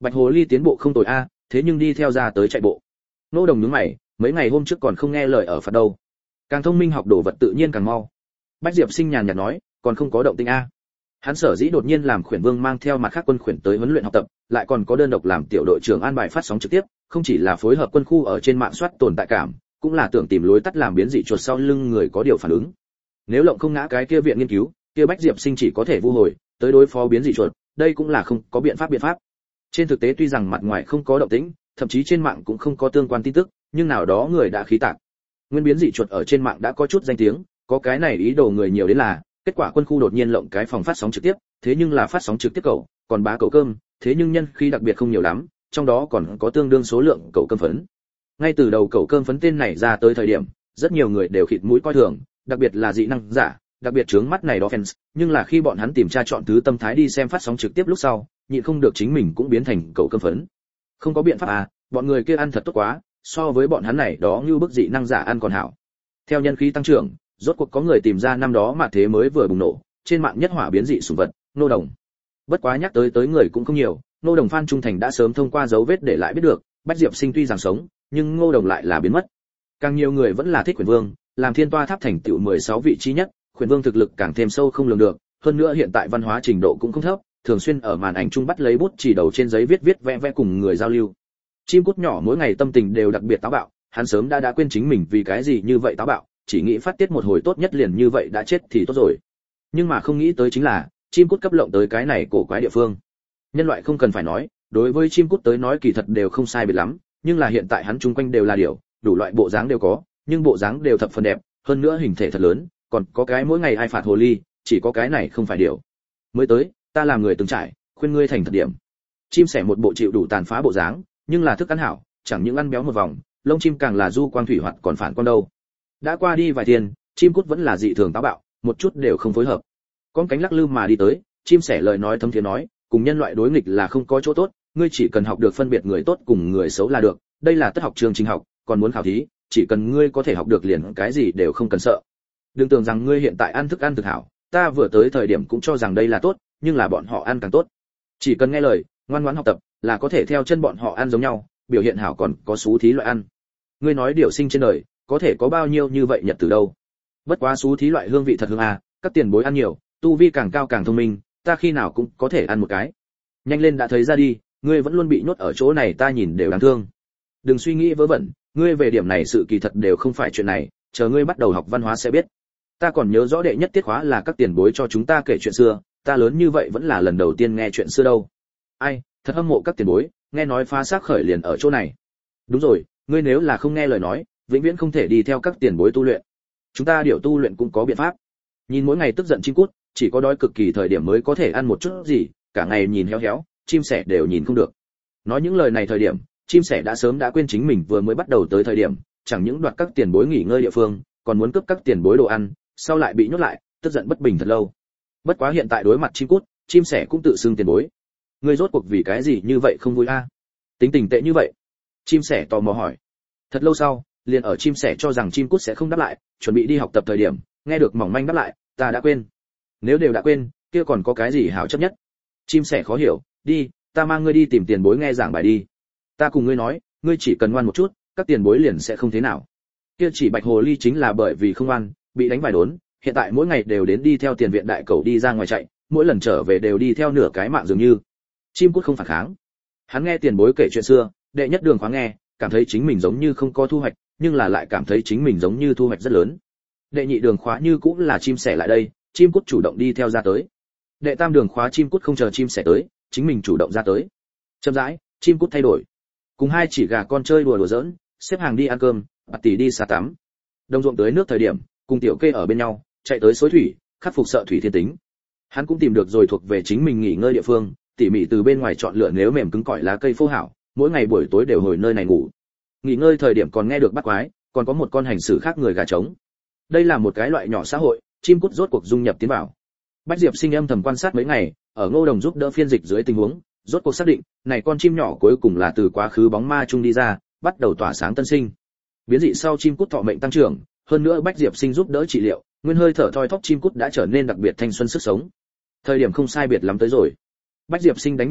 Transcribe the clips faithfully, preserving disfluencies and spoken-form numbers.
Bạch hồ ly tiến bộ không tồi a, thế nhưng đi theo ra tới chạy bộ. Ngô Đồng nhướng mày, mấy ngày hôm trước còn không nghe lời ở phạt đâu. Càng thông minh học đồ vật tự nhiên càng mau. Bách Diệp Sinh nhàn nhạt nói, còn không có động tĩnh a. Hắn sở dĩ đột nhiên làm khuyển vương mang theo mặt khác quân khuyển tới huấn luyện học tập, lại còn có đơn độc làm tiểu đội trưởng an bài phát sóng trực tiếp, không chỉ là phối hợp quân khu ở trên mạng soát tồn tại cảm, cũng là tưởng tìm lối tắt làm biến dị chuột sau lưng người có điều phản ứng. Nếu lộng không ngã cái kia viện nghiên cứu, kia Bách Diệp Sinh chỉ có thể vu hồi, tới đối phó biến dị chuột, đây cũng là không có biện pháp biện pháp. Trên thực tế tuy rằng mặt ngoài không có động tĩnh, thậm chí trên mạng cũng không có tương quan tin tức, nhưng nào đó người đã khí tạc. Nguyên biến dị chuột ở trên mạng đã có chút danh tiếng, có cái này ý đồ người nhiều đến là, kết quả quân khu đột nhiên lộng cái phòng phát sóng trực tiếp, thế nhưng là phát sóng trực tiếp cậu, còn bá cậu cơm, thế nhưng nhân khí đặc biệt không nhiều lắm, trong đó còn có tương đương số lượng cậu cơm phấn. Ngay từ đầu cậu cơm phấn tên này ra tới thời điểm, rất nhiều người đều khịt mũi coi thường, đặc biệt là dị năng giả, đặc biệt chướng mắt này đó fans, nhưng là khi bọn hắn tìm tra chọn thứ tâm thái đi xem phát sóng trực tiếp lúc sau, nhịn không được chính mình cũng biến thành cậu cơm phấn. Không có biện pháp à, bọn người kia ăn thật tốt quá, so với bọn hắn này đó như bức dị năng giả ăn còn hảo. Theo nhân khí tăng trưởng, rốt cuộc có người tìm ra năm đó mà thế mới vừa bùng nổ, trên mạng nhất hỏa biến dị sủng vật, Ngô Đồng. Bất quá nhắc tới tới người cũng không nhiều, Ngô Đồng fan trung thành đã sớm thông qua dấu vết để lại biết được, Bách Diệp Sinh tuy rằng sống, nhưng Ngô Đồng lại là biến mất. Càng nhiều người vẫn là thích Khuyển Vương, làm Thiên Toa Tháp thành tựu mười sáu vị trí nhất, Khuyển Vương thực lực càng thêm sâu không lường được, hơn nữa hiện tại văn hóa trình độ cũng không thấp, thường xuyên ở màn ảnh trung bắt lấy bút chỉ đầu trên giấy viết viết vẽ vẽ cùng người giao lưu. Chim cút nhỏ mỗi ngày tâm tình đều đặc biệt táo bạo, hắn sớm đã đã quên chính mình vì cái gì như vậy táo bạo, chỉ nghĩ phát tiết một hồi tốt nhất liền như vậy đã chết thì tốt rồi. Nhưng mà không nghĩ tới chính là, chim cút cấp lộng tới cái này cổ quái địa phương. Nhân loại không cần phải nói, đối với chim cút tới nói kỳ thật đều không sai biệt lắm, nhưng là hiện tại hắn chung quanh đều là điểu, đủ loại bộ dáng đều có, nhưng bộ dáng đều thập phần đẹp, hơn nữa hình thể thật lớn, còn có cái mỗi ngày ai phạt hồ ly, chỉ có cái này không phải điểu. Mới tới, ta làm người từng trải, khuyên ngươi thành thật điểm. Chim sẻ một bộ chịu đủ tàn phá bộ dáng, nhưng là thức ăn hảo, chẳng những ăn béo một vòng, lông chim càng là du quang thủy hoạt còn phản con đâu. Đã qua đi vài thiên, chim cút vẫn là dị thường táo bạo, một chút đều không phối hợp. Con cánh lắc lư mà đi tới, chim sẻ lời nói thấm thiế nói, cùng nhân loại đối nghịch là không có chỗ tốt, ngươi chỉ cần học được phân biệt người tốt cùng người xấu là được, đây là tất học chương trình học, còn muốn khảo thí, chỉ cần ngươi có thể học được liền cái gì đều không cần sợ. Đừng tưởng rằng ngươi hiện tại ăn thức ăn thực hảo, ta vừa tới thời điểm cũng cho rằng đây là tốt, nhưng là bọn họ ăn càng tốt. Chỉ cần nghe lời, ngoan ngoãn học tập, là có thể theo chân bọn họ ăn giống nhau, biểu hiện hảo còn có xú thí loại ăn. Ngươi nói điều sinh trên đời, có thể có bao nhiêu như vậy nhật từ đâu? Bất quá xú thí loại hương vị thật hương à, các tiền bối ăn nhiều, tu vi càng cao càng thông minh, ta khi nào cũng có thể ăn một cái. Nhanh lên đã thấy ra đi, ngươi vẫn luôn bị nhốt ở chỗ này ta nhìn đều đáng thương. Đừng suy nghĩ vớ vẩn, ngươi về điểm này sự kỳ thật đều không phải chuyện này, chờ ngươi bắt đầu học văn hóa sẽ biết. Ta còn nhớ rõ đệ nhất tiết khóa là các tiền bối cho chúng ta kể chuyện xưa, ta lớn như vậy vẫn là lần đầu tiên nghe chuyện xưa đâu. Ai, thật hâm mộ các tiền bối, nghe nói phá xác khởi liền ở chỗ này. Đúng rồi, ngươi nếu là không nghe lời nói, vĩnh viễn không thể đi theo các tiền bối tu luyện. Chúng ta điều tu luyện cũng có biện pháp. Nhìn mỗi ngày tức giận chim cút, chỉ có đói cực kỳ thời điểm mới có thể ăn một chút gì, cả ngày nhìn héo héo, chim sẻ đều nhìn không được. Nói những lời này thời điểm, chim sẻ đã sớm đã quên chính mình vừa mới bắt đầu tới thời điểm, chẳng những đoạt các tiền bối nghỉ ngơi địa phương, còn muốn cướp các tiền bối đồ ăn, sau lại bị nhốt lại, tức giận bất bình thật lâu. Bất quá hiện tại đối mặt chim cút, chim sẻ cũng tự xưng tiền bối. Ngươi rốt cuộc vì cái gì như vậy không vui a? Tính tình tệ như vậy? Chim sẻ tò mò hỏi. Thật lâu sau, liền ở chim sẻ cho rằng chim cút sẽ không đáp lại, chuẩn bị đi học tập thời điểm, nghe được mỏng manh đáp lại, ta đã quên. Nếu đều đã quên, kia còn có cái gì hảo chấp nhất? Chim sẻ khó hiểu, đi, ta mang ngươi đi tìm tiền bối nghe giảng bài đi. Ta cùng ngươi nói, ngươi chỉ cần ngoan một chút, các tiền bối liền sẽ không thế nào. Kia chỉ bạch hồ ly chính là bởi vì không ngoan, bị đánh vài đốn, hiện tại mỗi ngày đều đến đi theo tiền viện đại cầu đi ra ngoài chạy, mỗi lần trở về đều đi theo nửa cái mạng dường như. Chim cút không phản kháng. Hắn nghe tiền bối kể chuyện xưa, đệ nhất đường khoáng nghe, cảm thấy chính mình giống như không có thu hoạch, nhưng là lại cảm thấy chính mình giống như thu hoạch rất lớn. Đệ nhị đường khóa như cũng là chim sẻ lại đây, chim cút chủ động đi theo ra tới. Đệ tam đường khóa chim cút không chờ chim sẻ tới, chính mình chủ động ra tới. Chậm rãi, chim cút thay đổi. Cùng hai chỉ gà con chơi đùa đùa giỡn, xếp hàng đi ăn cơm, bạt tỷ đi xả tắm. Đồng ruộng tới nước thời điểm, cùng tiểu kê ở bên nhau, chạy tới suối thủy, khắc phục sợ thủy thiên tính. Hắn cũng tìm được rồi thuộc về chính mình nghỉ ngơi địa phương, tỉ mỉ từ bên ngoài chọn lựa nếu mềm cứng cỏi lá cây phô hảo, mỗi ngày buổi tối đều hồi nơi này ngủ. Nghỉ ngơi thời điểm còn nghe được bắt quái, còn có một con hành xử khác người gà trống. Đây là một cái loại nhỏ xã hội, chim cút rốt cuộc dung nhập tiến vào. Bách Diệp Sinh âm thầm quan sát mấy ngày, ở Ngô Đồng giúp đỡ phiên dịch dưới tình huống, rốt cuộc xác định, này con chim nhỏ cuối cùng là từ quá khứ bóng ma chung đi ra, bắt đầu tỏa sáng tân sinh. Biến dị sau chim cút thọ mệnh tăng trưởng, hơn nữa Bách Diệp Sinh giúp đỡ trị liệu, nguyên hơi thở thoi thóp chim cút đã trở nên đặc biệt thanh xuân sức sống. Thời điểm không sai biệt lắm tới rồi. Bách Diệp Sinh đánh nhịp nói,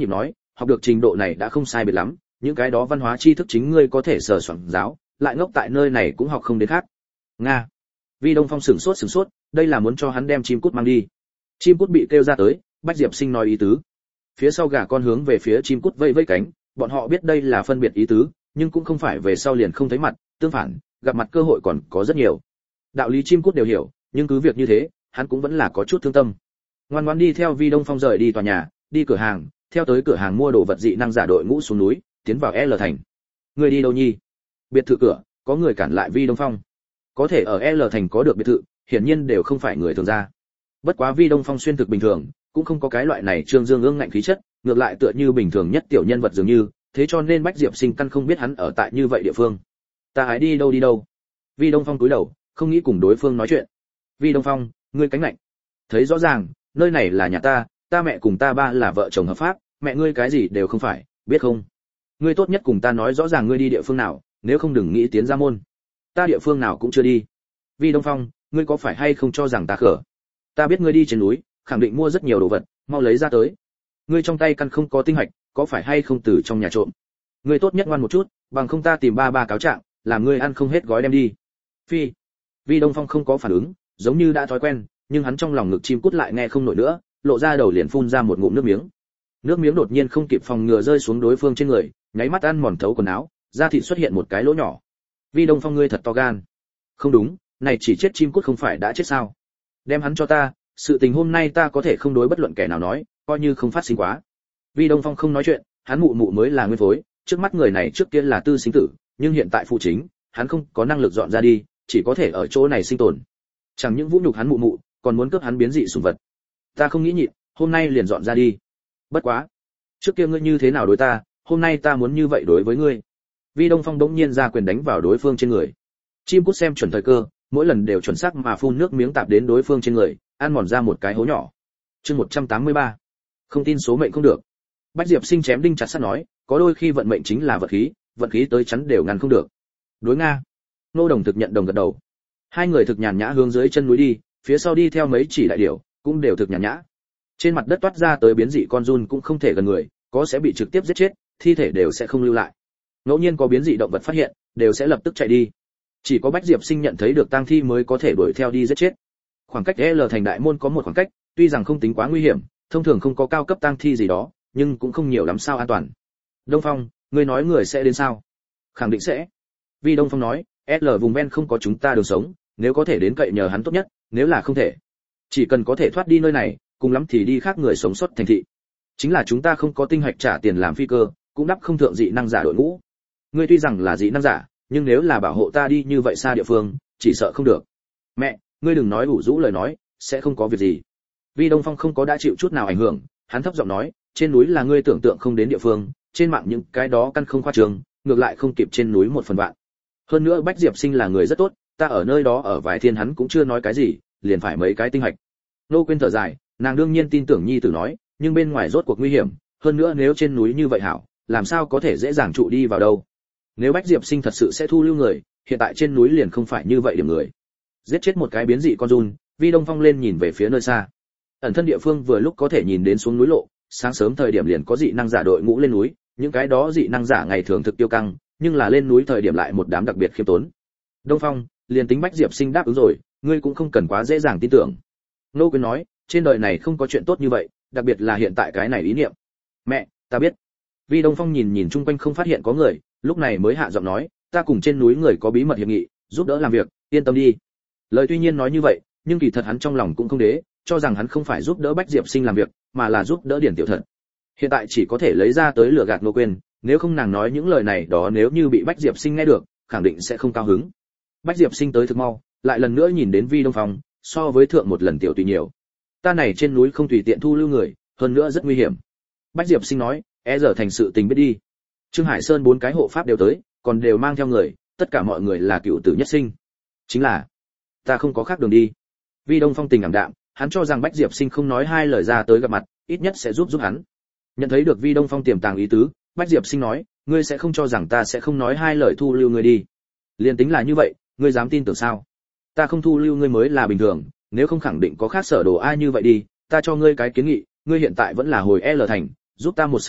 học được trình độ này đã không sai biệt lắm, những cái đó văn hóa tri thức chính ngươi có thể sờ soạng giáo, lại ngốc tại nơi này cũng học không đến khác. Nga. Vi Đông Phong sửng sốt sửng sốt, đây là muốn cho hắn đem chim cút mang đi. Chim cút bị kêu ra tới, Bách Diệp Sinh nói ý tứ. Phía sau gà con hướng về phía chim cút vẫy vẫy cánh, bọn họ biết đây là phân biệt ý tứ, nhưng cũng không phải về sau liền không thấy mặt, tương phản, gặp mặt cơ hội còn có rất nhiều. Đạo lý chim cút đều hiểu, nhưng cứ việc như thế, hắn cũng vẫn là có chút thương tâm. Ngoan ngoãn đi theo Vi Đông Phong rời đi tòa nhà, đi cửa hàng, theo tới cửa hàng mua đồ vật dị năng giả đội ngũ xuống núi, tiến vào L thành. Người đi đâu nhi? Biệt thự cửa, có người cản lại Vi Đông Phong. Có thể ở L thành có được biệt thự, hiển nhiên đều không phải người thường ra. Bất quá Vi Đông Phong xuyên thực bình thường, cũng không có cái loại này trương dương ương ngạnh khí chất, ngược lại tựa như bình thường nhất tiểu nhân vật dường như, thế cho nên Bách Diệp Sinh căn không biết hắn ở tại như vậy địa phương. Ta hãy đi đâu đi đâu? Vi Đông Phong cúi đầu, không nghĩ cùng đối phương nói chuyện. Vi Đông Phong, ngươi cánh lạnh. Thấy rõ ràng, nơi này là nhà ta, ta mẹ cùng ta ba là vợ chồng hợp pháp, mẹ ngươi cái gì đều không phải, biết không? Ngươi tốt nhất cùng ta nói rõ ràng ngươi đi địa phương nào, nếu không đừng nghĩ tiến ra môn. Ta địa phương nào cũng chưa đi. Vi Đông Phong, ngươi có phải hay không cho rằng ta khở? Ta biết ngươi đi trên núi, khẳng định mua rất nhiều đồ vật, mau lấy ra tới. Ngươi trong tay căn không có tinh hạch, có phải hay không từ trong nhà trộm? Ngươi tốt nhất ngoan một chút, bằng không ta tìm ba ba cáo trạng, làm ngươi ăn không hết gói đem đi. Phi. Vi Đông Phong không có phản ứng, giống như đã thói quen, nhưng hắn trong lòng ngực chim cút lại nghe không nổi nữa, lộ ra đầu liền phun ra một ngụm nước miếng. Nước miếng đột nhiên không kịp phòng ngừa rơi xuống đối phương trên người, nháy mắt ăn mòn thấu quần áo, da thịt xuất hiện một cái lỗ nhỏ. Vi Đông Phong ngươi thật to gan. Không đúng, này chỉ chết chim cút không phải đã chết sao? Đem hắn cho ta, sự tình hôm nay ta có thể không đối bất luận kẻ nào nói, coi như không phát sinh quá. Vi Đông Phong không nói chuyện, hắn mụ mụ mới là nguyên phối, trước mắt người này trước kia là tư sinh tử, nhưng hiện tại phụ chính, hắn không có năng lực dọn ra đi, chỉ có thể ở chỗ này sinh tồn. Chẳng những vũ nhục hắn mụ mụ, còn muốn cướp hắn biến dị sủng vật. Ta không nghĩ nhịn, hôm nay liền dọn ra đi. Bất quá, trước kia ngươi như thế nào đối ta, hôm nay ta muốn như vậy đối với ngươi. Vi Đông Phong đống nhiên ra quyền đánh vào đối phương trên người. Chim cút xem chuẩn thời cơ, mỗi lần đều chuẩn xác mà phun nước miếng tạp đến đối phương trên người, ăn mòn ra một cái hố nhỏ. Chương một trăm tám mươi ba. Không tin số mệnh không được. Bách Diệp Sinh chém đinh chặt sắt nói, có đôi khi vận mệnh chính là vật khí, vận khí tới chắn đều ngăn không được. Đối Nga. Nô Đồng thực nhận đồng gật đầu. Hai người thực nhàn nhã hướng dưới chân núi đi, phía sau đi theo mấy chỉ đại điểu, cũng đều thực nhàn nhã. Trên mặt đất toát ra tới biến dị con giun cũng không thể gần người, có sẽ bị trực tiếp giết chết, thi thể đều sẽ không lưu lại. Ngẫu nhiên có biến dị động vật phát hiện, đều sẽ lập tức chạy đi. Chỉ có Bách Diệp Sinh nhận thấy được tang thi mới có thể đuổi theo đi giết chết. Khoảng cách L thành đại môn có một khoảng cách, tuy rằng không tính quá nguy hiểm, thông thường không có cao cấp tang thi gì đó, nhưng cũng không nhiều lắm sao an toàn. Đông Phong, ngươi nói người sẽ đến sao? Khẳng định sẽ. Vi Đông Phong nói, L vùng ven không có chúng ta đường sống, nếu có thể đến cậy nhờ hắn tốt nhất, nếu là không thể, chỉ cần có thể thoát đi nơi này, cùng lắm thì đi khác người sống sót thành thị. Chính là chúng ta không có tinh hạch trả tiền làm phi cơ, cũng đắp không thượng dị năng giả đội ngũ. Ngươi tuy rằng là dị năng giả, nhưng nếu là bảo hộ ta đi như vậy xa địa phương, chỉ sợ không được. Mẹ, ngươi đừng nói ủ rũ lời nói, sẽ không có việc gì. Vi Đông Phong không có đã chịu chút nào ảnh hưởng, hắn thấp giọng nói, trên núi là ngươi tưởng tượng không đến địa phương, trên mạng những cái đó căn không khoa trương, ngược lại không kịp trên núi một phần vạn. Hơn nữa Bách Diệp Sinh là người rất tốt, ta ở nơi đó ở vài thiên hắn cũng chưa nói cái gì, liền phải mấy cái tinh hạch. Nô Quyên thở dài, nàng đương nhiên tin tưởng nhi tử nói, nhưng bên ngoài rốt cuộc nguy hiểm, hơn nữa nếu trên núi như vậy hảo, làm sao có thể dễ dàng trụ đi vào đâu. Nếu Bách Diệp Sinh thật sự sẽ thu lưu người, hiện tại trên núi liền không phải như vậy điểm người. Giết chết một cái biến dị con giun, Vi Đông Phong lên nhìn về phía nơi xa. Ẩn thân địa phương vừa lúc có thể nhìn đến xuống núi lộ, sáng sớm thời điểm liền có dị năng giả đội ngũ lên núi, những cái đó dị năng giả ngày thường thực tiêu căng, nhưng là lên núi thời điểm lại một đám đặc biệt khiêm tốn. Đông Phong, liền tính Bách Diệp Sinh đáp ứng rồi, ngươi cũng không cần quá dễ dàng tin tưởng. Nô Quyên nói, trên đời này không có chuyện tốt như vậy, đặc biệt là hiện tại cái này ý niệm. Mẹ, ta biết. Vi Đông Phong nhìn nhìn chung quanh không phát hiện có người, lúc này mới hạ giọng nói, ta cùng trên núi người có bí mật hiệp nghị, giúp đỡ làm việc, yên tâm đi. Lời tuy nhiên nói như vậy, nhưng kỳ thật hắn trong lòng cũng không đế, cho rằng hắn không phải giúp đỡ Bách Diệp Sinh làm việc, mà là giúp đỡ Điển Tiểu Thật. Hiện tại chỉ có thể lấy ra tới lừa gạt Nô Quyên, nếu không nàng nói những lời này đó nếu như bị Bách Diệp Sinh nghe được, khẳng định sẽ không cao hứng. Bách Diệp Sinh tới thực mau, lại lần nữa nhìn đến Vi Đông Phong, so với thượng một lần tiểu tùy nhiều. Ta này trên núi không tùy tiện thu lưu người, hơn nữa rất nguy hiểm. Bách Diệp Sinh nói, e giờ thành sự tình biết đi. Trương Hải Sơn bốn cái hộ pháp đều tới, còn đều mang theo người, tất cả mọi người là cựu tử nhất sinh. Chính là, ta không có khác đường đi. Vi Đông Phong tình ảm đạm, hắn cho rằng Bách Diệp Sinh không nói hai lời ra tới gặp mặt, ít nhất sẽ giúp giúp hắn. Nhận thấy được Vi Đông Phong tiềm tàng ý tứ, Bách Diệp Sinh nói, ngươi sẽ không cho rằng ta sẽ không nói hai lời thu lưu ngươi đi. Liên tính là như vậy, ngươi dám tin tưởng sao? Ta không thu lưu ngươi mới là bình thường, nếu không khẳng định có khác sở đồ ai như vậy đi, ta cho ngươi cái kiến nghị, ngươi hiện tại vẫn là hồi L thành, giúp ta một sự kiện,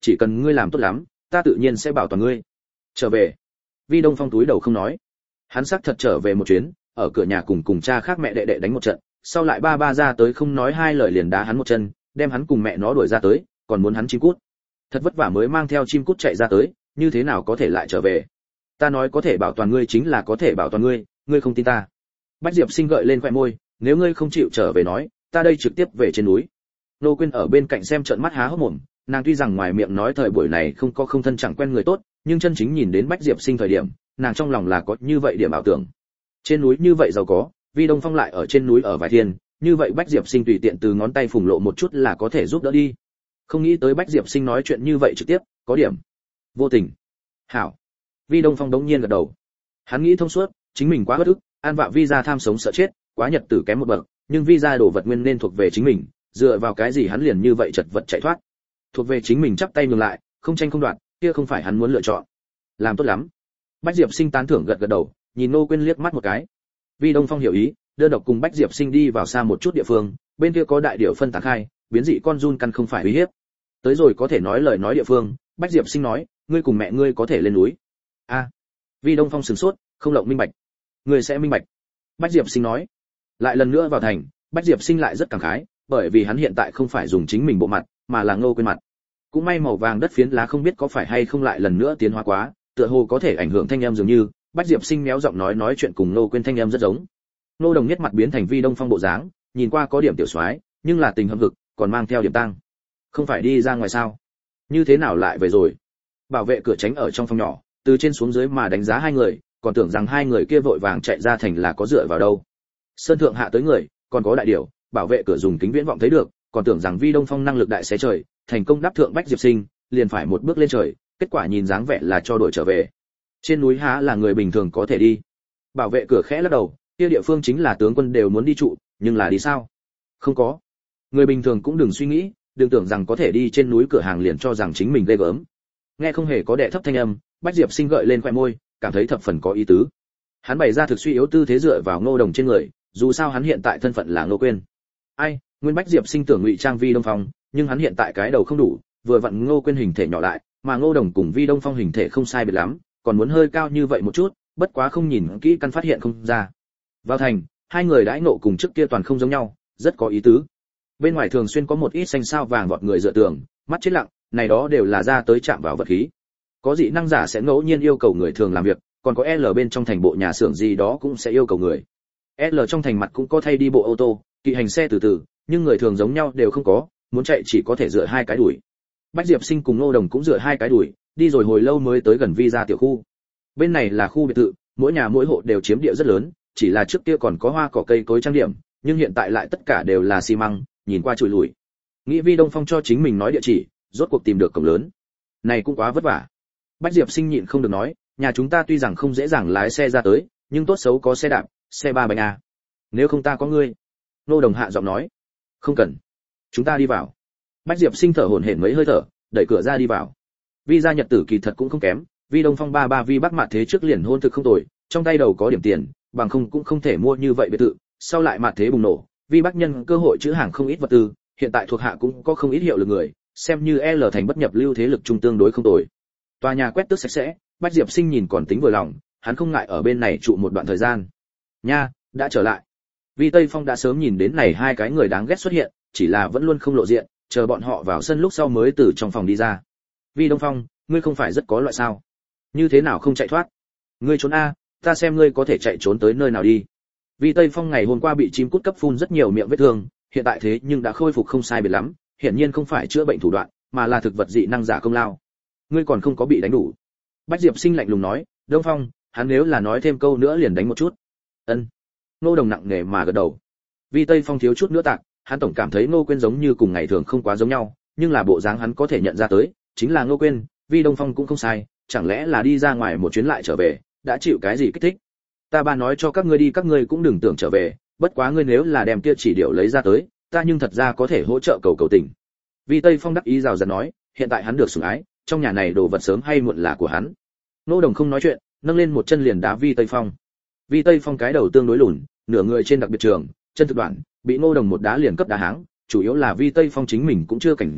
chỉ cần ngươi làm tốt lắm, ta tự nhiên sẽ bảo toàn ngươi. Trở về. Vi Đông Phong túi đầu không nói. Hắn xác thật trở về một chuyến, ở cửa nhà cùng cùng cha khác mẹ đệ đệ đánh một trận, sau lại ba ba ra tới không nói hai lời liền đá hắn một chân, đem hắn cùng mẹ nó đuổi ra tới, còn muốn hắn chim cút. Thật vất vả mới mang theo chim cút chạy ra tới, như thế nào có thể lại trở về? Ta nói có thể bảo toàn ngươi chính là có thể bảo toàn ngươi, ngươi không tin ta. Bách Diệp Sinh gợi lên khóe môi, nếu ngươi không chịu trở về nói, ta đây trực tiếp về trên núi. Nô Quyên ở bên cạnh xem trợn mắt há hốc mồm, nàng tuy rằng ngoài miệng nói thời buổi này không có không thân chẳng quen người tốt, nhưng chân chính nhìn đến Bách Diệp Sinh thời điểm, nàng trong lòng là có như vậy điểm ảo tưởng. Trên núi như vậy giàu có, Vi Đông Phong lại ở trên núi ở vài thiên, như vậy Bách Diệp Sinh tùy tiện từ ngón tay phùng lộ một chút là có thể giúp đỡ đi. Không nghĩ tới Bách Diệp Sinh nói chuyện như vậy trực tiếp, có điểm vô tình. Hảo. Vi Đông Phong đống nhiên gật đầu. Hắn nghĩ thông suốt, chính mình quá bất ức, an vạ Vi gia tham sống sợ chết, quá nhật tử kém một bậc, nhưng Vi gia đồ vật nguyên nên thuộc về chính mình, dựa vào cái gì hắn liền như vậy chật vật chạy thoát? Thuộc về chính mình chắp tay nhường lại, không tranh không đoạt, kia không phải hắn muốn lựa chọn. Làm tốt lắm. Bách Diệp Sinh tán thưởng gật gật đầu, nhìn Nô Quyên liếc mắt một cái. Vi Đông Phong hiểu ý, đơn độc cùng Bách Diệp Sinh đi vào xa một chút địa phương, bên kia có đại điểu phân tán khai, biến dị con giun căn không phải uy hiếp. Tới rồi có thể nói lời nói địa phương, Bách Diệp Sinh nói, ngươi cùng mẹ ngươi có thể lên núi. A. Vi Đông Phong sửng sốt, không lộng minh bạch. Ngươi sẽ minh bạch. Bách Diệp Sinh nói. Lại lần nữa vào thành, Bách Diệp Sinh lại rất cảm khái, bởi vì hắn hiện tại không phải dùng chính mình bộ mặt, mà là Ngô Quyên mặt. Cũng may màu vàng đất phiến lá không biết có phải hay không lại lần nữa tiến hóa quá, tựa hồ có thể ảnh hưởng thanh âm dường như, Bách Diệp Sinh méo giọng nói nói chuyện cùng Ngô Quyên thanh âm rất giống. Nô Đồng nhất mặt biến thành Vi Đông Phong bộ dáng, nhìn qua có điểm tiểu soái, nhưng là tình hâm hực, còn mang theo điểm tăng. Không phải đi ra ngoài sao? Như thế nào lại về rồi? Bảo vệ cửa tránh ở trong phòng nhỏ, từ trên xuống dưới mà đánh giá hai người, còn tưởng rằng hai người kia vội vàng chạy ra thành là có dựa vào đâu. Sơn thượng hạ tới người, còn có đại điểu, bảo vệ cửa dùng kính viễn vọng thấy được, còn tưởng rằng Vi Đông Phong năng lực đại xé trời, thành công đáp thượng Bách Diệp Sinh, liền phải một bước lên trời, kết quả nhìn dáng vẻ là cho đổi trở về. Trên núi há là người bình thường có thể đi. Bảo vệ cửa khẽ lắc đầu, kia địa phương chính là tướng quân đều muốn đi trụ, nhưng là đi sao? Không có. Người bình thường cũng đừng suy nghĩ, đừng tưởng rằng có thể đi trên núi cửa hàng liền cho rằng chính mình ghê gớm. Nghe không hề có đệ thấp thanh âm, Bách Diệp Sinh gợi lên khóe môi, cảm thấy thập phần có ý tứ. Hắn bày ra thực suy yếu tư thế dựa vào Ngô Đồng trên người, dù sao hắn hiện tại thân phận là Ngô Quyên. Ai, nguyên Bách Diệp Sinh tưởng ngụy trang Vi Đông Phong, nhưng hắn hiện tại cái đầu không đủ, vừa vặn Ngô Quyên hình thể nhỏ lại, mà Ngô Đồng cùng Vi Đông Phong hình thể không sai biệt lắm, còn muốn hơi cao như vậy một chút, bất quá không nhìn kỹ căn phát hiện không ra. Vào thành, hai người đãi nộ cùng trước kia toàn không giống nhau, rất có ý tứ. Bên ngoài thường xuyên có một ít xanh sao vàng vọt người dựa tường, mắt chết lặng, này đó đều là ra tới chạm vào vật khí. Có dị năng giả sẽ ngẫu nhiên yêu cầu người thường làm việc, còn có L bên trong thành bộ nhà xưởng gì đó cũng sẽ yêu cầu người. L trong thành mặt cũng có thay đi bộ ô tô, kỵ hành xe từ từ, nhưng người thường giống nhau đều không có, muốn chạy chỉ có thể dựa hai cái đuổi. Bách Diệp Sinh cùng Ngô Đồng cũng dựa hai cái đuổi, đi rồi hồi lâu mới tới gần Vi gia tiểu khu. Bên này là khu biệt thự, mỗi nhà mỗi hộ đều chiếm địa rất lớn, chỉ là trước kia còn có hoa cỏ cây cối trang điểm, nhưng hiện tại lại tất cả đều là xi măng, nhìn qua trụi lùi. Nghĩ Vi Đông Phong cho chính mình nói địa chỉ, rốt cuộc tìm được cổng lớn. Này cũng quá vất vả. Bách Diệp Sinh nhịn không được nói, nhà chúng ta tuy rằng không dễ dàng lái xe ra tới, nhưng tốt xấu có xe đạp, xe ba bánh à. Nếu không ta có ngươi. Nô Đồng hạ giọng nói. Không cần. Chúng ta đi vào. Bách Diệp Sinh thở hổn hển mấy hơi thở, đẩy cửa ra đi vào. Vi gia nhật tử kỳ thật cũng không kém, Vi Đông Phong ba ba Vi Bắc Mạt thế trước liền hôn thực không tồi, trong tay đầu có điểm tiền, bằng không cũng không thể mua như vậy biệt thự, sau lại Mạt thế bùng nổ, Vi Bắc nhân cơ hội chữ hàng không ít vật tư, hiện tại thuộc hạ cũng có không ít hiệu lực người, xem như L thành bất nhập lưu thế lực trung tương đối không tồi. Tòa nhà quét tước sạch sẽ, Bách Diệp Sinh nhìn còn tính vừa lòng, hắn không ngại ở bên này trụ một đoạn thời gian. Nha, đã trở lại. Vi Tây Phong đã sớm nhìn đến này hai cái người đáng ghét xuất hiện, chỉ là vẫn luôn không lộ diện, chờ bọn họ vào sân lúc sau mới từ trong phòng đi ra. Vi Đông Phong, ngươi không phải rất có loại sao? Như thế nào không chạy thoát? Ngươi trốn a, ta xem ngươi có thể chạy trốn tới nơi nào đi. Vi Tây Phong ngày hôm qua bị chim cút cấp phun rất nhiều miệng vết thương, hiện tại thế nhưng đã khôi phục không sai biệt lắm, hiển nhiên không phải chữa bệnh thủ đoạn, mà là thực vật dị năng giả công lao. Ngươi còn không có bị đánh đủ. Bách Diệp Sinh lạnh lùng nói, Đông Phong, hắn nếu là nói thêm câu nữa liền đánh một chút. Ân. Nô Đồng nặng nề mà gật đầu. Vi Tây Phong thiếu chút nữa tạc, hắn tổng cảm thấy Ngô Quyên giống như cùng ngày thường không quá giống nhau, nhưng là bộ dáng hắn có thể nhận ra tới, chính là Ngô Quyên, Vi Đông Phong cũng không sai, chẳng lẽ là đi ra ngoài một chuyến lại trở về, đã chịu cái gì kích thích? Ta ba nói cho các ngươi đi các ngươi cũng đừng tưởng trở về, bất quá ngươi nếu là đem kia chỉ điệu lấy ra tới, ta nhưng thật ra có thể hỗ trợ cầu cầu tình. Vi Tây Phong đắc ý rào rạt nói, hiện tại hắn được sủng ái, trong nhà này đồ vật sớm hay muộn là của hắn. Nô Đồng không nói chuyện, nâng lên một chân liền đá Vi Tây Phong. Vi Tây Phong cái đầu tương đối lùn, nửa người trên đặc biệt trường, chân thực đoạn, bị Nô Đồng một đá liền cấp đá háng, chủ yếu là Vi Tây Phong chính mình cũng chưa cảnh giác,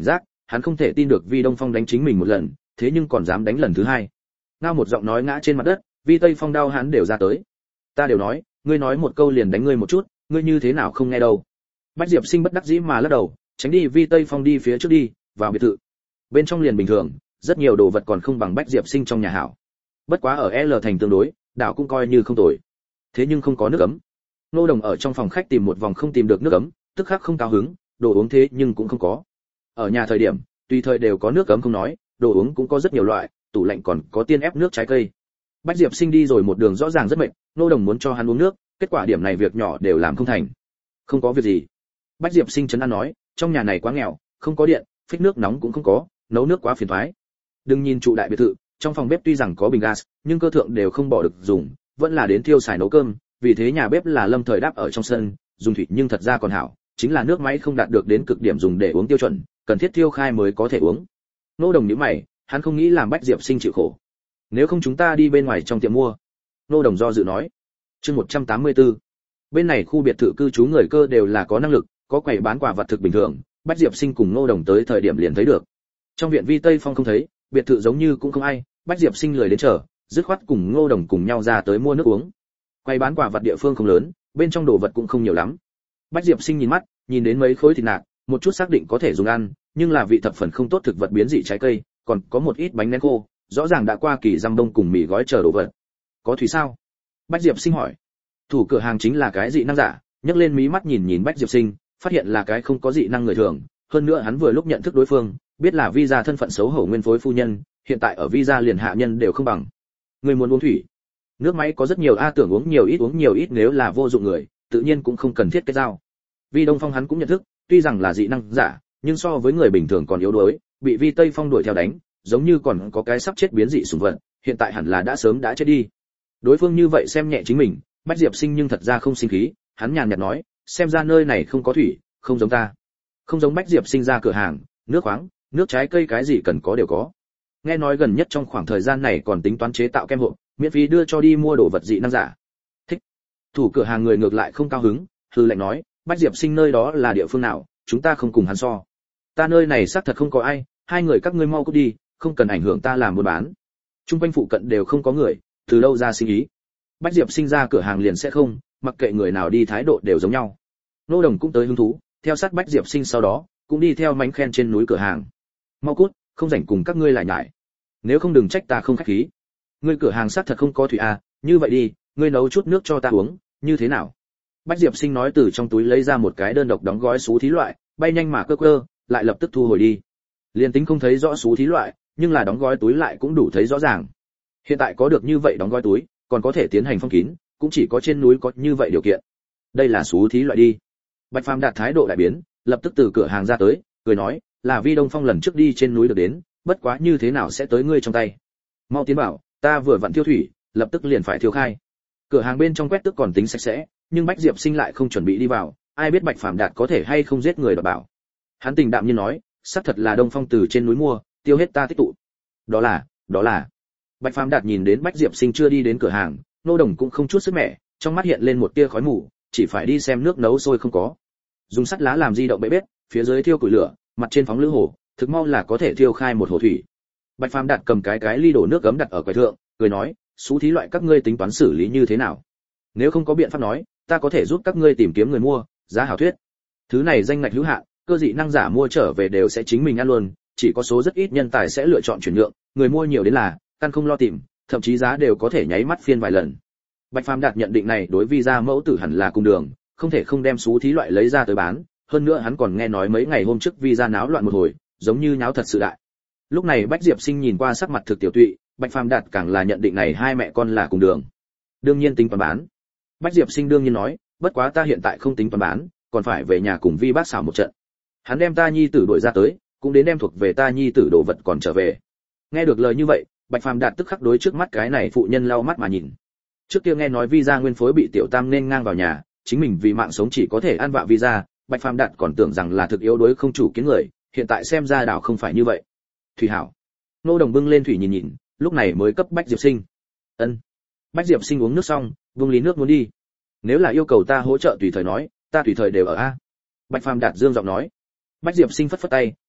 hắn không thể tin được Vi Đông Phong đánh chính mình một lần, thế nhưng còn dám đánh lần thứ hai. Ngao một giọng nói ngã trên mặt đất, Vi Tây Phong đau hắn đều ra tới. Ta đều nói, ngươi nói một câu liền đánh ngươi một chút, ngươi như thế nào không nghe đâu. Bách Diệp Sinh bất đắc dĩ mà lắc đầu, tránh đi Vi Tây Phong đi phía trước đi, vào biệt thự. Bên trong liền bình thường, rất nhiều đồ vật còn không bằng Bách Diệp Sinh trong nhà hảo. Bất quá ở L thành tương đối, đảo cũng coi như không tồi. Thế nhưng không có nước ấm. Nô Đồng ở trong phòng khách tìm một vòng không tìm được nước ấm, tức khắc không cao hứng, đồ uống thế nhưng cũng không có. Ở nhà thời điểm, tùy thời đều có nước ấm không nói, đồ uống cũng có rất nhiều loại, tủ lạnh còn có tiên ép nước trái cây. Bách Diệp Sinh đi rồi một đường rõ ràng rất mệt, Nô Đồng muốn cho hắn uống nước, kết quả điểm này việc nhỏ đều làm không thành. Không có việc gì. Bách Diệp Sinh trấn an nói, trong nhà này quá nghèo, không có điện, phích nước nóng cũng không có, nấu nước quá phiền toái. Đừng nhìn trụ đại biệt thự, trong phòng bếp tuy rằng có bình gas, nhưng cơ thượng đều không bỏ được dùng, vẫn là đến thiêu xài nấu cơm, vì thế nhà bếp là lâm thời đáp ở trong sân, dùng thủy nhưng thật ra còn hảo, chính là nước máy không đạt được đến cực điểm dùng để uống tiêu chuẩn, cần thiết thiêu khai mới có thể uống. Nô Đồng nhíu mày, hắn không nghĩ làm Bách Diệp Sinh chịu khổ. Nếu không chúng ta đi bên ngoài trong tiệm mua. Nô Đồng do dự nói. Chương một trăm tám mươi tư. Bên này khu biệt thự cư trú người cơ đều là có năng lực, có quầy bán quà vật thực bình thường, Bách Diệp Sinh cùng Nô Đồng tới thời điểm liền thấy được. Trong viện Vi Tây Phong không thấy, biệt thự giống như cũng không ai, Bách Diệp Sinh lười đến chờ, dứt khoát cùng Nô Đồng cùng nhau ra tới mua nước uống. Quầy bán quà vật địa phương không lớn, bên trong đồ vật cũng không nhiều lắm. Bách Diệp Sinh nhìn mắt, nhìn đến mấy khối thịt nạc, một chút xác định có thể dùng ăn, nhưng là vị thập phần không tốt thực vật biến dị trái cây, còn có một ít bánh nén khô, rõ ràng đã qua kỳ răm đông cùng mì gói chờ đồ vật. Có thủy sao? Bách Diệp Sinh hỏi. Thủ cửa hàng chính là cái dị năng giả, nhấc lên mí mắt nhìn nhìn Bách Diệp Sinh, phát hiện là cái không có dị năng người thường, hơn nữa hắn vừa lúc nhận thức đối phương, biết là visa thân phận xấu hổ nguyên phối phu nhân, hiện tại ở visa liền hạ nhân đều không bằng. Người muốn uống thủy? Nước máy có rất nhiều a, tưởng uống nhiều ít uống nhiều ít, nếu là vô dụng người, tự nhiên cũng không cần thiết cái dao. Vi Đông Phong hắn cũng nhận thức, tuy rằng là dị năng giả, nhưng so với người bình thường còn yếu đuối, bị Vi Tây Phong đuổi theo đánh, giống như còn có cái sắp chết biến dị sủng vật, hiện tại hẳn là đã sớm đã chết đi. Đối phương như vậy xem nhẹ chính mình, Bách Diệp Sinh nhưng thật ra không sinh khí, hắn nhàn nhạt nói, xem ra nơi này không có thủy, không giống ta. Không giống Bách Diệp Sinh ra cửa hàng, nước khoáng, nước trái cây cái gì cần có đều có. Nghe nói gần nhất trong khoảng thời gian này còn tính toán chế tạo kem hộp, miễn phí đưa cho đi mua đồ vật dị năng giả. Thích. Thủ cửa hàng người ngược lại không cao hứng, hư lệnh nói, Bách Diệp Sinh nơi đó là địa phương nào, chúng ta không cùng hắn so. Ta nơi này xác thật không có ai, hai người các ngươi mau cút đi, không cần ảnh hưởng ta làm buôn bán. Trung quanh phụ cận đều không có người, từ đâu ra sinh ý. Bách Diệp Sinh ra cửa hàng liền sẽ không, mặc kệ người nào đi thái độ đều giống nhau. Nô Đồng cũng tới hứng thú, theo sát Bách Diệp Sinh sau đó, cũng đi theo mánh khen trên núi cửa hàng. Mau cút, không rảnh cùng các ngươi lại nhải. Nếu không đừng trách ta không khách khí. Ngươi cửa hàng xác thật không có thủy à, như vậy đi, ngươi nấu chút nước cho ta uống, như thế nào? Bách Diệp Sinh nói từ trong túi lấy ra một cái đơn độc đóng gói sú thí loại, bay nhanh mà cơ cơ, lại lập tức thu hồi đi. Liên tính không thấy rõ sú thí loại, nhưng là đóng gói túi lại cũng đủ thấy rõ ràng. Hiện tại có được như vậy đóng gói túi, còn có thể tiến hành phong kín, cũng chỉ có trên núi có như vậy điều kiện. Đây là sú thí loại đi. Bạch Phàm đạt thái độ đại biến, lập tức từ cửa hàng ra tới, cười nói, là Vi Đông Phong lần trước đi trên núi được đến, bất quá như thế nào sẽ tới ngươi trong tay? Mau tiến bảo, ta vừa vặn thiêu thủy, lập tức liền phải thiêu khai. Cửa hàng bên trong quét tước còn tính sạch sẽ, nhưng Bách Diệp Sinh lại không chuẩn bị đi vào, ai biết Bạch Phàm đạt có thể hay không giết người đoạt bảo. Hắn tình đạm như nói, xác thật là Đông Phong từ trên núi mua, tiêu hết ta tích tụ. Đó là, đó là. Bạch Phàm đạt nhìn đến Bách Diệp Sinh chưa đi đến cửa hàng, Nô Đồng cũng không chút sức mẻ, trong mắt hiện lên một tia khói mù, chỉ phải đi xem nước nấu sôi không có. Dùng sắt lá làm di động bẫy bếp, phía dưới thiêu củi lửa, mặt trên phóng lửa hồ, thực mau là có thể thiêu khai một hồ thủy. Bạch Phàm đạt cầm cái cái ly đổ nước gấm đặt ở quầy thượng, cười nói, "Sú thí loại các ngươi tính toán xử lý như thế nào? Nếu không có biện pháp nói, ta có thể giúp các ngươi tìm kiếm người mua, giá hảo thuyết. Thứ này danh ngạch hữu hạn, cơ dị năng giả mua trở về đều sẽ chính mình ăn luôn, chỉ có số rất ít nhân tài sẽ lựa chọn chuyển nhượng, người mua nhiều đến là, căn không lo tìm, thậm chí giá đều có thể nháy mắt phiên vài lần." Bạch Phàm đạt nhận định này đối visa mẫu tử hẳn là cùng đường, không thể không đem sú thí loại lấy ra tới bán, hơn nữa hắn còn nghe nói mấy ngày hôm trước visa náo loạn một hồi, giống như nháo thật sự đại. Lúc này Bách Diệp Sinh nhìn qua sắc mặt thực tiểu tụy, Bạch Phàm đạt càng là nhận định này hai mẹ con là cùng đường. Đương nhiên tính toán bán. Bách Diệp Sinh đương nhiên nói, bất quá ta hiện tại không tính toán bán, còn phải về nhà cùng Vi bác xảo một trận. Hắn đem ta nhi tử đuổi ra tới, cũng đến đem thuộc về ta nhi tử đồ vật còn trở về. Nghe được lời như vậy, Bạch Phàm đạt tức khắc đối trước mắt cái này phụ nhân lau mắt mà nhìn. Trước kia nghe nói visa nguyên phối bị tiểu tam nên ngang vào nhà, chính mình vì mạng sống chỉ có thể ăn vạ visa, Bạch Phàm đạt còn tưởng rằng là thực yếu đối không chủ kiến người, hiện tại xem ra đảo không phải như vậy. Thủy hảo. Nô Đồng bưng lên thủy nhìn nhìn, lúc này mới cấp Bách Diệp Sinh. Ân. Bách Diệp Sinh uống nước xong, vung ly nước muốn đi. Nếu là yêu cầu ta hỗ trợ tùy thời nói, ta tùy thời đều ở a. Bạch Phàm đạt dương giọng nói. Bách Diệp Sinh phất phất tay,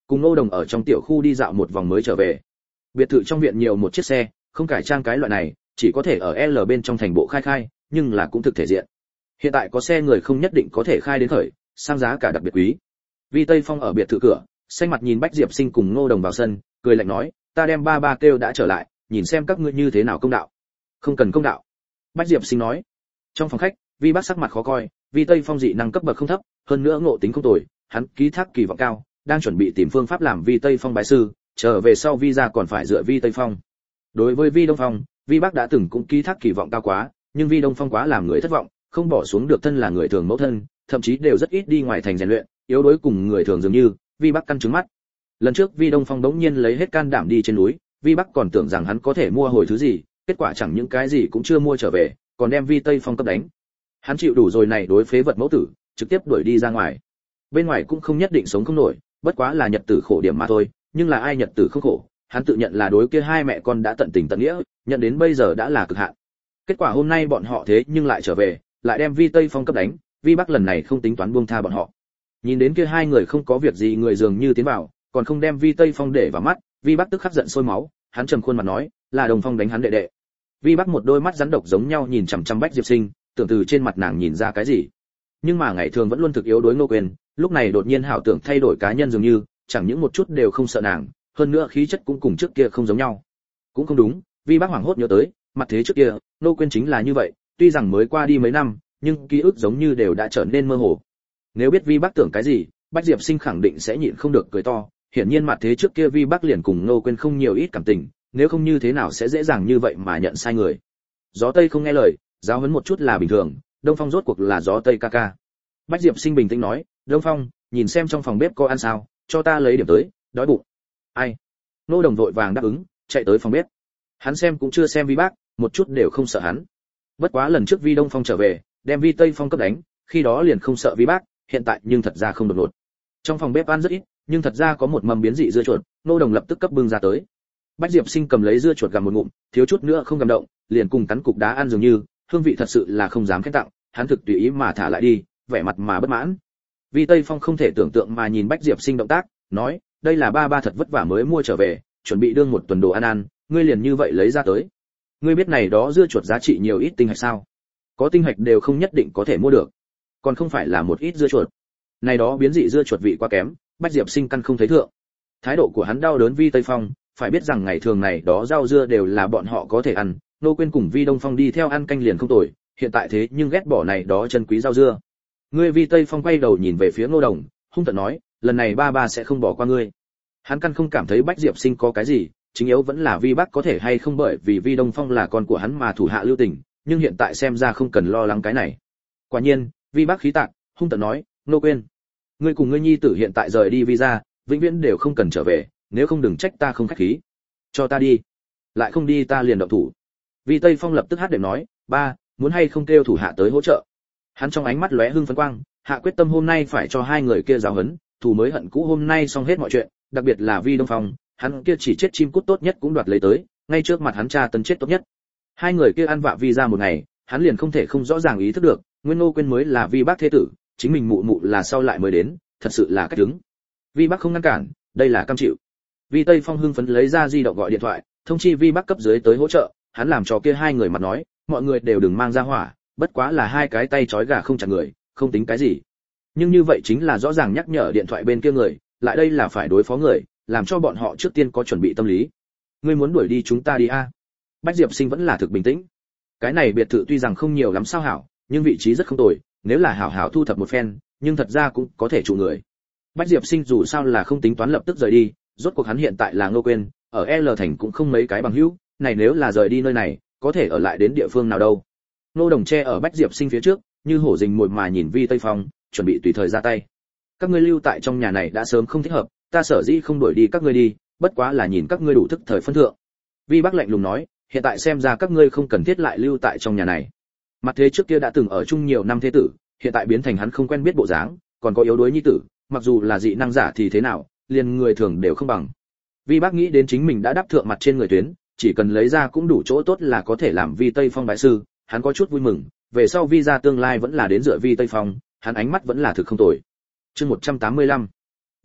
cùng Ngô Đồng ở trong tiểu khu đi dạo một vòng mới trở về. Biệt thự trong viện nhiều một chiếc xe, không cải trang cái loại này, chỉ có thể ở L bên trong thành bộ khai khai, nhưng là cũng thực thể diện. Hiện tại có xe người không nhất định có thể khai đến khởi, sang giá cả đặc biệt quý. Vi Tây Phong ở biệt thự cửa, xanh mặt nhìn Bách Diệp Sinh cùng Ngô Đồng vào sân, cười lạnh nói, ta đem ba ba kêu đã trở lại, nhìn xem các ngươi như thế nào công đạo. Không cần công đạo. Bách Diệp Sinh nói. Trong phòng khách, Vi Bác sắc mặt khó coi, Vi Tây Phong dị năng cấp bậc không thấp, hơn nữa ngộ tính không tồi, hắn ký thác kỳ vọng cao, đang chuẩn bị tìm phương pháp làm Vi Tây Phong bái sư, trở về sau Vi gia còn phải dựa Vi Tây Phong. Đối với Vi Đông Phong, Vi Bác đã từng cũng ký thác kỳ vọng cao quá, nhưng Vi Đông Phong quá làm người thất vọng, không bỏ xuống được thân là người thường mẫu thân, thậm chí đều rất ít đi ngoài thành rèn luyện, yếu đuối cùng người thường dường như, Vi Bác căn trứng mắt. Lần trước Vi Đông Phong đống nhiên lấy hết can đảm đi trên núi, Vi Bác còn tưởng rằng hắn có thể mua hồi thứ gì, kết quả chẳng những cái gì cũng chưa mua trở về, còn đem Vi Tây Phong cấp đánh. Hắn chịu đủ rồi này đối phế vật mẫu tử, trực tiếp đuổi đi ra ngoài. Bên ngoài cũng không nhất định sống không nổi, bất quá là nhật tử khổ điểm mà thôi, nhưng là ai nhật tử không khổ, hắn tự nhận là đối kia hai mẹ con đã tận tình tận nghĩa, nhận đến bây giờ đã là cực hạn. Kết quả hôm nay bọn họ thế nhưng lại trở về, lại đem Vi Tây Phong cấp đánh, Vi Bắc lần này không tính toán buông tha bọn họ. Nhìn đến kia hai người không có việc gì người dường như tiến vào, còn không đem Vi Tây Phong để vào mắt, Vi Bắc tức khắc giận sôi máu, hắn trầm khuôn mặt nói, là Đồng Phong đánh hắn đệ đệ. Vi Bắc một đôi mắt rắn độc giống nhau nhìn chằm chằm Bách Diệp Sinh, tưởng từ trên mặt nàng nhìn ra cái gì. Nhưng mà ngày thường vẫn luôn thực yếu đối Ngô Quyền, lúc này đột nhiên hảo tưởng thay đổi cá nhân dường như, chẳng những một chút đều không sợ nàng, hơn nữa khí chất cũng cùng trước kia không giống nhau. Cũng không đúng, Vi Bắc hoảng hốt nhớ tới, mặt thế trước kia, Ngô Quyền chính là như vậy, tuy rằng mới qua đi mấy năm, nhưng ký ức giống như đều đã trở nên mơ hồ. Nếu biết Vi Bắc tưởng cái gì, Bách Diệp Sinh khẳng định sẽ nhịn không được cười to, hiển nhiên mặt thế trước kia Vi Bắc liền cùng Ngô Quyền không nhiều ít cảm tình, nếu không như thế nào sẽ dễ dàng như vậy mà nhận sai người. Gió Tây không nghe lời, giáo huấn một chút là bình thường, Đông Phong rốt cuộc là gió Tây ca ca. Bách Diệp Sinh bình tĩnh nói, Đông Phong, nhìn xem trong phòng bếp có ăn sao, cho ta lấy điểm tới, đói bụng. Ai? Nô Đồng vội vàng đáp ứng, chạy tới phòng bếp. Hắn xem cũng chưa xem Vi Bác, một chút đều không sợ hắn. Bất quá lần trước Vi Đông Phong trở về, đem Vi Tây Phong cấp đánh, khi đó liền không sợ Vi Bác, hiện tại nhưng thật ra không đột ngột. Trong phòng bếp ăn rất ít, nhưng thật ra có một mầm biến dị dưa chuột, Nô Đồng lập tức cấp bưng ra tới. Bách Diệp Sinh cầm lấy dưa chuột gặm một ngụm, thiếu chút nữa không gặm động, liền cùng cắn cục đá ăn dường như, hương vị thật sự là không dám khen tặng, hắn thực tùy ý mà thả lại đi, vẻ mặt mà bất mãn. Vi Tây Phong không thể tưởng tượng mà nhìn Bách Diệp Sinh động tác, nói, đây là ba ba thật vất vả mới mua trở về, chuẩn bị đương một tuần đồ ăn ăn, ngươi liền như vậy lấy ra tới. Ngươi biết này đó dưa chuột giá trị nhiều ít tinh hạch sao? Có tinh hạch đều không nhất định có thể mua được, còn không phải là một ít dưa chuột. Này đó biến dị dưa chuột vị quá kém, Bách Diệp Sinh căn không thấy thượng. Thái độ của hắn đau đớn Vi Tây Phong, phải biết rằng ngày thường này đó rau dưa đều là bọn họ có thể ăn, Nô Quyên cùng Vi Đông Phong đi theo ăn canh liền không tồi, hiện tại thế nhưng ghét bỏ này đó chân quý rau dưa. Ngươi Vi Tây Phong quay đầu nhìn về phía Ngô Đồng, hung tợn nói, lần này ba ba sẽ không bỏ qua ngươi. Hắn căn không cảm thấy Bách Diệp Sinh có cái gì, chính yếu vẫn là Vi Bắc có thể hay không bởi vì Vi Đông Phong là con của hắn mà thủ hạ lưu tình, nhưng hiện tại xem ra không cần lo lắng cái này. Quả nhiên, Vi Bắc khí tạc, hung tợn nói, Nô Quyên, ngươi cùng ngươi nhi tử hiện tại rời đi visa, vĩnh viễn đều không cần trở về, nếu không đừng trách ta không khách khí. Cho ta đi. Lại không đi ta liền động thủ. Vi Tây Phong lập tức hát đệm nói, ba, muốn hay không kêu thủ hạ tới hỗ trợ. Hắn trong ánh mắt lóe hưng phấn quang, hạ quyết tâm hôm nay phải cho hai người kia giáo huấn, thù mới hận cũ hôm nay xong hết mọi chuyện, đặc biệt là Vi Đông Phong, hắn kia chỉ chết chim cút tốt nhất cũng đoạt lấy tới, ngay trước mặt hắn tra tấn chết tốt nhất. Hai người kia ăn vạ Vi ra một ngày, hắn liền không thể không rõ ràng ý thức được, Nguyên Ngô Quyên mới là Vi Bác thế tử, chính mình mụ mụ là sau lại mới đến, thật sự là cách đứng. Vi Bác không ngăn cản, đây là cam chịu. Vi Tây Phong hưng phấn lấy ra di động gọi điện thoại, thông chi Vi Bác cấp dưới tới hỗ trợ, hắn làm cho kia hai người mặt nói, mọi người đều đừng mang ra hỏa, bất quá là hai cái tay trói gà không chặt người, không tính cái gì. Nhưng như vậy chính là rõ ràng nhắc nhở điện thoại bên kia người, lại đây là phải đối phó người, làm cho bọn họ trước tiên có chuẩn bị tâm lý. Ngươi muốn đuổi đi chúng ta đi a? À? Bách Diệp Sinh vẫn là thực bình tĩnh. Cái này biệt thự tuy rằng không nhiều lắm sao hảo, nhưng vị trí rất không tồi, nếu là hảo hảo thu thập một phen, nhưng thật ra cũng có thể trụ người. Bách Diệp Sinh dù sao là không tính toán lập tức rời đi, rốt cuộc hắn hiện tại là Ngô Quyên, ở L thành cũng không mấy cái bằng hữu, này nếu là rời đi nơi này, có thể ở lại đến địa phương nào đâu. Nô Đồng tre ở Bách Diệp Sinh phía trước, như hổ rình mồi mà nhìn Vi Tây Phong, chuẩn bị tùy thời ra tay. Các ngươi lưu tại trong nhà này đã sớm không thích hợp, ta sở dĩ không đuổi đi các ngươi đi, bất quá là nhìn các ngươi đủ thức thời phân thượng. Vi Bắc lạnh lùng nói, hiện tại xem ra các ngươi không cần thiết lại lưu tại trong nhà này. Mặt thế trước kia đã từng ở chung nhiều năm thế tử, hiện tại biến thành hắn không quen biết bộ dáng, còn có yếu đuối nhi tử, mặc dù là dị năng giả thì thế nào, liền người thường đều không bằng. Vi Bắc nghĩ đến chính mình đã đáp thượng mặt trên người tuyến, chỉ cần lấy ra cũng đủ chỗ tốt là có thể làm Vi Tây Phong bái sư, hắn có chút vui mừng, về sau Vi ra tương lai vẫn là đến dựa Vi Tây Phong, hắn ánh mắt vẫn là thực không tồi. Chương một trăm tám mươi lăm.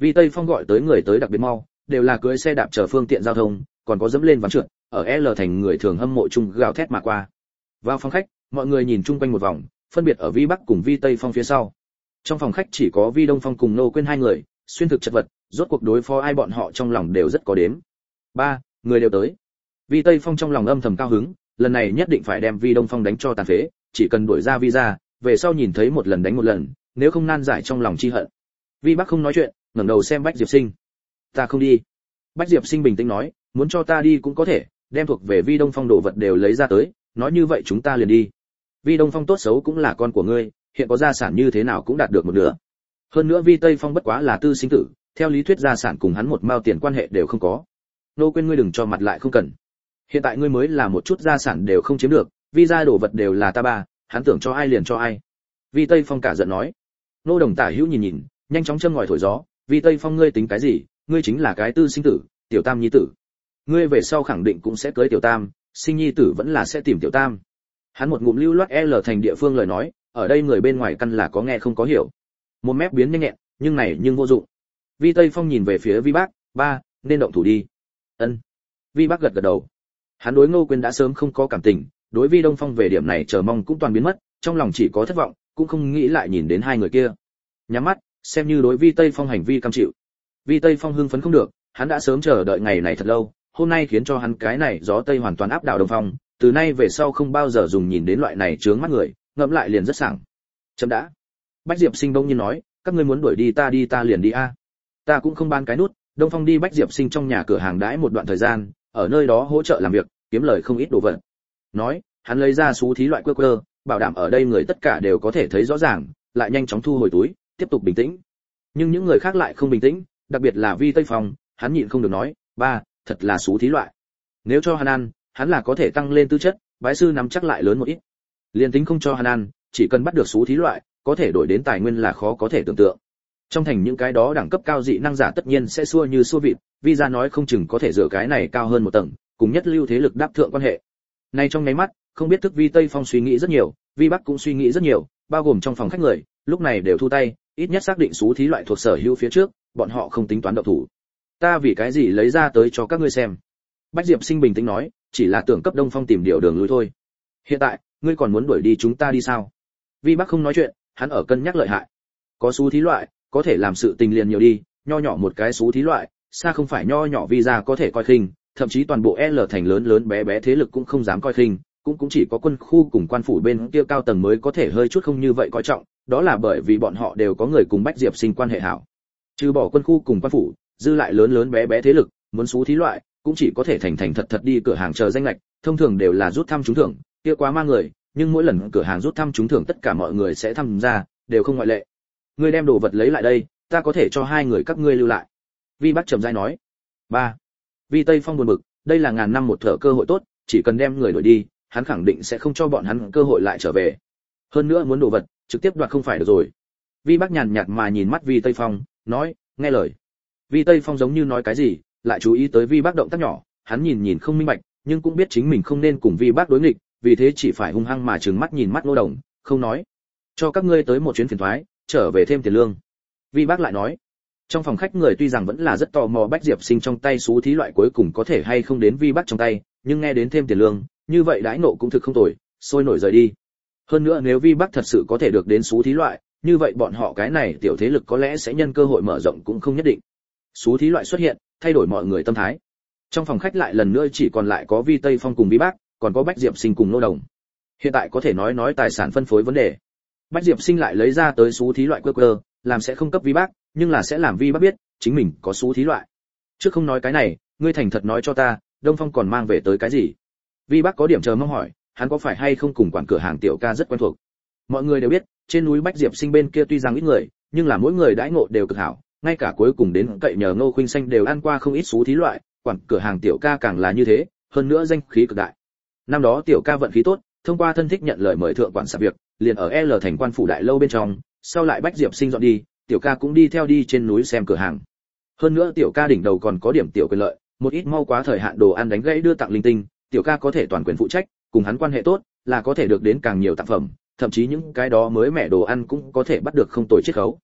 Vi Tây Phong gọi tới người tới đặc biệt mau, đều là cưỡi xe đạp chở phương tiện giao thông, còn có dẫm lên ván trượt, ở L thành người thường hâm mộ chung gào thét mà qua. Vào phòng khách, mọi người nhìn chung quanh một vòng, phân biệt ở Vi Bắc cùng Vi Tây Phong phía sau. Trong phòng khách chỉ có Vi Đông Phong cùng Nô Quyên hai người, xuyên thực chật vật, rốt cuộc đối phó ai bọn họ trong lòng đều rất có đếm. Ba, người đều tới. Vi Tây Phong trong lòng âm thầm cao hứng, lần này nhất định phải đem Vi Đông Phong đánh cho tàn phế, chỉ cần đuổi ra Vi ra, về sau nhìn thấy một lần đánh một lần, nếu không nan giải trong lòng chi hận. Vi Bắc không nói chuyện, ngẩng đầu xem Bách Diệp Sinh. Ta không đi. Bách Diệp Sinh bình tĩnh nói, muốn cho ta đi cũng có thể, đem thuộc về Vi Đông Phong đồ vật đều lấy ra tới, nói như vậy chúng ta liền đi. Vi Đông Phong tốt xấu cũng là con của ngươi, hiện có gia sản như thế nào cũng đạt được một nửa. Hơn nữa Vi Tây Phong bất quá là tư sinh tử, theo lý thuyết gia sản cùng hắn một mao tiền quan hệ đều không có. Nô Quyên ngươi đừng cho mặt lại không cần. Hiện tại ngươi mới là một chút gia sản đều không chiếm được, Vi gia đồ vật đều là ta ba, hắn tưởng cho ai liền cho ai. Vi Tây Phong cả giận nói. Nô Đồng tả hữu nhìn nhìn, nhanh chóng châm ngòi thổi gió, Vi Tây Phong ngươi tính cái gì, ngươi chính là cái tư sinh tử, tiểu tam nhi tử. Ngươi về sau khẳng định cũng sẽ cưới tiểu tam, sinh nhi tử vẫn là sẽ tìm tiểu tam. Hắn một ngụm lưu loát L thành địa phương lời nói, ở đây người bên ngoài căn là có nghe không có hiểu. Một mép biến nhanh nhẹn, nhưng này nhưng vô dụng. Vi Tây Phong nhìn về phía Vi Bác, ba, nên động thủ đi. Ân. Vi Bác gật gật đầu. Hắn đối Ngô Quyên đã sớm không có cảm tình, đối Vi Đông Phong về điểm này chờ mong cũng toàn biến mất, trong lòng chỉ có thất vọng, cũng không nghĩ lại nhìn đến hai người kia. Nhắm mắt, xem như đối Vi Tây Phong hành vi cam chịu. Vi Tây Phong hưng phấn không được, hắn đã sớm chờ đợi ngày này thật lâu, hôm nay khiến cho hắn cái này gió tây hoàn toàn áp đảo Đông Phong, từ nay về sau không bao giờ dùng nhìn đến loại này chướng mắt người, ngẫm lại liền rất sảng. Chấm đã. Bách Diệp Sinh bỗng nhiên nói, các ngươi muốn đuổi đi ta đi ta liền đi a. Ta cũng không bán cái nút. Đông Phong đi Bách Diệp Sinh trong nhà cửa hàng đãi một đoạn thời gian, ở nơi đó hỗ trợ làm việc, kiếm lời không ít đồ vật. Nói, hắn lấy ra số thí loại quơ quơ, bảo đảm ở đây người tất cả đều có thể thấy rõ ràng, lại nhanh chóng thu hồi túi, tiếp tục bình tĩnh. Nhưng những người khác lại không bình tĩnh, đặc biệt là Vi Tây Phong, hắn nhịn không được nói, ba, thật là số thí loại. Nếu cho hắn ăn, hắn là có thể tăng lên tư chất, bái sư nắm chắc lại lớn một ít. Liên tính không cho hắn ăn, chỉ cần bắt được số thí loại, có thể đổi đến tài nguyên là khó có thể tưởng tượng. Trong thành những cái đó đẳng cấp cao dị năng giả tất nhiên sẽ xua như xua vịt, Vi gia nói không chừng có thể dựa cái này cao hơn một tầng, cùng nhất lưu thế lực đáp thượng quan hệ. Nay trong nháy mắt, không biết thức Vi Tây Phong suy nghĩ rất nhiều, Vi Bắc cũng suy nghĩ rất nhiều, bao gồm trong phòng khách người, lúc này đều thu tay, ít nhất xác định số thí loại thuộc sở hữu phía trước, bọn họ không tính toán động thủ. Ta vì cái gì lấy ra tới cho các ngươi xem? Bách Diệp Sinh bình tĩnh nói, chỉ là tưởng cấp Đông Phong tìm điều đường lui thôi. Hiện tại, ngươi còn muốn đuổi đi chúng ta đi sao? Vi Bắc không nói chuyện, hắn ở cân nhắc lợi hại. Có số thí loại, có thể làm sự tình liền nhiều đi, nho nhỏ một cái số thí loại, xa không phải nho nhỏ Vi gia có thể coi khinh, thậm chí toàn bộ L thành lớn lớn bé bé thế lực cũng không dám coi khinh, cũng cũng chỉ có quân khu cùng quan phủ bên kia cao tầng mới có thể hơi chút không như vậy coi trọng, đó là bởi vì bọn họ đều có người cùng Bách Diệp Sinh quan hệ hảo. Trừ bỏ quân khu cùng quan phủ, dư lại lớn lớn bé bé thế lực, muốn số thí loại, cũng chỉ có thể thành thành thật thật đi cửa hàng chờ danh lệch, thông thường đều là rút thăm trúng thưởng, kia quá mang người, nhưng mỗi lần cửa hàng rút thăm trúng thưởng tất cả mọi người sẽ tham gia, đều không ngoại lệ. Ngươi đem đồ vật lấy lại đây, ta có thể cho hai người các ngươi lưu lại. Vi Bắc trầm rãi nói. Ba. Vi Tây Phong buồn bực, đây là ngàn năm một thở cơ hội tốt, chỉ cần đem người đuổi đi, hắn khẳng định sẽ không cho bọn hắn cơ hội lại trở về. Hơn nữa muốn đồ vật, trực tiếp đoạt không phải được rồi. Vi Bắc nhàn nhạt mà nhìn mắt Vi Tây Phong, nói, nghe lời. Vi Tây Phong giống như nói cái gì, lại chú ý tới Vi Bắc động tác nhỏ, hắn nhìn nhìn không minh bạch, nhưng cũng biết chính mình không nên cùng Vi Bắc đối nghịch, vì thế chỉ phải hung hăng mà trừng mắt nhìn mắt Ngô Đồng, không nói. Cho các ngươi tới một chuyến phiền toái, trở về thêm tiền lương. Vi Bắc lại nói. Trong phòng khách người tuy rằng vẫn là rất tò mò Bách Diệp Sinh trong tay số thí loại cuối cùng có thể hay không đến Vi Bắc trong tay, nhưng nghe đến thêm tiền lương, như vậy đãi nộ cũng thực không tồi, sôi nổi rời đi. Hơn nữa nếu Vi Bắc thật sự có thể được đến số thí loại, như vậy bọn họ cái này tiểu thế lực có lẽ sẽ nhân cơ hội mở rộng cũng không nhất định. Số thí loại xuất hiện, thay đổi mọi người tâm thái. Trong phòng khách lại lần nữa chỉ còn lại có Vi Tây Phong cùng Vi Bắc, còn có Bách Diệp Sinh cùng Nô Đồng. Hiện tại có thể nói nói tài sản phân phối vấn đề. Bách Diệp Sinh lại lấy ra tới số thí loại quơ quơ, làm sẽ không cấp Vi Bắc, nhưng là sẽ làm Vi Bắc biết, chính mình có số thí loại. Trước không nói cái này, ngươi thành thật nói cho ta, Đông Phong còn mang về tới cái gì? Vi Bắc có điểm chờ mong hỏi, hắn có phải hay không cùng quản cửa hàng tiểu ca rất quen thuộc. Mọi người đều biết, trên núi Bách Diệp Sinh bên kia tuy rằng ít người, nhưng là mỗi người đãi ngộ đều cực hảo, ngay cả cuối cùng đến cậy nhờ Ngô Khuynh Xanh đều ăn qua không ít số thí loại, quản cửa hàng tiểu ca càng là như thế, hơn nữa danh khí cực đại. Năm đó tiểu ca vận khí tốt, thông qua thân thích nhận lời mời thượng quản sạp việc, liền ở L thành quan phủ đại lâu bên trong, sau lại Bách Diệp Sinh dọn đi, tiểu ca cũng đi theo đi trên núi xem cửa hàng. Hơn nữa tiểu ca đỉnh đầu còn có điểm tiểu quyền lợi, một ít mau quá thời hạn đồ ăn đánh gãy đưa tặng linh tinh, tiểu ca có thể toàn quyền phụ trách, cùng hắn quan hệ tốt, là có thể được đến càng nhiều tặng phẩm, thậm chí những cái đó mới mẻ đồ ăn cũng có thể bắt được không tồi chiết khấu.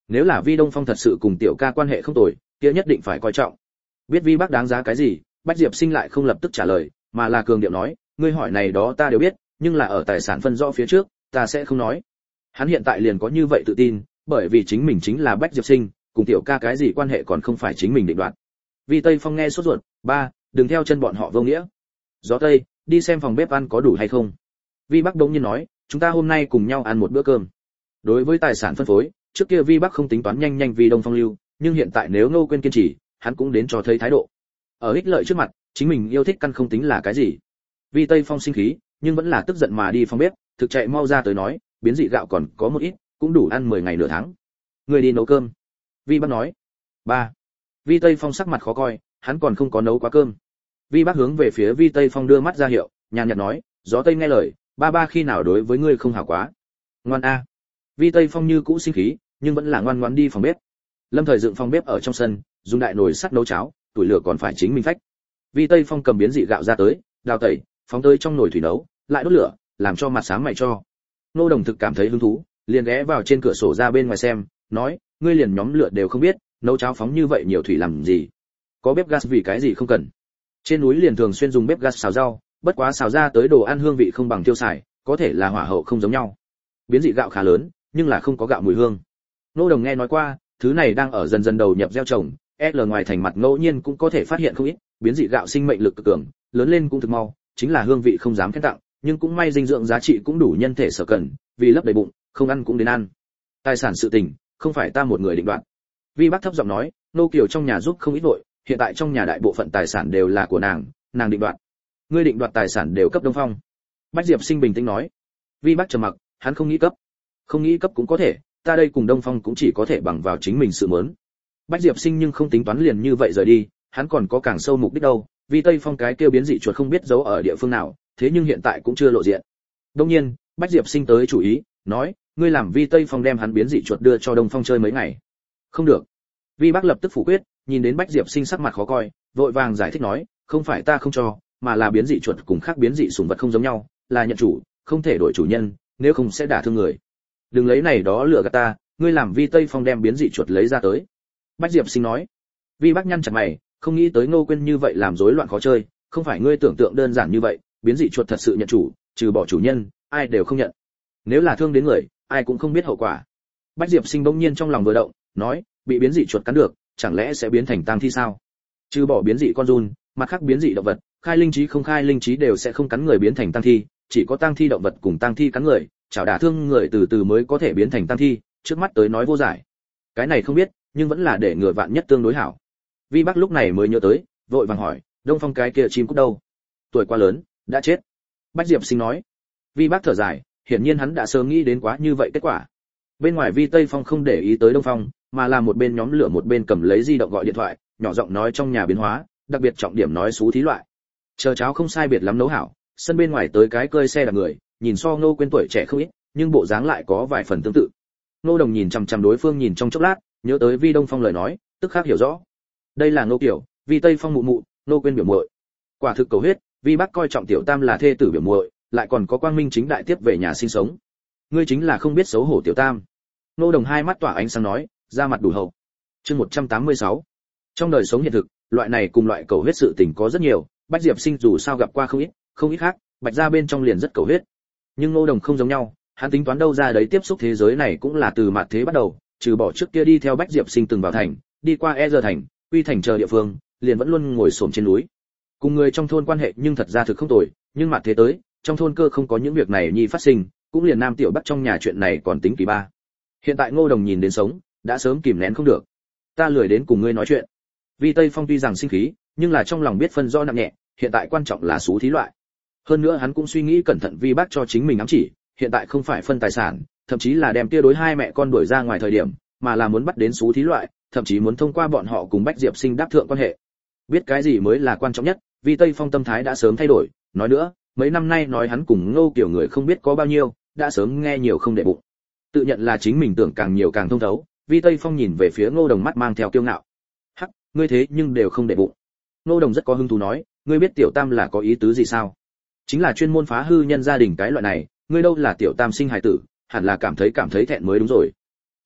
Nếu là Vi Đông Phong thật sự cùng tiểu ca quan hệ không tồi, kia nhất định phải coi trọng. Biết Vi Bắc đáng giá cái gì, Bách Diệp Sinh lại không lập tức trả lời, mà là cường điệu nói, ngươi hỏi này đó ta đều biết, nhưng là ở tài sản phân rõ phía trước, ta sẽ không nói. Hắn hiện tại liền có như vậy tự tin, bởi vì chính mình chính là Bách Diệp Sinh, cùng tiểu ca cái gì quan hệ còn không phải chính mình định đoạt. Vi Tây Phong nghe sốt ruột, ba, đừng theo chân bọn họ vô nghĩa. Gió Tây, đi xem phòng bếp ăn có đủ hay không. Vi Bắc đống nhiên nói, chúng ta hôm nay cùng nhau ăn một bữa cơm. Đối với tài sản phân phối, trước kia Vi Bắc không tính toán nhanh nhanh vì Đông Phong lưu, nhưng hiện tại nếu Ngô Quyên kiên trì, hắn cũng đến cho thấy thái độ. Ở ích lợi trước mặt, chính mình yêu thích căn không tính là cái gì. Vi Tây Phong sinh khí, nhưng vẫn là tức giận mà đi phòng bếp, thực chạy mau ra tới nói, biến dị gạo còn có một ít, cũng đủ ăn mười ngày nửa tháng. Người đi nấu cơm. Vi Bắc nói. Ba. Vi Tây Phong sắc mặt khó coi, hắn còn không có nấu quá cơm. Vi Bắc hướng về phía Vi Tây Phong đưa mắt ra hiệu, nhàn nhạt nói, Gió Tây nghe lời, ba ba khi nào đối với ngươi không hảo quá. Ngoan a. Vi Tây Phong như cũ sinh khí, nhưng vẫn là ngoan ngoãn đi phòng bếp. Lâm Thời dựng phòng bếp ở trong sân, dùng đại nồi sắt nấu cháo, tuổi lửa còn phải chính mình phách. Vi Tây Phong cầm biến dị gạo ra tới, đào tẩy, phóng tới trong nồi thủy nấu, lại đốt lửa, làm cho mặt sáng mày cho. Nô Đồng thực cảm thấy hứng thú, liền ghé vào trên cửa sổ ra bên ngoài xem, nói, ngươi liền nhóm lửa đều không biết, nấu cháo phóng như vậy nhiều thủy làm gì? Có bếp gas vì cái gì không cần? Trên núi liền thường xuyên dùng bếp gas xào rau, bất quá xào ra tới đồ ăn hương vị không bằng tiêu xài, có thể là hỏa hậu không giống nhau. Biến dị gạo khá lớn, nhưng là không có gạo mùi hương. Nô Đồng nghe nói qua, thứ này đang ở dần dần đầu nhập gieo trồng, L ngoài thành mặt ngẫu nhiên cũng có thể phát hiện không ít, biến dị gạo sinh mệnh lực cực cường, lớn lên cũng thực mau, chính là hương vị không dám khen tặng, nhưng cũng may dinh dưỡng giá trị cũng đủ nhân thể sở cần, vì lấp đầy bụng, không ăn cũng đến ăn. Tài sản sự tình, không phải ta một người định đoạt. Vi Bắc thấp giọng nói, nô kiều trong nhà giúp không ít vội, hiện tại trong nhà đại bộ phận tài sản đều là của nàng, nàng định đoạt. Ngươi định đoạt tài sản đều cấp Đông Phong. Bách Diệp Sinh bình tĩnh nói. Vi Bắc trầm mặc, hắn không nghĩ cấp. Không nghĩ cấp cũng có thể, ta đây cùng Đông Phong cũng chỉ có thể bằng vào chính mình sự muốn. Bách Diệp Sinh nhưng không tính toán liền như vậy rời đi, hắn còn có càng sâu mục đích đâu, vì Tây Phong cái kêu biến dị chuột không biết giấu ở địa phương nào, thế nhưng hiện tại cũng chưa lộ diện. Đương nhiên, Bách Diệp Sinh tới chủ ý, nói, ngươi làm Vi Tây Phong đem hắn biến dị chuột đưa cho Đông Phong chơi mấy ngày. Không được. Vi Bắc lập tức phủ quyết, nhìn đến Bách Diệp Sinh sắc mặt khó coi, vội vàng giải thích nói, không phải ta không cho, mà là biến dị chuột cùng khác biến dị sủng vật không giống nhau, là nhận chủ, không thể đổi chủ nhân, nếu không sẽ đả thương người. Đừng lấy này đó lừa gạt ta, ngươi làm Vi Tây Phong đem biến dị chuột lấy ra tới. Bách Diệp Sinh nói. Vi Bắc nhăn chặt mày, không nghĩ tới Ngô Quyên như vậy làm rối loạn khó chơi, không phải ngươi tưởng tượng đơn giản như vậy, biến dị chuột thật sự nhận chủ, trừ bỏ chủ nhân, ai đều không nhận. Nếu là thương đến người, ai cũng không biết hậu quả. Bách Diệp Sinh bỗng nhiên trong lòng vừa động, nói, bị biến dị chuột cắn được, chẳng lẽ sẽ biến thành tang thi sao? Trừ bỏ biến dị con giun, mặt khác biến dị động vật, khai linh trí không khai linh trí đều sẽ không cắn người biến thành tang thi, chỉ có tang thi động vật cùng tang thi cắn người, chảo đả thương người từ từ mới có thể biến thành tang thi, trước mắt tới nói vô giải. Cái này không biết, nhưng vẫn là để ngừa vạn nhất tương đối hảo. Vi Bắc lúc này mới nhớ tới, vội vàng hỏi, Đông Phong cái kia chim cút đâu? Tuổi quá lớn, đã chết. Bách Diệp Sinh nói. Vi Bắc thở dài, hiển nhiên hắn đã sớm nghĩ đến quá như vậy kết quả. Bên ngoài Vi Tây Phong không để ý tới Đông Phong, mà là một bên nhóm lửa một bên cầm lấy di động gọi điện thoại, nhỏ giọng nói trong nhà biến hóa, đặc biệt trọng điểm nói xú thí loại. Chờ cháo không sai biệt lắm nấu hảo, sân bên ngoài tới cái cơi xe đạp người, nhìn so Ngô Quyên tuổi trẻ không ít, nhưng bộ dáng lại có vài phần tương tự. Ngô Đồng nhìn chằm chằm đối phương nhìn trong chốc lát, nhớ tới Vi Đông Phong lời nói, tức khắc hiểu rõ. Đây là Ngô Kiều, Vi Tây Phong mụ mụ, Ngô Quyên biểu muội. Quả thực cầu huyết, Vi Bắc coi trọng Tiểu Tam là thê tử biểu muội, lại còn có quang minh chính đại tiếp về nhà sinh sống. Ngươi chính là không biết xấu hổ Tiểu Tam. Ngô Đồng hai mắt tỏa ánh sáng nói, ra mặt đủ hậu. Chương một trăm tám mươi sáu. Trong đời sống hiện thực, loại này cùng loại cầu huyết sự tình có rất nhiều, Bách Diệp Sinh dù sao gặp qua không ít, không ít khác, Bạch gia bên trong liền rất cầu huyết. Nhưng Ngô Đồng không giống nhau, hắn tính toán đâu ra đấy tiếp xúc thế giới này cũng là từ mặt thế bắt đầu, trừ bỏ trước kia đi theo Bách Diệp Sinh từng vào thành, đi qua E giờ thành, Quy thành chờ địa phương, liền vẫn luôn ngồi xổm trên núi. Cùng người trong thôn quan hệ nhưng thật ra thực không tồi, nhưng mặt thế tới, trong thôn cơ không có những việc này nhi phát sinh, cũng liền Nam Tiểu Bắc trong nhà chuyện này còn tính kỳ ba. Hiện tại Ngô Đồng nhìn đến sống, đã sớm kìm nén không được. Ta lười đến cùng ngươi nói chuyện. Vi Tây Phong tuy rằng sinh khí, nhưng là trong lòng biết phân rõ nặng nhẹ, hiện tại quan trọng là xú thí loại. Hơn nữa hắn cũng suy nghĩ cẩn thận Vi Bắc cho chính mình ám chỉ, hiện tại không phải phân tài sản, thậm chí là đem tia đối hai mẹ con đuổi ra ngoài thời điểm, mà là muốn bắt đến xú thí loại, thậm chí muốn thông qua bọn họ cùng Bách Diệp Sinh đáp thượng quan hệ. Biết cái gì mới là quan trọng nhất, Vi Tây Phong tâm thái đã sớm thay đổi, nói nữa, mấy năm nay nói hắn cùng Ngô Kiều người không biết có bao nhiêu, đã sớm nghe nhiều không để bụng. Tự nhận là chính mình tưởng càng nhiều càng thông thấu, Vi Tây Phong nhìn về phía Ngô Đồng mắt mang theo kiêu ngạo. Hắc, ngươi thế nhưng đều không để bụng. Ngô Đồng rất có hứng thú nói, ngươi biết Tiểu Tam là có ý tứ gì sao? Chính là chuyên môn phá hư nhân gia đình cái loại này, ngươi đâu là Tiểu Tam sinh hài tử, hẳn là cảm thấy cảm thấy thẹn mới đúng rồi.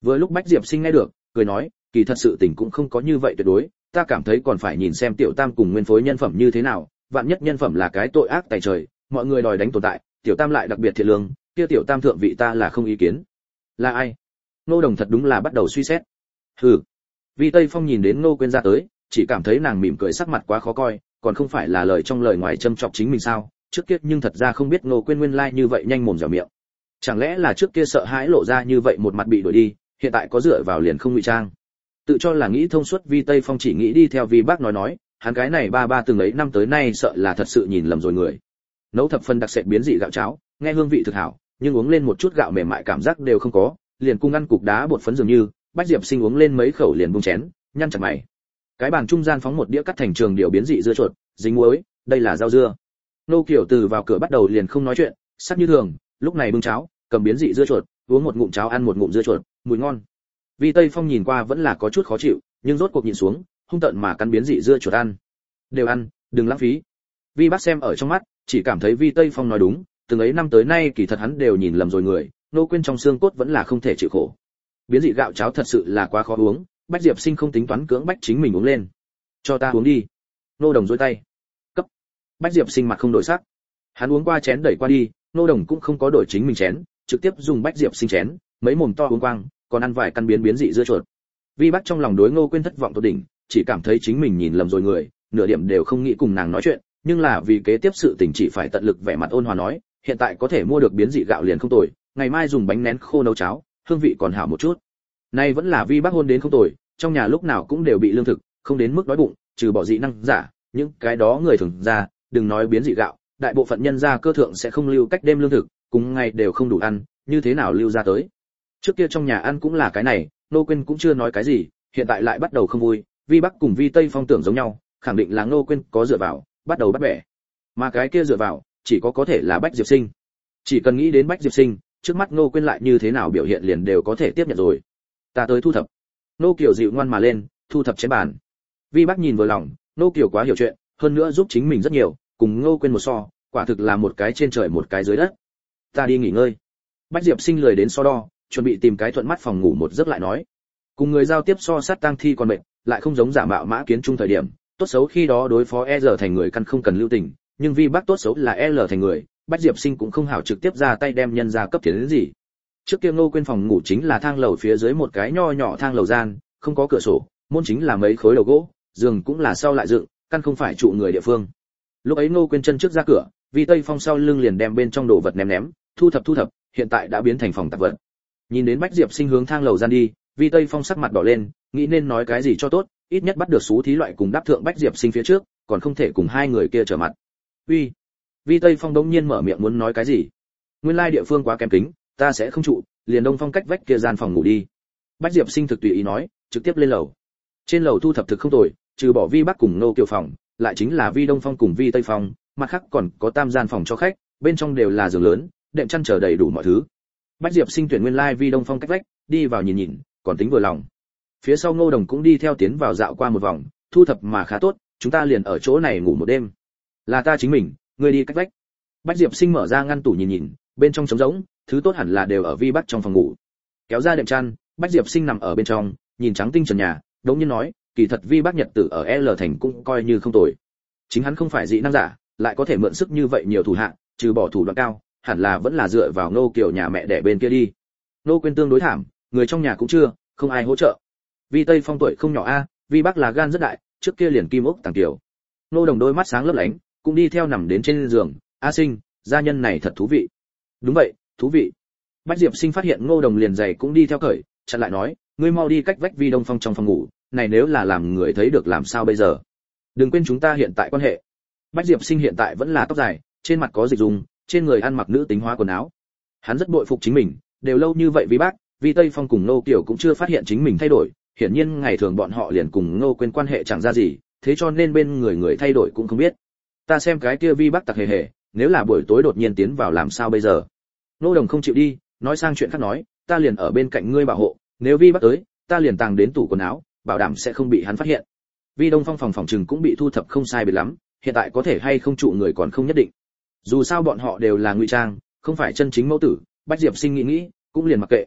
Vừa lúc Bách Diệp Sinh nghe được, cười nói, kỳ thật sự tình cũng không có như vậy tuyệt đối, ta cảm thấy còn phải nhìn xem Tiểu Tam cùng nguyên phối nhân phẩm như thế nào, vạn nhất nhân phẩm là cái tội ác tày trời, mọi người đòi đánh tồn tại, Tiểu Tam lại đặc biệt thiện lương, kia Tiểu Tam thượng vị ta là không ý kiến. Là ai? Nô Đồng thật đúng là bắt đầu suy xét. Hừ. Vi Tây Phong nhìn đến Nô Quyên ra tới, chỉ cảm thấy nàng mỉm cười sắc mặt quá khó coi, còn không phải là lời trong lời ngoài châm chọc chính mình sao? Trước kia nhưng thật ra không biết Nô Quyên nguyên lai like như vậy nhanh mồm dẻo miệng. Chẳng lẽ là trước kia sợ hãi lộ ra như vậy một mặt bị đuổi đi, hiện tại có dựa vào liền không ngụy trang. Tự cho là nghĩ thông suốt Vi Tây Phong chỉ nghĩ đi theo Vi Bác nói nói, hắn cái này ba ba từng ấy năm tới nay sợ là thật sự nhìn lầm rồi người. Nấu thập phần đặc sệt biến dị gạo cháo, nghe hương vị thực hảo, nhưng uống lên một chút gạo mềm mại cảm giác đều không có, liền cung ăn cục đá bột phấn dường như. Bách Diệp Sinh uống lên mấy khẩu liền buông chén, nhăn chặt mày. Cái bàn trung gian phóng một đĩa cắt thành trường điều biến dị dưa chuột, dính muối, đây là rau dưa. Nô Kiều từ vào cửa bắt đầu liền không nói chuyện, sắc như thường, lúc này bưng cháo, cầm biến dị dưa chuột, uống một ngụm cháo ăn một ngụm dưa chuột, mùi ngon. Vi Tây Phong nhìn qua vẫn là có chút khó chịu, nhưng rốt cuộc nhìn xuống, hung tợn mà cắn biến dị dưa chuột ăn. Đều ăn, đừng lãng phí. Vi Bác xem ở trong mắt, chỉ cảm thấy Vi Tây Phong nói đúng, từng ấy năm tới nay kỳ thật hắn đều nhìn lầm rồi người, Nô Quyên trong xương cốt vẫn là không thể chịu khổ. Biến dị gạo cháo thật sự là quá khó uống, Bách Diệp Sinh không tính toán cưỡng bách chính mình uống lên. Cho ta uống đi. Nô Đồng giơ tay. Cấp. Bách Diệp Sinh mặt không đổi sắc. Hắn uống qua chén đẩy qua đi, Nô Đồng cũng không có đổi chính mình chén, trực tiếp dùng Bách Diệp Sinh chén, mấy mồm to uống quang, còn ăn vài căn biến biến dị dưa chuột. Vi Bác trong lòng đối Ngô Quyên thất vọng tột đỉnh, chỉ cảm thấy chính mình nhìn lầm rồi người, nửa điểm đều không nghĩ cùng nàng nói chuyện, nhưng là vì kế tiếp sự tình chỉ phải tận lực vẻ mặt ôn hòa nói, hiện tại có thể mua được biến dị gạo liền không tồi, ngày mai dùng bánh nén khô nấu cháo, hương vị còn hảo một chút. Nay vẫn là Vi Bác hôn đến không tồi, trong nhà lúc nào cũng đều bị lương thực, không đến mức đói bụng, trừ bỏ dị năng giả, những cái đó người thường ra, đừng nói biến dị gạo, đại bộ phận nhân gia cơ thượng sẽ không lưu cách đêm lương thực, cùng ngày đều không đủ ăn, như thế nào lưu ra tới. Trước kia trong nhà ăn cũng là cái này, Nô Quyên cũng chưa nói cái gì, hiện tại lại bắt đầu không vui, Vi Bắc cùng Vi Tây Phong tưởng giống nhau, khẳng định là Nô Quyên có dựa vào, bắt đầu bắt bẻ. Mà cái kia dựa vào, chỉ có có thể là Bách Diệp Sinh. Chỉ cần nghĩ đến Bách Diệp Sinh, trước mắt Nô Quyên lại như thế nào biểu hiện liền đều có thể tiếp nhận rồi. Ta tới thu thập. Nô Kiều dịu ngoan mà lên, thu thập chén bàn. Vi Bắc nhìn vừa lòng, Nô Kiều quá hiểu chuyện, hơn nữa giúp chính mình rất nhiều, cùng Nô Quyên một so, quả thực là một cái trên trời một cái dưới đất. Ta đi nghỉ ngơi. Bách Diệp Sinh lười đến so đo, chuẩn bị tìm cái thuận mắt phòng ngủ một giấc lại nói. Cùng người giao tiếp so sát tang thi còn mệt, lại không giống giả mạo mã kiến trung thời điểm, tốt xấu khi đó đối phó e rờ thành người căn không cần lưu tình, nhưng Vi Bắc tốt xấu là e lờ thành người, Bách Diệp Sinh cũng không hảo trực tiếp ra tay đem nhân ra cấp tiến đến gì. Trước kia Ngô Quyên phòng ngủ chính là thang lầu phía dưới một cái nho nhỏ thang lầu gian, không có cửa sổ, môn chính là mấy khối đầu gỗ, giường cũng là sau lại dựng, căn không phải trụ người địa phương. Lúc ấy Ngô Quyên chân trước ra cửa, Vi Tây Phong sau lưng liền đem bên trong đồ vật ném ném, thu thập thu thập, hiện tại đã biến thành phòng tạp vật. Nhìn đến Bách Diệp Sinh hướng thang lầu gian đi, Vi Tây Phong sắc mặt đỏ lên, nghĩ nên nói cái gì cho tốt, ít nhất bắt được số thí loại cùng đáp thượng Bách Diệp Sinh phía trước, còn không thể cùng hai người kia trở mặt. Uy, Vi Tây Phong đống nhiên mở miệng muốn nói cái gì. Nguyên lai địa phương quá kém kính, ta sẽ không trụ, liền Đông Phong cách vách kia gian phòng ngủ đi. Bách Diệp Sinh thực tùy ý nói, trực tiếp lên lầu. Trên lầu thu thập thực không tồi, trừ bỏ Vi Bắc cùng Nô Kiều phòng, lại chính là Vi Đông Phong cùng Vi Tây Phong, mặt khác còn có tam gian phòng cho khách, bên trong đều là giường lớn, đệm chăn chờ đầy đủ mọi thứ. Bách Diệp Sinh tuyển nguyên lai like Vi Đông Phong cách vách, đi vào nhìn nhìn, còn tính vừa lòng. Phía sau Ngô Đồng cũng đi theo tiến vào dạo qua một vòng, thu thập mà khá tốt, chúng ta liền ở chỗ này ngủ một đêm. Là ta chính mình, ngươi đi cách vách. Bách Diệp Sinh mở ra ngăn tủ nhìn nhìn, bên trong trống rỗng, thứ tốt hẳn là đều ở Vi Bắc trong phòng ngủ. Kéo ra đệm chăn, Bách Diệp Sinh nằm ở bên trong, nhìn trắng tinh trần nhà, đống nhiên nói, kỳ thật Vi Bắc nhật tử ở L thành cũng coi như không tồi. Chính hắn không phải dị năng giả, lại có thể mượn sức như vậy nhiều thủ hạ, trừ bỏ thủ đoạn cao, hẳn là vẫn là dựa vào Nô Kiều nhà mẹ đẻ bên kia đi. Nô Quyên tương đối thảm, người trong nhà cũng chưa, không ai hỗ trợ. Vi Tây Phong tuổi không nhỏ a, Vi Bắc là gan rất đại, trước kia liền kim ốc tàng tiểu. Nô Đồng đôi mắt sáng lấp lánh, cũng đi theo nằm đến trên giường, "A Sinh, gia nhân này thật thú vị." "Đúng vậy, thú vị." Bách Diệp Sinh phát hiện Ngô Đồng liền giày cũng đi theo cởi, chặn lại nói, "Ngươi mau đi cách vách Vi Đông Phong trong phòng ngủ, này nếu là làm người thấy được làm sao bây giờ? Đừng quên chúng ta hiện tại quan hệ." Bách Diệp Sinh hiện tại vẫn là tóc dài, trên mặt có dịch dùng, trên người ăn mặc nữ tính hóa quần áo. Hắn rất bội phục chính mình, đều lâu như vậy Vi Bắc, Vi Tây Phong cùng Nô Kiều cũng chưa phát hiện chính mình thay đổi, hiển nhiên ngày thường bọn họ liền cùng Ngô Quyên quan hệ chẳng ra gì, thế cho nên bên người người thay đổi cũng không biết. Ta xem cái kia Vi Bắc tặc hề hề, nếu là buổi tối đột nhiên tiến vào làm sao bây giờ? Nô Đồng không chịu đi, nói sang chuyện khác nói, ta liền ở bên cạnh ngươi bảo hộ, nếu Vi Bắc tới, ta liền tàng đến tủ quần áo, bảo đảm sẽ không bị hắn phát hiện. Vi Đông Phong phòng phòng trừng cũng bị thu thập không sai biệt lắm, hiện tại có thể hay không trụ người còn không nhất định. Dù sao bọn họ đều là ngụy trang, không phải chân chính mẫu tử, Bách Diệp Sinh nghĩ nghĩ, cũng liền mặc kệ.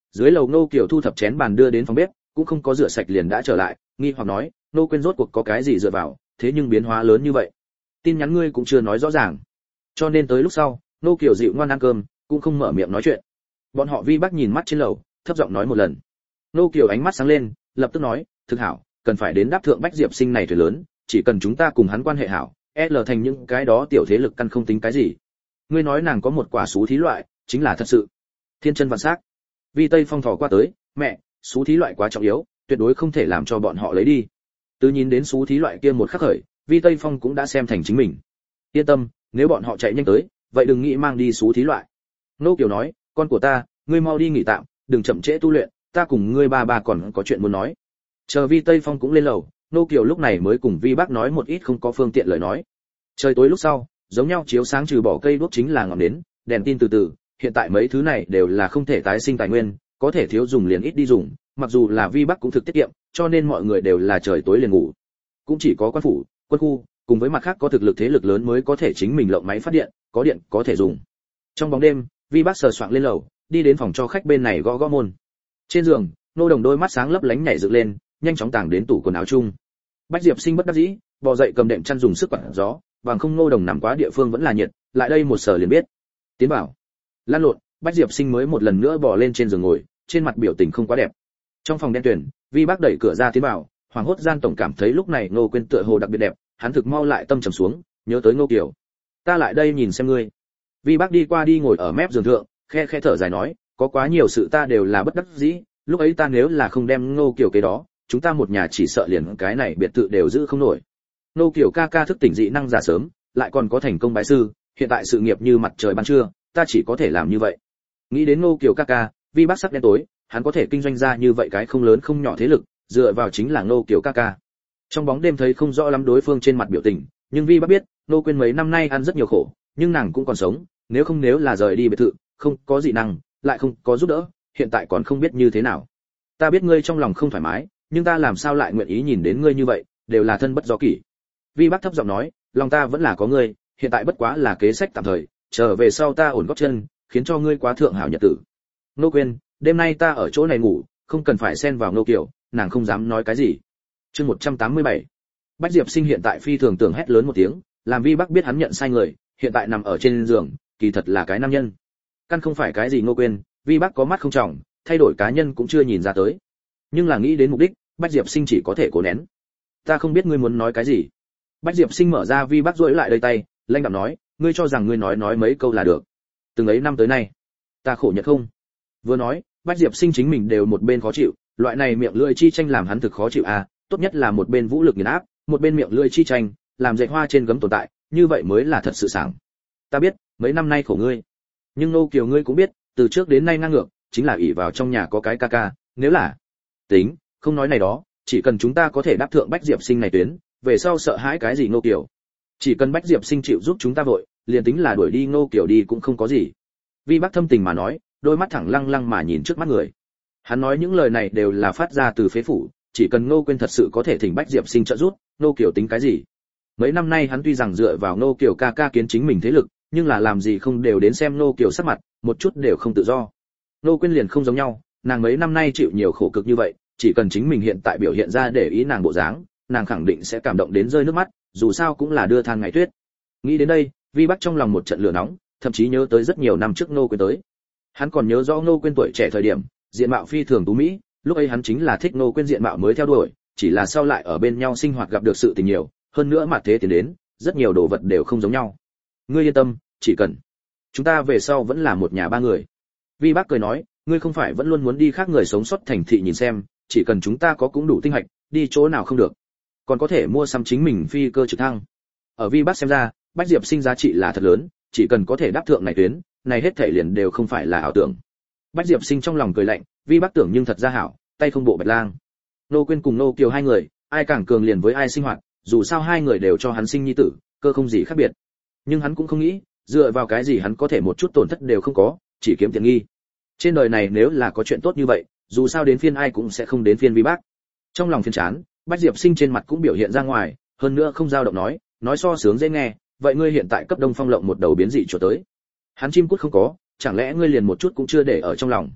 Dưới lầu Ngô Kiều thu thập chén bàn đưa đến phòng bếp, cũng không có rửa sạch liền đã trở lại, nghi hoặc nói, Ngô Quyên rốt cuộc có cái gì dựa vào, thế nhưng biến hóa lớn như vậy. Tin nhắn ngươi cũng chưa nói rõ ràng. Cho nên tới lúc sau, Ngô Kiều dịu ngoan ăn cơm, cũng không mở miệng nói chuyện. Bọn họ Vi Bắc nhìn mắt trên lầu, thấp giọng nói một lần. Ngô Kiều ánh mắt sáng lên, lập tức nói, thực hảo, cần phải đến đáp thượng Bách Diệp Sinh này thuyền lớn, chỉ cần chúng ta cùng hắn quan hệ hảo, L thành những cái đó tiểu thế lực căn không tính cái gì. Ngươi nói nàng có một quả sú thí loại, chính là thật sự. Thiên chân vạn sắc. Vi Tây Phong thò qua tới, mẹ, sú thí loại quá trọng yếu, tuyệt đối không thể làm cho bọn họ lấy đi. Từ nhìn đến sú thí loại kia một khắc khởi, Vi Tây Phong cũng đã xem thành chính mình. Yên tâm, nếu bọn họ chạy nhanh tới, vậy đừng nghĩ mang đi sú thí loại. Nô Kiều nói, con của ta, ngươi mau đi nghỉ tạm, đừng chậm trễ tu luyện, ta cùng ngươi ba ba còn có chuyện muốn nói. Chờ Vi Tây Phong cũng lên lầu, Nô Kiều lúc này mới cùng Vi Bác nói một ít không có phương tiện lời nói. Trời tối lúc sau, giống nhau chiếu sáng trừ bỏ cây đuốc chính là ngọn nến, đèn tin từ từ, hiện tại mấy thứ này đều là không thể tái sinh tài nguyên, có thể thiếu dùng liền ít đi dùng, mặc dù là Vi Bắc cũng thực tiết kiệm, cho nên mọi người đều là trời tối liền ngủ. Cũng chỉ có quan phủ, quân khu, cùng với mặt khác có thực lực thế lực lớn mới có thể chính mình lộng máy phát điện, có điện có thể dùng. Trong bóng đêm, Vi Bắc sờ soạng lên lầu, đi đến phòng cho khách bên này gõ gõ môn. Trên giường, Nô Đồng đôi mắt sáng lấp lánh nhảy dựng lên, nhanh chóng tàng đến tủ quần áo chung. Bách Diệp Sinh bất đắc dĩ, bò dậy cầm đệm chăn dùng sức quạt gió, bằng không Nô Đồng nằm quá địa phương vẫn là nhiệt, lại đây một sờ liền biết. Tiến bảo. Lan lộn, Bách Diệp Sinh mới một lần nữa bò lên trên giường ngồi, trên mặt biểu tình không quá đẹp. Trong phòng đen tuyền, Vi Bác đẩy cửa ra tiến vào, Hoàng Hốt Gian tổng cảm thấy lúc này Ngô Quyên tựa hồ đặc biệt đẹp, hắn thực mau lại tâm trầm xuống, nhớ tới Ngô Kiều. Ta lại đây nhìn xem ngươi. Vi Bác đi qua đi ngồi ở mép giường thượng, khe khe thở dài nói, có quá nhiều sự ta đều là bất đắc dĩ, lúc ấy ta nếu là không đem Ngô Kiều cái đó, chúng ta một nhà chỉ sợ liền cái này biệt thự đều giữ không nổi. Ngô Kiều ca ca thức tỉnh dị năng giả sớm, lại còn có thành công bái sư, hiện tại sự nghiệp như mặt trời ban trưa, ta chỉ có thể làm như vậy. Nghĩ đến Ngô Kiều ca ca, Vi Bác sắc đen tối, hắn có thể kinh doanh ra như vậy cái không lớn không nhỏ thế lực, dựa vào chính là Ngô Kiều ca ca. Trong bóng đêm thấy không rõ lắm đối phương trên mặt biểu tình, nhưng Vi Bác biết, Ngô Quyên mấy năm nay ăn rất nhiều khổ, nhưng nàng cũng còn sống, nếu không nếu là rời đi biệt thự, không có dị năng, lại không có giúp đỡ, hiện tại còn không biết như thế nào. Ta biết ngươi trong lòng không thoải mái, nhưng ta làm sao lại nguyện ý nhìn đến ngươi như vậy, đều là thân bất do kỷ. Vi Bác thấp giọng nói, lòng ta vẫn là có ngươi, hiện tại bất quá là kế sách tạm thời, trở về sau ta ổn gót chân, khiến cho ngươi quá thượng hảo nhật tử. Ngô Quyên, đêm nay ta ở chỗ này ngủ, không cần phải xen vào Ngô Kiều, nàng không dám nói cái gì. Chương một trăm tám mươi bảy. Bách Diệp Sinh hiện tại phi thường tưởng hét lớn một tiếng, làm Vi Bắc biết hắn nhận sai người, hiện tại nằm ở trên giường, kỳ thật là cái nam nhân. Căn không phải cái gì Ngô Quyên, Vi Bắc có mắt không trọng, thay đổi cá nhân cũng chưa nhìn ra tới. Nhưng là nghĩ đến mục đích, Bách Diệp Sinh chỉ có thể cố nén. Ta không biết ngươi muốn nói cái gì. Bách Diệp Sinh mở ra Vi Bắc duỗi lại đầy tay, lanh đạm nói, ngươi cho rằng ngươi nói nói mấy câu là được. Từng ấy năm tới nay, ta khổ nhật không? Vừa nói, Bách Diệp Sinh chính mình đều một bên khó chịu, loại này miệng lưỡi chi tranh làm hắn thực khó chịu à, tốt nhất là một bên vũ lực nghiền áp, một bên miệng lưỡi chi tranh, làm dệt hoa trên gấm tồn tại, như vậy mới là thật sự sảng. Ta biết, mấy năm nay khổ ngươi, nhưng Nô Kiều ngươi cũng biết, từ trước đến nay ngang ngược, chính là ỷ vào trong nhà có cái ca ca, nếu là tính, không nói này đó, chỉ cần chúng ta có thể đáp thượng Bách Diệp Sinh này tuyến, về sau sợ hãi cái gì Nô Kiều. Chỉ cần Bách Diệp Sinh chịu giúp chúng ta vội, liền tính là đuổi đi Nô Kiều đi cũng không có gì. Vi Bắc thâm tình mà nói, đôi mắt thẳng lăng lăng mà nhìn trước mắt người. Hắn nói những lời này đều là phát ra từ phế phủ, chỉ cần Ngô Quyên thật sự có thể thỉnh Bách Diệp Sinh trợ giúp, Nô Kiều tính cái gì? Mấy năm nay hắn tuy rằng dựa vào Nô Kiều ca ca kiến chính mình thế lực, nhưng là làm gì không đều đến xem Nô Kiều sắc mặt, một chút đều không tự do. Nô Quyên liền không giống nhau, nàng mấy năm nay chịu nhiều khổ cực như vậy, chỉ cần chính mình hiện tại biểu hiện ra để ý nàng bộ dáng, nàng khẳng định sẽ cảm động đến rơi nước mắt, dù sao cũng là đưa than ngày tuyết. Nghĩ đến đây, Vi Bắc trong lòng một trận lửa nóng, thậm chí nhớ tới rất nhiều năm trước Nô Quyên tới. Hắn còn nhớ rõ Nô Quyên tuổi trẻ thời điểm, diện mạo phi thường tú mỹ, lúc ấy hắn chính là thích Nô Quyên diện mạo mới theo đuổi, chỉ là sau lại ở bên nhau sinh hoạt gặp được sự tình nhiều, hơn nữa mặt thế tiến đến, rất nhiều đồ vật đều không giống nhau. Ngươi yên tâm, chỉ cần chúng ta về sau vẫn là một nhà ba người. Vi Bác cười nói, ngươi không phải vẫn luôn muốn đi khác người sống sót thành thị nhìn xem, chỉ cần chúng ta có cũng đủ tinh hạch, đi chỗ nào không được, còn có thể mua sắm chính mình phi cơ trực thăng. Ở Vi Bác xem ra, Bách Diệp Sinh giá trị là thật lớn, chỉ cần có thể đáp thượng này tuyến, này hết thảy liền đều không phải là ảo tưởng. Bách Diệp Sinh trong lòng cười lạnh, Vi Bác tưởng nhưng thật ra hảo, tay không bộ bạch lang. Nô Quyên cùng Nô Kiều hai người, ai càng cường liền với ai sinh hoạt, dù sao hai người đều cho hắn sinh nhi tử, cơ không gì khác biệt. Nhưng hắn cũng không nghĩ, dựa vào cái gì hắn có thể một chút tổn thất đều không có, chỉ kiếm tiền nghi. Trên đời này nếu là có chuyện tốt như vậy, dù sao đến phiên ai cũng sẽ không đến phiên Vi Bác. Trong lòng phiền chán, Bách Diệp Sinh trên mặt cũng biểu hiện ra ngoài, hơn nữa không dao động nói, nói so sướng dễ nghe, vậy ngươi hiện tại cấp Đông Phong Lộng một đầu biến dị chuột tới. Hắn chim cút không có, chẳng lẽ ngươi liền một chút cũng chưa để ở trong lòng?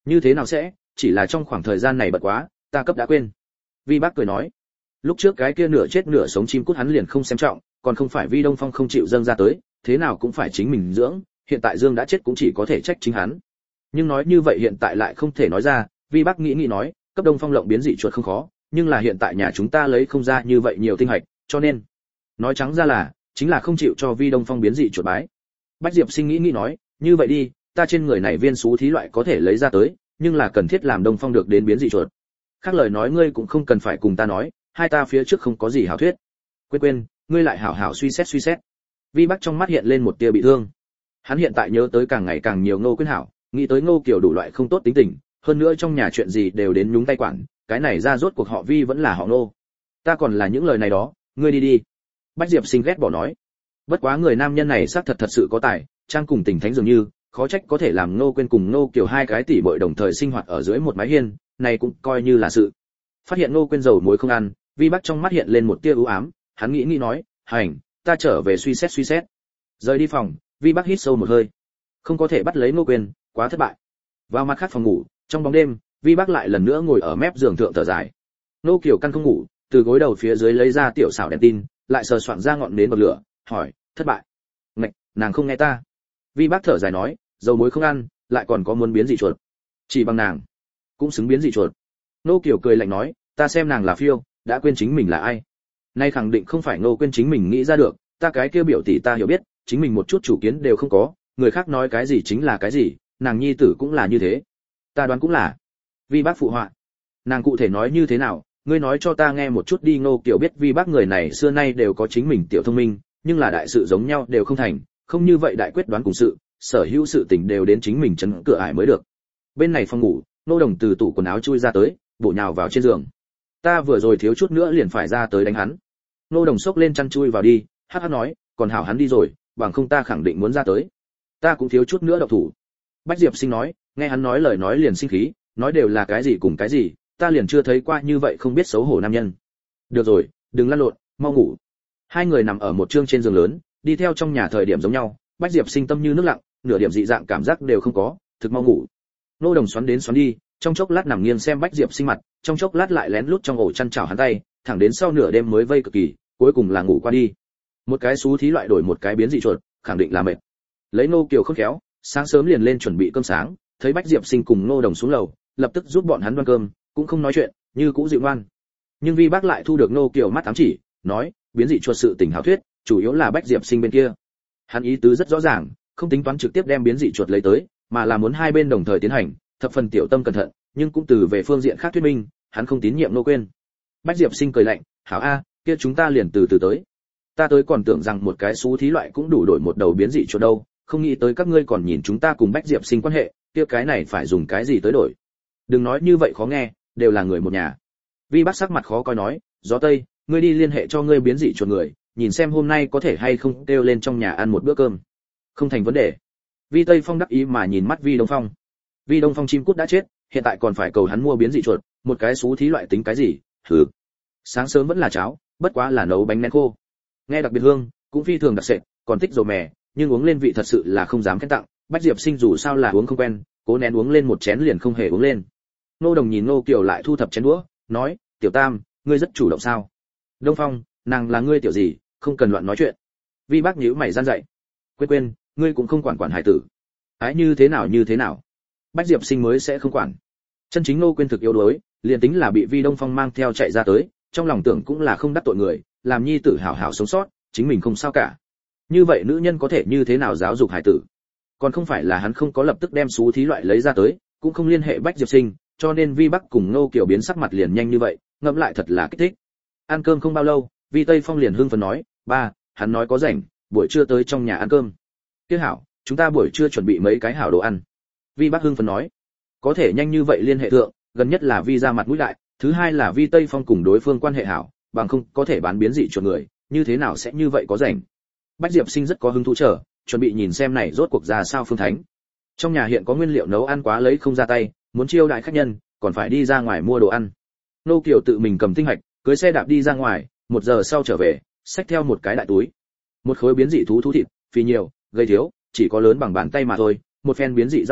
Như thế nào sẽ, chỉ là trong khoảng thời gian này bận quá, ta cấp đã quên. Vi Bác cười nói, lúc trước cái kia nửa chết nửa sống chim cút hắn liền không xem trọng, còn không phải Vi Đông Phong không chịu dâng ra tới, thế nào cũng phải chính mình dưỡng, hiện tại Dương đã chết cũng chỉ có thể trách chính hắn. Nhưng nói như vậy hiện tại lại không thể nói ra, Vi Bác nghĩ nghĩ nói, cấp Đông Phong lộng biến dị chuột không khó, nhưng là hiện tại nhà chúng ta lấy không ra như vậy nhiều tinh hạch, cho nên nói trắng ra là chính là không chịu cho Vi Đông Phong biến dị chuột bái. Bách Diệp Sinh nghĩ nghĩ nói, như vậy đi, ta trên người này viên xú thí loại có thể lấy ra tới, nhưng là cần thiết làm Đông Phong được đến biến dị chuột. Khác lời nói ngươi cũng không cần phải cùng ta nói, hai ta phía trước không có gì hảo thuyết. Quên quên, ngươi lại hảo hảo suy xét suy xét. Vi Bắc trong mắt hiện lên một tia bị thương. Hắn hiện tại nhớ tới càng ngày càng nhiều Ngô Quyên hảo, nghĩ tới Ngô Kiều đủ loại không tốt tính tình, hơn nữa trong nhà chuyện gì đều đến nhúng tay quản, cái này ra rốt cuộc họ Vi vẫn là họ Ngô. Ta còn là những lời này đó, ngươi đi đi. Bách Diệp Sinh ghét bỏ nói. Bất quá người nam nhân này xác thật thật sự có tài, trang cùng tình thánh dường như, khó trách có thể làm Ngô Quyên cùng Ngô Kiều hai cái tỷ muội đồng thời sinh hoạt ở dưới một mái hiên, này cũng coi như là sự. Phát hiện Ngô Quyên dầu muối không ăn, Vi Bắc trong mắt hiện lên một tia u ám, hắn nghĩ nghĩ nói, hành, ta trở về suy xét suy xét. Rời đi phòng, Vi Bắc hít sâu một hơi. Không có thể bắt lấy Ngô Quyên, quá thất bại. Vào mặt khác phòng ngủ, trong bóng đêm, Vi Bắc lại lần nữa ngồi ở mép giường thượng thở dài. Ngô Kiều căn không ngủ, từ gối đầu phía dưới lấy ra tiểu xảo đèn tin, lại sờ soạn ra ngọn nến bật lửa, hỏi, thất bại. Ngạch, nàng không nghe ta. Vi Bắc thở dài nói, dầu muối không ăn, lại còn có muốn biến dị chuột. Chỉ bằng nàng, cũng xứng biến dị chuột. Ngô Kiều cười lạnh nói, ta xem nàng là phiêu, đã quên chính mình là ai. Nay khẳng định không phải Ngô Quyên chính mình nghĩ ra được, ta cái kia biểu tỷ ta hiểu biết, chính mình một chút chủ kiến đều không có, người khác nói cái gì chính là cái gì, nàng nhi tử cũng là như thế. Ta đoán cũng là. Vi Bác phụ họa. Nàng cụ thể nói như thế nào, ngươi nói cho ta nghe một chút đi. Ngô Kiều biết Vi Bác người này xưa nay đều có chính mình tiểu thông minh, nhưng là đại sự giống nhau đều không thành, không như vậy đại quyết đoán cùng sự, sở hữu sự tình đều đến chính mình chấn cửa ải mới được. Bên này phòng ngủ, Nô Đồng từ tủ quần áo chui ra tới, bổ nhào vào trên giường. Ta vừa rồi thiếu chút nữa liền phải ra tới đánh hắn. Nô Đồng xốc lên chăn chui vào đi, hắc hắc nói, còn hảo hắn đi rồi, bằng không ta khẳng định muốn ra tới. Ta cũng thiếu chút nữa động thủ. Bách Diệp Sinh nói, nghe hắn nói lời nói liền sinh khí, nói đều là cái gì cùng cái gì, ta liền chưa thấy qua như vậy không biết xấu hổ nam nhân. Được rồi, đừng lăn lộn, mau ngủ. Hai người nằm ở một trương trên giường lớn, đi theo trong nhà thời điểm giống nhau, Bách Diệp Sinh tâm như nước lặng, nửa điểm dị dạng cảm giác đều không có, thực mau ngủ. Nô Đồng xoắn đến xoắn đi, trong chốc lát nằm nghiêng xem Bách Diệp Sinh mặt, trong chốc lát lại lén lút trong ổ chăn chảo hắn tay, thẳng đến sau nửa đêm mới vây cực kỳ, cuối cùng là ngủ qua đi. Một cái xú thí loại đổi một cái biến dị chuột, khẳng định là mệt. Lấy Nô Kiều khôn khéo, sáng sớm liền lên chuẩn bị cơm sáng, thấy Bách Diệp Sinh cùng Nô Đồng xuống lầu, lập tức giúp bọn hắn đoan cơm, cũng không nói chuyện, như cũ dịu ngoan. Nhưng Vi Bác lại thu được Nô Kiều mắt ám chỉ, nói, biến dị chuột sự tình hảo thuyết, chủ yếu là Bách Diệp Sinh bên kia. Hắn ý tứ rất rõ ràng, không tính toán trực tiếp đem biến dị chuột lấy tới, mà là muốn hai bên đồng thời tiến hành, thập phần tiểu tâm cẩn thận, nhưng cũng từ về phương diện khác thuyết minh, hắn không tín nhiệm Nô Quyên. Bách Diệp Sinh cười lạnh, hảo a, kia chúng ta liền từ từ tới. Ta tới còn tưởng rằng một cái xú thí loại cũng đủ đổi một đầu biến dị chuột đâu, không nghĩ tới các ngươi còn nhìn chúng ta cùng Bách Diệp Sinh quan hệ, kia cái này phải dùng cái gì tới đổi? Đừng nói như vậy khó nghe, đều là người một nhà. Vi Bác sắc mặt khó coi nói, gió tây, ngươi đi liên hệ cho ngươi biến dị chuột người, nhìn xem hôm nay có thể hay không kêu lên trong nhà ăn một bữa cơm. Không thành vấn đề. Vi Tây Phong đắc ý mà nhìn mắt Vi Đông Phong. Vi Đông Phong chim cút đã chết, hiện tại còn phải cầu hắn mua biến dị chuột, một cái xú thí loại tính cái gì? Hừ. Sáng sớm vẫn là cháo, bất quá là nấu bánh nén khô. Nghe đặc biệt hương, cũng phi thường đặc sệt, còn thích dầu mè, nhưng uống lên vị thật sự là không dám khen tặng. Bách Diệp Sinh dù sao là uống không quen, cố nén uống lên một chén liền không hề uống lên. Nô Đồng nhìn Nô Kiều lại thu thập chén đũa, nói, "Tiểu Tam, ngươi rất chủ động sao?" Đông Phong, nàng là ngươi tiểu gì, không cần loạn nói chuyện. Vi Bác nhíu mày gian dậy. Quên quên, ngươi cũng không quản quản hải tử. Ái như thế nào như thế nào. Bách Diệp Sinh mới sẽ không quản. Chân chính Nô Quyên thực yếu đuối, liền tính là bị Vi Đông Phong mang theo chạy ra tới, trong lòng tưởng cũng là không đắc tội người, làm nhi tử hảo hảo sống sót, chính mình không sao cả. Như vậy nữ nhân có thể như thế nào giáo dục hải tử? Còn không phải là hắn không có lập tức đem xú thí loại lấy ra tới, cũng không liên hệ Bách Diệp Sinh, cho nên Vi Bắc cùng Nô Kiều biến sắc mặt liền nhanh như vậy, ngẫm lại thật là kích thích. Ăn cơm không bao lâu, Vi Tây Phong liền hưng phấn nói, "Ba, hắn nói có rảnh, buổi trưa tới trong nhà ăn cơm." "Tiếc hảo, chúng ta buổi trưa chuẩn bị mấy cái hảo đồ ăn." Vi Bắc hưng phấn nói. Có thể nhanh như vậy liên hệ thượng, gần nhất là Vi ra mặt mũi đại, thứ hai là Vi Tây Phong cùng đối phương quan hệ hảo, bằng không có thể bán biến dị chuột người, như thế nào sẽ như vậy có rảnh. Bách Diệp Sinh rất có hứng thú chờ, chuẩn bị nhìn xem này rốt cuộc ra sao phương thánh. Trong nhà hiện có nguyên liệu nấu ăn quá lấy không ra tay, muốn chiêu đại khách nhân, còn phải đi ra ngoài mua đồ ăn. Nô Kiều tự mình cầm tinh hạch, cưới xe đạp đi ra ngoài, một giờ sau trở về, xách theo một cái đại túi. Một khối biến dị thú thú thịt, phi nhiều, gây thiếu, chỉ có lớn bằng bàn tay mà thôi, một phen biến dị rau dưa,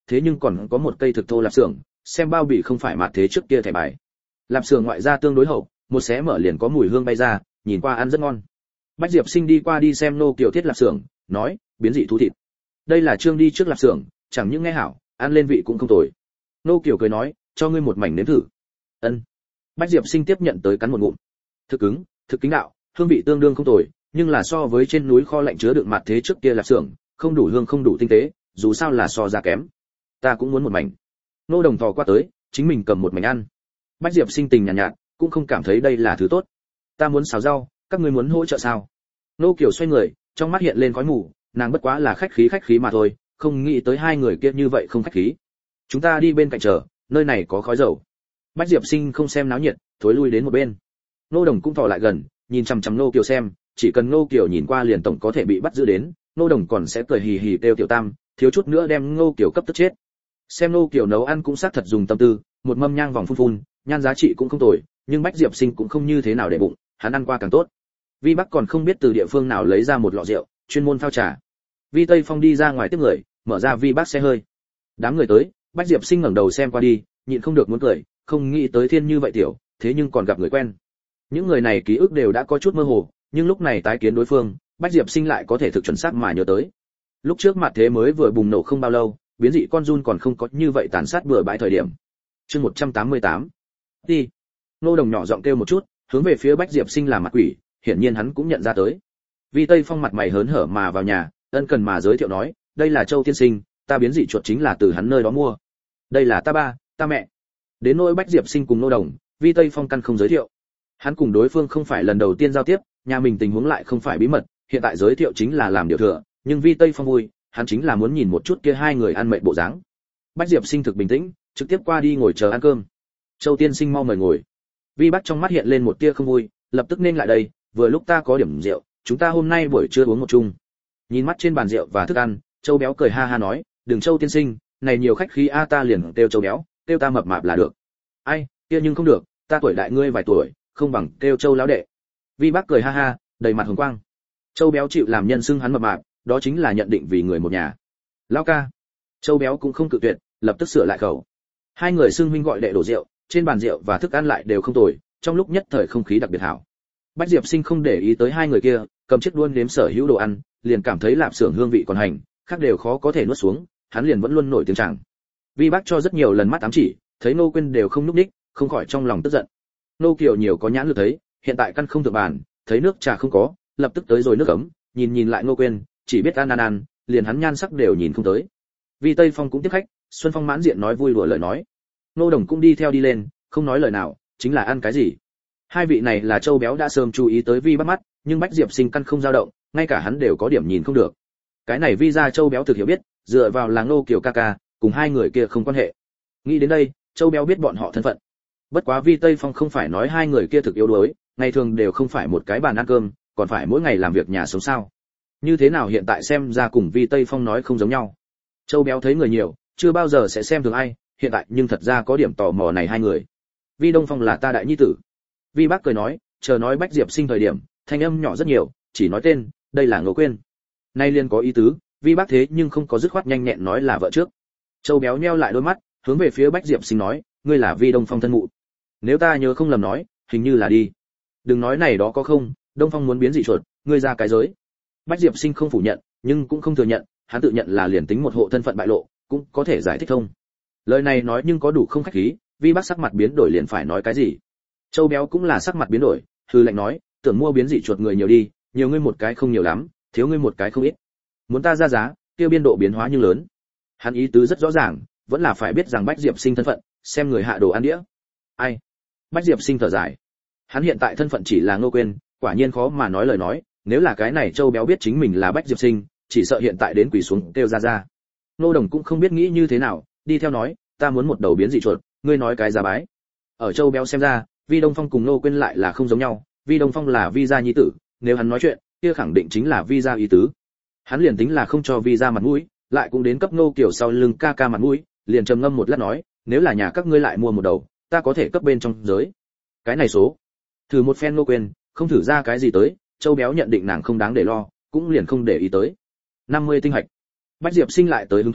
thế nhưng còn có một cây thực thô lạp xưởng, xem bao bì không phải mạt thế trước kia thẻ bài. Lạp xưởng ngoại ra tương đối hậu, một xé mở liền có mùi hương bay ra, nhìn qua ăn rất ngon. Bách Diệp Sinh đi qua đi xem nô kiều thiết lạp xưởng, nói, biến dị thú thịt. Đây là Trương đi trước lạp xưởng, chẳng những nghe hảo, ăn lên vị cũng không tồi. Nô kiều cười nói, cho ngươi một mảnh nếm thử. Ân. Bách Diệp Sinh tiếp nhận tới cắn một ngụm. Thực cứng, thực kính đạo, hương vị tương đương không tồi, nhưng là so với trên núi kho lạnh chứa đựng mạt thế trước kia lạp xưởng, không đủ hương không đủ tinh tế, dù sao là so ra kém. Ta cũng muốn một mảnh. Nô Đồng thò qua tới, chính mình cầm một mảnh ăn. Bách Diệp Sinh tình nhàn nhạt, nhạt, cũng không cảm thấy đây là thứ tốt. Ta muốn xào rau, các ngươi muốn hỗ trợ sao? Nô Kiều xoay người, trong mắt hiện lên khói mù, nàng bất quá là khách khí khách khí mà thôi, không nghĩ tới hai người kia như vậy không khách khí. Chúng ta đi bên cạnh chờ, nơi này có khói dầu. Bách Diệp Sinh không xem náo nhiệt, thối lui đến một bên. Nô Đồng cũng thò lại gần, nhìn chằm chằm Nô Kiều xem, chỉ cần Nô Kiều nhìn qua liền tổng có thể bị bắt giữ đến, Nô Đồng còn sẽ cười hì hì kêu tiểu tam, thiếu chút nữa đem Nô Kiều cấp tức chết. Xem Nô Kiều nấu ăn cũng xác thật dùng tâm tư, một mâm nhang vòng phun phun, nhan giá trị cũng không tồi, nhưng Bách Diệp Sinh cũng không như thế nào để bụng, hắn ăn qua càng tốt. Vi Bắc còn không biết từ địa phương nào lấy ra một lọ rượu, chuyên môn pha trà. Vi Tây Phong đi ra ngoài tiếp người, mở ra Vi Bắc xe hơi. Đám người tới, Bách Diệp Sinh ngẩng đầu xem qua đi, nhịn không được muốn cười, không nghĩ tới thiên như vậy tiểu, thế nhưng còn gặp người quen. Những người này ký ức đều đã có chút mơ hồ, nhưng lúc này tái kiến đối phương, Bách Diệp Sinh lại có thể thực chuẩn xác mà nhớ tới. Lúc trước mặt thế mới vừa bùng nổ không bao lâu, biến dị con giun còn không có như vậy tàn sát bừa bãi thời điểm. Chương một trăm tám mươi tám. Đi. Nô Đồng nhỏ giọng kêu một chút, hướng về phía Bách Diệp Sinh là mặt quỷ, hiển nhiên hắn cũng nhận ra tới. Vi Tây Phong mặt mày hớn hở mà vào nhà, ân cần mà giới thiệu nói, đây là Châu tiên sinh, ta biến dị chuột chính là từ hắn nơi đó mua. Đây là ta ba, ta mẹ. Đến nỗi Bách Diệp Sinh cùng Nô Đồng, Vi Tây Phong căn không giới thiệu. Hắn cùng đối phương không phải lần đầu tiên giao tiếp, nhà mình tình huống lại không phải bí mật, hiện tại giới thiệu chính là làm điều thừa, nhưng Vi Tây Phong vui, hắn chính là muốn nhìn một chút kia hai người ăn mệt bộ dáng. Bách Diệp Sinh thực bình tĩnh, trực tiếp qua đi ngồi chờ ăn cơm. Châu tiên sinh mau mời ngồi. Vi Bắc trong mắt hiện lên một tia không vui, lập tức nên lại đây, vừa lúc ta có điểm rượu, chúng ta hôm nay buổi trưa uống một chung. Nhìn mắt trên bàn rượu và thức ăn, Châu Béo cười ha ha nói, đừng Châu tiên sinh, này nhiều khách khí a, ta liền kêu Châu Béo, kêu ta mập mạp là được. Ai, kia nhưng không được, ta tuổi đại ngươi vài tuổi, không bằng kêu Châu lão đệ. Vi Bắc cười ha ha, đầy mặt hồng quang. Châu Béo chịu làm nhân xưng hắn mập mạp, đó chính là nhận định vì người một nhà. Lão ca. Châu Béo cũng không cự tuyệt, lập tức sửa lại khẩu. Hai người xưng huynh gọi đệ đổ rượu, trên bàn rượu và thức ăn lại đều không tồi, trong lúc nhất thời không khí đặc biệt hảo. Bách Diệp Sinh không để ý tới hai người kia, cầm chiếc đuôn nếm sở hữu đồ ăn, liền cảm thấy lạp xưởng hương vị còn hành, khác đều khó có thể nuốt xuống, hắn liền vẫn luôn nổi tiếng trạng. Vi Bắc cho rất nhiều lần mắt ám chỉ, thấy Nô Quyên đều không núp đích, không khỏi trong lòng tức giận. Nô Kiều nhiều có nhãn lực thấy, hiện tại căn không thượng bàn, thấy nước trà không có, lập tức tới rồi nước ấm, nhìn nhìn lại Nô Quyên, chỉ biết ăn ăn ăn, liền hắn nhan sắc đều nhìn không tới. Vi Tây Phong cũng tiếp khách, Xuân Phong mãn diện nói vui đùa lời nói. Nô Đồng cũng đi theo đi lên, không nói lời nào, chính là ăn cái gì. Hai vị này là Châu Béo đã sớm chú ý tới Vi Bắc mắt, nhưng Bách Diệp Sinh căn không dao động, ngay cả hắn đều có điểm nhìn không được. Cái này Vi gia Châu Béo thực hiểu biết, dựa vào làng Nô Kiều ca ca, cùng hai người kia không quan hệ. Nghĩ đến đây, Châu Béo biết bọn họ thân phận. Bất quá Vi Tây Phong không phải nói hai người kia thực yếu đuối, ngày thường đều không phải một cái bàn ăn cơm, còn phải mỗi ngày làm việc nhà sống sao? Như thế nào hiện tại xem ra cùng Vi Tây Phong nói không giống nhau. Châu Béo thấy người nhiều, chưa bao giờ sẽ xem thường ai, hiện tại nhưng thật ra có điểm tò mò này hai người. Vi Đông Phong là ta đại nhi tử. Vi Bác cười nói, chờ nói Bách Diệp Sinh thời điểm, thanh âm nhỏ rất nhiều, chỉ nói tên, đây là Ngô Quyên. Nay liên có ý tứ, Vi Bác thế nhưng không có dứt khoát nhanh nhẹn nói là vợ trước. Châu Béo nheo lại đôi mắt, hướng về phía Bách Diệp Sinh nói, ngươi là Vi Đông Phong thân mụ. Nếu ta nhớ không lầm nói, hình như là đi. Đừng nói này đó có không, Đông Phong muốn biến dị chuột, ngươi ra cái giới. Bách Diệp Sinh không phủ nhận, nhưng cũng không thừa nhận, hắn tự nhận là liền tính một hộ thân phận bại lộ, cũng có thể giải thích thông. Lời này nói nhưng có đủ không khách khí, Vi Bác sắc mặt biến đổi liền phải nói cái gì. Châu Béo cũng là sắc mặt biến đổi, hư lệnh nói, tưởng mua biến dị chuột người nhiều đi, nhiều ngươi một cái không nhiều lắm, thiếu ngươi một cái không ít. Muốn ta ra giá, kia biên độ biến hóa như lớn. Hắn ý tứ rất rõ ràng, vẫn là phải biết rằng Bách Diệp Sinh thân phận, xem người hạ đồ ăn đĩa. Ai? Bách Diệp Sinh thở dài. Hắn hiện tại thân phận chỉ là Ngô Quyên, quả nhiên khó mà nói lời nói, nếu là cái này Châu Béo biết chính mình là Bách Diệp Sinh, chỉ sợ hiện tại đến quỳ xuống kêu ra ra. Nô Đồng cũng không biết nghĩ như thế nào, đi theo nói, ta muốn một đầu biến dị chuột, ngươi nói cái giá bái. Ở Châu Béo xem ra, Vi Đông Phong cùng Nô Quyên lại là không giống nhau, Vi Đông Phong là Vi gia nhi tử, nếu hắn nói chuyện, kia khẳng định chính là Vi gia ý tứ. Hắn liền tính là không cho Vi gia mặt mũi, lại cũng đến cấp Nô Kiều sau lưng ca ca mặt mũi, liền trầm ngâm một lát nói, nếu là nhà các ngươi lại mua một đầu, ta có thể cấp bên trong giới. Cái này số. Thử một phen Nô Quyên, không thử ra cái gì tới, Châu Béo nhận định nàng không đáng để lo, cũng liền không để ý tới. năm mươi tinh hạch. Bách Diệp Sinh lại tới hứng thú,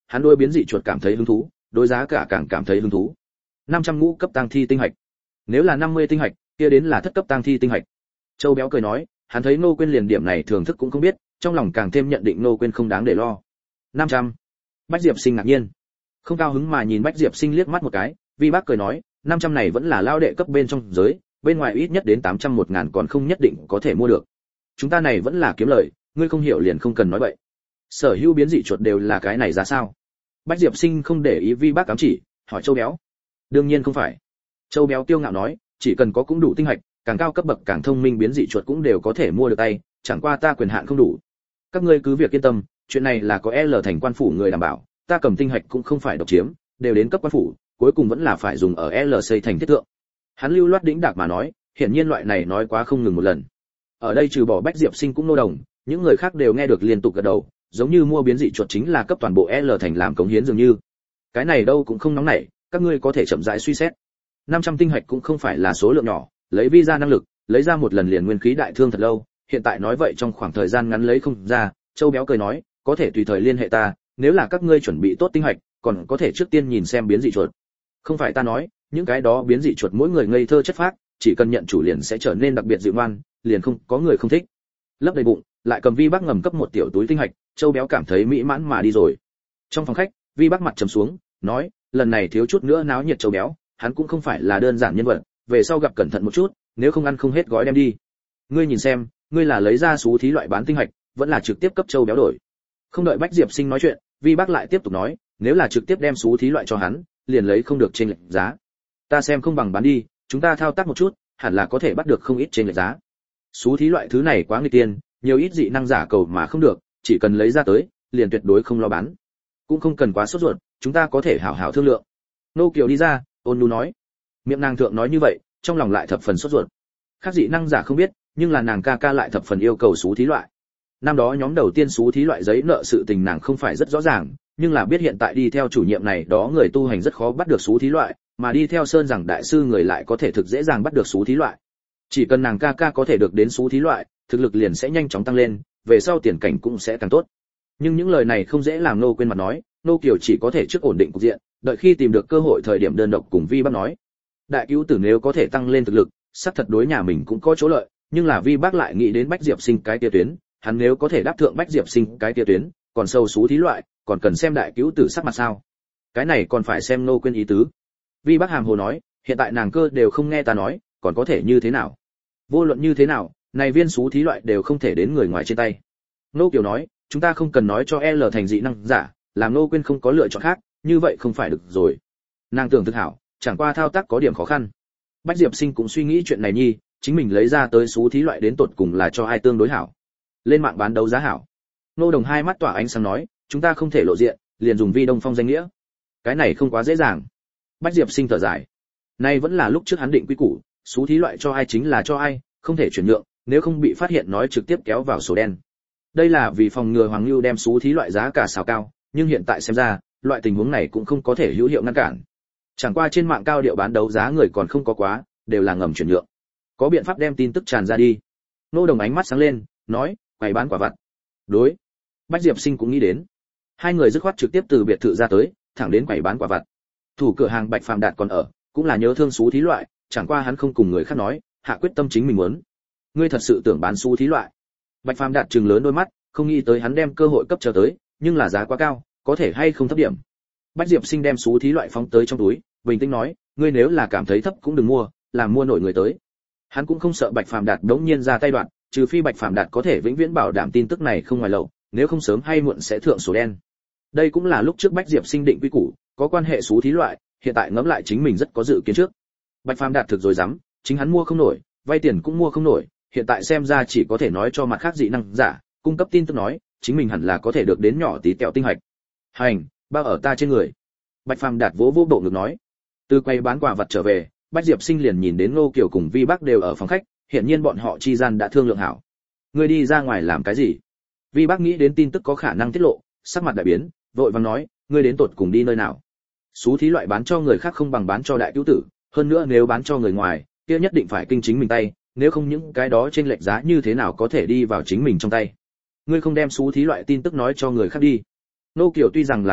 hắn đối biến dị chuột cảm thấy hứng thú, đối giá cả càng cảm thấy hứng thú. năm trăm ngũ cấp tăng thi tinh hạch. Nếu là năm mươi tinh hạch, kia đến là thất cấp tăng thi tinh hạch. Châu Béo cười nói, hắn thấy Ngô Quyên liền điểm này thưởng thức cũng không biết, trong lòng càng thêm nhận định Ngô Quyên không đáng để lo. năm trăm. Bách Diệp Sinh ngạc nhiên, không cao hứng mà nhìn Bách Diệp Sinh liếc mắt một cái, Vi Bác cười nói, năm trăm này vẫn là lao đệ cấp bên trong giới, bên ngoài ít nhất đến tám trăm một ngàn còn không nhất định có thể mua được. Chúng ta này vẫn là kiếm lời, ngươi không hiểu liền không cần nói vậy. Sở hữu biến dị chuột đều là cái này giá sao? Bách Diệp Sinh không để ý Vi Bác ám chỉ, hỏi Châu Béo. Đương nhiên không phải. Châu Béo kiêu ngạo nói, chỉ cần có cũng đủ tinh hạch, càng cao cấp bậc càng thông minh biến dị chuột cũng đều có thể mua được tay, chẳng qua ta quyền hạn không đủ. Các ngươi cứ việc yên tâm, chuyện này là có L thành quan phủ người đảm bảo, ta cầm tinh hạch cũng không phải độc chiếm, đều đến cấp quan phủ, cuối cùng vẫn là phải dùng ở L xây thành thiết thượng. Hắn lưu loát đĩnh đạc mà nói, hiển nhiên loại này nói quá không ngừng một lần. Ở đây trừ bỏ Bách Diệp Sinh cũng nô đồng, những người khác đều nghe được liên tục gật đầu, giống như mua biến dị chuột chính là cấp toàn bộ L thành làm cống hiến dường như. Cái này đâu cũng không nóng nảy, các ngươi có thể chậm rãi suy xét. năm trăm tinh hạch cũng không phải là số lượng nhỏ, lấy visa năng lực, lấy ra một lần liền nguyên khí đại thương thật lâu, hiện tại nói vậy trong khoảng thời gian ngắn lấy không ra, Châu Béo cười nói, có thể tùy thời liên hệ ta, nếu là các ngươi chuẩn bị tốt tinh hạch, còn có thể trước tiên nhìn xem biến dị chuột. Không phải ta nói, những cái đó biến dị chuột mỗi người ngây thơ chất phác, chỉ cần nhận chủ liền sẽ trở nên đặc biệt dịu ngoan, liền không có người không thích. Lấp đầy bụng, lại cầm Vi Bác ngầm cấp một tiểu túi tinh hạch, Châu Béo cảm thấy mỹ mãn mà đi rồi. Trong phòng khách, Vi Bác mặt trầm xuống, nói, lần này thiếu chút nữa náo nhiệt Châu Béo, hắn cũng không phải là đơn giản nhân vật, về sau gặp cẩn thận một chút, nếu không ăn không hết gói đem đi. Ngươi nhìn xem, ngươi là lấy ra số thí loại bán tinh hạch, vẫn là trực tiếp cấp Châu Béo đổi. Không đợi Bách Diệp Sinh nói chuyện, Vi Bác lại tiếp tục nói, nếu là trực tiếp đem số thí loại cho hắn, liền lấy không được trên lệch giá. Ta xem không bằng bán đi, chúng ta thao tác một chút, hẳn là có thể bắt được không ít trên lệch giá. Số thí loại thứ này quá nguy tiên, nhiều ít dị năng giả cầu mà không được, chỉ cần lấy ra tới, liền tuyệt đối không lo bán. Cũng không cần quá sốt ruột, chúng ta có thể hảo hảo thương lượng. Nô Kiều đi ra, ôn nhu nói. Miệng nàng thượng nói như vậy, trong lòng lại thập phần sốt ruột. Khác dị năng giả không biết, nhưng là nàng ca ca lại thập phần yêu cầu số thí loại. Năm đó nhóm đầu tiên số thí loại giấy nợ sự tình nàng không phải rất rõ ràng, nhưng là biết hiện tại đi theo chủ nhiệm này đó người tu hành rất khó bắt được số thí loại, mà đi theo Sơn rằng đại sư người lại có thể thực dễ dàng bắt được số thí loại. Chỉ cần nàng ca ca có thể được đến số thí loại, thực lực liền sẽ nhanh chóng tăng lên, về sau tiền cảnh cũng sẽ càng tốt. Nhưng những lời này không dễ làm Nô quên mặt nói, Nô Kiều chỉ có thể trước ổn định cục diện, đợi khi tìm được cơ hội thời điểm đơn độc cùng Vi Bác nói. Đại cứu tử nếu có thể tăng lên thực lực, xác thật đối nhà mình cũng có chỗ lợi, nhưng là Vi Bác lại nghĩ đến Bách Diệp Sinh cái tia tuyến, hắn nếu có thể đáp thượng Bách Diệp Sinh cái tia tuyến, còn sâu số thí loại, còn cần xem đại cứu tử sắc mặt sao? Cái này còn phải xem Nô quên ý tứ. Vi Bác hàm hồ nói, hiện tại nàng cơ đều không nghe ta nói, còn có thể như thế nào? Vô luận như thế nào, này viên số thí loại đều không thể đến người ngoài trên tay. Nô Kiều nói, chúng ta không cần nói cho L thành dị năng giả, làm Nô quên không có lựa chọn khác, như vậy không phải được rồi. Nàng tưởng thực hảo, chẳng qua thao tác có điểm khó khăn. Bách Diệp Sinh cũng suy nghĩ chuyện này nhi, chính mình lấy ra tới số thí loại đến tột cùng là cho ai tương đối hảo. Lên mạng bán đấu giá hảo. Nô Đồng hai mắt tỏa ánh sáng nói, chúng ta không thể lộ diện, liền dùng Vi Đông Phong danh nghĩa. Cái này không quá dễ dàng. Bách Diệp Sinh thở dài. Nay vẫn là lúc trước hắn định quy củ, số thí loại cho ai chính là cho ai, không thể chuyển nhượng, nếu không bị phát hiện nói trực tiếp kéo vào sổ đen. Đây là vì phòng ngừa Hoàng Lưu đem số thí loại giá cả xào cao, nhưng hiện tại xem ra, loại tình huống này cũng không có thể hữu hiệu ngăn cản. Chẳng qua trên mạng cao điệu bán đấu giá người còn không có quá, đều là ngầm chuyển nhượng. Có biện pháp đem tin tức tràn ra đi. Nô Đồng ánh mắt sáng lên, nói, quầy bán quả vặt. Đối. Bách Diệp Sinh cũng nghĩ đến. Hai người dứt khoát trực tiếp từ biệt thự ra tới, thẳng đến quầy bán quả vặt. Thủ cửa hàng Bạch Phàm Đạt còn ở, cũng là nhớ thương số thí loại, chẳng qua hắn không cùng người khác nói, hạ quyết tâm chính mình muốn. Ngươi thật sự tưởng bán số thí loại? Bạch Phàm Đạt trừng lớn đôi mắt, không nghĩ tới hắn đem cơ hội cấp chờ tới, nhưng là giá quá cao, có thể hay không thấp điểm. Bách Diệp Sinh đem số thí loại phóng tới trong túi, bình tĩnh nói, ngươi nếu là cảm thấy thấp cũng đừng mua, làm mua nổi người tới. Hắn cũng không sợ Bạch Phàm Đạt đống nhiên ra tay đoạn, trừ phi Bạch Phàm Đạt có thể vĩnh viễn bảo đảm tin tức này không ngoài lậu, nếu không sớm hay muộn sẽ thượng sổ đen. Đây cũng là lúc trước Bách Diệp Sinh định quy củ, có quan hệ số thí loại, hiện tại ngẫm lại chính mình rất có dự kiến trước. Bạch Phàm Đạt thực rồi dám, chính hắn mua không nổi, vay tiền cũng mua không nổi, hiện tại xem ra chỉ có thể nói cho mặt khác dị năng giả, cung cấp tin tức nói, chính mình hẳn là có thể được đến nhỏ tí tẹo tinh hạch. Hành, bao ở ta trên người. Bạch Phàm Đạt vỗ vỗ bộ ngực nói. Từ quầy bán quà vật trở về, Bách Diệp Sinh liền nhìn đến Ngô Kiều cùng Vi Bác đều ở phòng khách, hiện nhiên bọn họ chi gian đã thương lượng hảo. Ngươi đi ra ngoài làm cái gì? Vi Bác nghĩ đến tin tức có khả năng tiết lộ, sắc mặt đại biến, vội vàng nói, ngươi đến tột cùng đi nơi nào? Số thí loại bán cho người khác không bằng bán cho đại cứu tử, hơn nữa nếu bán cho người ngoài, kia nhất định phải kinh chính mình tay, nếu không những cái đó trên lệch giá như thế nào có thể đi vào chính mình trong tay. Ngươi không đem số thí loại tin tức nói cho người khác đi. Nô Kiều tuy rằng là cười,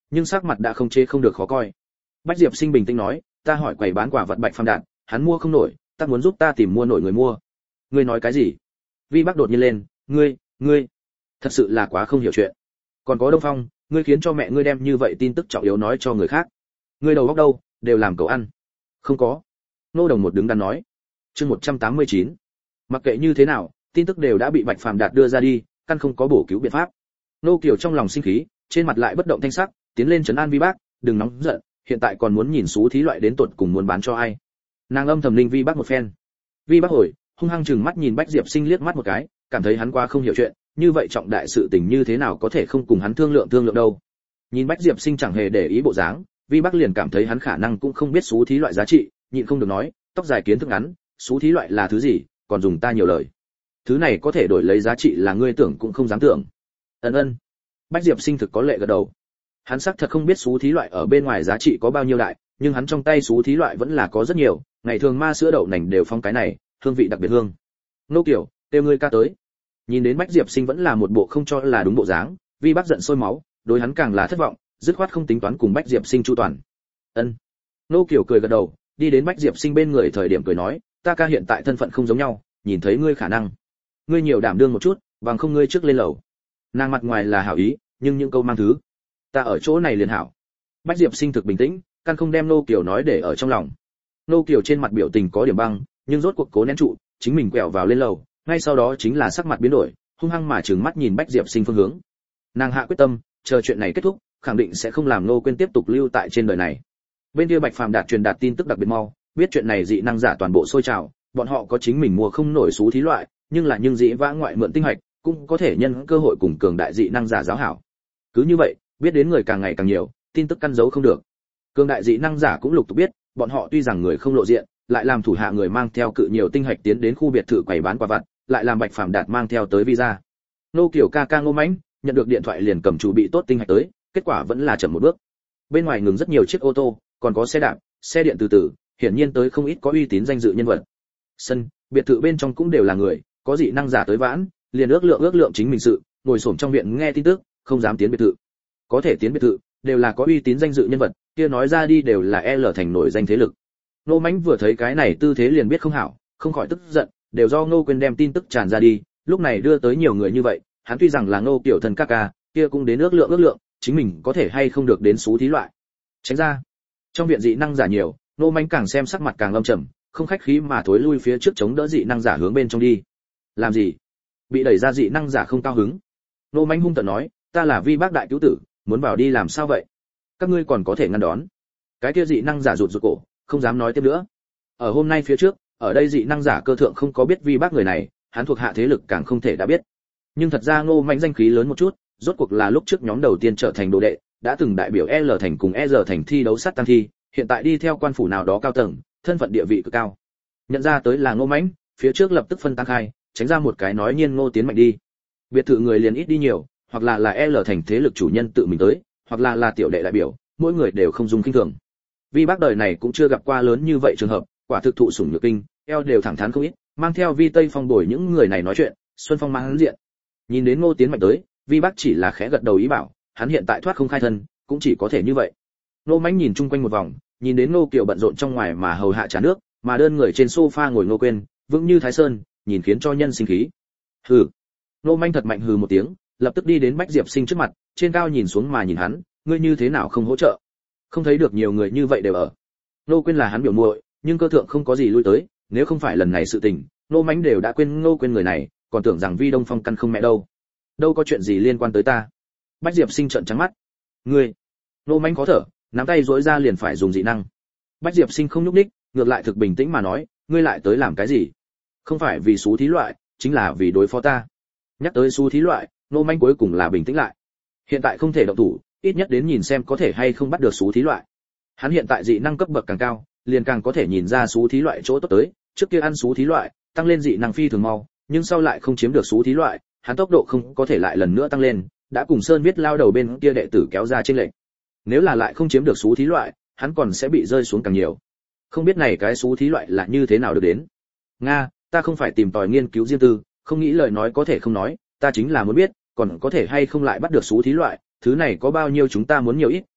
nhưng sắc mặt đã không chế không được khó coi. Bách Diệp Sinh bình tĩnh nói, ta hỏi quầy bán quả vật Bạch Phàm Đạt, hắn mua không nổi, ta muốn giúp ta tìm mua nổi người mua. Ngươi nói cái gì? Vi Bắc đột nhiên lên, ngươi, ngươi, thật sự là quá không hiểu chuyện. Còn có Đông Phong, ngươi khiến cho mẹ ngươi đem như vậy tin tức trọng yếu nói cho người khác. Ngươi đầu óc đâu, đều làm cậu ăn. Không có. Nô Đồng một đứng đắn nói. Chương một trăm tám mươi chín. Mặc kệ như thế nào, tin tức đều đã bị Bạch Phàm Đạt đưa ra đi, căn không có bổ cứu biện pháp. Nô Kiều trong lòng sinh khí, trên mặt lại bất động thanh sắc, tiến lên trấn an Vi Bác, đừng nóng giận, hiện tại còn muốn nhìn số thí loại đến tuột cùng muốn bán cho ai. Nàng âm thầm linh Vi Bác một phen. Vi Bác hồi, hung hăng chừng mắt nhìn Bách Diệp Sinh liếc mắt một cái, cảm thấy hắn quá không hiểu chuyện, như vậy trọng đại sự tình như thế nào có thể không cùng hắn thương lượng thương lượng đâu. Nhìn Bách Diệp Sinh chẳng hề để ý bộ dáng, Vi Bác liền cảm thấy hắn khả năng cũng không biết số thí loại giá trị, nhịn không được nói, tóc dài kiến thức ngắn, số thí loại là thứ gì, còn dùng ta nhiều lời. Thứ này có thể đổi lấy giá trị là ngươi tưởng cũng không dám tưởng. Ân ân. Bách Diệp Sinh thực có lệ gật đầu. Hắn xác thật không biết số thí loại ở bên ngoài giá trị có bao nhiêu đại, nhưng hắn trong tay số thí loại vẫn là có rất nhiều, ngày thường ma sữa đậu nành đều phong cái này, hương vị đặc biệt hương. Nô Kiều, kêu ngươi ca tới. Nhìn đến Bách Diệp Sinh vẫn là một bộ không cho là đúng bộ dáng, Vi Bác giận sôi máu, đối hắn càng là thất vọng, dứt khoát không tính toán cùng Bách Diệp Sinh chu toàn. Ân. Nô Kiều cười gật đầu, đi đến Bách Diệp Sinh bên người thời điểm cười nói, ta ca hiện tại thân phận không giống nhau, nhìn thấy ngươi khả năng, ngươi nhiều đảm đương một chút, bằng không ngươi trước lên lầu. Nàng mặt ngoài là hảo ý, nhưng những câu mang thứ, ta ở chỗ này liền hảo. Bách Diệp Sinh thực bình tĩnh, căn không đem Nô Kiều nói để ở trong lòng. Nô Kiều trên mặt biểu tình có điểm băng, nhưng rốt cuộc cố nén trụ, chính mình quẹo vào lên lầu, ngay sau đó chính là sắc mặt biến đổi, hung hăng mà trừng mắt nhìn Bách Diệp Sinh phương hướng. Nàng hạ quyết tâm, chờ chuyện này kết thúc, khẳng định sẽ không làm Nô Quyên tiếp tục lưu tại trên đời này. Bên kia Bạch Phàm Đạt truyền đạt tin tức đặc biệt mau, biết chuyện này dị năng giả toàn bộ sôi trào, bọn họ có chính mình mua không nổi số thí loại, nhưng là nhưng dĩ vã ngoại mượn tinh hạch, cũng có thể nhân cơ hội cùng cường đại dị năng giả giáo hảo. Cứ như vậy, biết đến người càng ngày càng nhiều, tin tức căn giấu không được. Cường đại dị năng giả cũng lục tục biết, bọn họ tuy rằng người không lộ diện, lại làm thủ hạ người mang theo cự nhiều tinh hạch tiến đến khu biệt thự quầy bán quà vặt, lại làm Bạch Phàm Đạt mang theo tới visa. Nô Kiều ca ca Ngô Mãnh nhận được điện thoại liền cầm chủ bị tốt tinh hạch tới, kết quả vẫn là chậm một bước. Bên ngoài ngừng rất nhiều chiếc ô tô, còn có xe đạp, xe điện từ từ, hiển nhiên tới không ít có uy tín danh dự nhân vật. Sân, biệt thự bên trong cũng đều là người, có dị năng giả tới vãn, liền ước lượng ước lượng chính mình sự, ngồi xổm trong viện nghe tin tức, không dám tiến biệt thự. Có thể tiến biệt thự, đều là có uy tín danh dự nhân vật, kia nói ra đi đều là L thành nổi danh thế lực. Nô Mãnh vừa thấy cái này tư thế liền biết không hảo, không khỏi tức giận, đều do Ngô Quyên đem tin tức tràn ra đi, lúc này đưa tới nhiều người như vậy, hắn tuy rằng là Ngô Kiều thần ca ca, kia cũng đến ước lượng ước lượng, chính mình có thể hay không được đến số thí loại. Tránh ra. Trong viện dị năng giả nhiều, Nô Mãnh càng xem sắc mặt càng âm trầm, không khách khí mà thối lui phía trước chống đỡ dị năng giả hướng bên trong đi. Làm gì? Bị đẩy ra dị năng giả không cao hứng. Nô Mãnh hung tợn nói, ta là Vi Bác đại cứu tử, muốn vào đi làm sao vậy? Các ngươi còn có thể ngăn đón? Cái kia dị năng giả rụt rụt cổ, không dám nói tiếp nữa. Ở hôm nay phía trước, ở đây dị năng giả cơ thượng không có biết Vi Bác người này, hắn thuộc hạ thế lực càng không thể đã biết. Nhưng thật ra Ngô Mãnh danh khí lớn một chút, rốt cuộc là lúc trước nhóm đầu tiên trở thành đồ đệ, đã từng đại biểu L thành cùng E thành thi đấu sát tăng thi, hiện tại đi theo quan phủ nào đó cao tầng, thân phận địa vị cực cao. Nhận ra tới là Ngô Mãnh, phía trước lập tức phân tăng khai, tránh ra một cái nói nhiên Ngô tiến mạnh đi. Biệt thự người liền ít đi nhiều, hoặc là là L thành thế lực chủ nhân tự mình tới, hoặc là là tiểu đệ đại biểu, mỗi người đều không dùng kinh thường. Vi Bác đời này cũng chưa gặp qua lớn như vậy trường hợp, quả thực thụ sủng nhược kinh, eo đều thẳng thắn không ít, mang theo Vi Tây Phong bồi những người này nói chuyện, Xuân Phong mang hắn diện. Nhìn đến Ngô tiến mạnh tới, Vi Bác chỉ là khẽ gật đầu ý bảo, hắn hiện tại thoát không khai thân, cũng chỉ có thể như vậy. Ngô Mãnh nhìn chung quanh một vòng, nhìn đến Ngô Kiều bận rộn trong ngoài mà hầu hạ trà nước, mà đơn người trên sofa ngồi Ngô Quyên, vững như Thái Sơn, nhìn khiến cho nhân sinh khí. Hừ. Ngô Mãnh thật mạnh hừ một tiếng, lập tức đi đến Bách Diệp Sinh trước mặt, trên cao nhìn xuống mà nhìn hắn, ngươi như thế nào không hỗ trợ? Không thấy được nhiều người như vậy đều ở. Ngô Quyên là hắn biểu muội, nhưng cơ thượng không có gì lui tới, nếu không phải lần này sự tình, Ngô Mãnh đều đã quên Ngô Quyên người này, còn tưởng rằng Vi Đông Phong căn không mẹ đâu. Đâu có chuyện gì liên quan tới ta. Bách Diệp Sinh trợn trắng mắt. Ngươi. Ngô Mãnh khó thở, nắm tay duỗi ra liền phải dùng dị năng. Bách Diệp Sinh không nhúc nhích, ngược lại thực bình tĩnh mà nói, ngươi lại tới làm cái gì? Không phải vì số thí loại, chính là vì đối phó ta. Nhắc tới số thí loại, Ngô Mãnh cuối cùng là bình tĩnh lại. Hiện tại không thể động thủ, ít nhất đến nhìn xem có thể hay không bắt được số thí loại. Hắn hiện tại dị năng cấp bậc càng cao, liền càng có thể nhìn ra số thí loại chỗ tốt tới, trước kia ăn số thí loại, tăng lên dị năng phi thường mau, nhưng sau lại không chiếm được số thí loại, hắn tốc độ không có thể lại lần nữa tăng lên, đã cùng Sơn Viết lao đầu bên kia đệ tử kéo ra trên lệnh. Nếu là lại không chiếm được số thí loại, hắn còn sẽ bị rơi xuống càng nhiều. Không biết này cái số thí loại là như thế nào được đến. Nga, ta không phải tìm tòi nghiên cứu riêng tư, không nghĩ lời nói có thể không nói, ta chính là muốn biết, còn có thể hay không lại bắt được số thí loại, thứ này có bao nhiêu chúng ta muốn nhiều ít,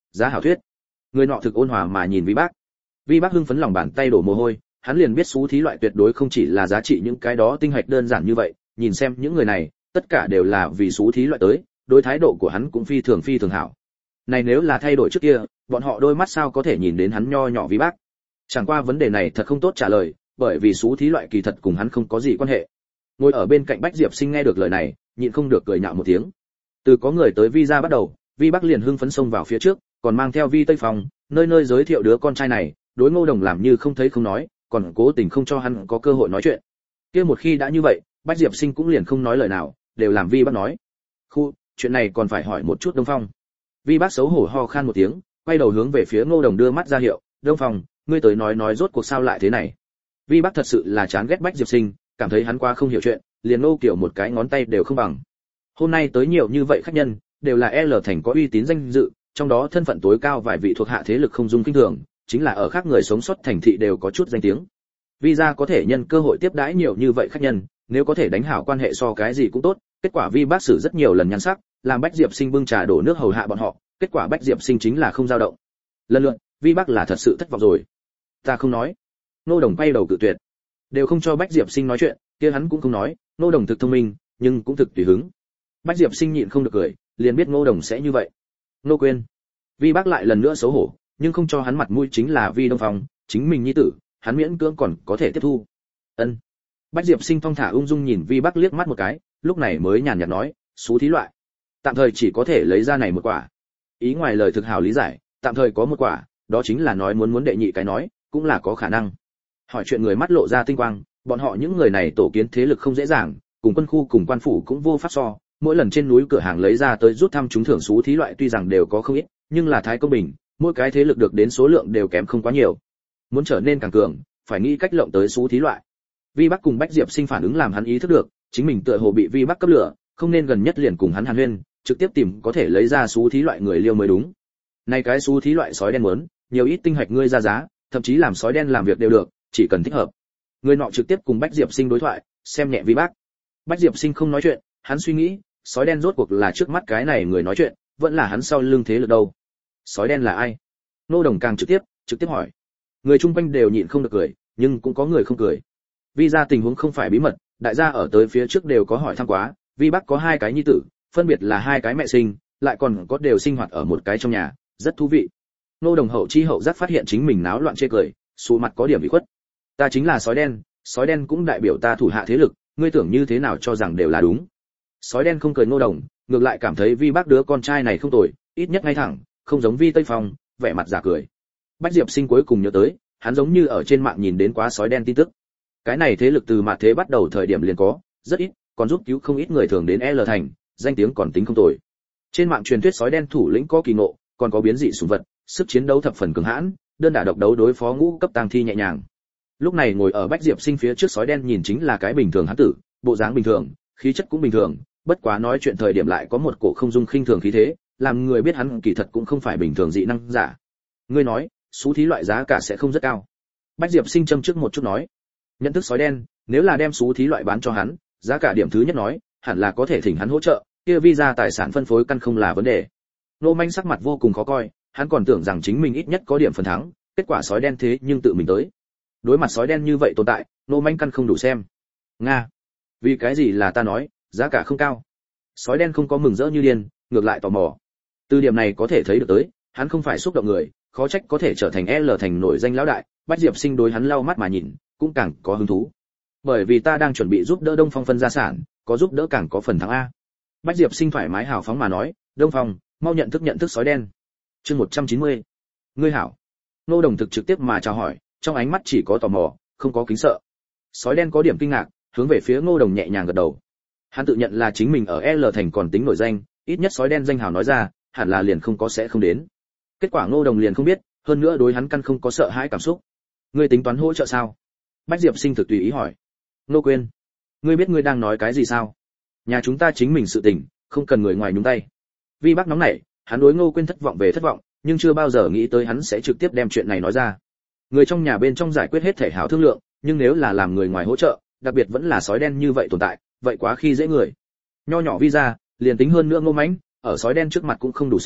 giá hảo thuyết. Người nọ thực ôn hòa mà nhìn Vi Bác. Vi Bác hưng phấn lòng bàn tay đổ mồ hôi, hắn liền biết xú thí loại tuyệt đối không chỉ là giá trị những cái đó tinh hạch đơn giản như vậy, nhìn xem những người này, tất cả đều là vì xú thí loại tới, đối thái độ của hắn cũng phi thường phi thường hảo. Này nếu là thay đổi trước kia, bọn họ đôi mắt sao có thể nhìn đến hắn nho nhỏ Vi Bác. Chẳng qua vấn đề này thật không tốt trả lời, bởi vì xú thí loại kỳ thật cùng hắn không có gì quan hệ. Ngồi ở bên cạnh Bách Diệp Sinh nghe được lời này, nhịn không được cười nhạo một tiếng. Từ có người tới Vi ra bắt đầu, Vi Bắc liền hưng phấn xông vào phía trước, còn mang theo Vi Tây Phong, nơi nơi giới thiệu đứa con trai này, đối Ngô Đồng làm như không thấy không nói, còn cố tình không cho hắn có cơ hội nói chuyện. Kia một khi đã như vậy, Bách Diệp Sinh cũng liền không nói lời nào, đều làm Vi Bắc nói. Khu, chuyện này còn phải hỏi một chút Đông Phong. Vi Bắc xấu hổ ho khan một tiếng, quay đầu hướng về phía Ngô Đồng đưa mắt ra hiệu, Đông Phong, ngươi tới nói nói rốt cuộc sao lại thế này. Vi Bắc thật sự là chán ghét Bách Diệp Sinh, cảm thấy hắn qua không hiểu chuyện, liền Ngô Kiều một cái ngón tay đều không bằng. Hôm nay tới nhiều như vậy khách nhân, đều là L thành có uy tín danh dự, trong đó thân phận tối cao vài vị thuộc hạ thế lực không dung kinh thường, chính là ở khác người sống sót thành thị đều có chút danh tiếng. Visa có thể nhân cơ hội tiếp đãi nhiều như vậy khách nhân, nếu có thể đánh hảo quan hệ so cái gì cũng tốt, kết quả Vi Bác xử rất nhiều lần nhăn sắc, làm Bách Diệp Sinh bưng trà đổ nước hầu hạ bọn họ, kết quả Bách Diệp Sinh chính là không dao động. Lần lượt, Vi Bác là thật sự thất vọng rồi. Ta không nói. Nô Đồng quay đầu cự tuyệt. Đều không cho Bách Diệp Sinh nói chuyện, kia hắn cũng không nói, Nô Đồng thực thông minh, nhưng cũng thực tùy hứng. Bách Diệp Sinh nhịn không được cười, liền biết Ngô Đồng sẽ như vậy. Nô quên. Vi Bác lại lần nữa xấu hổ, nhưng không cho hắn mặt mũi chính là Vi Đông Phong, chính mình nhi tử, hắn miễn cưỡng còn có thể tiếp thu. Ân. Bách Diệp Sinh thong thả ung dung nhìn Vi Bác liếc mắt một cái, lúc này mới nhàn nhạt nói, xú thí loại, tạm thời chỉ có thể lấy ra này một quả. Ý ngoài lời thực hảo lý giải, tạm thời có một quả, đó chính là nói muốn muốn đệ nhị cái nói, cũng là có khả năng. Hỏi chuyện người mắt lộ ra tinh quang, bọn họ những người này tổ kiến thế lực không dễ dàng, cùng quân khu cùng quan phủ cũng vô pháp so, mỗi lần trên núi cửa hàng lấy ra tới rút thăm chúng thưởng xú thí loại tuy rằng đều có không ít, nhưng là thái công bình, mỗi cái thế lực được đến số lượng đều kém không quá nhiều. Muốn trở nên càng cường, phải nghĩ cách lộng tới xú thí loại. Vi Bắc cùng Bách Diệp Sinh phản ứng làm hắn ý thức được, chính mình tựa hồ bị Vi Bắc cấp lửa, không nên gần nhất liền cùng hắn hàn huyên, trực tiếp tìm có thể lấy ra xú thí loại người liêu mới đúng. Này cái xú thí loại sói đen muốn, nhiều ít tinh hạch ngươi ra giá, thậm chí làm sói đen làm việc đều được, chỉ cần thích hợp. Người nọ trực tiếp cùng Bách Diệp Sinh đối thoại, xem nhẹ Vi Bắc. Bách Diệp Sinh không nói chuyện, hắn suy nghĩ, sói đen rốt cuộc là trước mắt cái này người nói chuyện, vẫn là hắn sau lưng thế lực đâu. Sói đen là ai? Nô Đồng càng trực tiếp, trực tiếp hỏi. Người chung quanh đều nhịn không được cười, nhưng cũng có người không cười. Vi ra tình huống không phải bí mật, đại gia ở tới phía trước đều có hỏi thăm quá, Vi Bắc có hai cái nhi tử, phân biệt là hai cái mẹ sinh, lại còn có đều sinh hoạt ở một cái trong nhà, rất thú vị. Nô Đồng hậu chi hậu giác phát hiện chính mình náo loạn chê cười, sụ mặt có điểm bị khuất. Ta chính là sói đen, sói đen cũng đại biểu ta thủ hạ thế lực, ngươi tưởng như thế nào cho rằng đều là đúng. Sói đen không cười Ngô Đồng, ngược lại cảm thấy Vi Bác đứa con trai này không tồi, ít nhất ngay thẳng, không giống Vi Tây Phong, vẻ mặt giả cười. Bách Diệp Sinh cuối cùng nhớ tới, hắn giống như ở trên mạng nhìn đến quá sói đen tin tức. Cái này thế lực từ mạt thế bắt đầu thời điểm liền có, rất ít, còn giúp cứu không ít người thường đến L thành, danh tiếng còn tính không tồi. Trên mạng truyền thuyết sói đen thủ lĩnh có kỳ ngộ, còn có biến dị sủng vật, sức chiến đấu thập phần cường hãn, đơn đả độc đấu đối phó ngũ cấp tang thi nhẹ nhàng. Lúc này ngồi ở Bách Diệp Sinh phía trước sói đen nhìn chính là cái bình thường hán tử, bộ dáng bình thường, khí chất cũng bình thường, bất quá nói chuyện thời điểm lại có một cổ không dung khinh thường khí thế, làm người biết hắn kỳ thật cũng không phải bình thường dị năng giả. Ngươi nói, xú thí loại giá cả sẽ không rất cao. Bách Diệp Sinh châm trước một chút nói, nhận thức sói đen, nếu là đem xú thí loại bán cho hắn, giá cả điểm thứ nhất nói, hẳn là có thể thỉnh hắn hỗ trợ, kia visa tài sản phân phối căn không là vấn đề. Nô Manh sắc mặt vô cùng khó coi, hắn còn tưởng rằng chính mình ít nhất có điểm phần thắng, kết quả sói đen thế nhưng tự mình tới. Đối mặt sói đen như vậy tồn tại, Nô Manh căn không đủ xem. Nga, vì cái gì là ta nói, giá cả không cao. Sói đen không có mừng rỡ như điên, ngược lại tò mò. Từ điểm này có thể thấy được tới, hắn không phải xúc động người, khó trách có thể trở thành L thành nổi danh lão đại, Bách Diệp Sinh đối hắn lau mắt mà nhìn, cũng càng có hứng thú. Bởi vì ta đang chuẩn bị giúp đỡ Đông Phong phân gia sản, có giúp đỡ càng có phần thắng a. Bách Diệp Sinh thoải mái hào phóng mà nói, Đông Phong, mau nhận thức nhận thức sói đen. Chương một trăm chín mươi. Ngươi hảo. Nô Đồng thực trực tiếp mà chào hỏi, trong ánh mắt chỉ có tò mò, không có kính sợ. Sói đen có điểm kinh ngạc, hướng về phía Ngô Đồng nhẹ nhàng gật đầu. Hắn tự nhận là chính mình ở L thành còn tính nổi danh, ít nhất sói đen danh hào nói ra, hẳn là liền không có sẽ không đến. Kết quả Ngô Đồng liền không biết, hơn nữa đối hắn căn không có sợ hãi cảm xúc. Ngươi tính toán hỗ trợ sao? Bách Diệp Sinh thực tùy ý hỏi. Nô quên, ngươi biết ngươi đang nói cái gì sao? Nhà chúng ta chính mình sự tình, không cần người ngoài nhúng tay. Vi Bác nóng nảy, hắn đối Ngô quên thất vọng về thất vọng, nhưng chưa bao giờ nghĩ tới hắn sẽ trực tiếp đem chuyện này nói ra. Người trong nhà bên trong giải quyết hết thể hảo thương lượng, nhưng nếu là làm người ngoài hỗ trợ, đặc biệt vẫn là sói đen như vậy tồn tại, vậy quá khi dễ người. Nho nhỏ Vi ra, liền tính hơn nữa Ngô Mãnh, ở sói đen trước mặt cũng không đủ xem,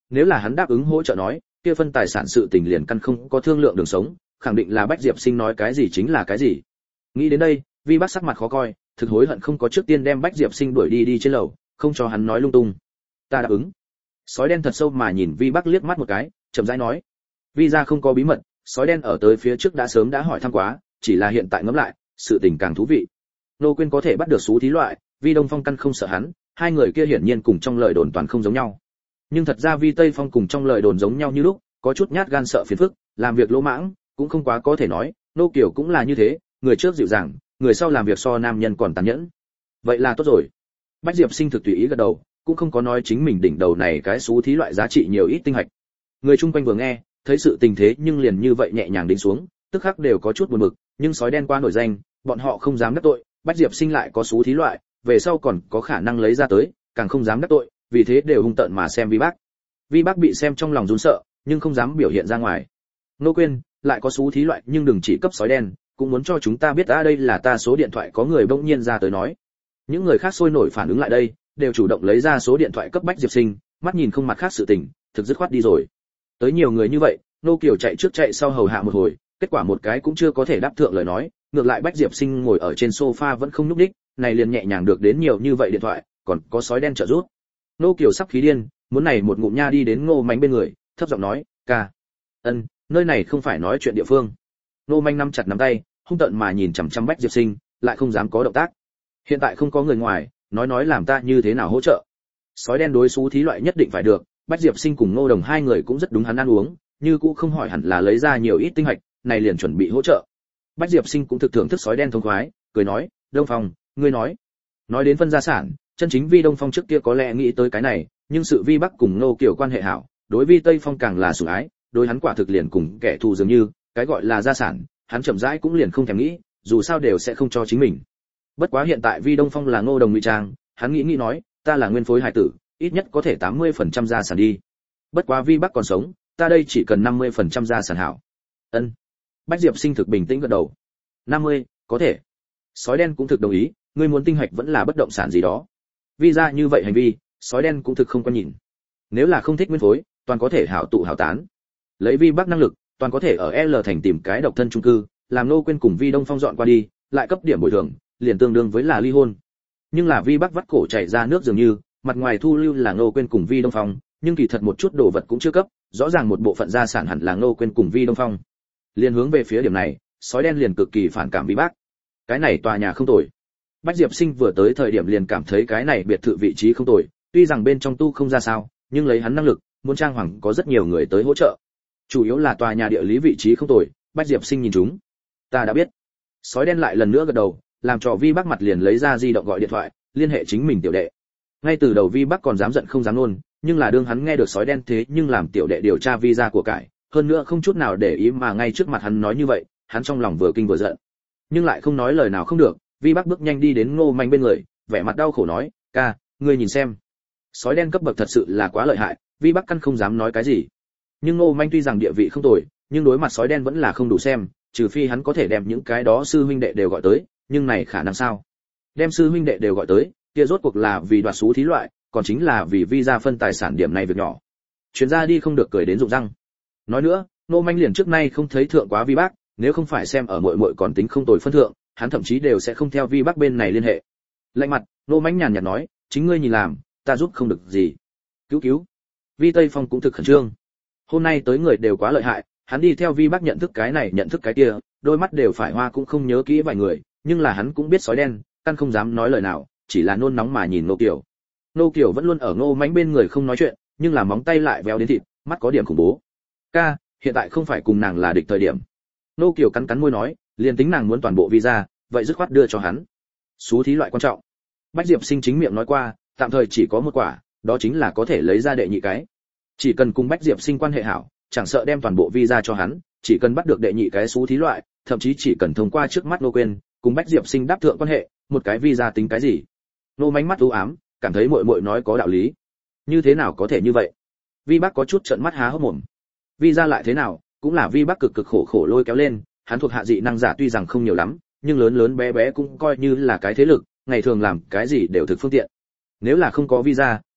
nếu là hắn đáp ứng hỗ trợ nói, kia phân tài sản sự tình liền căn không có thương lượng đường sống, khẳng định là Bách Diệp Sinh nói cái gì chính là cái gì. Nghĩ đến đây, Vi Bắc sắc mặt khó coi, thực hối hận không có trước tiên đem Bách Diệp Sinh đuổi đi đi trên lầu, không cho hắn nói lung tung. Ta đáp ứng. Sói đen thật sâu mà nhìn Vi Bắc liếc mắt một cái, chậm rãi nói. Vi gia không có bí mật, sói đen ở tới phía trước đã sớm đã hỏi thăm quá, chỉ là hiện tại ngẫm lại, sự tình càng thú vị. Nô Quyên có thể bắt được số thí loại, Vi Đông Phong căn không sợ hắn, hai người kia hiển nhiên cùng trong lời đồn toàn không giống nhau. Nhưng thật ra Vi Tây Phong cùng trong lời đồn giống nhau như lúc, có chút nhát gan sợ phiền phức, làm việc lỗ mãng, cũng không quá có thể nói, Nô Kiều cũng là như thế, người trước dịu dàng, người sau làm việc so nam nhân còn tàn nhẫn. Vậy là tốt rồi. Bách Diệp Sinh thực tùy ý gật đầu, cũng không có nói chính mình đỉnh đầu này cái số thí loại giá trị nhiều ít tinh hạch. Người chung quanh vừa nghe, thấy sự tình thế nhưng liền như vậy nhẹ nhàng đính xuống, tức khắc đều có chút buồn bực, nhưng sói đen quá nổi danh, bọn họ không dám đắc tội, Bách Diệp Sinh lại có số thí loại, về sau còn có khả năng lấy ra tới, càng không dám đắc tội, vì thế đều hung tợn mà xem Vi Bác. Vi Bác bị xem trong lòng run sợ, nhưng không dám biểu hiện ra ngoài. Nô Quyên, lại có số thí loại, nhưng đừng chỉ cấp sói đen, cũng muốn cho chúng ta biết a đây là ta số điện thoại, có người bỗng nhiên ra tới nói. Những người khác sôi nổi phản ứng lại đây, đều chủ động lấy ra số điện thoại cấp Bách Diệp Sinh, mắt nhìn không mặt khác sự tình, thực dứt khoát đi rồi. Tới nhiều người như vậy, Nô Kiều chạy trước chạy sau hầu hạ một hồi, kết quả một cái cũng chưa có thể đáp thượng lời nói, ngược lại Bách Diệp Sinh ngồi ở trên sofa vẫn không nhúc nhích, này liền nhẹ nhàng được đến nhiều như vậy điện thoại, còn có sói đen trợ giúp. Nô Kiều sắp khí điên, muốn này một ngụm nha đi đến Ngô Mạnh bên người, thấp giọng nói, "Ca, ân, nơi này không phải nói chuyện địa phương." Ngô Mạnh nắm chặt nắm tay, hung tợn mà nhìn chằm chằm Bách Diệp Sinh, lại không dám có động tác. Hiện tại không có người ngoài, nói nói làm ta như thế nào hỗ trợ. Sói đen đối xú thí loại nhất định phải được, Bách Diệp Sinh cùng Ngô Đồng hai người cũng rất đúng hắn ăn uống, như cũ không hỏi hẳn là lấy ra nhiều ít tinh hạch, này liền chuẩn bị hỗ trợ. Bách Diệp Sinh cũng thực thưởng thức sói đen thông khoái, cười nói, "Đông Phong, ngươi nói." Nói đến phân gia sản, chân chính Vi Đông Phong trước kia có lẽ nghĩ tới cái này, nhưng sự Vi Bắc cùng Ngô Kiều quan hệ hảo, đối Vi Tây Phong càng là sủng ái, đối hắn quả thực liền cùng kẻ thù dường như, cái gọi là gia sản, hắn chậm rãi cũng liền không thèm nghĩ, dù sao đều sẽ không cho chính mình. Bất quá hiện tại Vi Đông Phong là Ngô Đồng ngụy trang, hắn nghĩ nghĩ nói, "Ta là nguyên phối hài tử, ít nhất có thể tám mươi phần trăm gia sản đi. Bất quá Vi Bắc còn sống, ta đây chỉ cần năm mươi phần trăm gia sản hảo." Ân. Bách Diệp Sinh thực bình tĩnh gật đầu. năm mươi, có thể. Sói đen cũng thực đồng ý, ngươi muốn tinh hạch vẫn là bất động sản gì đó. Vi ra như vậy hành vi, sói đen cũng thực không quan nhìn. Nếu là không thích nguyên phối, toàn có thể hảo tụ hảo tán. Lấy Vi Bắc năng lực, toàn có thể ở L thành tìm cái độc thân chung cư, làm Nô Quyên cùng Vi Đông Phong dọn qua đi, lại cấp điểm bồi thường, liền tương đương với là ly hôn. Nhưng là Vi Bắc vắt cổ chảy ra nước dường như, mặt ngoài thu lưu là Nô Quyên cùng Vi Đông Phong, nhưng kỳ thật một chút đồ vật cũng chưa cấp, rõ ràng một bộ phận gia sản hẳn là Nô Quyên cùng Vi Đông Phong. Liên hướng về phía điểm này, sói đen liền cực kỳ phản cảm Vi Bắc. Cái này tòa nhà không tồi. Bách Diệp Sinh vừa tới thời điểm liền cảm thấy cái này biệt thự vị trí không tồi, tuy rằng bên trong tu không ra sao, nhưng lấy hắn năng lực, muốn trang hoàng có rất nhiều người tới hỗ trợ. Chủ yếu là tòa nhà địa lý vị trí không tồi, Bách Diệp Sinh nhìn chúng. Ta đã biết. Sói đen lại lần nữa gật đầu, làm cho Vi Bắc mặt liền lấy ra di động gọi điện thoại, liên hệ chính mình tiểu đệ. Ngay từ đầu Vi Bắc còn dám giận không dám nôn, nhưng là đương hắn nghe được sói đen thế nhưng làm tiểu đệ điều tra visa của cải, hơn nữa không chút nào để ý mà ngay trước mặt hắn nói như vậy, hắn trong lòng vừa kinh vừa giận, nhưng lại không nói lời nào không được. Vi Bắc bước nhanh đi đến Ngô Mạnh bên người, vẻ mặt đau khổ nói, "Ca, ngươi nhìn xem." Sói đen cấp bậc thật sự là quá lợi hại, Vi Bắc căn không dám nói cái gì. Nhưng Ngô Mạnh tuy rằng địa vị không tồi, nhưng đối mặt sói đen vẫn là không đủ xem, trừ phi hắn có thể đem những cái đó sư huynh đệ đều gọi tới, nhưng này khả năng sao? Đem sư huynh đệ đều gọi tới, kia rốt cuộc là vì đoạt số thí loại, còn chính là vì Vi ra phân tài sản điểm này việc nhỏ. Chuyến ra đi không được cười đến rụng răng. Nói nữa, Ngô Mạnh liền trước nay không thấy thượng quá Vi Bắc, nếu không phải xem ở muội muội còn tính không tồi phân thượng, hắn thậm chí đều sẽ không theo Vi Bắc bên này liên hệ. Lạnh mặt, Ngô Mạnh nhàn nhạt nói, "Chính ngươi nhìn làm, ta giúp không được gì." Cứu cứu. Vi Tây Phong cũng thực khẩn trương. Hôm nay tới người đều quá lợi hại, hắn đi theo Vi Bắc nhận thức cái này nhận thức cái kia, đôi mắt đều phải hoa cũng không nhớ kỹ vài người, nhưng là hắn cũng biết sói đen, căn không dám nói lời nào, chỉ là nôn nóng mà nhìn Nô Kiều. Nô Kiều vẫn luôn ở Ngô Mạnh bên người không nói chuyện, nhưng là móng tay lại véo đến thịt, mắt có điểm khủng bố. "Ca, hiện tại không phải cùng nàng là địch thời điểm." Nô Kiều cắn cắn môi nói, liền tính nàng muốn toàn bộ visa, vậy dứt khoát đưa cho hắn. Số thí loại quan trọng. Bách Diệp Sinh chính miệng nói qua, tạm thời chỉ có một quả, đó chính là có thể lấy ra đệ nhị cái. Chỉ cần cùng Bách Diệp Sinh quan hệ hảo, chẳng sợ đem toàn bộ visa cho hắn, chỉ cần bắt được đệ nhị cái số thí loại, thậm chí chỉ cần thông qua trước mắt Nô Quyên, cùng Bách Diệp Sinh đáp thượng quan hệ, một cái visa tính cái gì? Nô Mạnh mắt u ám, cảm thấy muội muội nói có đạo lý. Như thế nào có thể như vậy? Vi Bắc có chút trợn mắt há hốc mồm. Visa lại thế nào, cũng là Vi Bắc cực cực khổ khổ lôi kéo lên, hắn thuộc hạ dị năng giả tuy rằng không nhiều lắm, nhưng lớn lớn bé bé cũng coi như là cái thế lực, ngày thường làm cái gì đều thực phương tiện. Nếu là không có visa,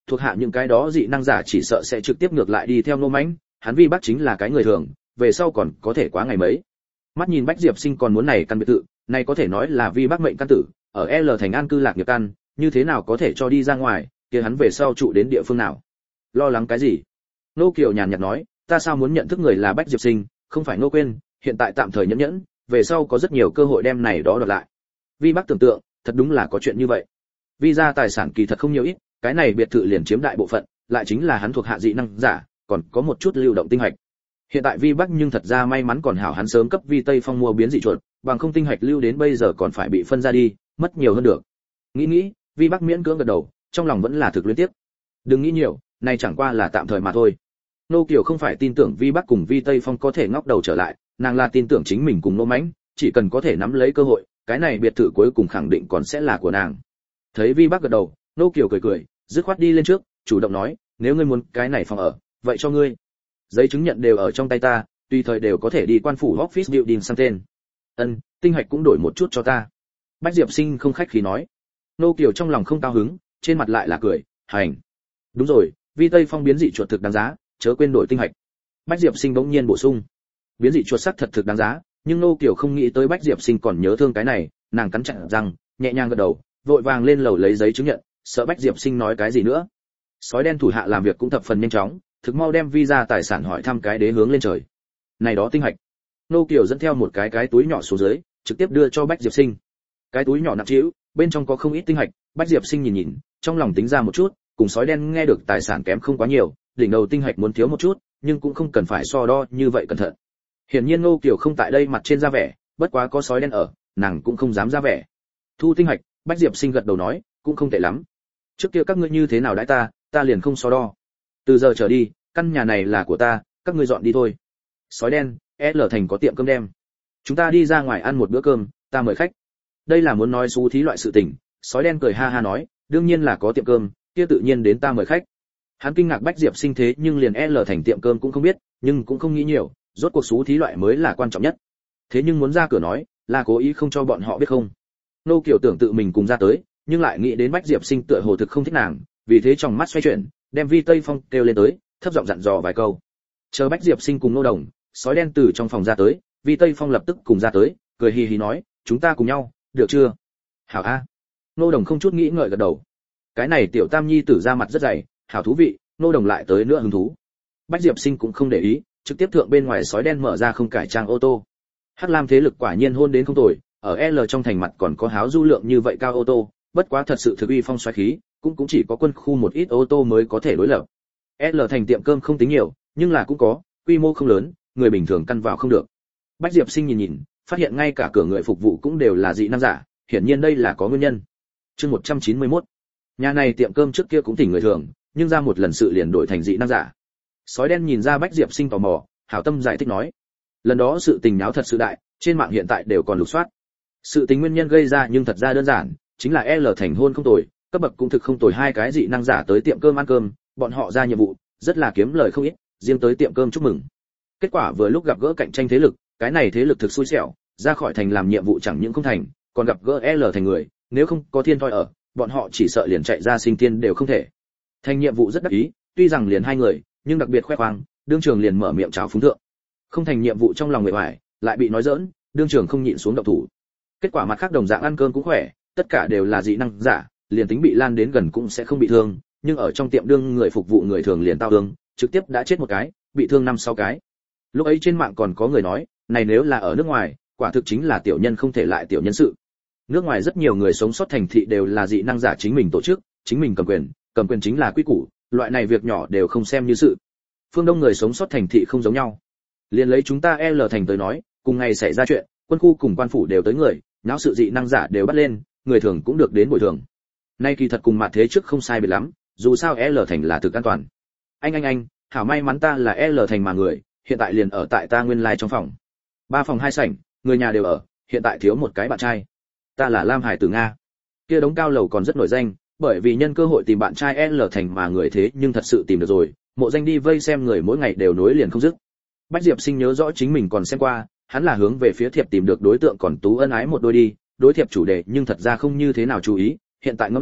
thuộc hạ những cái đó dị năng giả chỉ sợ sẽ trực tiếp ngược lại đi theo Ngô Mãnh, hắn Vi Bắc chính là cái người thường, về sau còn có thể quá ngày mấy. Mắt nhìn Bách Diệp Sinh còn muốn này căn biệt thự, này có thể nói là Vi Bắc mệnh căn tử, ở L thành an cư lạc nghiệp căn, như thế nào có thể cho đi ra ngoài, kia hắn về sau trụ đến địa phương nào? Lo lắng cái gì? Nô Kiều nhàn nhạt nói, ta sao muốn nhận thức người là Bách Diệp Sinh, không phải Ngô Quên, hiện tại tạm thời nhẫn nhẫn, về sau có rất nhiều cơ hội đem này đó đoạt lại. Vi Bắc tưởng tượng, thật đúng là có chuyện như vậy. Vi gia tài sản kỳ thật không nhiều ít, cái này biệt thự liền chiếm đại bộ phận, lại chính là hắn thuộc hạ dị năng giả, còn có một chút lưu động tinh hạch. Hiện tại Vi Bắc nhưng thật ra may mắn còn hảo hắn sớm cấp Vi Tây Phong mua biến dị chuột, bằng không tinh hạch lưu đến bây giờ còn phải bị phân ra đi, mất nhiều hơn được. Nghĩ nghĩ, Vi Bắc miễn cưỡng gật đầu, trong lòng vẫn là thực luyến tiếc. Đừng nghĩ nhiều, này chẳng qua là tạm thời mà thôi. Nô Kiều không phải tin tưởng Vi Bắc cùng Vi Tây Phong có thể ngóc đầu trở lại, nàng là tin tưởng chính mình cùng Nô Mãnh, chỉ cần có thể nắm lấy cơ hội, cái này biệt thự cuối cùng khẳng định còn sẽ là của nàng. Thấy Vi Bắc gật đầu, Nô Kiều cười cười, dứt khoát đi lên trước, chủ động nói, nếu ngươi muốn cái này phòng ở, vậy cho ngươi. Giấy chứng nhận đều ở trong tay ta, tùy thời đều có thể đi quan phủ office building sang tên. Ân, tinh hạch cũng đổi một chút cho ta. Bách Diệp Sinh không khách khí nói. Nô Kiều trong lòng không cao hứng, trên mặt lại là cười, hành. Đúng rồi, Vi Tây Phong biến dị chuột thực đáng giá, chớ quên đổi tinh hạch. Bách Diệp Sinh bỗng nhiên bổ sung. Biến dị chuột sắc thật thực đáng giá, nhưng Nô Kiều không nghĩ tới Bách Diệp Sinh còn nhớ thương cái này, nàng cắn chặt răng, nhẹ nhàng gật đầu, vội vàng lên lầu lấy giấy chứng nhận, sợ Bách Diệp Sinh nói cái gì nữa. Sói đen thủ hạ làm việc cũng thập phần nhanh chóng, thực mau đem visa tài sản hỏi thăm cái đế hướng lên trời. Này đó tinh hạch. Nô Kiều dẫn theo một cái cái túi nhỏ xuống dưới, trực tiếp đưa cho Bách Diệp Sinh. Cái túi nhỏ nặng trĩu, bên trong có không ít tinh hạch, Bách Diệp Sinh nhìn nhìn, trong lòng tính ra một chút, cùng sói đen nghe được tài sản kém không quá nhiều, đỉnh đầu tinh hạch muốn thiếu một chút, nhưng cũng không cần phải so đo như vậy cẩn thận. Hiển nhiên Nô Kiều không tại đây mặt trên ra vẻ, bất quá có sói đen ở, nàng cũng không dám ra vẻ. Thu tinh hạch, Bách Diệp Sinh gật đầu nói, cũng không tệ lắm. Trước kia các ngươi như thế nào đãi ta, ta liền không so đo. Từ giờ trở đi, căn nhà này là của ta, các ngươi dọn đi thôi. Sói đen, L thành có tiệm cơm đem. Chúng ta đi ra ngoài ăn một bữa cơm, ta mời khách. Đây là muốn nói xú thí loại sự tình, sói đen cười ha ha nói, đương nhiên là có tiệm cơm, kia tự nhiên đến ta mời khách. Hắn kinh ngạc Bách Diệp Sinh thế nhưng liền L thành tiệm cơm cũng không biết, nhưng cũng không nghĩ nhiều, rốt cuộc xú thí loại mới là quan trọng nhất. Thế nhưng muốn ra cửa nói, là cố ý không cho bọn họ biết không. Nô Kiều tưởng tự mình cùng ra tới, nhưng lại nghĩ đến Bách Diệp Sinh tựa hồ thực không thích nàng, vì thế trong mắt xoay chuyển, đem Vi Tây Phong kêu lên tới, thấp giọng dặn dò vài câu. Chờ Bách Diệp Sinh cùng Nô Đồng, sói đen từ trong phòng ra tới, Vi Tây Phong lập tức cùng ra tới, cười hì hì nói, chúng ta cùng nhau, được chưa? Hảo a. Nô Đồng không chút nghĩ ngợi gật đầu. Cái này tiểu Tam Nhi tử ra mặt rất dày, hảo thú vị, Nô Đồng lại tới nữa hứng thú. Bách Diệp Sinh cũng không để ý, trực tiếp thượng bên ngoài sói đen mở ra không cải trang ô tô. Hắc Lam thế lực quả nhiên hôn đến không tồi, ở L trong thành mặt còn có háo du lượng như vậy cao ô tô, bất quá thật sự thực uy phong xoáy khí, cũng cũng chỉ có quân khu một ít ô tô mới có thể đối lập. L thành tiệm cơm không tính nhiều, nhưng là cũng có, quy mô không lớn, người bình thường căn vào không được. Bách Diệp Sinh nhìn nhìn, phát hiện ngay cả cửa người phục vụ cũng đều là dị năng giả, hiển nhiên đây là có nguyên nhân. Chương một trăm chín mươi mốt. Nhà này tiệm cơm trước kia cũng thỉnh người thường, nhưng ra một lần sự liền đổi thành dị năng giả. Sói đen nhìn ra Bách Diệp Sinh tò mò, hảo tâm giải thích nói, lần đó sự tình náo thật sự đại, trên mạng hiện tại đều còn lục soát. Sự tình nguyên nhân gây ra nhưng thật ra đơn giản, chính là L thành hôn không tồi, cấp bậc cũng thực không tồi, hai cái dị năng giả tới tiệm cơm ăn cơm, bọn họ ra nhiệm vụ, rất là kiếm lời không ít, riêng tới tiệm cơm chúc mừng. Kết quả vừa lúc gặp gỡ cạnh tranh thế lực, cái này thế lực thực xui xẻo, ra khỏi thành làm nhiệm vụ chẳng những không thành, còn gặp gỡ L thành người, nếu không có thiên thoi ở, bọn họ chỉ sợ liền chạy ra sinh tiên đều không thể. Thành nhiệm vụ rất đắc ý, tuy rằng liền hai người, nhưng đặc biệt khoe khoang, đương trường liền mở miệng chào phúng thượng. Không thành nhiệm vụ trong lòng người hoài, lại bị nói giỡn, đương trường không nhịn xuống động thủ. Kết quả mặt khác đồng dạng ăn cơm cũng khỏe, tất cả đều là dị năng giả, liền tính bị lan đến gần cũng sẽ không bị thương, nhưng ở trong tiệm đương người phục vụ người thường liền tao thương, trực tiếp đã chết một cái, bị thương năm sáu cái. Lúc ấy trên mạng còn có người nói, này nếu là ở nước ngoài, quả thực chính là tiểu nhân không thể lại tiểu nhân sự. Nước ngoài rất nhiều người sống sót thành thị đều là dị năng giả chính mình tổ chức, chính mình cầm quyền, cầm quyền chính là quy củ, loại này việc nhỏ đều không xem như sự. Phương Đông người sống sót thành thị không giống nhau. Liên lấy chúng ta L thành tới nói, cùng ngày xảy ra chuyện, quân khu cùng quan phủ đều tới người, náo sự dị năng giả đều bắt lên, người thường cũng được đến bồi thường. Nay kỳ thật cùng mặt thế trước không sai biệt lắm, dù sao L thành là thực an toàn. Anh anh anh, hảo may mắn ta là L thành mà người, hiện tại liền ở tại ta nguyên lai trong phòng. Ba phòng hai sảnh, người nhà đều ở, hiện tại thiếu một cái bạn trai. Ta là Lam Hải Tử Nga. Kia đống cao lầu còn rất nổi danh, bởi vì nhân cơ hội tìm bạn trai L thành mà người thế nhưng thật sự tìm được rồi, mộ danh đi vây xem người mỗi ngày đều nối liền không dứt. Bách Diệp Sinh nhớ rõ chính mình còn xem qua, hắn là hướng về phía thiệp tìm được đối tượng còn tú ân ái một đôi đi, đối thiệp chủ đề nhưng thật ra không như thế nào chú ý, hiện tại ngẫm lại,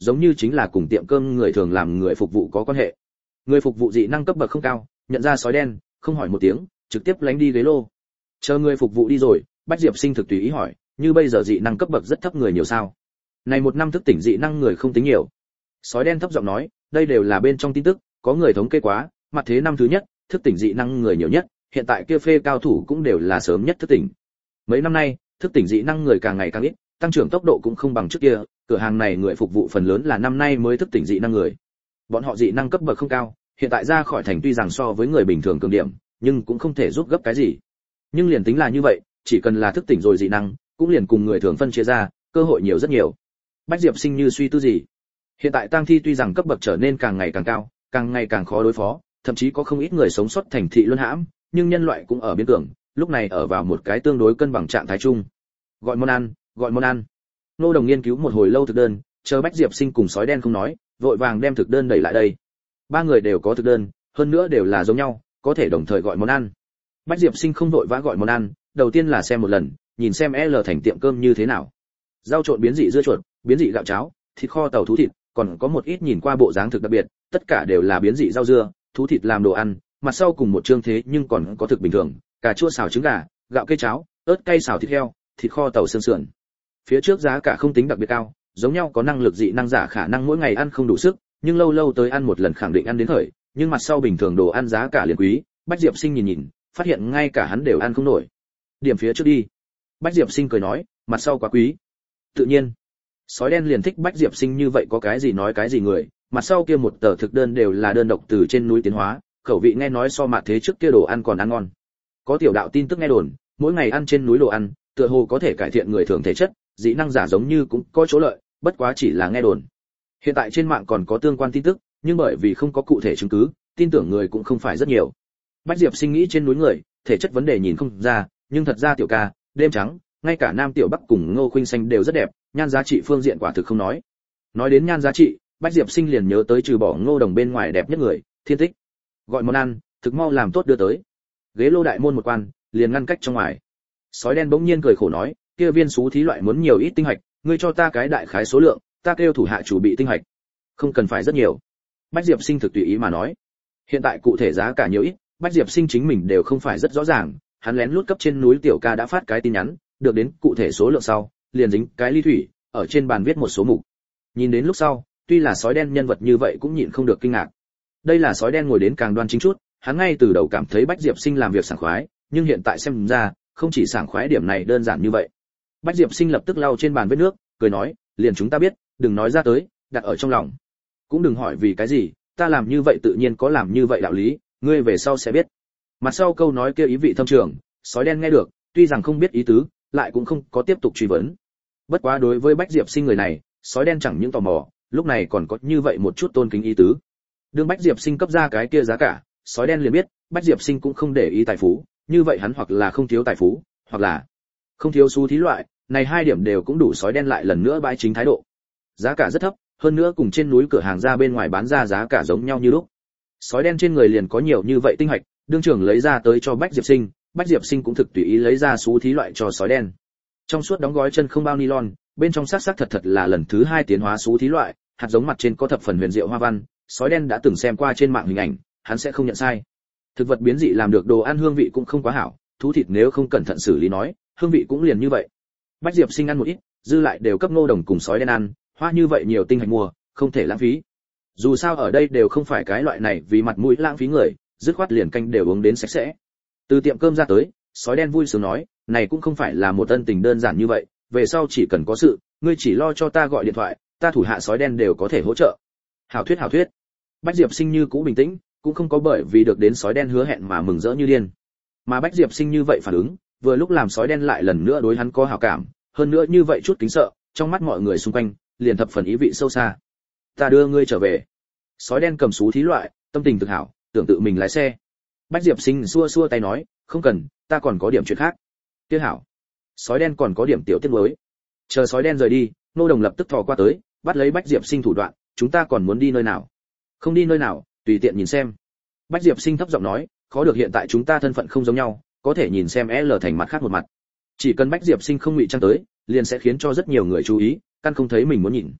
giống như chính là cùng tiệm cơm người thường làm người phục vụ có quan hệ. Người phục vụ dị năng cấp bậc không cao, nhận ra sói đen, không hỏi một tiếng, trực tiếp lánh đi ghế lô. Chờ người phục vụ đi rồi, Bách Diệp Sinh thực tùy ý hỏi, như bây giờ dị năng cấp bậc rất thấp người nhiều sao? Này một năm thức tỉnh dị năng người không tính nhiều. Sói đen thấp giọng nói, đây đều là bên trong tin tức, có người thống kê quá, mặt thế năm thứ nhất, thức tỉnh dị năng người nhiều nhất, hiện tại kia phê cao thủ cũng đều là sớm nhất thức tỉnh. Mấy năm nay, thức tỉnh dị năng người càng ngày càng ít, tăng trưởng tốc độ cũng không bằng trước kia, cửa hàng này người phục vụ phần lớn là năm nay mới thức tỉnh dị năng người. Bọn họ dị năng cấp bậc không cao, hiện tại ra khỏi thành tuy rằng so với người bình thường cường điểm, nhưng cũng không thể giúp gấp cái gì. Nhưng liền tính là như vậy, chỉ cần là thức tỉnh rồi dị năng, cũng liền cùng người thường phân chia ra, cơ hội nhiều rất nhiều. Bách Diệp Sinh như suy tư gì. Hiện tại tang thi tuy rằng cấp bậc trở nên càng ngày càng cao, càng ngày càng khó đối phó, thậm chí có không ít người sống sót thành thị luân hãm, nhưng nhân loại cũng ở biên cường, lúc này ở vào một cái tương đối cân bằng trạng thái chung. Gọi món ăn, gọi món ăn. Nô Đồng nghiên cứu một hồi lâu thực đơn, chờ Bách Diệp Sinh cùng sói đen không nói, vội vàng đem thực đơn đẩy lại đây. Ba người đều có thực đơn, hơn nữa đều là giống nhau, có thể đồng thời gọi món ăn. Bách Diệp Sinh không vội vã gọi món ăn, đầu tiên là xem một lần, nhìn xem L thành tiệm cơm như thế nào. Rau trộn biến dị dưa chuột, biến dị gạo cháo, thịt kho tàu thú thịt, còn có một ít nhìn qua bộ dáng thực đặc biệt, tất cả đều là biến dị rau dưa, thú thịt làm đồ ăn, mặt sau cùng một chương thế nhưng còn có thực bình thường, cà chua xào trứng gà, gạo cây cháo, ớt cay xào thịt heo, thịt kho tàu xương sườn. Phía trước giá cả không tính đặc biệt cao, giống nhau có năng lực dị năng giả khả năng mỗi ngày ăn không đủ sức, nhưng lâu lâu tới ăn một lần khẳng định ăn đến khởi, nhưng mặt sau bình thường đồ ăn giá cả liền quý. Bách Diệp Sinh nhìn nhìn, phát hiện ngay cả hắn đều ăn không nổi. Điểm phía trước đi. Bách Diệp Sinh cười nói, mặt sau quá quý. Tự nhiên, sói đen liền thích Bách Diệp Sinh như vậy có cái gì nói cái gì người, mặt sau kia một tờ thực đơn đều là đơn độc từ trên núi tiến hóa, khẩu vị nghe nói so mặt thế trước kia đồ ăn còn ăn ngon. Có tiểu đạo tin tức nghe đồn, mỗi ngày ăn trên núi đồ ăn, tựa hồ có thể cải thiện người thường thể chất, dị năng giả giống như cũng có chỗ lợi, bất quá chỉ là nghe đồn. Hiện tại trên mạng còn có tương quan tin tức, nhưng bởi vì không có cụ thể chứng cứ, tin tưởng người cũng không phải rất nhiều. Bách Diệp Sinh nghĩ trên núi người, thể chất vấn đề nhìn không ra, nhưng thật ra tiểu ca, đêm trắng, ngay cả Nam Tiểu Bắc cùng Ngô Khuynh Xanh đều rất đẹp, nhan giá trị phương diện quả thực không nói. Nói đến nhan giá trị, Bách Diệp Sinh liền nhớ tới trừ bỏ Ngô Đồng bên ngoài đẹp nhất người, Thiên Tích. Gọi món ăn, thực mau làm tốt đưa tới. Ghế lô đại môn một quan, liền ngăn cách trong ngoài. Sói đen bỗng nhiên cười khổ nói, kia viên xú thí loại muốn nhiều ít tinh hạch, ngươi cho ta cái đại khái số lượng, ta kêu thủ hạ chủ bị tinh hạch. Không cần phải rất nhiều. Bách Diệp Sinh thực tùy ý mà nói. Hiện tại cụ thể giá cả nhiều ít, Bách Diệp Sinh chính mình đều không phải rất rõ ràng, hắn lén lút cấp trên núi tiểu ca đã phát cái tin nhắn, được đến cụ thể số lượng sau, liền dính cái ly thủy, ở trên bàn viết một số mục. Nhìn đến lúc sau, tuy là sói đen nhân vật như vậy cũng nhịn không được kinh ngạc. Đây là sói đen ngồi đến càng đoan chính chút, hắn ngay từ đầu cảm thấy Bách Diệp Sinh làm việc sảng khoái, nhưng hiện tại xem ra, không chỉ sảng khoái điểm này đơn giản như vậy. Bách Diệp Sinh lập tức lau trên bàn vết nước, cười nói, liền chúng ta biết, đừng nói ra tới, đặt ở trong lòng. Cũng đừng hỏi vì cái gì, ta làm như vậy tự nhiên có làm như vậy đạo lý, ngươi về sau sẽ biết. Mặt sau câu nói kia ý vị thâm trường, sói đen nghe được, tuy rằng không biết ý tứ, lại cũng không có tiếp tục truy vấn. Bất quá đối với Bách Diệp Sinh người này, sói đen chẳng những tò mò, lúc này còn có như vậy một chút tôn kính ý tứ. Đương Bách Diệp Sinh cấp ra cái kia giá cả, sói đen liền biết, Bách Diệp Sinh cũng không để ý tài phú, như vậy hắn hoặc là không thiếu tài phú, hoặc là không thiếu xu thí loại, này hai điểm đều cũng đủ sói đen lại lần nữa bãi chính thái độ. Giá cả rất thấp, hơn nữa cùng trên núi cửa hàng ra bên ngoài bán ra giá cả giống nhau như lúc. Sói đen trên người liền có nhiều như vậy tinh hạch, đương trưởng lấy ra tới cho Bách Diệp Sinh, Bách Diệp Sinh cũng thực tùy ý lấy ra xu thí loại cho sói đen. Trong suốt đóng gói chân không bao nylon, bên trong xác xác thật thật là lần thứ hai tiến hóa xu thí loại, hạt giống mặt trên có thập phần huyền diệu hoa văn, sói đen đã từng xem qua trên mạng hình ảnh, hắn sẽ không nhận sai. Thực vật biến dị làm được đồ ăn hương vị cũng không quá hảo, thú thịt nếu không cẩn thận xử lý nói, hương vị cũng liền như vậy. Bách Diệp Sinh ăn một ít, dư lại đều cấp Ngô Đồng cùng sói đen ăn, hoa như vậy nhiều tinh hạch mua, không thể lãng phí. Dù sao ở đây đều không phải cái loại này vì mặt mũi lãng phí người, dứt khoát liền canh đều uống đến sạch sẽ. Từ tiệm cơm ra tới, sói đen vui sướng nói, này cũng không phải là một ân tình đơn giản như vậy, về sau chỉ cần có sự, ngươi chỉ lo cho ta gọi điện thoại, ta thủ hạ sói đen đều có thể hỗ trợ. Hảo thuyết hảo thuyết. Bách Diệp Sinh như cũ bình tĩnh, cũng không có bởi vì được đến sói đen hứa hẹn mà mừng rỡ như điên. Mà Bách Diệp Sinh như vậy phản ứng, vừa lúc làm sói đen lại lần nữa đối hắn có hảo cảm, hơn nữa như vậy chút kính sợ, trong mắt mọi người xung quanh, liền thập phần ý vị sâu xa. Ta đưa ngươi trở về. Sói đen cầm sú thí loại, tâm tình thực hảo, tưởng tự mình lái xe. Bách Diệp Sinh xua xua tay nói, không cần, ta còn có điểm chuyện khác. Kia hảo. Sói đen còn có điểm tiểu tiết mới. Chờ sói đen rời đi, Nô Đồng lập tức thò qua tới, bắt lấy Bách Diệp Sinh thủ đoạn, chúng ta còn muốn đi nơi nào? Không đi nơi nào, tùy tiện nhìn xem. Bách Diệp Sinh thấp giọng nói, khó được hiện tại chúng ta thân phận không giống nhau, có thể nhìn xem L thành mặt khác một mặt. Chỉ cần Bách Diệp Sinh không ngụy trang tới, liền sẽ khiến cho rất nhiều người chú ý, căn không thấy mình muốn nhìn.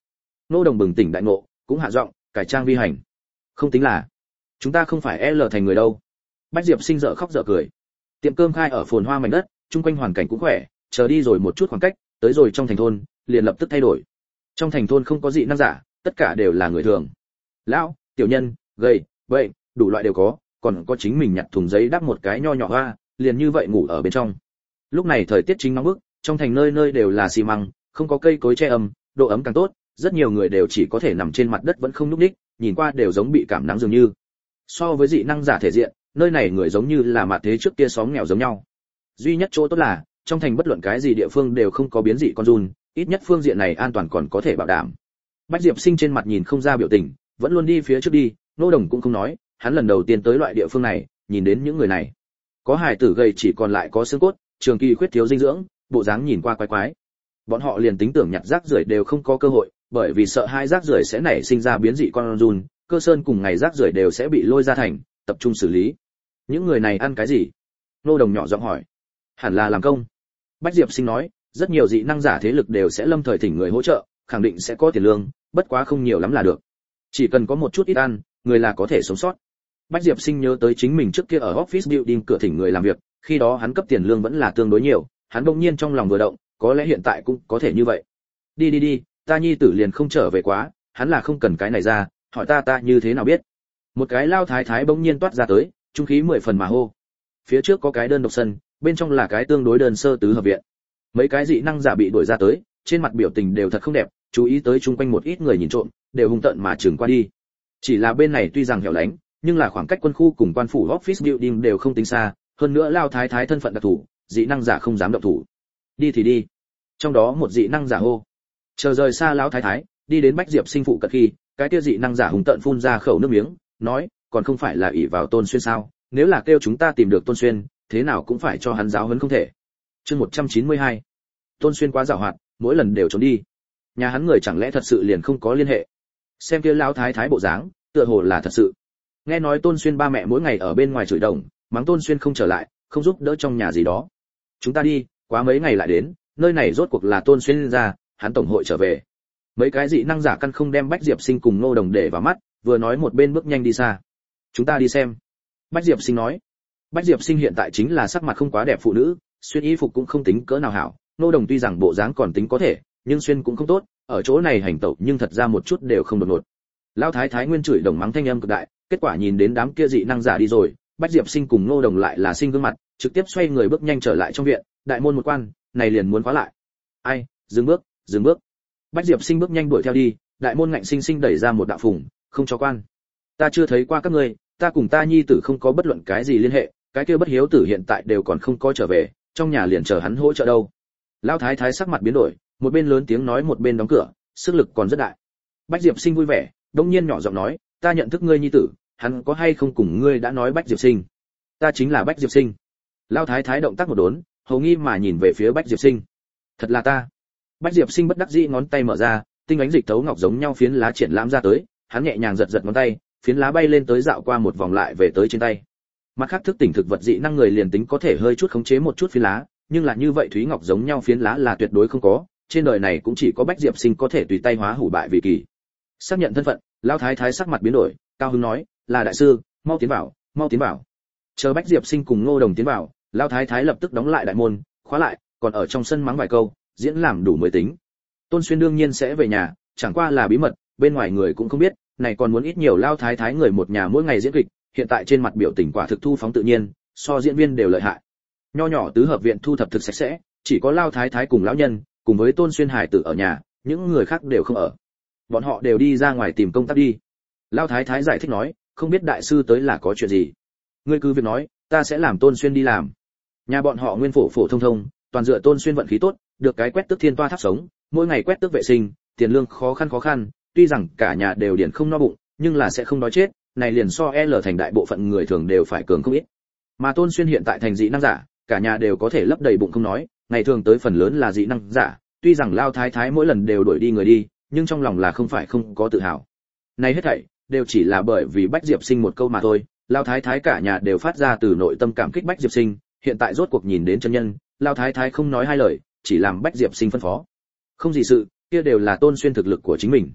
Nô Đồng bừng tỉnh đại ngộ, cũng hạ giọng, cải trang vi hành. Không tính là, chúng ta không phải L thành người đâu. Bách Diệp Sinh dở khóc dở cười. Tiệm cơm khai ở phồn hoa mảnh đất, chung quanh hoàn cảnh cũng khỏe, chờ đi rồi một chút khoảng cách, tới rồi trong thành thôn, liền lập tức thay đổi. Trong thành thôn không có dị năng giả, tất cả đều là người thường. Lão, tiểu nhân, gầy, bệnh, đủ loại đều có, còn có chính mình nhặt thùng giấy đắp một cái nho nhỏ hoa, liền như vậy ngủ ở bên trong. Lúc này thời tiết chính nóng bức, trong thành nơi nơi đều là xi măng, không có cây cối che ấm, độ ấm càng tốt, rất nhiều người đều chỉ có thể nằm trên mặt đất vẫn không nhúc nhích, nhìn qua đều giống bị cảm nắng dường như. So với dị năng giả thể diện, nơi này người giống như là mạt thế trước kia xóm nghèo giống nhau. Duy nhất chỗ tốt là, trong thành bất luận cái gì địa phương đều không có biến dị con giun, ít nhất phương diện này an toàn còn có thể bảo đảm. Bách Diệp Sinh trên mặt nhìn không ra biểu tình, vẫn luôn đi phía trước đi, Nô Đồng cũng không nói, hắn lần đầu tiên tới loại địa phương này, nhìn đến những người này. Có hài tử gầy chỉ còn lại có xương cốt, trường kỳ khuyết thiếu dinh dưỡng, bộ dáng nhìn qua quái quái. Bọn họ liền tính tưởng nhặt rác rưởi đều không có cơ hội, bởi vì sợ hai rác rưởi sẽ nảy sinh ra biến dị con giun, cơ sơn cùng ngày rác rưởi đều sẽ bị lôi ra thành, tập trung xử lý. Những người này ăn cái gì? Nô Đồng nhỏ giọng hỏi. Hẳn là làm công. Bách Diệp Sinh nói, rất nhiều dị năng giả thế lực đều sẽ lâm thời thỉnh người hỗ trợ, khẳng định sẽ có tiền lương, bất quá không nhiều lắm là được. Chỉ cần có một chút ít ăn, người là có thể sống sót. Bách Diệp Sinh nhớ tới chính mình trước kia ở office building cửa thỉnh người làm việc, khi đó hắn cấp tiền lương vẫn là tương đối nhiều, hắn bỗng nhiên trong lòng vừa động, có lẽ hiện tại cũng có thể như vậy. Đi đi đi, ta nhi tử liền không trở về quá, hắn là không cần cái này ra, hỏi ta ta như thế nào biết. Một cái lao thái thái bỗng nhiên toát ra tới, trung khí mười phần mà hô. Phía trước có cái đơn độc sân, bên trong là cái tương đối đơn sơ tứ hợp viện. Mấy cái dị năng giả bị đuổi ra tới, trên mặt biểu tình đều thật không đẹp, chú ý tới chung quanh một ít người nhìn trộm, đều hung tợn mà chừng qua đi. Chỉ là bên này tuy rằng hẻo lánh, nhưng là khoảng cách quân khu cùng quan phủ office building đều không tính xa, hơn nữa lao thái thái thân phận đặc thù, dị năng giả không dám động thủ. Đi thì đi. Trong đó một dị năng giả hô. Chờ rời xa lão thái thái, đi đến Bách Diệp Sinh phụ cận khi, cái kia dị năng giả hùng tợn phun ra khẩu nước miếng, nói, còn không phải là ỷ vào Tôn Xuyên sao? Nếu là kêu chúng ta tìm được Tôn Xuyên, thế nào cũng phải cho hắn giáo huấn không thể. Chương một trăm chín mươi hai. Tôn Xuyên quá giàu hoạt, mỗi lần đều trốn đi. Nhà hắn người chẳng lẽ thật sự liền không có liên hệ? Xem kia lão thái thái bộ dáng, tựa hồ là thật sự. Nghe nói Tôn Xuyên ba mẹ mỗi ngày ở bên ngoài chửi đồng, mắng Tôn Xuyên không trở lại, không giúp đỡ trong nhà gì đó. Chúng ta đi, quá mấy ngày lại đến, nơi này rốt cuộc là Tôn Xuyên ra, hắn tổng hội trở về. Mấy cái dị năng giả căn không đem Bách Diệp Sinh cùng Ngô Đồng để vào mắt, vừa nói một bên bước nhanh đi xa. Chúng ta đi xem. Bách Diệp Sinh nói. Bách Diệp Sinh hiện tại chính là sắc mặt không quá đẹp phụ nữ, xuyên y phục cũng không tính cỡ nào hảo. Ngô Đồng tuy rằng bộ dáng còn tính có thể, nhưng xuyên cũng không tốt, ở chỗ này hành tẩu nhưng thật ra một chút đều không đột ngột. Lão thái thái nguyên chửi đồng mắng thanh âm cực đại, kết quả nhìn đến đám kia dị năng giả đi rồi, Bách Diệp Sinh cùng Ngô Đồng lại là sinh gương mặt, trực tiếp xoay người bước nhanh trở lại trong viện, đại môn một quan, này liền muốn khóa lại. Ai, dừng bước, dừng bước. Bách Diệp Sinh bước nhanh đuổi theo đi, đại môn ngạnh sinh sinh đẩy ra một đạo phùng, không cho quan. Ta chưa thấy qua các ngươi, ta cùng ta nhi tử không có bất luận cái gì liên hệ, cái kia bất hiếu tử hiện tại đều còn không có trở về, trong nhà liền chờ hắn hỗ trợ đâu. Lão thái thái sắc mặt biến đổi, một bên lớn tiếng nói một bên đóng cửa, sức lực còn rất đại. Bách Diệp Sinh vui vẻ, đông nhiên nhỏ giọng nói, ta nhận thức ngươi nhi tử, hắn có hay không cùng ngươi đã nói Bách Diệp Sinh? Ta chính là Bách Diệp Sinh. Lão thái thái động tác một đốn, hầu nghi mà nhìn về phía Bách Diệp Sinh. Thật là ta. Bách Diệp Sinh bất đắc dĩ ngón tay mở ra, tinh ánh dịch thấu ngọc giống nhau phiến lá triển lãm ra tới, hắn nhẹ nhàng giật giật ngón tay, phiến lá bay lên tới dạo qua một vòng lại về tới trên tay. Mặt khác thức tỉnh thực vật dị năng người liền tính có thể hơi chút khống chế một chút phiến lá, nhưng là như vậy thúy ngọc giống nhau phiến lá là tuyệt đối không có, trên đời này cũng chỉ có Bách Diệp Sinh có thể tùy tay hóa hủ bại vì kỳ. Xác nhận thân phận, lão thái thái sắc mặt biến đổi, cao hứng nói, là đại sư, mau tiến vào, mau tiến vào. Chờ Bách Diệp Sinh cùng Ngô Đồng tiến vào, lão thái thái lập tức đóng lại đại môn, khóa lại, còn ở trong sân mắng vài câu, diễn làm đủ mới tính. Tôn Xuyên đương nhiên sẽ về nhà, chẳng qua là bí mật, bên ngoài người cũng không biết, này còn muốn ít nhiều lao thái thái người một nhà mỗi ngày diễn kịch, hiện tại trên mặt biểu tình quả thực thu phóng tự nhiên, so diễn viên đều lợi hại. Nho nhỏ tứ hợp viện thu thập thực sạch sẽ, chỉ có lao thái thái cùng lão nhân, cùng với Tôn Xuyên hải tử ở nhà, những người khác đều không ở. Bọn họ đều đi ra ngoài tìm công tác đi. Lao thái thái giải thích nói, không biết đại sư tới là có chuyện gì. Ngươi cứ việc nói, ta sẽ làm Tôn Xuyên đi làm. Nhà bọn họ nguyên phổ phổ thông thông, toàn dựa Tôn Xuyên vận khí tốt, được cái quét tước thiên toa tháp sống, mỗi ngày quét tước vệ sinh, tiền lương khó khăn khó khăn, tuy rằng cả nhà đều điển không no bụng, nhưng là sẽ không đói chết, này liền so L thành đại bộ phận người thường đều phải cường không ít. Mà Tôn Xuyên hiện tại thành dị năng giả, cả nhà đều có thể lấp đầy bụng không nói, ngày thường tới phần lớn là dị năng giả, tuy rằng lao thái thái mỗi lần đều đuổi đi người đi, nhưng trong lòng là không phải không có tự hào. Này hết thảy đều chỉ là bởi vì Bách Diệp Sinh một câu mà thôi, lao thái thái cả nhà đều phát ra từ nội tâm cảm kích Bách Diệp Sinh, hiện tại rốt cuộc nhìn đến chân nhân, lao thái thái không nói hai lời, chỉ làm Bách Diệp Sinh phân phó. Không gì sự, kia đều là Tôn Xuyên thực lực của chính mình.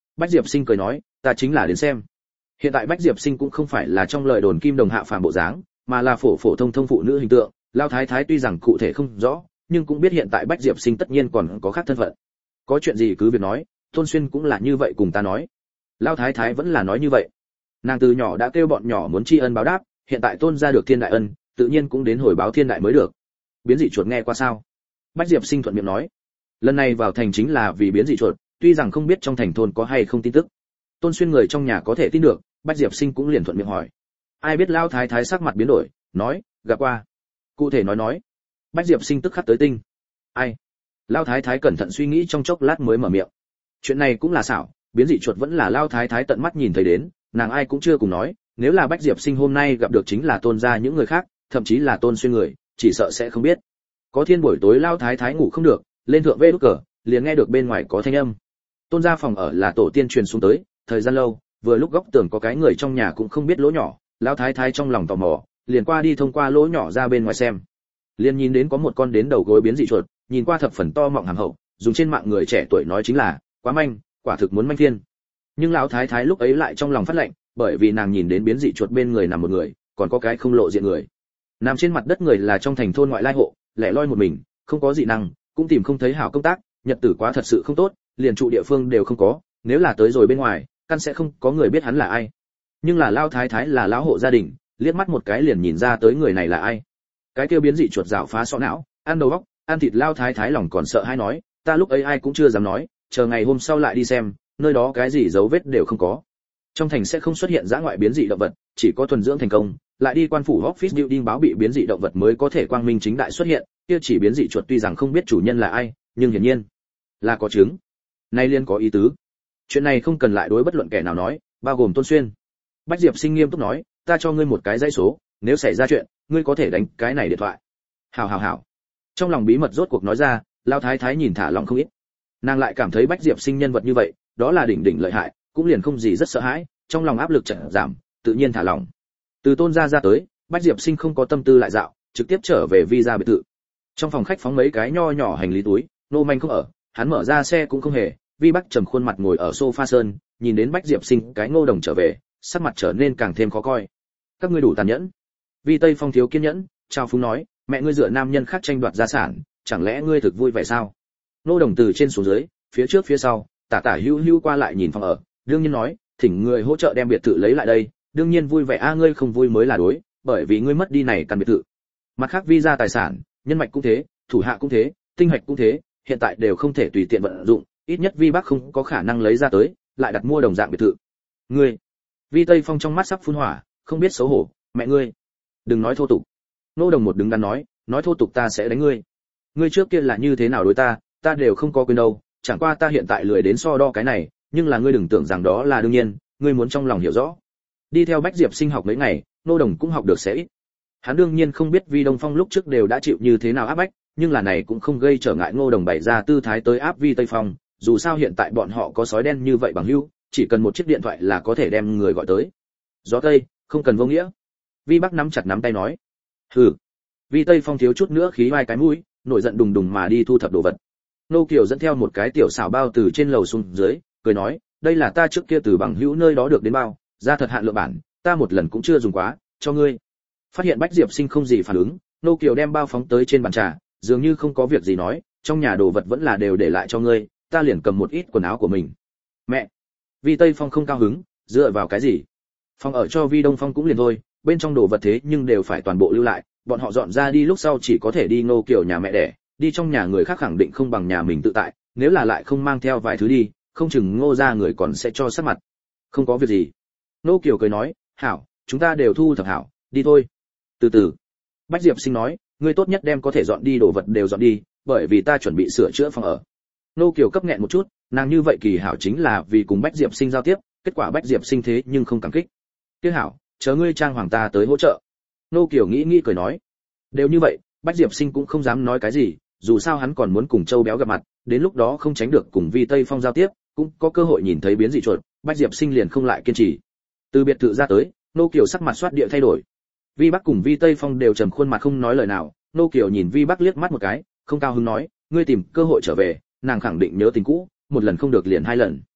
Bách Diệp Sinh cười nói, ta chính là đến xem. Hiện tại Bách Diệp Sinh cũng không phải là trong lời đồn kim đồng hạ phàm bộ dáng, mà là phổ phổ thông thông phụ nữ hình tượng. Lao thái thái tuy rằng cụ thể không rõ, nhưng cũng biết hiện tại Bách Diệp Sinh tất nhiên còn có khác thân phận. Có chuyện gì cứ việc nói, Tôn Xuyên cũng là như vậy cùng ta nói. Lao thái thái vẫn là nói như vậy. Nàng từ nhỏ đã kêu bọn nhỏ muốn tri ân báo đáp, hiện tại Tôn gia được thiên đại ân, tự nhiên cũng đến hồi báo thiên đại mới được. Biến dị chuột nghe qua sao? Bách Diệp Sinh thuận miệng nói. Lần này vào thành chính là vì biến dị chuột, tuy rằng không biết trong thành thôn có hay không tin tức. Tôn Xuyên người trong nhà có thể tin được, Bách Diệp Sinh cũng liền thuận miệng hỏi. Ai biết Lao thái thái sắc mặt biến đổi, nói, gặp qua. Cụ thể nói nói. Bách Diệp Sinh tức khắc tới tinh. Ai? Lao thái thái cẩn thận suy nghĩ trong chốc lát mới mở miệng. Chuyện này cũng là xảo, biến dị chuột vẫn là Lao thái thái tận mắt nhìn thấy đến, nàng ai cũng chưa cùng nói, nếu là Bách Diệp Sinh hôm nay gặp được chính là Tôn gia những người khác, thậm chí là Tôn Xuyên người, chỉ sợ sẽ không biết. Có thiên buổi tối Lao thái thái ngủ không được, lên thượng vê đút cờ, liền nghe được bên ngoài có thanh âm. Tôn gia phòng ở là tổ tiên truyền xuống tới, thời gian lâu, vừa lúc góc tường có cái người trong nhà cũng không biết lỗ nhỏ, Lao thái thái trong lòng tò mò, liền qua đi thông qua lỗ nhỏ ra bên ngoài xem. Liền nhìn đến có một con đến đầu gối biến dị chuột, nhìn qua thập phần to mọng hàm hậu, dùng trên mạng người trẻ tuổi nói chính là quá manh, quả thực muốn manh thiên. Nhưng lão thái thái lúc ấy lại trong lòng phát lạnh, bởi vì nàng nhìn đến biến dị chuột bên người nằm một người, còn có cái không lộ diện người. Nằm trên mặt đất người là trong thành thôn ngoại lai hộ, lẻ loi một mình, không có dị năng, cũng tìm không thấy hảo công tác, nhật tử quá thật sự không tốt, liền trụ địa phương đều không có, nếu là tới rồi bên ngoài, căn sẽ không có người biết hắn là ai. Nhưng là lão thái thái là lão hộ gia đình, liếc mắt một cái liền nhìn ra tới người này là ai. Cái kia biến dị chuột rảo phá sọ não, ăn đầu óc, ăn thịt lão thái thái lòng còn sợ hãi nói, ta lúc ấy ai cũng chưa dám nói, chờ ngày hôm sau lại đi xem, nơi đó cái gì dấu vết đều không có. Trong thành sẽ không xuất hiện dã ngoại biến dị động vật, chỉ có thuần dưỡng thành công, lại đi quan phủ office building báo bị biến dị động vật mới có thể quang minh chính đại xuất hiện, kia chỉ biến dị chuột tuy rằng không biết chủ nhân là ai, nhưng hiển nhiên là có chứng. Nay liên có ý tứ. Chuyện này không cần lại đối bất luận kẻ nào nói, bao gồm Tôn Xuyên. Bách Diệp Sinh nghiêm túc nói, ta cho ngươi một cái dãy số, nếu xảy ra chuyện, ngươi có thể đánh cái này điện thoại. Hảo hảo hảo. Trong lòng bí mật rốt cuộc nói ra, Lão thái thái nhìn thả lòng không ít. Nàng lại cảm thấy Bách Diệp Sinh nhân vật như vậy, đó là đỉnh đỉnh lợi hại, cũng liền không gì rất sợ hãi, trong lòng áp lực chợt giảm, tự nhiên thả lỏng. Từ Tôn gia ra tới, Bách Diệp Sinh không có tâm tư lại dạo, trực tiếp trở về Vi gia biệt thự. Trong phòng khách phóng mấy cái nho nhỏ hành lý túi, nô manh không ở, hắn mở ra xe cũng không hề. Vi Bắc trầm khuôn mặt ngồi ở sofa sơn, nhìn đến Bách Diệp Sinh cái Ngô Đồng trở về, sắc mặt trở nên càng thêm khó coi. Các ngươi đủ tàn nhẫn. Vi Tây Phong thiếu kiên nhẫn, trao phúng nói, mẹ ngươi dựa nam nhân khác tranh đoạt gia sản, chẳng lẽ ngươi thực vui vẻ sao? Ngô Đồng từ trên xuống dưới, phía trước phía sau, tả tả hữu hữu qua lại nhìn phòng ở, đương nhiên nói, thỉnh người hỗ trợ đem biệt thự lấy lại đây, đương nhiên vui vẻ a, ngươi không vui mới là đối, bởi vì ngươi mất đi này căn biệt thự. Mặt khác Vi gia tài sản, nhân mạch cũng thế, thủ hạ cũng thế, tinh hạch cũng thế, hiện tại đều không thể tùy tiện vận dụng, ít nhất Vi Bắc không có khả năng lấy ra tới, lại đặt mua đồng dạng biệt thự. Ngươi, Vi Tây Phong trong mắt sắp phun hỏa, không biết xấu hổ, mẹ ngươi, đừng nói thô tục. Nô Đồng một đứng đắn nói, nói thô tục ta sẽ đánh ngươi. Ngươi trước kia là như thế nào đối ta, ta đều không có quên đâu, chẳng qua ta hiện tại lười đến so đo cái này, nhưng là ngươi đừng tưởng rằng đó là đương nhiên, ngươi muốn trong lòng hiểu rõ. Đi theo Bách Diệp Sinh học mấy ngày, Nô Đồng cũng học được sẽ ít. Hắn đương nhiên không biết Vi Đông Phong lúc trước đều đã chịu như thế nào áp bách, nhưng là này cũng không gây trở ngại Ngô Đồng bày ra tư thái tới áp Vi Tây Phong, dù sao hiện tại bọn họ có sói đen như vậy bằng hữu, chỉ cần một chiếc điện thoại là có thể đem người gọi tới. Gió Tây, không cần vô nghĩa. Vi Bắc nắm chặt nắm tay nói. Hừ. Vi Tây Phong thiếu chút nữa khí vai cái mũi, nổi giận đùng đùng mà đi thu thập đồ vật. Nô Kiều dẫn theo một cái tiểu xảo bao từ trên lầu xuống dưới, cười nói, đây là ta trước kia từ bằng hữu nơi đó được đến bao, ra thật hạn lượng bản, ta một lần cũng chưa dùng quá, cho ngươi. Phát hiện Bách Diệp Sinh không gì phản ứng, Nô Kiều đem bao phóng tới trên bàn trà, dường như không có việc gì nói, trong nhà đồ vật vẫn là đều để lại cho ngươi, ta liền cầm một ít quần áo của mình. Mẹ. Vi Tây Phong không cao hứng, dựa vào cái gì? Phòng ở cho Vi Đông Phong cũng liền thôi, bên trong đồ vật thế nhưng đều phải toàn bộ lưu lại, bọn họ dọn ra đi lúc sau chỉ có thể đi Ngô Kiều nhà mẹ đẻ, đi trong nhà người khác khẳng định không bằng nhà mình tự tại, nếu là lại không mang theo vài thứ đi, không chừng Ngô gia người còn sẽ cho sắc mặt. Không có việc gì. Ngô Kiều cười nói, hảo, chúng ta đều thu thập hảo, đi thôi. Từ từ. Bách Diệp Sinh nói, ngươi tốt nhất đem có thể dọn đi đồ vật đều dọn đi, bởi vì ta chuẩn bị sửa chữa phòng ở. Ngô Kiều cấp nghẹn một chút, nàng như vậy kỳ hảo chính là vì cùng Bách Diệp Sinh giao tiếp, kết quả Bách Diệp Sinh thế nhưng không cảm kích. Tiếc hảo, chờ ngươi trang hoàng ta tới hỗ trợ. Ngô Kiều nghĩ nghĩ cười nói, đều như vậy, Bách Diệp Sinh cũng không dám nói cái gì, dù sao hắn còn muốn cùng Châu Béo gặp mặt, đến lúc đó không tránh được cùng Vi Tây Phong giao tiếp, cũng có cơ hội nhìn thấy biến dị chuột, Bách Diệp Sinh liền không lại kiên trì. Từ biệt thự ra tới, Ngô Kiều sắc mặt xoát địa thay đổi. Vi Bắc cùng Vi Tây Phong đều trầm khuôn mặt không nói lời nào, Ngô Kiều nhìn Vi Bắc liếc mắt một cái, không cao hứng nói, ngươi tìm cơ hội trở về, nàng khẳng định nhớ tình cũ, một lần không được liền hai lần.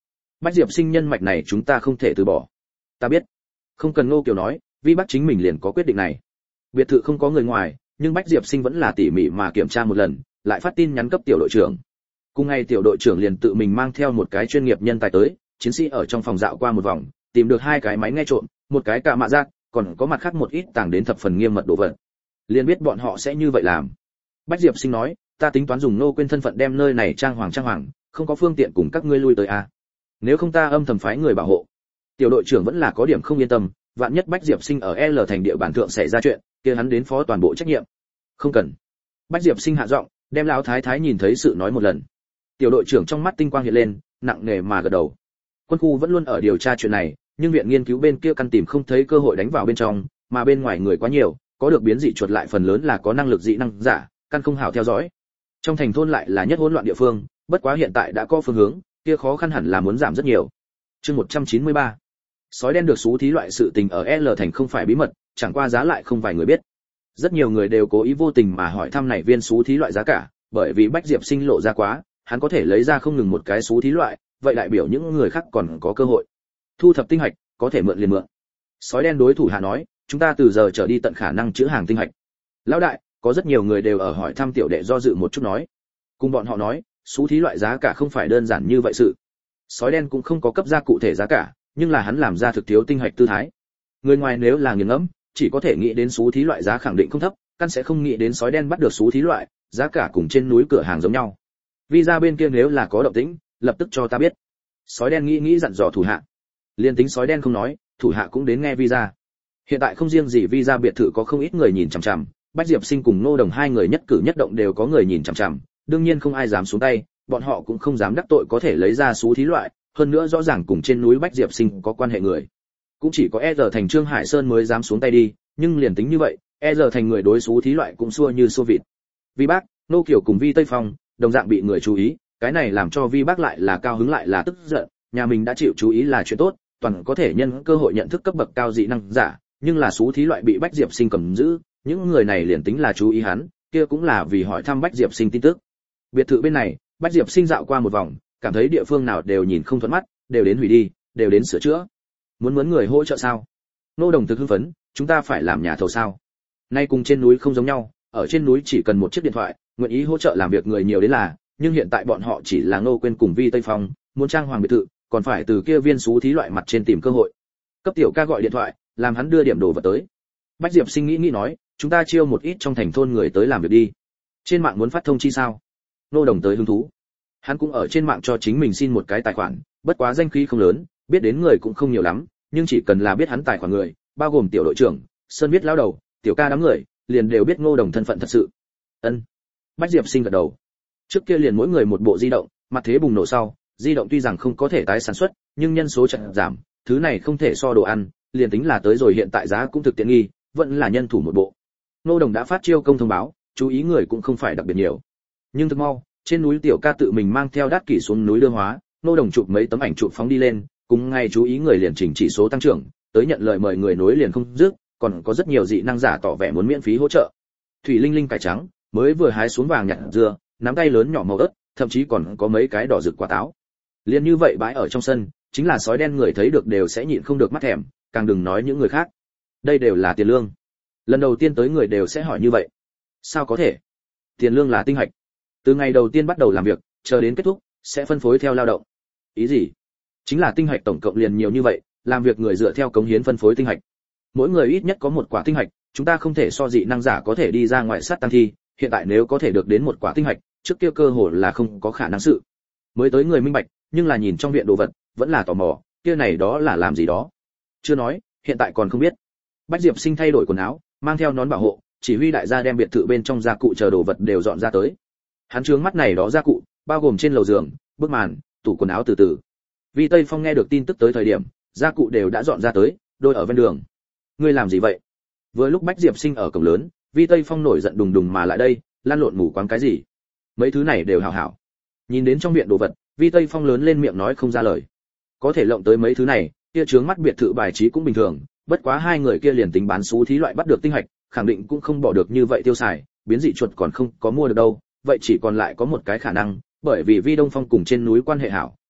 Bách Diệp Sinh nhân mạch này chúng ta không thể từ bỏ. Ta biết. Không cần Ngô Kiều nói, Vi Bắc chính mình liền có quyết định này. Biệt thự không có người ngoài, nhưng Bách Diệp Sinh vẫn là tỉ mỉ mà kiểm tra một lần, lại phát tin nhắn cấp tiểu đội trưởng. Cùng ngày tiểu đội trưởng liền tự mình mang theo một cái chuyên nghiệp nhân tài tới, chiến sĩ ở trong phòng dạo qua một vòng, tìm được hai cái máy nghe trộm, một cái cạ mạ giác, còn có mặt khác một ít tàng đến thập phần nghiêm mật đồ vật. Liền biết bọn họ sẽ như vậy làm. Bách Diệp Sinh nói, ta tính toán dùng Nô quên thân phận đem nơi này trang hoàng trang hoàng, không có phương tiện cùng các ngươi lui tới a. Nếu không ta âm thầm phái người bảo hộ. Tiểu đội trưởng vẫn là có điểm không yên tâm, vạn nhất Bách Diệp Sinh ở L thành địa bàn thượng xảy ra chuyện, kia hắn đến phó toàn bộ trách nhiệm. Không cần. Bách Diệp Sinh hạ giọng, đem lão thái thái nhìn thấy sự nói một lần. Tiểu đội trưởng trong mắt tinh quang hiện lên, nặng nề mà gật đầu. Quân khu vẫn luôn ở điều tra chuyện này, nhưng viện nghiên cứu bên kia căn tìm không thấy cơ hội đánh vào bên trong, mà bên ngoài người quá nhiều, có được biến dị chuột lại phần lớn là có năng lực dị năng giả, căn không hảo theo dõi. Trong thành thôn lại là nhất hỗn loạn địa phương, bất quá hiện tại đã có phương hướng, kia khó khăn hẳn là muốn giảm rất nhiều. Chương một trăm chín mươi ba. Sói đen được xú thí loại sự tình ở L thành không phải bí mật, chẳng qua giá lại không vài người biết. Rất nhiều người đều cố ý vô tình mà hỏi thăm này viên xú thí loại giá cả, bởi vì Bách Diệp Sinh lộ ra quá, hắn có thể lấy ra không ngừng một cái xú thí loại, vậy đại biểu những người khác còn có cơ hội. Thu thập tinh hạch, có thể mượn liền mượn. Sói đen đối thủ hạ nói, chúng ta từ giờ trở đi tận khả năng chứa hàng tinh hạch. Lão đại, có rất nhiều người đều ở hỏi thăm tiểu đệ do dự một chút nói. Cùng bọn họ nói, xú thí loại giá cả không phải đơn giản như vậy sự. Sói đen cũng không có cấp ra cụ thể giá cả, nhưng là hắn làm ra thực thiếu tinh hạch tư thái. Người ngoài nếu là nghiền ngẫm, chỉ có thể nghĩ đến xú thí loại giá khẳng định không thấp, căn sẽ không nghĩ đến sói đen bắt được xú thí loại, giá cả cùng trên núi cửa hàng giống nhau. Visa bên kia nếu là có động tĩnh, lập tức cho ta biết. Sói đen nghĩ nghĩ dặn dò thủ hạ. Liên tính sói đen không nói, thủ hạ cũng đến nghe Visa. Hiện tại không riêng gì Visa biệt thự có không ít người nhìn chằm chằm, Bách Diệp Sinh cùng Ngô Đồng hai người nhất cử nhất động đều có người nhìn chằm chằm, đương nhiên không ai dám xuống tay, bọn họ cũng không dám đắc tội có thể lấy ra xú thí loại, hơn nữa rõ ràng cùng trên núi Bách Diệp Sinh có quan hệ người. Cũng chỉ có E giờ thành Trương Hải Sơn mới dám xuống tay đi, nhưng liền tính như vậy, E giờ thành người đối xú thí loại cũng xua như xua vịt. Vi Bác, Nô Kiều cùng Vi Tây Phong, đồng dạng bị người chú ý, cái này làm cho Vi Bác lại là cao hứng lại là tức giận, nhà mình đã chịu chú ý là chuyện tốt, toàn có thể nhân cơ hội nhận thức cấp bậc cao dị năng giả, nhưng là xú thí loại bị Bách Diệp Sinh cầm giữ, những người này liền tính là chú ý hắn, kia cũng là vì hỏi thăm Bách Diệp Sinh tin tức. Biệt thự bên này, Bách Diệp Sinh dạo qua một vòng, cảm thấy địa phương nào đều nhìn không thuận mắt, đều đến hủy đi, đều đến sửa chữa. Muốn muốn người hỗ trợ sao? Nô Đồng thực hưng phấn, chúng ta phải làm nhà thầu sao? Nay cùng trên núi không giống nhau, ở trên núi chỉ cần một chiếc điện thoại, nguyện ý hỗ trợ làm việc người nhiều đến là, nhưng hiện tại bọn họ chỉ là Ngô Quên cùng Vi Tây Phong, muốn trang hoàng biệt thự, còn phải từ kia viên xú thí loại mặt trên tìm cơ hội. Cấp tiểu ca gọi điện thoại, làm hắn đưa điểm đồ vật tới. Bách Diệp Sinh nghĩ nghĩ nói, chúng ta chiêu một ít trong thành thôn người tới làm việc đi. Trên mạng muốn phát thông chi sao? Nô Đồng tới hứng thú. Hắn cũng ở trên mạng cho chính mình xin một cái tài khoản, bất quá danh khí không lớn, biết đến người cũng không nhiều lắm, nhưng chỉ cần là biết hắn tài khoản người, bao gồm tiểu đội trưởng, Sơn biết lão đầu, tiểu ca đám người, liền đều biết Ngô Đồng thân phận thật sự. Ân. Bách Diệp Sinh gật đầu. Trước kia liền mỗi người một bộ di động, mặt thế bùng nổ sau, di động tuy rằng không có thể tái sản xuất, nhưng nhân số chợt giảm, thứ này không thể so đồ ăn, liền tính là tới rồi hiện tại giá cũng thực tiện nghi, vẫn là nhân thủ một bộ. Ngô Đồng đã phát chiêu công thông báo, chú ý người cũng không phải đặc biệt nhiều. Nhưng thực mau, trên núi tiểu ca tự mình mang theo đát kỷ xuống núi đưa hóa, Ngô Đồng chụp mấy tấm ảnh chụp phóng đi lên, cùng ngay chú ý người liền chỉnh chỉ số tăng trưởng, tới nhận lời mời người nối liền không dứt, còn có rất nhiều dị năng giả tỏ vẻ muốn miễn phí hỗ trợ. Thủy Linh Linh cải trắng, mới vừa hái xuống vàng nhặt dưa, nắm tay lớn nhỏ màu ớt, thậm chí còn có mấy cái đỏ rực quả táo. Liên như vậy bãi ở trong sân, chính là sói đen người thấy được đều sẽ nhịn không được mắt thèm, càng đừng nói những người khác. Đây đều là tiền lương. Lần đầu tiên tới người đều sẽ hỏi như vậy. Sao có thể? Tiền lương là tinh hạch. Từ ngày đầu tiên bắt đầu làm việc, chờ đến kết thúc, sẽ phân phối theo lao động. Ý gì? Chính là tinh hạch tổng cộng liền nhiều như vậy, làm việc người dựa theo cống hiến phân phối tinh hạch. Mỗi người ít nhất có một quả tinh hạch, chúng ta không thể so dị năng giả có thể đi ra ngoài sát tăng thi, hiện tại nếu có thể được đến một quả tinh hạch, trước kia cơ hội là không có khả năng sự. Mới tới người minh bạch, nhưng là nhìn trong viện đồ vật, vẫn là tò mò, kia này đó là làm gì đó. Chưa nói, hiện tại còn không biết. Bách Diệp Sinh thay đổi quần áo, mang theo nón bảo hộ, chỉ huy đại gia đem biệt thự bên trong gia cụ chờ đồ vật đều dọn ra tới. Hắn trướng mắt này đó gia cụ, bao gồm trên lầu giường, bức màn, tủ quần áo từ từ. Vi Tây Phong nghe được tin tức tới thời điểm, gia cụ đều đã dọn ra tới, đôi ở ven đường. Ngươi làm gì vậy? Vừa lúc Bách Diệp Sinh ở cổng lớn, Vi Tây Phong nổi giận đùng đùng mà lại đây, lan lộn mù quáng cái gì? Mấy thứ này đều hảo hảo. Nhìn đến trong viện đồ vật, Vi Tây Phong lớn lên miệng nói không ra lời. Có thể lộng tới mấy thứ này, kia trướng mắt biệt thự bài trí cũng bình thường, bất quá hai người kia liền tính bán xú thí loại bắt được tinh hạch, khẳng định cũng không bỏ được như vậy tiêu xài, biến dị chuột còn không có mua được đâu, vậy chỉ còn lại có một cái khả năng, bởi vì Vi Đông Phong cùng trên núi quan hệ hảo,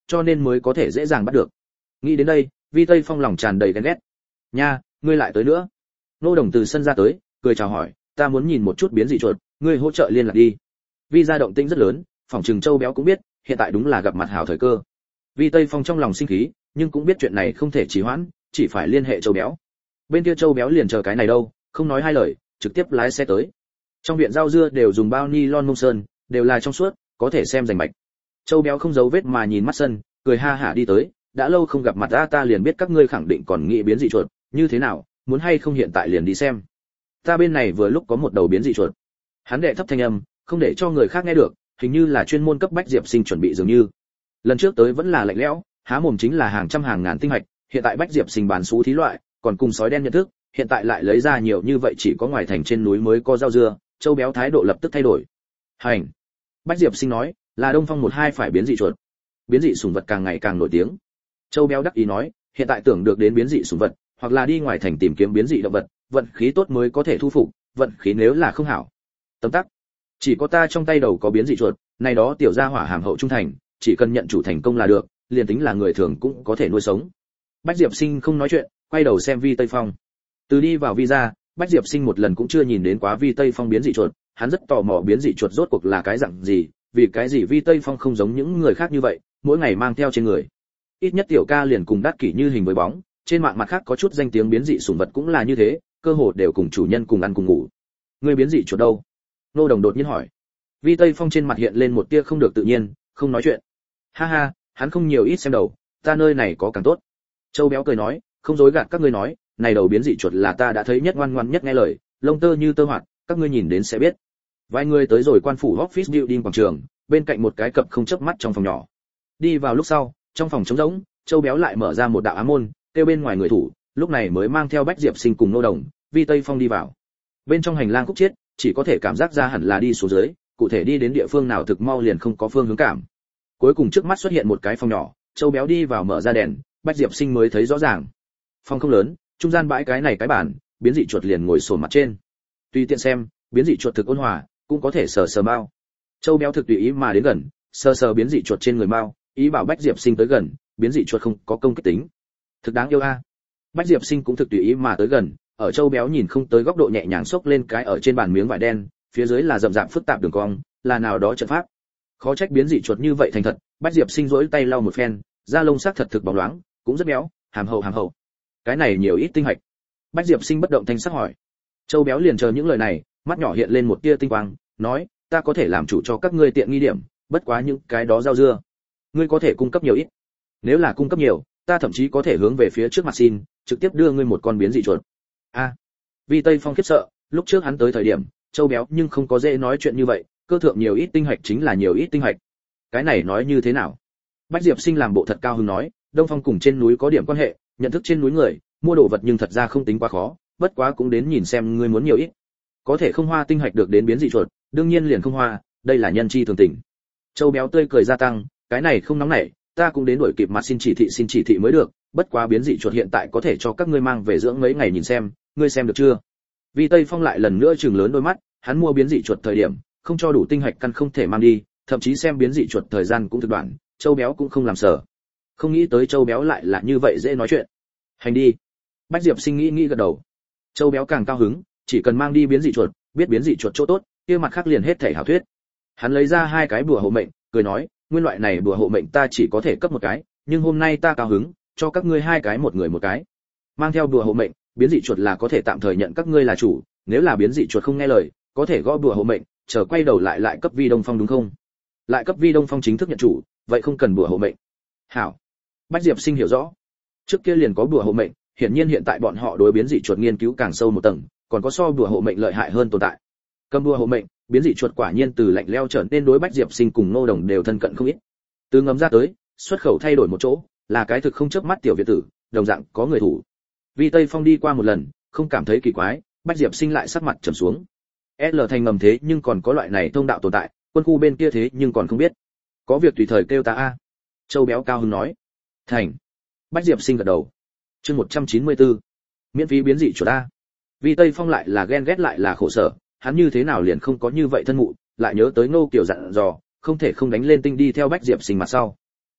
cho nên mới có thể dễ dàng bắt được. Nghĩ đến đây, Vi Tây Phong lòng tràn đầy ghen ghét. Nha, ngươi lại tới nữa. Ngô Đồng từ sân ra tới, cười chào hỏi, ta muốn nhìn một chút biến dị chuột, ngươi hỗ trợ liên lạc đi. Vi ra động tĩnh rất lớn, phòng Trừng Châu Béo cũng biết, hiện tại đúng là gặp mặt hảo thời cơ. Vi Tây Phong trong lòng sinh khí, nhưng cũng biết chuyện này không thể trì hoãn, chỉ phải liên hệ Châu Béo. Bên kia Châu Béo liền chờ cái này đâu, không nói hai lời, trực tiếp lái xe tới. Trong viện rau dưa đều dùng bao ni lon mông sơn, đều là trong suốt, có thể xem rành mạch. Châu Béo không giấu vết mà nhìn mắt sân, cười ha hả đi tới, đã lâu không gặp mặt ta, ta liền biết các ngươi khẳng định còn nghĩ biến dị chuột, như thế nào, muốn hay không hiện tại liền đi xem. Ta bên này vừa lúc có một đầu biến dị chuột. Hắn đệ thấp thanh âm, không để cho người khác nghe được, hình như là chuyên môn cấp Bách Diệp Sinh chuẩn bị dường như. Lần trước tới vẫn là lạnh lẽo, há mồm chính là hàng trăm hàng ngàn tinh hạch, hiện tại Bách Diệp Sinh bán xú thí loại, còn cùng sói đen nhận thức, hiện tại lại lấy ra nhiều như vậy chỉ có ngoài thành trên núi mới có rau dưa, Châu Béo thái độ lập tức thay đổi. Hành. Bách Diệp Sinh nói, là Đông Phong một hai phải biến dị chuột. Biến dị sủng vật càng ngày càng nổi tiếng. Châu Béo đắc ý nói, hiện tại tưởng được đến biến dị sủng vật, hoặc là đi ngoài thành tìm kiếm biến dị động vật, vận khí tốt mới có thể thu phục, vận khí nếu là không hảo. Tấm tắc. Chỉ có ta trong tay đầu có biến dị chuột, này đó tiểu gia hỏa hàm hậu trung thành, chỉ cần nhận chủ thành công là được, liền tính là người thường cũng có thể nuôi sống. Bách Diệp Sinh không nói chuyện, quay đầu xem Vi Tây Phong. Từ đi vào Vi ra, Bách Diệp Sinh một lần cũng chưa nhìn đến quá Vi Tây Phong biến dị chuột, hắn rất tò mò biến dị chuột rốt cuộc là cái dạng gì, vì cái gì Vi Tây Phong không giống những người khác như vậy, mỗi ngày mang theo trên người. Ít nhất tiểu ca liền cùng Đát Kỷ như hình với bóng, trên mạng mặt khác có chút danh tiếng biến dị sủng vật cũng là như thế, cơ hồ đều cùng chủ nhân cùng ăn cùng ngủ. Người biến dị chuột đâu? Nô Đồng đột nhiên hỏi. Vi Tây Phong trên mặt hiện lên một tia không được tự nhiên, không nói chuyện. Ha ha, hắn không nhiều ít xem đầu, ta nơi này có càng tốt. Châu Béo cười nói, không dối gạt các ngươi nói, này đầu biến dị chuột là ta đã thấy nhất ngoan ngoan nhất nghe lời, lông tơ như tơ hoạt, các ngươi nhìn đến sẽ biết. Vài người tới rồi quan phủ office building quảng trường, bên cạnh một cái cặp không chớp mắt trong phòng nhỏ. Đi vào lúc sau, trong phòng trống rỗng, Châu Béo lại mở ra một đạo ám môn, kêu bên ngoài người thủ, lúc này mới mang theo Bách Diệp Sinh cùng Nô Đồng, Vi Tây Phong đi vào. Bên trong hành lang khúc chiết, chỉ có thể cảm giác ra hẳn là đi xuống dưới, cụ thể đi đến địa phương nào thực mau liền không có phương hướng cảm. Cuối cùng trước mắt xuất hiện một cái phòng nhỏ, Châu Béo đi vào mở ra đèn, Bách Diệp Sinh mới thấy rõ ràng. Phòng không lớn, trung gian bãi cái này cái bàn, biến dị chuột liền ngồi xổm mặt trên. Tùy tiện xem, biến dị chuột thực ôn hòa, cũng có thể sờ sờ mao. Châu Béo thực tùy ý mà đến gần, sờ sờ biến dị chuột trên người mao, ý bảo Bách Diệp Sinh tới gần, biến dị chuột không có công kích tính. Thực đáng yêu a. Bách Diệp Sinh cũng thực tùy ý mà tới gần, ở Châu Béo nhìn không tới góc độ nhẹ nhàng xốc lên cái ở trên bàn miếng vải đen, phía dưới là rậm rạp phức tạp đường cong, là nào đó trận pháp. Khó trách biến dị chuột như vậy thành thật, Bách Diệp Sinh rỗi tay lau một phen, da lông sắc thật thực bóng loáng, cũng rất béo, hàm hậu hàm hậu. Cái này nhiều ít tinh hạch. Bách Diệp Sinh bất động thanh sắc hỏi. Châu Béo liền chờ những lời này, mắt nhỏ hiện lên một tia tinh quang, nói, ta có thể làm chủ cho các ngươi tiện nghi điểm, bất quá những cái đó rau dưa, ngươi có thể cung cấp nhiều ít. Nếu là cung cấp nhiều, ta thậm chí có thể hướng về phía trước mặt xin, trực tiếp đưa ngươi một con biến dị chuột. A. Vi Tây Phong khiếp sợ, lúc trước hắn tới thời điểm, Châu Béo nhưng không có dễ nói chuyện như vậy, cơ thượng nhiều ít tinh hạch chính là nhiều ít tinh hạch. Cái này nói như thế nào? Bách Diệp Sinh làm bộ thật cao hứng nói, Đông Phong cùng trên núi có điểm quan hệ, nhận thức trên núi người, mua đồ vật nhưng thật ra không tính quá khó, bất quá cũng đến nhìn xem ngươi muốn nhiều ít. Có thể không hoa tinh hạch được đến biến dị chuột, đương nhiên liền không hoa, đây là nhân chi thường tình. Châu Béo tươi cười gia tăng, cái này không nóng nảy, ta cũng đến đuổi kịp mặt xin chỉ thị xin chỉ thị mới được, bất quá biến dị chuột hiện tại có thể cho các ngươi mang về dưỡng mấy ngày nhìn xem, ngươi xem được chưa? Vi Tây Phong lại lần nữa trừng lớn đôi mắt, hắn mua biến dị chuột thời điểm, không cho đủ tinh hạch căn không thể mang đi, thậm chí xem biến dị chuột thời gian cũng thực đoạn, Châu Béo cũng không làm sở. Không nghĩ tới Châu Béo lại là như vậy dễ nói chuyện. Hành đi. Bách Diệp Sinh nghĩ nghĩ gật đầu. Châu Béo càng cao hứng, chỉ cần mang đi biến dị chuột, biết biến dị chuột chỗ tốt, kia mặt khác liền hết thảy hảo thuyết. Hắn lấy ra hai cái bùa hộ mệnh, cười nói, nguyên loại này bùa hộ mệnh ta chỉ có thể cấp một cái, nhưng hôm nay ta cao hứng, cho các ngươi hai cái một người một cái. Mang theo bùa hộ mệnh, biến dị chuột là có thể tạm thời nhận các ngươi là chủ, nếu là biến dị chuột không nghe lời, có thể gõ bùa hộ mệnh, chờ quay đầu lại lại cấp Vi Đông Phong đúng không? Lại cấp Vi Đông Phong chính thức nhận chủ, vậy không cần bùa hộ mệnh. Hảo. Bách Diệp Sinh hiểu rõ. Trước kia liền có bùa hộ mệnh, hiển nhiên hiện tại bọn họ đối biến dị chuột nghiên cứu càng sâu một tầng, còn có so bùa hộ mệnh lợi hại hơn tồn tại. Cầm bùa hộ mệnh, biến dị chuột quả nhiên từ lạnh leo trở nên đối Bách Diệp Sinh cùng Ngô Đồng đều thân cận không ít. Từ ngầm ra tới, xuất khẩu thay đổi một chỗ, là cái thực không chớp mắt tiểu viện tử, đồng dạng có người thủ. Vi Tây Phong đi qua một lần, không cảm thấy kỳ quái, Bách Diệp Sinh lại sắc mặt trầm xuống. L thành ngầm thế nhưng còn có loại này thông đạo tồn tại, quân khu bên kia thế nhưng còn không biết. Có việc tùy thời kêu ta a. Châu Béo cao hứng nói. Thành. Bách Diệp Sinh gật đầu. Chương một trăm chín mươi tư. Miễn phí biến dị chuột a. Vi Tây Phong lại là ghen ghét lại là khổ sở, hắn như thế nào liền không có như vậy thân mụ, lại nhớ tới Ngô Kiều dặn dò, không thể không đánh lên tinh đi theo Bách Diệp Sinh mặt sau.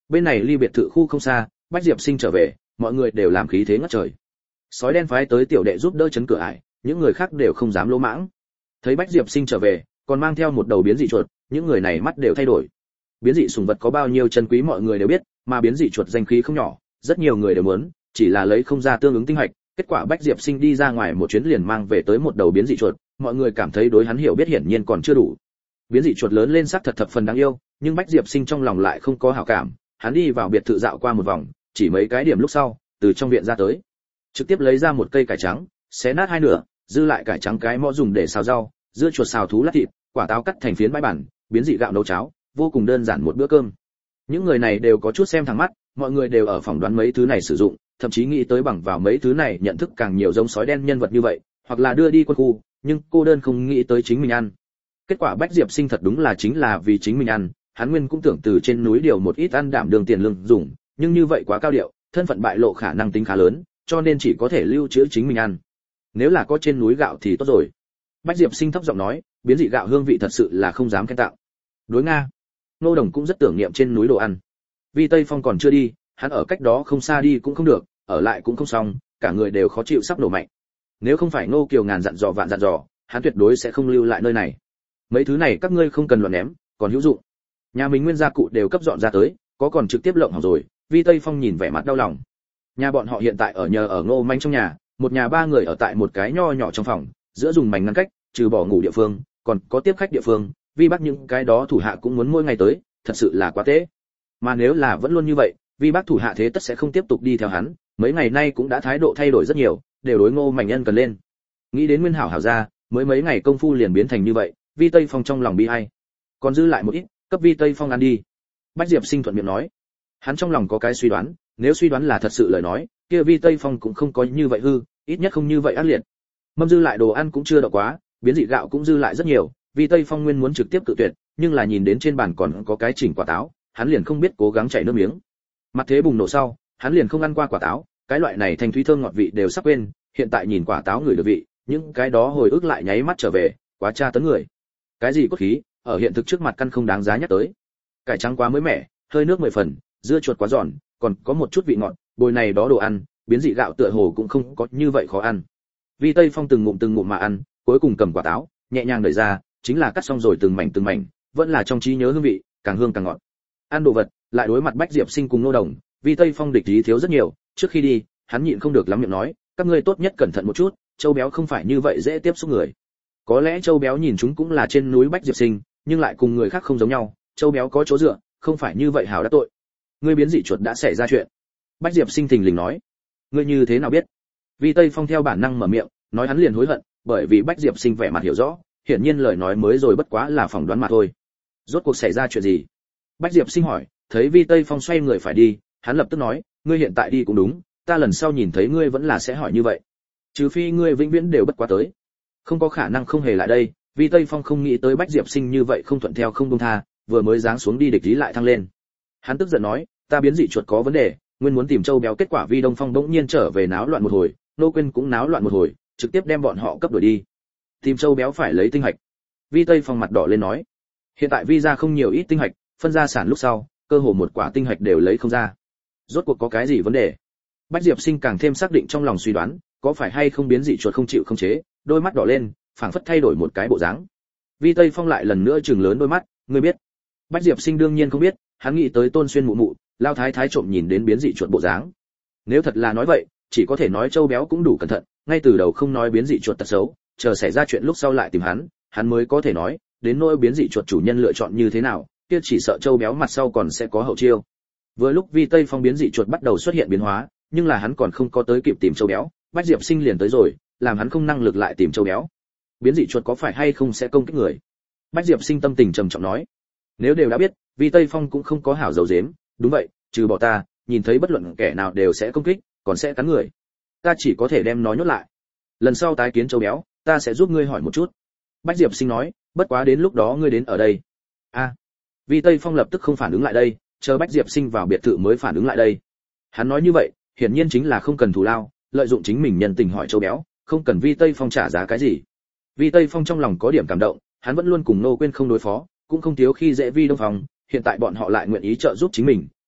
Bên này ly biệt thự khu không xa, Bách Diệp Sinh trở về, mọi người đều làm khí thế ngất trời. Sói đen phái tới tiểu đệ giúp đỡ chấn cửa ải, những người khác đều không dám lỗ mãng. Thấy Bách Diệp Sinh trở về, còn mang theo một đầu biến dị chuột, những người này mắt đều thay đổi. Biến dị sủng vật có bao nhiêu chân quý mọi người đều biết, mà biến dị chuột danh khí không nhỏ, rất nhiều người đều muốn, chỉ là lấy không ra tương ứng tinh hạch, kết quả Bách Diệp Sinh đi ra ngoài một chuyến liền mang về tới một đầu biến dị chuột, mọi người cảm thấy đối hắn hiểu biết hiển nhiên còn chưa đủ. Biến dị chuột lớn lên sắc thật thập phần đáng yêu, nhưng Bách Diệp Sinh trong lòng lại không có hảo cảm, hắn đi vào biệt thự dạo qua một vòng, chỉ mấy cái điểm lúc sau, từ trong viện ra tới, trực tiếp lấy ra một cây cải trắng, xé nát hai nửa, dư lại cải trắng cái mõ dùng để xào rau, dưa chuột xào thú lát thịt, quả táo cắt thành phiến bãi bản, biến dị gạo nấu cháo, vô cùng đơn giản một bữa cơm. Những người này đều có chút xem thẳng mắt, mọi người đều ở phỏng đoán mấy thứ này sử dụng, thậm chí nghĩ tới bằng vào mấy thứ này nhận thức càng nhiều giống sói đen nhân vật như vậy, hoặc là đưa đi quân khu, nhưng cô đơn không nghĩ tới chính mình ăn. Kết quả Bách Diệp Sinh thật đúng là chính là vì chính mình ăn, hắn nguyên cũng tưởng từ trên núi điều một ít ăn đảm đường tiền lương dùng, nhưng như vậy quá cao điệu, thân phận bại lộ khả năng tính khá lớn, cho nên chỉ có thể lưu trữ chính mình ăn. Nếu là có trên núi gạo thì tốt rồi. Bách Diệp Sinh thấp giọng nói, biến dị gạo hương vị thật sự là không dám khen tặng. Đối Nga, Nô Đồng cũng rất tưởng niệm trên núi đồ ăn. Vi Tây Phong còn chưa đi, hắn ở cách đó không xa đi cũng không được, ở lại cũng không xong, cả người đều khó chịu sắp nổ mạnh. Nếu không phải Ngô Kiều ngàn dặn dò vạn dặn dò, hắn tuyệt đối sẽ không lưu lại nơi này. Mấy thứ này các ngươi không cần loạn ném, còn hữu dụng. Nhà mình nguyên gia cụ đều cấp dọn ra tới, có còn trực tiếp lộng hỏng rồi. Vi Tây Phong nhìn vẻ mặt đau lòng. Nhà bọn họ hiện tại ở nhờ ở Ngô Manh trong nhà, một nhà ba người ở tại một cái nho nhỏ trong phòng, giữa dùng mảnh ngăn cách, trừ bỏ ngủ địa phương, còn có tiếp khách địa phương, Vi Bắc những cái đó thủ hạ cũng muốn mỗi ngày tới, thật sự là quá tế. Mà nếu là vẫn luôn như vậy, Vi Bắc thủ hạ thế tất sẽ không tiếp tục đi theo hắn, mấy ngày nay cũng đã thái độ thay đổi rất nhiều, đều đối Ngô Mạnh Nhân cần lên. Nghĩ đến Nguyên Hảo hảo ra, mới mấy ngày công phu liền biến thành như vậy, Vi Tây Phong trong lòng bi ai. Còn dư lại một ít, cấp Vi Tây Phong ăn đi. Bách Diệp Sinh thuận miệng nói. Hắn trong lòng có cái suy đoán, nếu suy đoán là thật sự lời nói, kia Vi Tây Phong cũng không có như vậy hư, ít nhất không như vậy ác liệt. Mâm dư lại đồ ăn cũng chưa đậu quá, biến dị gạo cũng dư lại rất nhiều, Vi Tây Phong nguyên muốn trực tiếp cự tuyệt, nhưng là nhìn đến trên bàn còn có cái chỉnh quả táo, hắn liền không biết cố gắng chảy nước miếng. Mặt thế bùng nổ sau, hắn liền không ăn qua quả táo, cái loại này thanh thúy thơm ngọt vị đều sắp quên, hiện tại nhìn quả táo ngửi được vị, những cái đó hồi ức lại nháy mắt trở về, quá tra tấn người. Cái gì cốt khí, ở hiện thực trước mặt căn không đáng giá nhắc tới. Cải trắng quá mới mẻ, hơi nước mười phần, dưa chuột quá giòn, còn có một chút vị ngọt, bồi này đó đồ ăn, biến dị gạo tựa hồ cũng không có như vậy khó ăn. Vi Tây Phong từng ngụm từng ngụm mà ăn, cuối cùng cầm quả táo, nhẹ nhàng đẩy ra, chính là cắt xong rồi từng mảnh từng mảnh, vẫn là trong trí nhớ hương vị, càng hương càng ngọt. Ăn đồ vật, lại đối mặt Bách Diệp Sinh cùng Nô Đồng, Vi Tây Phong địch ý thiếu rất nhiều, trước khi đi, hắn nhịn không được lắm miệng nói, các ngươi tốt nhất cẩn thận một chút, Châu Béo không phải như vậy dễ tiếp xúc người. Có lẽ Châu Béo nhìn chúng cũng là trên núi Bách Diệp Sinh, nhưng lại cùng người khác không giống nhau, Châu Béo có chỗ dựa, không phải như vậy hảo đã tội. Ngươi biến dị chuột đã xảy ra chuyện. Bách Diệp Sinh thình lình nói. Ngươi như thế nào biết? Vi Tây Phong theo bản năng mở miệng, nói hắn liền hối hận, bởi vì Bách Diệp Sinh vẻ mặt hiểu rõ, hiển nhiên lời nói mới rồi bất quá là phỏng đoán mà thôi. Rốt cuộc xảy ra chuyện gì? Bách Diệp Sinh hỏi, thấy Vi Tây Phong xoay người phải đi, hắn lập tức nói, ngươi hiện tại đi cũng đúng, ta lần sau nhìn thấy ngươi vẫn là sẽ hỏi như vậy. Trừ phi ngươi vĩnh viễn đều bất quá tới. Không có khả năng không hề lại đây, Vi Tây Phong không nghĩ tới Bách Diệp Sinh như vậy không thuận theo không buông tha, vừa mới giáng xuống đi địch ý lại thăng lên. Hắn tức giận nói, ta biến dị chuột có vấn đề, nguyên muốn tìm Châu Béo, kết quả Vi Đông Phong bỗng nhiên trở về náo loạn một hồi, Nô Quyên cũng náo loạn một hồi, trực tiếp đem bọn họ cấp đuổi đi. Tìm Châu Béo phải lấy tinh hạch. Vi Tây Phong mặt đỏ lên nói, hiện tại Vi gia không nhiều ít tinh hạch, phân ra sản lúc sau, cơ hồ một quả tinh hạch đều lấy không ra. Rốt cuộc có cái gì vấn đề? Bách Diệp Sinh càng thêm xác định trong lòng suy đoán, có phải hay không biến dị chuột không chịu không chế, đôi mắt đỏ lên, phảng phất thay đổi một cái bộ dáng. Vi Tây Phong lại lần nữa trừng lớn đôi mắt, ngươi biết? Bách Diệp Sinh đương nhiên không biết, hắn nghĩ tới Tôn Xuyên mụ mụ, lao thái thái trộm nhìn đến biến dị chuột bộ dáng. Nếu thật là nói vậy, chỉ có thể nói Châu Béo cũng đủ cẩn thận, ngay từ đầu không nói biến dị chuột tật xấu, chờ xảy ra chuyện lúc sau lại tìm hắn, hắn mới có thể nói, đến nỗi biến dị chuột chủ nhân lựa chọn như thế nào, kia chỉ sợ Châu Béo mặt sau còn sẽ có hậu chiêu. Vừa lúc Vi Tây Phong biến dị chuột bắt đầu xuất hiện biến hóa, nhưng là hắn còn không có tới kịp tìm Châu Béo, Bách Diệp Sinh liền tới rồi, làm hắn không năng lực lại tìm Châu Béo. Biến dị chuột có phải hay không sẽ công kích người? Bách Diệp Sinh tâm tình trầm trọng nói, nếu đều đã biết, Vi Tây Phong cũng không có hảo dầu dếm, đúng vậy, trừ bỏ ta, nhìn thấy bất luận kẻ nào đều sẽ công kích, còn sẽ cắn người. Ta chỉ có thể đem nó nhốt lại. Lần sau tái kiến Châu Béo, ta sẽ giúp ngươi hỏi một chút. Bách Diệp Sinh nói, bất quá đến lúc đó ngươi đến ở đây. A. À, Vi Tây Phong lập tức không phản ứng lại đây, chờ Bách Diệp Sinh vào biệt thự mới phản ứng lại đây. Hắn nói như vậy, hiển nhiên chính là không cần thù lao, lợi dụng chính mình nhân tình hỏi Châu Béo, không cần Vi Tây Phong trả giá cái gì. Vi Tây Phong trong lòng có điểm cảm động, hắn vẫn luôn cùng Nô Quyên không đối phó, cũng không thiếu khi dễ Vi Đông Phong, hiện tại bọn họ lại nguyện ý trợ giúp chính mình,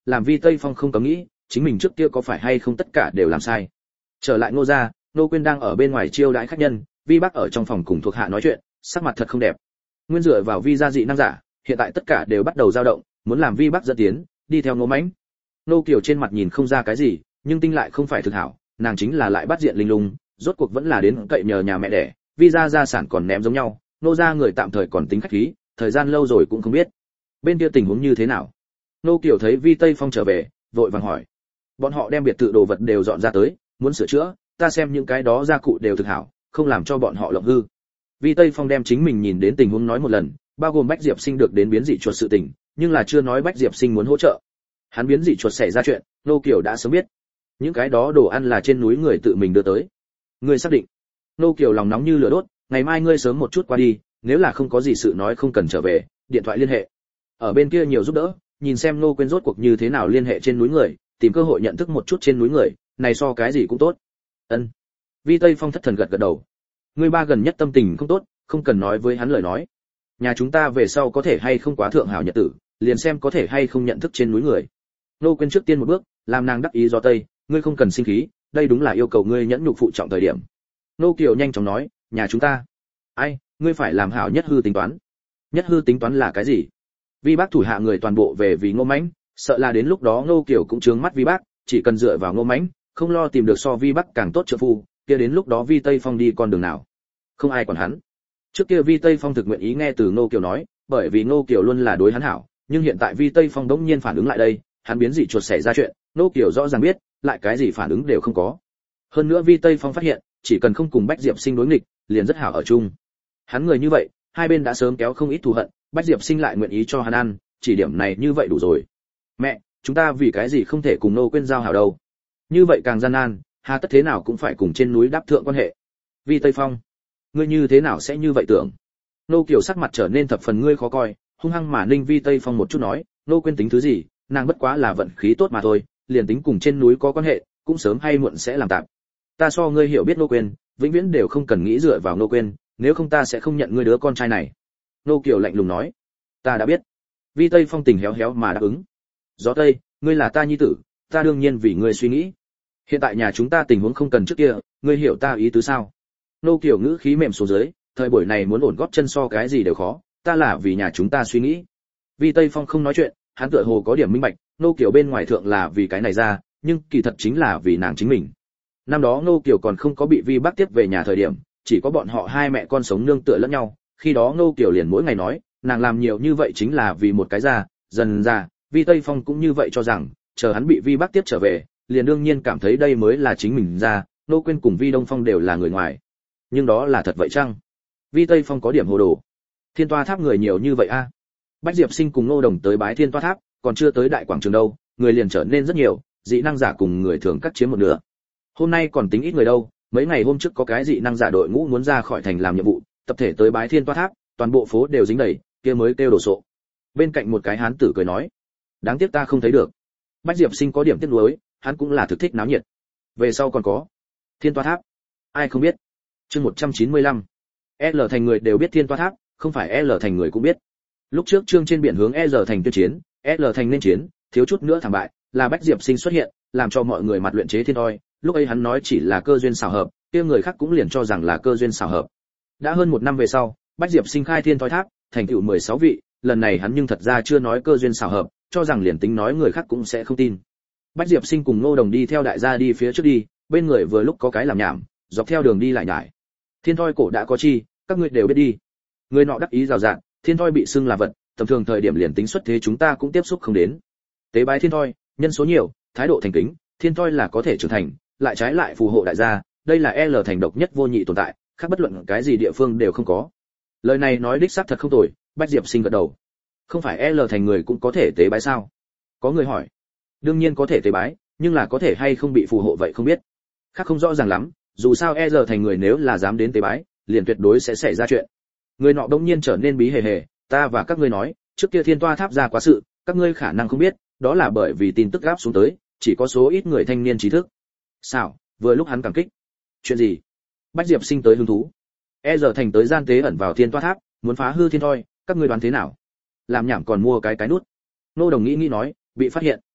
làm Vi Tây Phong không cấm nghĩ, chính mình trước kia có phải hay không tất cả đều làm sai. Trở lại Ngô gia, Ngô Quyên đang ở bên ngoài chiêu đãi khách nhân, Vi Bắc ở trong phòng cùng thuộc hạ nói chuyện, sắc mặt thật không đẹp. Nguyên dựa vào Vi gia dị năng giả, hiện tại tất cả đều bắt đầu dao động, muốn làm Vi Bắc dẫn tiến, đi theo Ngô Mãnh. Ngô Kiều trên mặt nhìn không ra cái gì, nhưng tinh lại không phải thực hảo, nàng chính là lại bắt diện linh lung, rốt cuộc vẫn là đến cậy nhờ nhà mẹ đẻ, Vi gia gia sản còn ném giống nhau, Ngô gia người tạm thời còn tính khách khí, thời gian lâu rồi cũng không biết. Bên kia tình huống như thế nào? Ngô Kiều thấy Vi Tây Phong trở về, vội vàng hỏi. Bọn họ đem biệt thự đồ vật đều dọn ra tới, muốn sửa chữa, ta xem những cái đó gia cụ đều thực hảo, không làm cho bọn họ lộng hư. Vi Tây Phong đem chính mình nhìn đến tình huống nói một lần, bao gồm Bách Diệp Sinh được đến biến dị chuột sự tình, nhưng là chưa nói Bách Diệp Sinh muốn hỗ trợ. Hắn biến dị chuột xảy ra chuyện, Ngô Kiều đã sớm biết. Những cái đó đồ ăn là trên núi người tự mình đưa tới. Ngươi xác định? Ngô Kiều lòng nóng như lửa đốt, ngày mai ngươi sớm một chút qua đi, nếu là không có gì sự nói không cần trở về, điện thoại liên hệ. Ở bên kia nhiều giúp đỡ, nhìn xem Ngô Quyên rốt cuộc như thế nào liên hệ trên núi người, tìm cơ hội nhận thức một chút trên núi người, này so cái gì cũng tốt. Ân. Vi Tây Phong thất thần gật gật đầu. Ngươi ba gần nhất tâm tình không tốt, không cần nói với hắn lời nói. Nhà chúng ta về sau có thể hay không quá thượng hảo nhật tử, liền xem có thể hay không nhận thức trên núi người. Ngô Quyên trước tiên một bước, làm nàng đắc ý do tây, ngươi không cần sinh khí, đây đúng là yêu cầu ngươi nhẫn nhục phụ trọng thời điểm. Ngô Kiều nhanh chóng nói, nhà chúng ta. Ai, ngươi phải làm hảo nhất hư tính toán. Nhất hư tính toán là cái gì? Vi Bác thủ hạ người toàn bộ về vì Ngô Mãnh, sợ là đến lúc đó Ngô Kiều cũng trướng mắt Vi Bác, chỉ cần dựa vào Ngô Mãnh, không lo tìm được so Vi Bác càng tốt trợ phu, kia đến lúc đó Vi Tây Phong đi con đường nào? Không ai quản hắn. Trước kia Vi Tây Phong thực nguyện ý nghe từ Ngô Kiều nói, bởi vì Ngô Kiều luôn là đối hắn hảo, nhưng hiện tại Vi Tây Phong đống nhiên phản ứng lại đây, hắn biến dị chuột xảy ra chuyện, Ngô Kiều rõ ràng biết, lại cái gì phản ứng đều không có. Hơn nữa Vi Tây Phong phát hiện, chỉ cần không cùng Bách Diệp Sinh đối nghịch, liền rất hảo ở chung. Hắn người như vậy, hai bên đã sớm kéo không ít thù hận, Bách Diệp Sinh lại nguyện ý cho hắn ăn, chỉ điểm này như vậy đủ rồi. Mẹ, chúng ta vì cái gì không thể cùng Ngô Quyên giao hảo đâu? Như vậy càng gian nan, hà tất thế nào cũng phải cùng trên núi đáp thượng quan hệ. Vi Tây Phong, ngươi như thế nào sẽ như vậy tưởng? Ngô Kiều sắc mặt trở nên thập phần ngươi khó coi, hung hăng mà ninh Vi Tây Phong một chút nói, Ngô Quyên tính thứ gì, nàng bất quá là vận khí tốt mà thôi, liền tính cùng trên núi có quan hệ, cũng sớm hay muộn sẽ làm tạm. Ta so ngươi hiểu biết Ngô Quyên, vĩnh viễn đều không cần nghĩ dựa vào Ngô Quyên, nếu không ta sẽ không nhận ngươi đứa con trai này. Ngô Kiều lạnh lùng nói, ta đã biết. Vi Tây Phong tình héo héo mà đáp ứng. Gió Tây, ngươi là ta nhi tử, ta đương nhiên vì ngươi suy nghĩ. Hiện tại nhà chúng ta tình huống không cần trước kia, ngươi hiểu ta ý tứ sao? Ngô Kiều ngữ khí mềm xuống dưới, thời buổi này muốn ổn góp chân so cái gì đều khó, ta là vì nhà chúng ta suy nghĩ. Vi Tây Phong không nói chuyện, hắn tựa hồ có điểm minh bạch, Ngô Kiều bên ngoài thượng là vì cái này ra, nhưng kỳ thật chính là vì nàng chính mình. Năm đó Ngô Kiều còn không có bị Vi Bắc tiếp về nhà thời điểm, chỉ có bọn họ hai mẹ con sống nương tựa lẫn nhau, khi đó Ngô Kiều liền mỗi ngày nói, nàng làm nhiều như vậy chính là vì một cái ra, dần ra, Vi Tây Phong cũng như vậy cho rằng, chờ hắn bị Vi Bắc tiếp trở về, liền đương nhiên cảm thấy đây mới là chính mình ra, Ngô Quyên cùng Vi Đông Phong đều là người ngoài. Nhưng đó là thật vậy chăng? Vi Tây Phong có điểm hồ đồ. Thiên Toa Tháp người nhiều như vậy a. À? Bách Diệp Sinh cùng Ngô Đồng tới bái Thiên Toa Tháp, còn chưa tới đại quảng trường đâu, người liền trở nên rất nhiều, dị năng giả cùng người thường cắt chiếm một nửa. Hôm nay còn tính ít người đâu, mấy ngày hôm trước có cái dị năng giả đội ngũ muốn ra khỏi thành làm nhiệm vụ, tập thể tới bái Thiên Toa Tháp, toàn bộ phố đều dính đầy, kia mới kêu đổ sộ. Bên cạnh một cái hán tử cười nói, đáng tiếc ta không thấy được. Bách Diệp Sinh có điểm tiếc nuối, hắn cũng là thực thích náo nhiệt. Về sau còn có Thiên Toa Tháp, ai không biết. Chương một trăm chín mươi lăm. L thành người đều biết Thiên Toa Tháp, không phải L thành người cũng biết. Lúc trước chương trên biển hướng E R thành tuyên chiến, L thành nên chiến, thiếu chút nữa thảm bại, là Bách Diệp Sinh xuất hiện, làm cho mọi người mặt luyện chế thiên thoi, lúc ấy hắn nói chỉ là cơ duyên xảo hợp, kia người khác cũng liền cho rằng là cơ duyên xảo hợp. Đã hơn một năm về sau, Bách Diệp Sinh khai Thiên Thoi Tháp, thành tựu mười sáu vị, lần này hắn nhưng thật ra chưa nói cơ duyên xảo hợp, cho rằng liền tính nói người khác cũng sẽ không tin. Bách Diệp Sinh cùng Ngô Đồng đi theo đại gia đi phía trước đi, bên người vừa lúc có cái làm nhảm, dọc theo đường đi lại nhải. Thiên thoi cổ đã có chi, các ngươi đều biết đi. Người nọ đắc ý rào rạt, thiên thoi bị xưng là vật, tầm thường thời điểm liền tính xuất thế chúng ta cũng tiếp xúc không đến. Tế bái thiên thoi, nhân số nhiều, thái độ thành kính, thiên thoi là có thể trưởng thành, lại trái lại phù hộ đại gia, đây là L thành độc nhất vô nhị tồn tại, khác bất luận cái gì địa phương đều không có. Lời này nói đích xác thật không tồi, Bách Diệp Sinh gật đầu. Không phải L thành người cũng có thể tế bái sao? Có người hỏi. Đương nhiên có thể tế bái, nhưng là có thể hay không bị phù hộ vậy không biết. Khác không rõ ràng lắm, dù sao E R thành người nếu là dám đến tế bái, liền tuyệt đối sẽ xảy ra chuyện. Người nọ đột nhiên trở nên bí hề hề, ta và các ngươi nói, trước kia Thiên Toa Tháp ra quá sự, các ngươi khả năng không biết, đó là bởi vì tin tức gáp xuống tới, chỉ có số ít người thanh niên trí thức. Sao? Vừa lúc hắn cảm kích. Chuyện gì? Bách Diệp Sinh tới hứng thú. E R thành tới gian tế ẩn vào Thiên Toa Tháp, muốn phá hư thiên thoi, các ngươi đoán thế nào? Làm nhảm còn mua cái cái nút. Nô Đồng nghĩ nghĩ nói, bị phát hiện.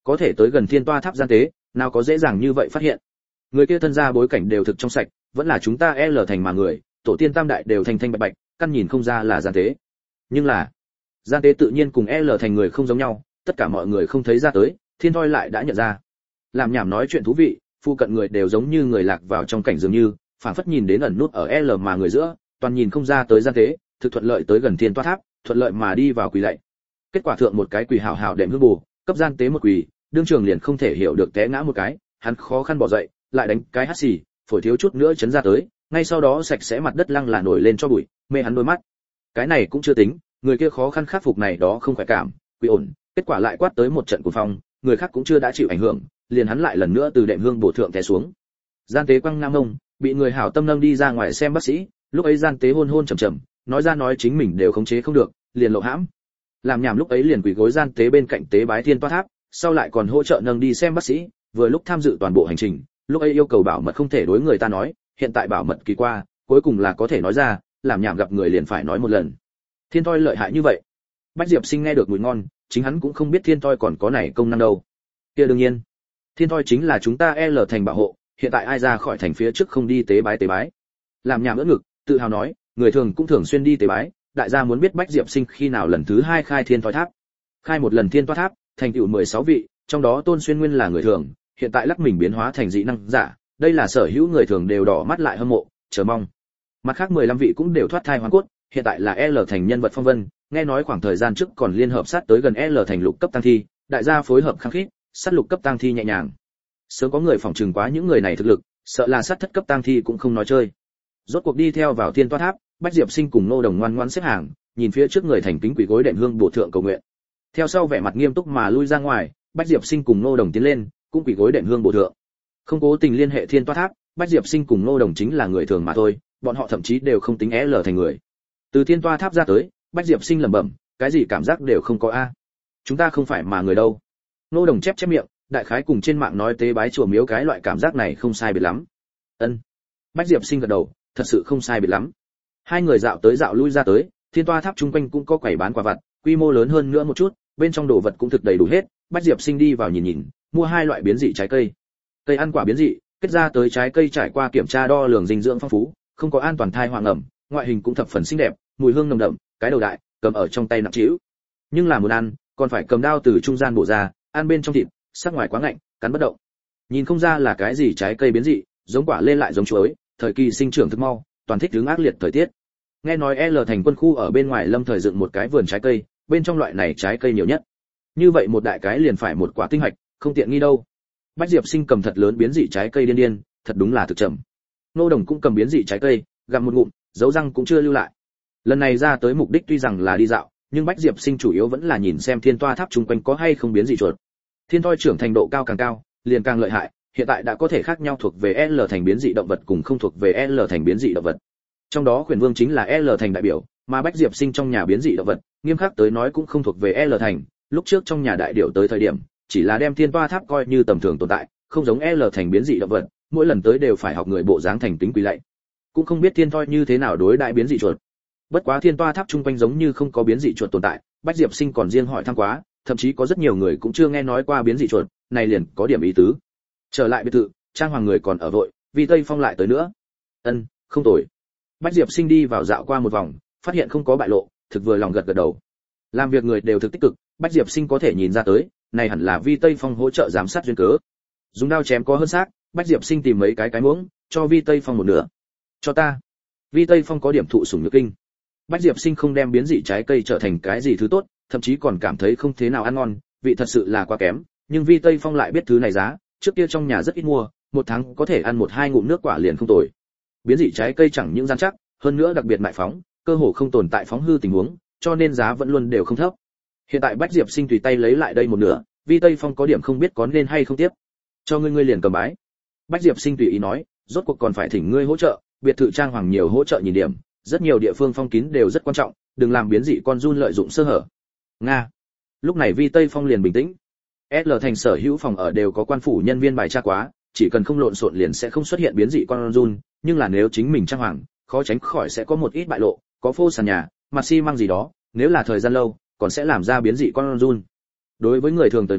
có thể tới gần thiên toa tháp gian tế, nào có dễ dàng như vậy phát hiện. Người kia thân gia bối cảnh đều thực trong sạch, vẫn là chúng ta L thành mà người, tổ tiên tam đại đều thanh thanh bạch bạch, căn nhìn không ra là gian tế. Nhưng là, gian tế tự nhiên cùng L thành người không giống nhau, tất cả mọi người không thấy ra tới, Thiên Thoi lại đã nhận ra. Làm nhảm nói chuyện thú vị, phu cận người đều giống như người lạc vào trong cảnh dường như, phảng phất nhìn đến ẩn nút ở L mà người giữa, toàn nhìn không ra tới gian tế, thực thuận lợi tới gần thiên toa tháp, thuận lợi mà đi vào quỳ lạy. Kết quả thượng một cái quỳ hảo hảo đệm hương bù, cấp gian tế một quỳ, đương trường liền không thể hiểu được té ngã một cái, hắn khó khăn bỏ dậy, lại đánh cái hắt xì, phổi thiếu chút nữa chấn ra tới, ngay sau đó sạch sẽ mặt đất lăng là nổi lên cho bụi, mê hắn đôi mắt. Cái này cũng chưa tính, người kia khó khăn khắc phục này đó không khỏe cảm, quỳ ổn, kết quả lại quát tới một trận cuồng phong, người khác cũng chưa đã chịu ảnh hưởng, liền hắn lại lần nữa từ đệm hương bổ thượng té xuống. Gian tế quăng ngang ngông, bị người hảo tâm nâng đi ra ngoài xem bác sĩ, lúc ấy gian tế hôn hôn trầm trầm, nói ra nói chính mình đều khống chế không được, liền lộ hãm. Làm nhảm lúc ấy liền quỳ gối gian tế bên cạnh tế bái thiên toa tháp, sau lại còn hỗ trợ nâng đi xem bác sĩ, vừa lúc tham dự toàn bộ hành trình, lúc ấy yêu cầu bảo mật không thể đối người ta nói, hiện tại bảo mật kỳ qua, cuối cùng là có thể nói ra, làm nhảm gặp người liền phải nói một lần. Thiên Thoi lợi hại như vậy. Bách Diệp Sinh nghe được mùi ngon, chính hắn cũng không biết Thiên Thoi còn có này công năng đâu. Kia đương nhiên, Thiên Thoi chính là chúng ta L thành bảo hộ, hiện tại ai ra khỏi thành phía trước không đi tế bái tế bái. Làm nhảm ưỡn ngực, tự hào nói, người thường cũng thường xuyên đi tế bái, đại gia muốn biết Bách Diệp Sinh khi nào lần thứ hai khai Thiên Thoi tháp. Khai một lần Thiên Toa tháp, thành tựu mười sáu vị, trong đó Tôn Xuyên Nguyên là người thường, hiện tại lắc mình biến hóa thành dị năng giả, đây là sở hữu người thường đều đỏ mắt lại hâm mộ, chờ mong. Mặt khác mười lăm vị cũng đều thoát thai hoàn cốt, hiện tại là L thành nhân vật phong vân, nghe nói khoảng thời gian trước còn liên hợp sát tới gần L thành lục cấp tăng thi, đại gia phối hợp khăng khít, sát lục cấp tăng thi nhẹ nhàng. Sớm có người phỏng trừng quá những người này thực lực, sợ là sát thất cấp tăng thi cũng không nói chơi. Rốt cuộc đi theo vào Thiên Toa tháp, Bách Diệp Sinh cùng Nô Đồng ngoan ngoãn xếp hàng, nhìn phía trước người thành kính quỳ gối đệm hương bổ thượng cầu nguyện. Theo sau vẻ mặt nghiêm túc mà lui ra ngoài, Bách Diệp Sinh cùng Nô Đồng tiến lên, cũng quỳ gối đệm hương bổ thượng. Không cố tình liên hệ Thiên Toa tháp, Bách Diệp Sinh cùng Nô Đồng chính là người thường mà thôi, bọn họ thậm chí đều không tính L thành người. Từ Thiên Toa tháp ra tới, Bách Diệp Sinh lẩm bẩm, cái gì cảm giác đều không có a. Chúng ta không phải mà người đâu. Nô Đồng chép chép miệng, đại khái cùng trên mạng nói tế bái chùa miếu cái loại cảm giác này không sai biệt lắm. Ân. Bách Diệp Sinh gật đầu, thật sự không sai biệt lắm. Hai người dạo tới dạo lui ra tới, Thiên Toa tháp chung quanh cũng có quầy bán quà vặt, quy mô lớn hơn nữa một chút, bên trong đồ vật cũng thực đầy đủ hết. Bách Diệp Sinh đi vào nhìn nhìn, mua hai loại biến dị trái cây. Cây ăn quả biến dị, kết ra tới trái cây trải qua kiểm tra đo lường dinh dưỡng phong phú, không có an toàn thai hoang ẩm, ngoại hình cũng thập phần xinh đẹp, mùi hương nồng đậm, cái đầu đại, cầm ở trong tay nặng trĩu. Nhưng là muốn ăn, còn phải cầm đao từ trung gian bổ ra, ăn bên trong thịt, sắc ngoài quá ngạnh, cắn bất động. Nhìn không ra là cái gì trái cây biến dị, giống quả lên lại giống chuối, thời kỳ sinh trưởng thực mau, toàn thích hướng ác liệt thời tiết. Nghe nói L thành quân khu ở bên ngoài lâm thời dựng một cái vườn trái cây, bên trong loại này trái cây nhiều nhất. Như vậy một đại cái liền phải một quả tinh hạch, không tiện nghi đâu. Bách Diệp Sinh cầm thật lớn biến dị trái cây điên điên, thật đúng là thực chậm. Nô Đồng cũng cầm biến dị trái cây, gặm một ngụm, dấu răng cũng chưa lưu lại. Lần này ra tới mục đích tuy rằng là đi dạo, nhưng Bách Diệp Sinh chủ yếu vẫn là nhìn xem Thiên Toa tháp chung quanh có hay không biến dị chuột. Thiên Thoi trưởng thành độ cao càng cao, liền càng lợi hại, hiện tại đã có thể khác nhau thuộc về L thành biến dị động vật cùng không thuộc về L thành biến dị động vật. Trong đó Quyền Vương chính là L thành đại biểu, mà Bách Diệp Sinh trong nhà biến dị động vật, nghiêm khắc tới nói cũng không thuộc về L thành, lúc trước trong nhà đại điểu tới thời điểm, chỉ là đem Thiên Toa tháp coi như tầm thường tồn tại, không giống L thành biến dị động vật, mỗi lần tới đều phải học người bộ dáng thành kính quỳ lạy. Cũng không biết Thiên Thoi như thế nào đối đại biến dị chuột. Bất quá Thiên Toa tháp chung quanh giống như không có biến dị chuột tồn tại, Bách Diệp Sinh còn riêng hỏi thăm quá, thậm chí có rất nhiều người cũng chưa nghe nói qua biến dị chuột, này liền có điểm ý tứ. Trở lại biệt thự, Trang Hoàng người còn ở vội, vì Tây Phong lại tới nữa. Ân, không tồi. Bách Diệp Sinh đi vào dạo qua một vòng, phát hiện không có bại lộ, thực vừa lòng gật gật đầu. Làm việc người đều thực tích cực, Bách Diệp Sinh có thể nhìn ra tới, này hẳn là Vi Tây Phong hỗ trợ giám sát duyên cớ. Dùng dao chém có hơn xác, Bách Diệp Sinh tìm mấy cái cái muỗng, cho Vi Tây Phong một nửa. Cho ta. Vi Tây Phong có điểm thụ sủng nhược kinh. Bách Diệp Sinh không đem biến dị trái cây trở thành cái gì thứ tốt, thậm chí còn cảm thấy không thế nào ăn ngon, vị thật sự là quá kém, nhưng Vi Tây Phong lại biết thứ này giá, trước kia trong nhà rất ít mua, một tháng có thể ăn một hai ngụm nước quả liền không tồi. Biến dị trái cây chẳng những gian chắc, hơn nữa đặc biệt mại phóng, cơ hồ không tồn tại phóng hư tình huống, cho nên giá vẫn luôn đều không thấp. Hiện tại Bách Diệp Sinh tùy tay lấy lại đây một nửa, Vi Tây Phong có điểm không biết có nên hay không tiếp. Cho ngươi ngươi liền cầm bái. Bách Diệp Sinh tùy ý nói, rốt cuộc còn phải thỉnh ngươi hỗ trợ, biệt thự Trang Hoàng nhiều hỗ trợ nhìn điểm, rất nhiều địa phương phong kín đều rất quan trọng, đừng làm biến dị con giun lợi dụng sơ hở. Nga. Lúc này Vi Tây Phong liền bình tĩnh. L thành sở hữu phòng ở đều có quan phủ nhân viên bài tra quá, chỉ cần không lộn xộn liền sẽ không xuất hiện biến dị con giun, nhưng là nếu chính mình Trang Hoàng, khó tránh khỏi sẽ có một ít bại lộ, có phô sàn nhà, mặt xi măng gì đó, nếu là thời gian lâu, còn sẽ làm ra biến dị con giun. Đối với người thường tới nói,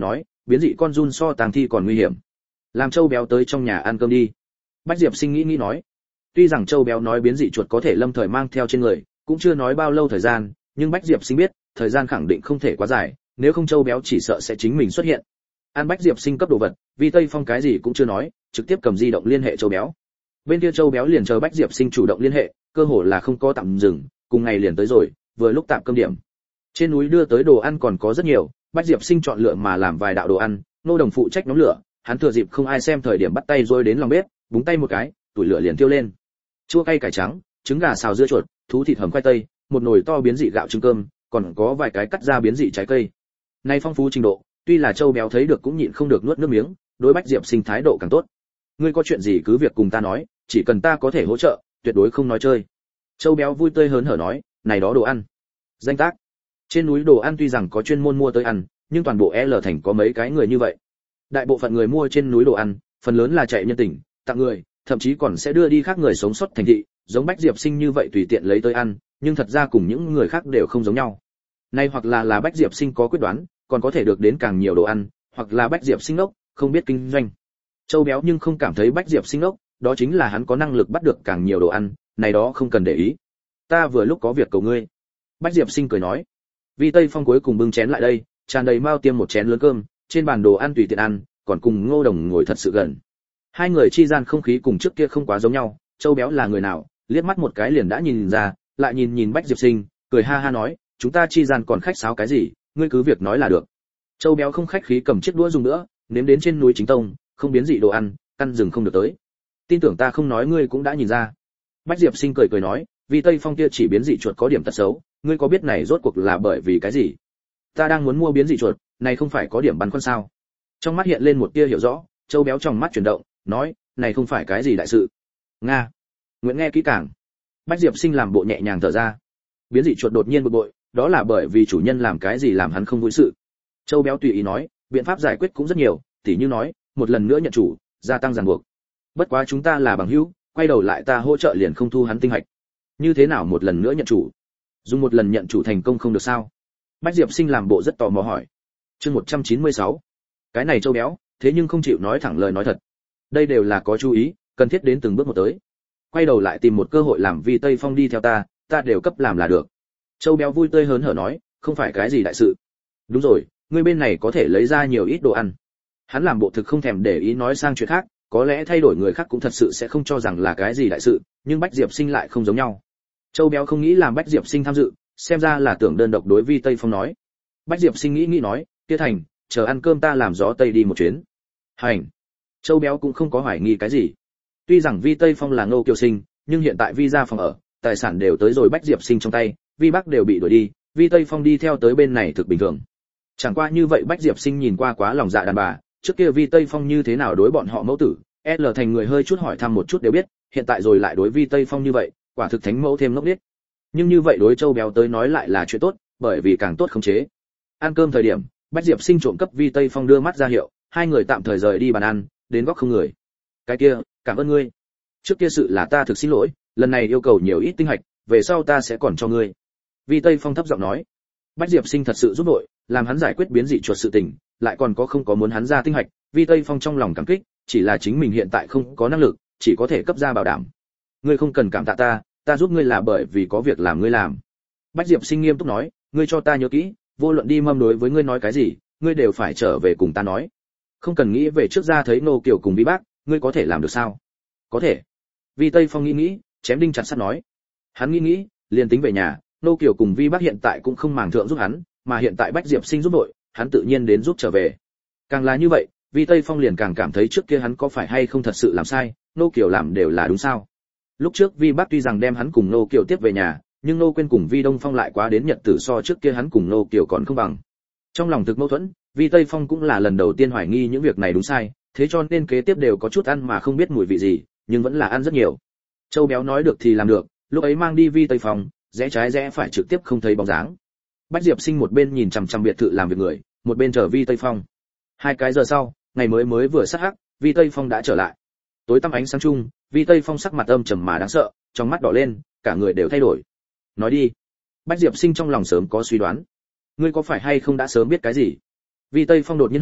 biến dị con giun so tàng thi còn nguy hiểm. Làm Châu Béo tới trong nhà ăn cơm đi. Bách Diệp Sinh nghĩ nghĩ nói. Tuy rằng Châu Béo nói biến dị chuột có thể lâm thời mang theo trên người, cũng chưa nói bao lâu thời gian, nhưng Bách Diệp Sinh biết, thời gian khẳng định không thể quá dài, nếu không Châu Béo chỉ sợ sẽ chính mình xuất hiện. An Bách Diệp Sinh cấp đồ vật, Vi Tây Phong cái gì cũng chưa nói, trực tiếp cầm di động liên hệ Châu Béo. Bên kia Châu Béo liền chờ Bách Diệp Sinh chủ động liên hệ, cơ hồ là không có tạm dừng, cùng ngày liền tới rồi, vừa lúc tạm cơm điểm. Trên núi đưa tới đồ ăn còn có rất nhiều, Bách Diệp Sinh chọn lựa mà làm vài đạo đồ ăn, Nô Đồng phụ trách nhóm lửa, hắn thừa dịp không ai xem thời điểm bắt tay rồi đến lòng bếp, búng tay một cái, tuổi lửa liền tiêu lên. Chua cay cải trắng, trứng gà xào dưa chuột, thú thịt hầm khoai tây, một nồi to biến dị gạo trứng cơm, còn có vài cái cắt ra biến dị trái cây. Nay phong phú trình độ, tuy là Châu Béo thấy được cũng nhịn không được nuốt nước miếng, đối Bách Diệp Sinh thái độ càng tốt. Ngươi có chuyện gì cứ việc cùng ta nói, chỉ cần ta có thể hỗ trợ, tuyệt đối không nói chơi. Châu Béo vui tươi hớn hở nói, này đó đồ ăn. Danh tác. Trên núi đồ ăn tuy rằng có chuyên môn mua tới ăn, nhưng toàn bộ L thành có mấy cái người như vậy. Đại bộ phận người mua trên núi đồ ăn, phần lớn là chạy nhân tình, tặng người, thậm chí còn sẽ đưa đi khác người sống sót thành thị, giống Bách Diệp Sinh như vậy tùy tiện lấy tới ăn, nhưng thật ra cùng những người khác đều không giống nhau. Nay hoặc là là Bách Diệp Sinh có quyết đoán, còn có thể được đến càng nhiều đồ ăn, hoặc là Bách Diệp Sinh ốc, không biết kinh doanh. Châu Béo nhưng không cảm thấy Bách Diệp Sinh ốc, đó chính là hắn có năng lực bắt được càng nhiều đồ ăn, này đó không cần để ý. Ta vừa lúc có việc cầu ngươi. Bách Diệp Sinh cười nói. Vi Tây Phong cuối cùng bưng chén lại đây, tràn đầy mao tiêm một chén lớn cơm, trên bàn đồ ăn tùy tiện ăn, còn cùng Ngô Đồng ngồi thật sự gần. Hai người chi gian không khí cùng trước kia không quá giống nhau, Châu Béo là người nào, liếc mắt một cái liền đã nhìn ra, lại nhìn nhìn Bách Diệp Sinh, cười ha ha nói, chúng ta chi gian còn khách sáo cái gì, ngươi cứ việc nói là được. Châu Béo không khách khí cầm chiếc đũa dùng nữa, nếm đến trên núi chính tông, không biến dị đồ ăn, căn rừng không được tới. Tin tưởng ta không nói ngươi cũng đã nhìn ra. Bách Diệp Sinh cười cười nói, vì Tây Phong kia chỉ biến dị chuột có điểm tật xấu, ngươi có biết này rốt cuộc là bởi vì cái gì? Ta đang muốn mua biến dị chuột, này không phải có điểm băn khoăn sao? Trong mắt hiện lên một tia hiểu rõ, Châu Béo trong mắt chuyển động, nói, này không phải cái gì đại sự. Nga. Nguyện nghe kỹ càng. Bách Diệp Sinh làm bộ nhẹ nhàng thở ra. Biến dị chuột đột nhiên bực bội, đó là bởi vì chủ nhân làm cái gì làm hắn không vui sự. Châu Béo tùy ý nói, biện pháp giải quyết cũng rất nhiều, tỉ như nói, một lần nữa nhận chủ, gia tăng ràng buộc. Bất quá chúng ta là bằng hữu, quay đầu lại ta hỗ trợ liền không thu hắn tinh hạch. Như thế nào một lần nữa nhận chủ? Dùng một lần nhận chủ thành công không được sao? Bách Diệp Sinh làm bộ rất tò mò hỏi. Chương một trăm chín mươi sáu. Cái này Châu Béo, thế nhưng không chịu nói thẳng lời nói thật. Đây đều là có chú ý, cần thiết đến từng bước một tới. Quay đầu lại tìm một cơ hội làm Vi Tây Phong đi theo ta, ta đều cấp làm là được. Châu Béo vui tươi hớn hở nói, không phải cái gì đại sự. Đúng rồi, ngươi bên này có thể lấy ra nhiều ít đồ ăn. Hắn làm bộ thực không thèm để ý nói sang chuyện khác, có lẽ thay đổi người khác cũng thật sự sẽ không cho rằng là cái gì đại sự, nhưng Bách Diệp Sinh lại không giống nhau. Châu Béo không nghĩ làm Bách Diệp Sinh tham dự, xem ra là tưởng đơn độc đối Vi Tây Phong nói. Bách Diệp Sinh nghĩ nghĩ nói, kia thành, chờ ăn cơm ta làm gió tây đi một chuyến. Hành. Châu Béo cũng không có hoài nghi cái gì. Tuy rằng Vi Tây Phong là Ngô Kiều Sinh, nhưng hiện tại Vi ra phòng ở, tài sản đều tới rồi Bách Diệp Sinh trong tay, Vi Bắc đều bị đuổi đi, Vi Tây Phong đi theo tới bên này thực bình thường. Chẳng qua như vậy Bách Diệp Sinh nhìn qua quá lòng dạ đàn bà, trước kia Vi Tây Phong như thế nào đối bọn họ mẫu tử, L thành người hơi chút hỏi thăm một chút đều biết, hiện tại rồi lại đối Vi Tây Phong như vậy, quả thực thánh mẫu thêm ngốc điếc. Nhưng như vậy đối Châu Béo tới nói lại là chuyện tốt, bởi vì càng tốt khống chế. Ăn cơm thời điểm, Bách Diệp Sinh trộm cấp Vi Tây Phong đưa mắt ra hiệu, hai người tạm thời rời đi bàn ăn, đến góc không người. Cái kia, cảm ơn ngươi. Trước kia sự là ta thực xin lỗi, lần này yêu cầu nhiều ít tinh hạch, về sau ta sẽ còn cho ngươi. Vi Tây Phong thấp giọng nói. Bách Diệp Sinh thật sự giúp đội, làm hắn giải quyết biến dị chuột sự tình, lại còn có không có muốn hắn ra tinh hạch, Vi Tây Phong trong lòng cảm kích, chỉ là chính mình hiện tại không có năng lực, chỉ có thể cấp ra bảo đảm. Ngươi không cần cảm tạ ta, ta giúp ngươi là bởi vì có việc làm ngươi làm. Bách Diệp Sinh nghiêm túc nói, ngươi cho ta nhớ kỹ, vô luận đi mâm đối với ngươi nói cái gì, ngươi đều phải trở về cùng ta nói. Không cần nghĩ về trước ra thấy Nô Kiều cùng Vi Bác, ngươi có thể làm được sao? Có thể. Vi Tây Phong nghĩ nghĩ, chém đinh chặt sắt nói. Hắn nghĩ nghĩ, liền tính về nhà, Nô Kiều cùng Vi Bác hiện tại cũng không màng thượng giúp hắn, mà hiện tại Bách Diệp Sinh giúp đội, hắn tự nhiên đến giúp trở về. Càng là như vậy, Vi Tây Phong liền càng cảm thấy trước kia hắn có phải hay không thật sự làm sai, Nô Kiều làm đều là đúng sao? Lúc trước Vi Bác tuy rằng đem hắn cùng Nô Kiều tiếp về nhà, nhưng Nô Quyên cùng Vi Đông Phong lại quá đến nhật tử so trước kia hắn cùng Nô Kiều còn không bằng. Trong lòng thực mâu thuẫn, Vi Tây Phong cũng là lần đầu tiên hoài nghi những việc này đúng sai, thế cho nên kế tiếp đều có chút ăn mà không biết mùi vị gì, nhưng vẫn là ăn rất nhiều. Châu Béo nói được thì làm được, lúc ấy mang đi Vi Tây Phong, rẽ trái rẽ phải trực tiếp không thấy bóng dáng. Bách Diệp Sinh một bên nhìn chằm chằm biệt thự làm việc người, một bên chờ Vi Tây Phong. Hai cái giờ sau, ngày mới mới vừa sát hắc, Vi Tây Phong đã trở lại. Tối tăm ánh sáng chung, Vi Tây Phong sắc mặt âm trầm mà đáng sợ, trong mắt đỏ lên, cả người đều thay đổi. Nói đi. Bách Diệp Sinh trong lòng sớm có suy đoán. Ngươi có phải hay không đã sớm biết cái gì? Vi Tây Phong đột nhiên hỏi,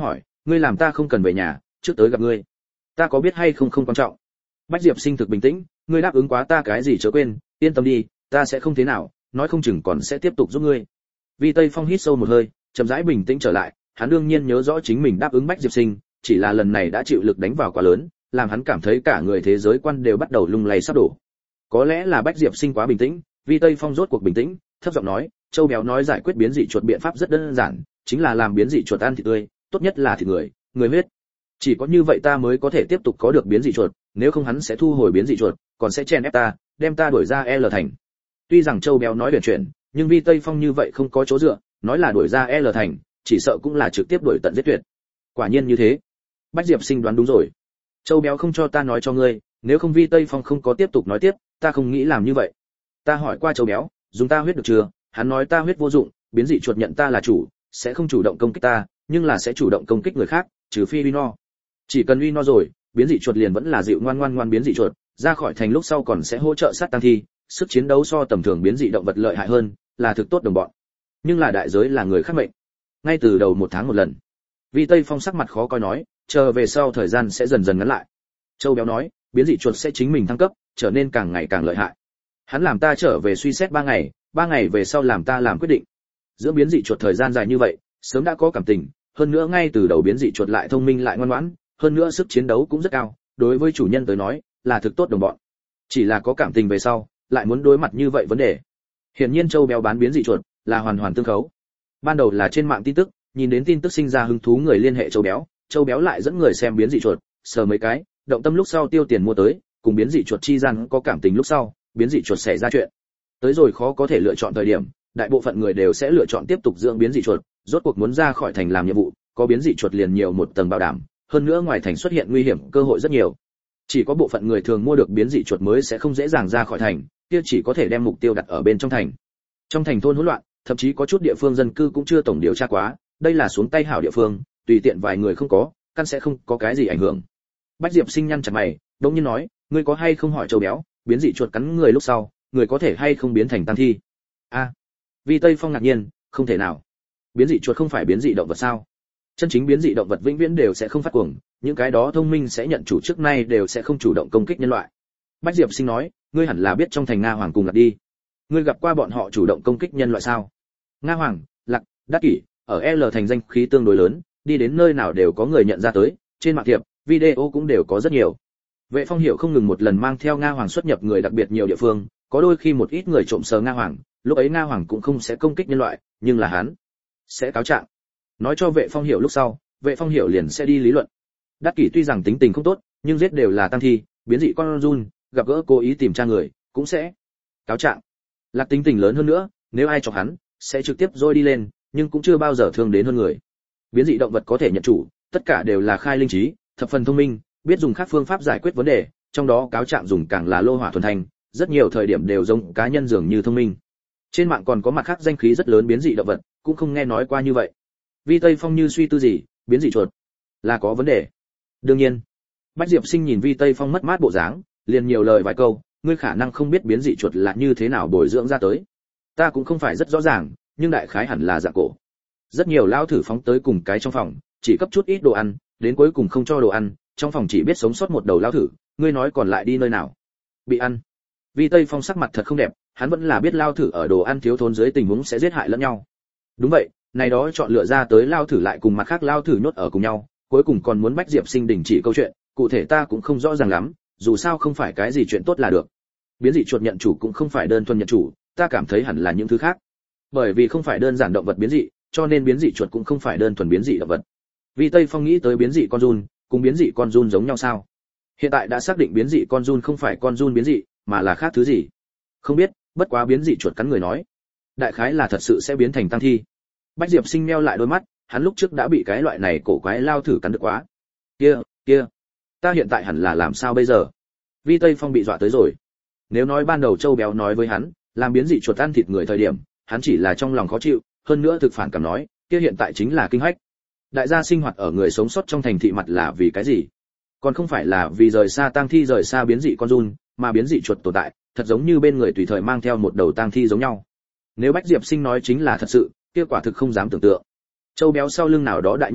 ngươi làm ta không cần về nhà, trước tới gặp ngươi. Ta có biết hay không không quan trọng. Bách Diệp Sinh thực bình tĩnh, ngươi đáp ứng quá ta cái gì chớ quên, yên tâm đi, ta sẽ không thế nào, nói không chừng còn sẽ tiếp tục giúp ngươi. Vi Tây Phong hít sâu một hơi, chậm rãi bình tĩnh trở lại, hắn đương nhiên nhớ rõ chính mình đáp ứng Bách Diệp Sinh, chỉ là lần này đã chịu lực đánh vào quá lớn, làm hắn cảm thấy cả người thế giới quan đều bắt đầu lung lay sắp đổ. Có lẽ là Bách Diệp Sinh quá bình tĩnh, Vi Tây Phong rốt cuộc bình tĩnh, thấp giọng nói, Châu Béo nói giải quyết biến dị chuột biện pháp rất đơn giản, chính là làm biến dị chuột ăn thịt tươi, tốt nhất là thịt người, người huyết. Chỉ có như vậy ta mới có thể tiếp tục có được biến dị chuột, nếu không hắn sẽ thu hồi biến dị chuột, còn sẽ chen ép ta, đem ta đuổi ra L thành. Tuy rằng Châu Béo nói huyền chuyển, nhưng Vi Tây Phong như vậy không có chỗ dựa, nói là đuổi ra L thành, chỉ sợ cũng là trực tiếp đuổi tận giết tuyệt. Quả nhiên như thế. Bách Diệp Sinh đoán đúng rồi. Châu Béo không cho ta nói cho ngươi, nếu không Vi Tây Phong không có tiếp tục nói tiếp, ta không nghĩ làm như vậy. Ta hỏi qua Châu Béo, dùng ta huyết được chưa? Hắn nói ta huyết vô dụng, biến dị chuột nhận ta là chủ, sẽ không chủ động công kích ta, nhưng là sẽ chủ động công kích người khác, trừ phi uy no. Chỉ cần uy no rồi, biến dị chuột liền vẫn là dịu ngoan ngoan ngoan biến dị chuột, ra khỏi thành lúc sau còn sẽ hỗ trợ sát tăng thi, sức chiến đấu so tầm thường biến dị động vật lợi hại hơn, là thực tốt đồng bọn. Nhưng là đại giới là người khác mệnh. Ngay từ đầu một tháng một lần. Vi Tây Phong sắc mặt khó coi nói, chờ về sau thời gian sẽ dần dần ngắn lại. Châu Béo nói, biến dị chuột sẽ chính mình thăng cấp, trở nên càng ngày càng lợi hại. Hắn làm ta trở về suy xét ba ngày, ba ngày về sau làm ta làm quyết định. Giữa biến dị chuột thời gian dài như vậy, sớm đã có cảm tình, hơn nữa ngay từ đầu biến dị chuột lại thông minh lại ngoan ngoãn, hơn nữa sức chiến đấu cũng rất cao, đối với chủ nhân tới nói, là thực tốt đồng bọn. Chỉ là có cảm tình về sau, lại muốn đối mặt như vậy vấn đề. Hiển nhiên Châu Béo bán biến dị chuột là hoàn hoàn tương khấu. Ban đầu là trên mạng tin tức, nhìn đến tin tức sinh ra hứng thú người liên hệ Châu Béo, Châu Béo lại dẫn người xem biến dị chuột, sờ mấy cái, động tâm lúc sau tiêu tiền mua tới, cùng biến dị chuột chi gian có cảm tình lúc sau, biến dị chuột xảy ra chuyện. Tới rồi khó có thể lựa chọn thời điểm, đại bộ phận người đều sẽ lựa chọn tiếp tục dưỡng biến dị chuột, rốt cuộc muốn ra khỏi thành làm nhiệm vụ, có biến dị chuột liền nhiều một tầng bảo đảm, hơn nữa ngoài thành xuất hiện nguy hiểm cơ hội rất nhiều. Chỉ có bộ phận người thường mua được biến dị chuột mới sẽ không dễ dàng ra khỏi thành, kia chỉ có thể đem mục tiêu đặt ở bên trong thành. Trong thành thôn hỗn loạn, thậm chí có chút địa phương dân cư cũng chưa tổng điều tra quá, đây là xuống tay hảo địa phương, tùy tiện vài người không có, căn sẽ không có cái gì ảnh hưởng. Bách Diệp Sinh nhăn chặt mày, đột nhiên nói, ngươi có hay không hỏi Châu Béo, biến dị chuột cắn người lúc sau, người có thể hay không biến thành tang thi? A. À, Vi Tây Phong ngạc nhiên, không thể nào. Biến dị chuột không phải biến dị động vật sao? Chân chính biến dị động vật vĩnh viễn đều sẽ không phát cuồng, những cái đó thông minh sẽ nhận chủ trước nay đều sẽ không chủ động công kích nhân loại. Bách Diệp Sinh nói, ngươi hẳn là biết trong thành Nga Hoàng cùng Lạc đi. Ngươi gặp qua bọn họ chủ động công kích nhân loại sao? Nga Hoàng, Lạc, Đắc Kỷ, ở L thành danh khí tương đối lớn, đi đến nơi nào đều có người nhận ra tới, trên mạng thiệp, video cũng đều có rất nhiều. Vệ Phong Hiểu không ngừng một lần mang theo Nga Hoàng xuất nhập người đặc biệt nhiều địa phương, có đôi khi một ít người trộm sờ Nga Hoàng, lúc ấy Nga Hoàng cũng không sẽ công kích nhân loại, nhưng là hắn sẽ cáo trạng. Nói cho Vệ Phong Hiểu lúc sau, Vệ Phong Hiểu liền sẽ đi lý luận. Đắc Kỷ tuy rằng tính tình không tốt, nhưng giết đều là tăng thi, biến dị con run, gặp gỡ cố ý tìm tra người, cũng sẽ cáo trạng. Lạc tính tình lớn hơn nữa, nếu ai chọc hắn, sẽ trực tiếp rôi đi lên, nhưng cũng chưa bao giờ thương đến hơn người. Biến dị động vật có thể nhận chủ, tất cả đều là khai linh trí, thập phần thông minh, biết dùng khác phương pháp giải quyết vấn đề, trong đó cáo trạng dùng càng là lô hỏa thuần thành, rất nhiều thời điểm đều giống cá nhân dường như thông minh. Trên mạng còn có mặt khác danh khí rất lớn biến dị động vật, cũng không nghe nói qua như vậy. Vi Tây Phong như suy tư gì, biến dị chuột là có vấn đề. Đương nhiên. Bách Diệp Sinh nhìn Vi Tây Phong mất mát bộ dáng, liền nhiều lời vài câu, ngươi khả năng không biết biến dị chuột là như thế nào bồi dưỡng ra tới. Ta cũng không phải rất rõ ràng, nhưng đại khái hẳn là dạng cổ. Rất nhiều lao thử phóng tới cùng cái trong phòng, chỉ cấp chút ít đồ ăn, đến cuối cùng không cho đồ ăn, trong phòng chỉ biết sống sót một đầu lao thử, ngươi nói còn lại đi nơi nào? Bị ăn. Vi Tây Phong sắc mặt thật không đẹp, hắn vẫn là biết lao thử ở đồ ăn thiếu thốn dưới tình huống sẽ giết hại lẫn nhau. Đúng vậy, này đó chọn lựa ra tới lao thử lại cùng mặt khác lao thử nhốt ở cùng nhau, cuối cùng còn muốn Bách Diệp Sinh đình chỉ câu chuyện, cụ thể ta cũng không rõ ràng lắm, dù sao không phải cái gì chuyện tốt là được. Biến dị chuột nhận chủ cũng không phải đơn thuần nhận chủ, ta cảm thấy hẳn là những thứ khác. Bởi vì không phải đơn giản động vật biến dị, cho nên biến dị chuột cũng không phải đơn thuần biến dị động vật. Vi Tây Phong nghĩ tới biến dị con giun, cùng biến dị con giun giống nhau sao? Hiện tại đã xác định biến dị con giun không phải con giun biến dị, mà là khác thứ gì? Không biết, bất quá biến dị chuột cắn người nói, đại khái là thật sự sẽ biến thành tăng thi. Bách Diệp Sinh meo lại đôi mắt, hắn lúc trước đã bị cái loại này cổ quái lao thử cắn được quá. Kia, kia, ta hiện tại hẳn là làm sao bây giờ? Vi Tây Phong bị dọa tới rồi. Nếu nói ban đầu Châu Béo nói với hắn, làm biến dị chuột ăn thịt người thời điểm, hắn chỉ là trong lòng khó chịu, hơn nữa thực phản cảm nói, kia hiện tại chính là kinh hách. Đại gia sinh hoạt ở người sống sót trong thành thị mặt là vì cái gì? Còn không phải là vì rời xa tang thi rời xa biến dị con giun, mà biến dị chuột tồn tại, thật giống như bên người tùy thời mang theo một đầu tang thi giống nhau. Nếu Bách Diệp Sinh nói chính là thật sự, kia quả thực không dám tưởng tượng. Châu Béo sau lưng nào đó đại nhân vật,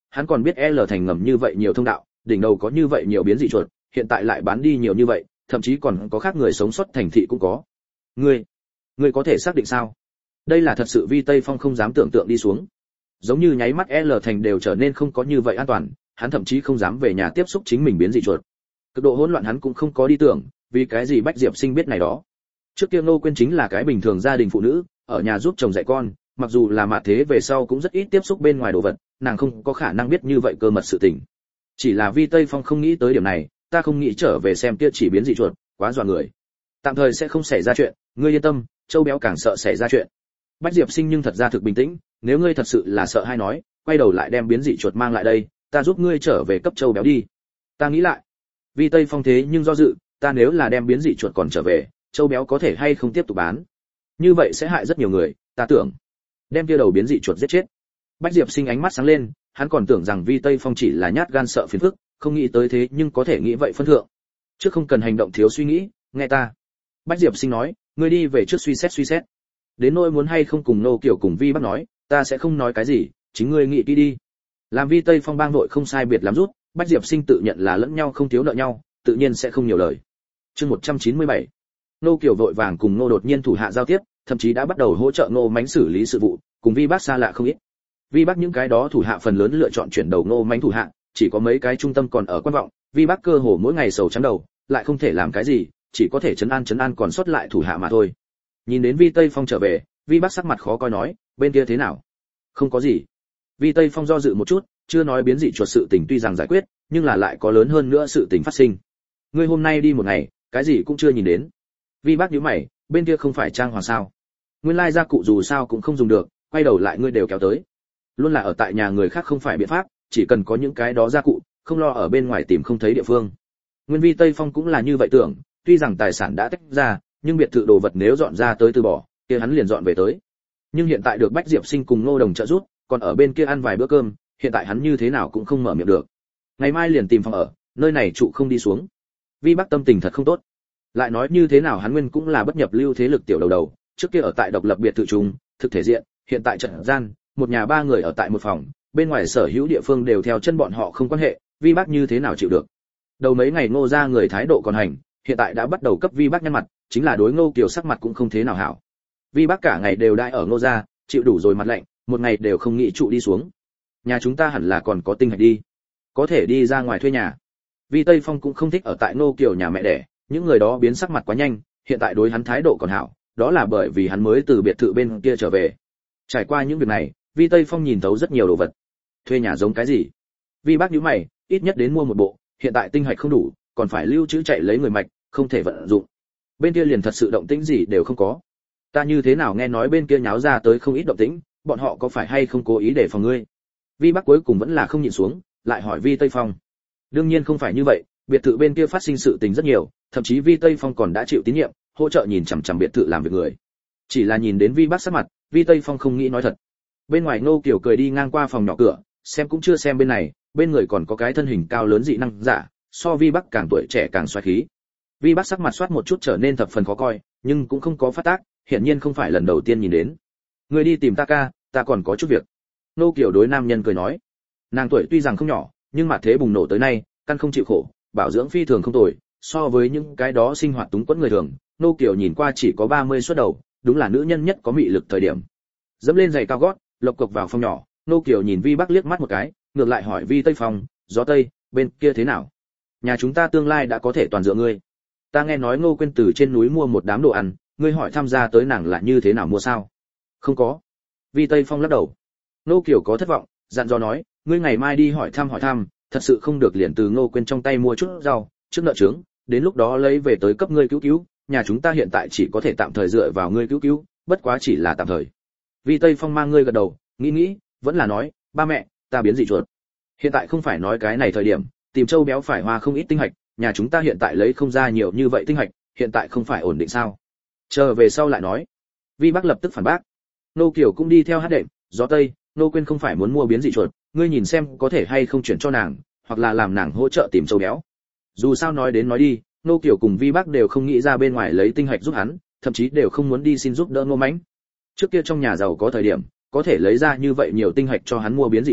hắn còn biết L thành ngầm như vậy nhiều thông đạo, đỉnh đầu có như vậy nhiều biến dị chuột, hiện tại lại bán đi nhiều như vậy, thậm chí còn có khác người sống sót thành thị cũng có. Ngươi, ngươi có thể xác định sao? Đây là thật sự Vi Tây Phong không dám tưởng tượng đi xuống. Giống như nháy mắt L thành đều trở nên không có như vậy an toàn, hắn thậm chí không dám về nhà tiếp xúc chính mình biến dị chuột. Cực độ hỗn loạn hắn cũng không có đi tưởng, vì cái gì Bách Diệp Sinh biết này đó. Trước kia Ngô Quyên chính là cái bình thường gia đình phụ nữ, ở nhà giúp chồng dạy con, mặc dù là mạ thế về sau cũng rất ít tiếp xúc bên ngoài đồ vật, nàng không có khả năng biết như vậy cơ mật sự tình. Chỉ là Vi Tây Phong không nghĩ tới điểm này, ta không nghĩ trở về xem kia chỉ biến dị chuột, quá dọa người. Tạm thời sẽ không xảy ra chuyện, ngươi yên tâm, Châu Béo càng sợ xảy ra chuyện. Bách Diệp Sinh nhưng thật ra thực bình tĩnh, nếu ngươi thật sự là sợ hay nói, quay đầu lại đem biến dị chuột mang lại đây, ta giúp ngươi trở về cấp Châu Béo đi. Ta nghĩ lại. Vi Tây Phong thế nhưng do dự, ta nếu là đem biến dị chuột còn trở về, Châu Béo có thể hay không tiếp tục bán? Như vậy sẽ hại rất nhiều người, ta tưởng. Đem kia đầu biến dị chuột giết chết. Bách Diệp Sinh ánh mắt sáng lên, hắn còn tưởng rằng Vi Tây Phong chỉ là nhát gan sợ phiền phức, không nghĩ tới thế nhưng có thể nghĩ vậy phân thượng. Trước không cần hành động thiếu suy nghĩ, nghe ta. Bách Diệp Sinh nói, ngươi đi về trước suy xét suy xét. Đến nỗi muốn hay không cùng Nô Kiều cùng Vi Bắc nói, ta sẽ không nói cái gì, chính ngươi nghĩ kỹ đi. Làm Vi Tây Phong bang nội không sai biệt lắm rút, Bách Diệp Sinh tự nhận là lẫn nhau không thiếu nợ nhau, tự nhiên sẽ không nhiều lời. Chương một trăm chín mươi bảy. Nô Kiều vội vàng cùng Nô đột nhiên thủ hạ giao tiếp, thậm chí đã bắt đầu hỗ trợ Nô Mánh xử lý sự vụ, cùng Vi Bắc xa lạ không ít. Vi Bắc những cái đó thủ hạ phần lớn lựa chọn chuyển đầu Nô Mánh thủ hạ, chỉ có mấy cái trung tâm còn ở quan vọng, Vi Bắc cơ hồ mỗi ngày sầu trắng đầu, lại không thể làm cái gì, chỉ có thể trấn an trấn an còn sót lại thủ hạ mà thôi. Nhìn đến Vi Tây Phong trở về, Vi Bắc sắc mặt khó coi nói, bên kia thế nào? Không có gì. Vi Tây Phong do dự một chút, chưa nói biến dị chuột sự tình tuy rằng giải quyết, nhưng là lại có lớn hơn nữa sự tình phát sinh. Ngươi hôm nay đi một ngày, cái gì cũng chưa nhìn đến. Vi Bắc nhíu mày, bên kia không phải trang hoàng sao? Nguyên lai gia cụ dù sao cũng không dùng được, quay đầu lại ngươi đều kéo tới. Luôn là ở tại nhà người khác không phải biện pháp, chỉ cần có những cái đó gia cụ, không lo ở bên ngoài tìm không thấy địa phương. Nguyên Vi Tây Phong cũng là như vậy tưởng, tuy rằng tài sản đã tách ra, nhưng biệt thự đồ vật nếu dọn ra tới từ bỏ, kia hắn liền dọn về tới. Nhưng hiện tại được Bách Diệp Sinh cùng Ngô Đồng trợ giúp, còn ở bên kia ăn vài bữa cơm, hiện tại hắn như thế nào cũng không mở miệng được. Ngày mai liền tìm phòng ở, nơi này trụ không đi xuống. Vi Bắc tâm tình thật không tốt. Lại nói như thế nào hắn nguyên cũng là bất nhập lưu thế lực tiểu đầu đầu, trước kia ở tại độc lập biệt thự chúng, thực thể diện, hiện tại trận gian, một nhà ba người ở tại một phòng, bên ngoài sở hữu địa phương đều theo chân bọn họ không quan hệ, Vi Bắc như thế nào chịu được. Đầu mấy ngày Ngô ra người thái độ còn hành, hiện tại đã bắt đầu cấp Vi Bắc nhăn mặt, chính là đối Ngô Kiều sắc mặt cũng không thế nào hảo. Vi Bắc cả ngày đều đãi ở Ngô gia, chịu đủ rồi mặt lạnh, một ngày đều không nghĩ trụ đi xuống. Nhà chúng ta hẳn là còn có tinh hạch đi, có thể đi ra ngoài thuê nhà. Vi Tây Phong cũng không thích ở tại Ngô Kiều nhà mẹ đẻ, những người đó biến sắc mặt quá nhanh, hiện tại đối hắn thái độ còn hảo, đó là bởi vì hắn mới từ biệt thự bên kia trở về. Trải qua những việc này, Vi Tây Phong nhìn thấu rất nhiều đồ vật. Thuê nhà giống cái gì? Vi Bắc nhíu mày, ít nhất đến mua một bộ, hiện tại tinh hạch không đủ, còn phải lưu trữ chạy lấy người mạch, không thể vận dụng. Bên kia liền thật sự động tĩnh gì đều không có. Ta như thế nào nghe nói bên kia nháo ra tới không ít động tĩnh, bọn họ có phải hay không cố ý để phòng ngươi? Vi Bắc cuối cùng vẫn là không nhịn xuống, lại hỏi Vi Tây Phong. Đương nhiên không phải như vậy, biệt thự bên kia phát sinh sự tình rất nhiều, thậm chí Vi Tây Phong còn đã chịu tín nhiệm, hỗ trợ nhìn chằm chằm biệt thự làm việc người. Chỉ là nhìn đến Vi Bắc sắc mặt, Vi Tây Phong không nghĩ nói thật. Bên ngoài Ngô Kiều cười đi ngang qua phòng nhỏ cửa, xem cũng chưa xem bên này, bên người còn có cái thân hình cao lớn dị năng giả, so Vi Bắc càng tuổi trẻ càng xoáy khí. Vi Bắc sắc mặt soát một chút trở nên thập phần khó coi, nhưng cũng không có phát tác, hiển nhiên không phải lần đầu tiên nhìn đến. Người đi tìm ta ca, ta còn có chút việc. Ngô Kiều đối nam nhân cười nói. Nàng tuổi tuy rằng không nhỏ, nhưng mà thế bùng nổ tới nay, căn không chịu khổ, bảo dưỡng phi thường không tồi, so với những cái đó sinh hoạt túng quẫn người thường, Ngô Kiều nhìn qua chỉ có ba mươi xuất đầu, đúng là nữ nhân nhất có mị lực thời điểm. Dẫm lên giày cao gót, lộc cộc vào phòng nhỏ, Ngô Kiều nhìn Vi Bắc liếc mắt một cái, ngược lại hỏi Vi Tây Phong, gió tây, bên kia thế nào? Nhà chúng ta tương lai đã có thể toàn dựa ngươi. Ta nghe nói Ngô Quyên từ trên núi mua một đám đồ ăn, ngươi hỏi tham gia tới nàng là như thế nào mua sao? Không có. Vi Tây Phong lắc đầu. Ngô Kiều có thất vọng, dặn dò nói, ngươi ngày mai đi hỏi thăm hỏi thăm, thật sự không được liền từ Ngô Quyên trong tay mua chút rau, trước nợ trướng, đến lúc đó lấy về tới cấp ngươi cứu cứu, nhà chúng ta hiện tại chỉ có thể tạm thời dựa vào ngươi cứu cứu, bất quá chỉ là tạm thời. Vi Tây Phong mang ngươi gật đầu, nghĩ nghĩ, vẫn là nói, ba mẹ, ta biến dị chuột. Hiện tại không phải nói cái này thời điểm, tìm Châu Béo phải hoa không ít tinh hạch, nhà chúng ta hiện tại lấy không ra nhiều như vậy tinh hạch, hiện tại không phải ổn định sao? Chờ về sau lại nói. Vi Bắc lập tức phản bác. Nô Kiều cũng đi theo hát đệm, gió tây, Nô Quyên không phải muốn mua biến dị chuột, ngươi nhìn xem có thể hay không chuyển cho nàng, hoặc là làm nàng hỗ trợ tìm Châu Béo. Dù sao nói đến nói đi, Nô Kiều cùng Vi Bắc đều không nghĩ ra bên ngoài lấy tinh hạch giúp hắn, thậm chí đều không muốn đi xin giúp đỡ Ngô Mánh. Trước kia trong nhà giàu có thời điểm, có thể lấy ra như vậy nhiều tinh hạch cho hắn mua biến dị chuột,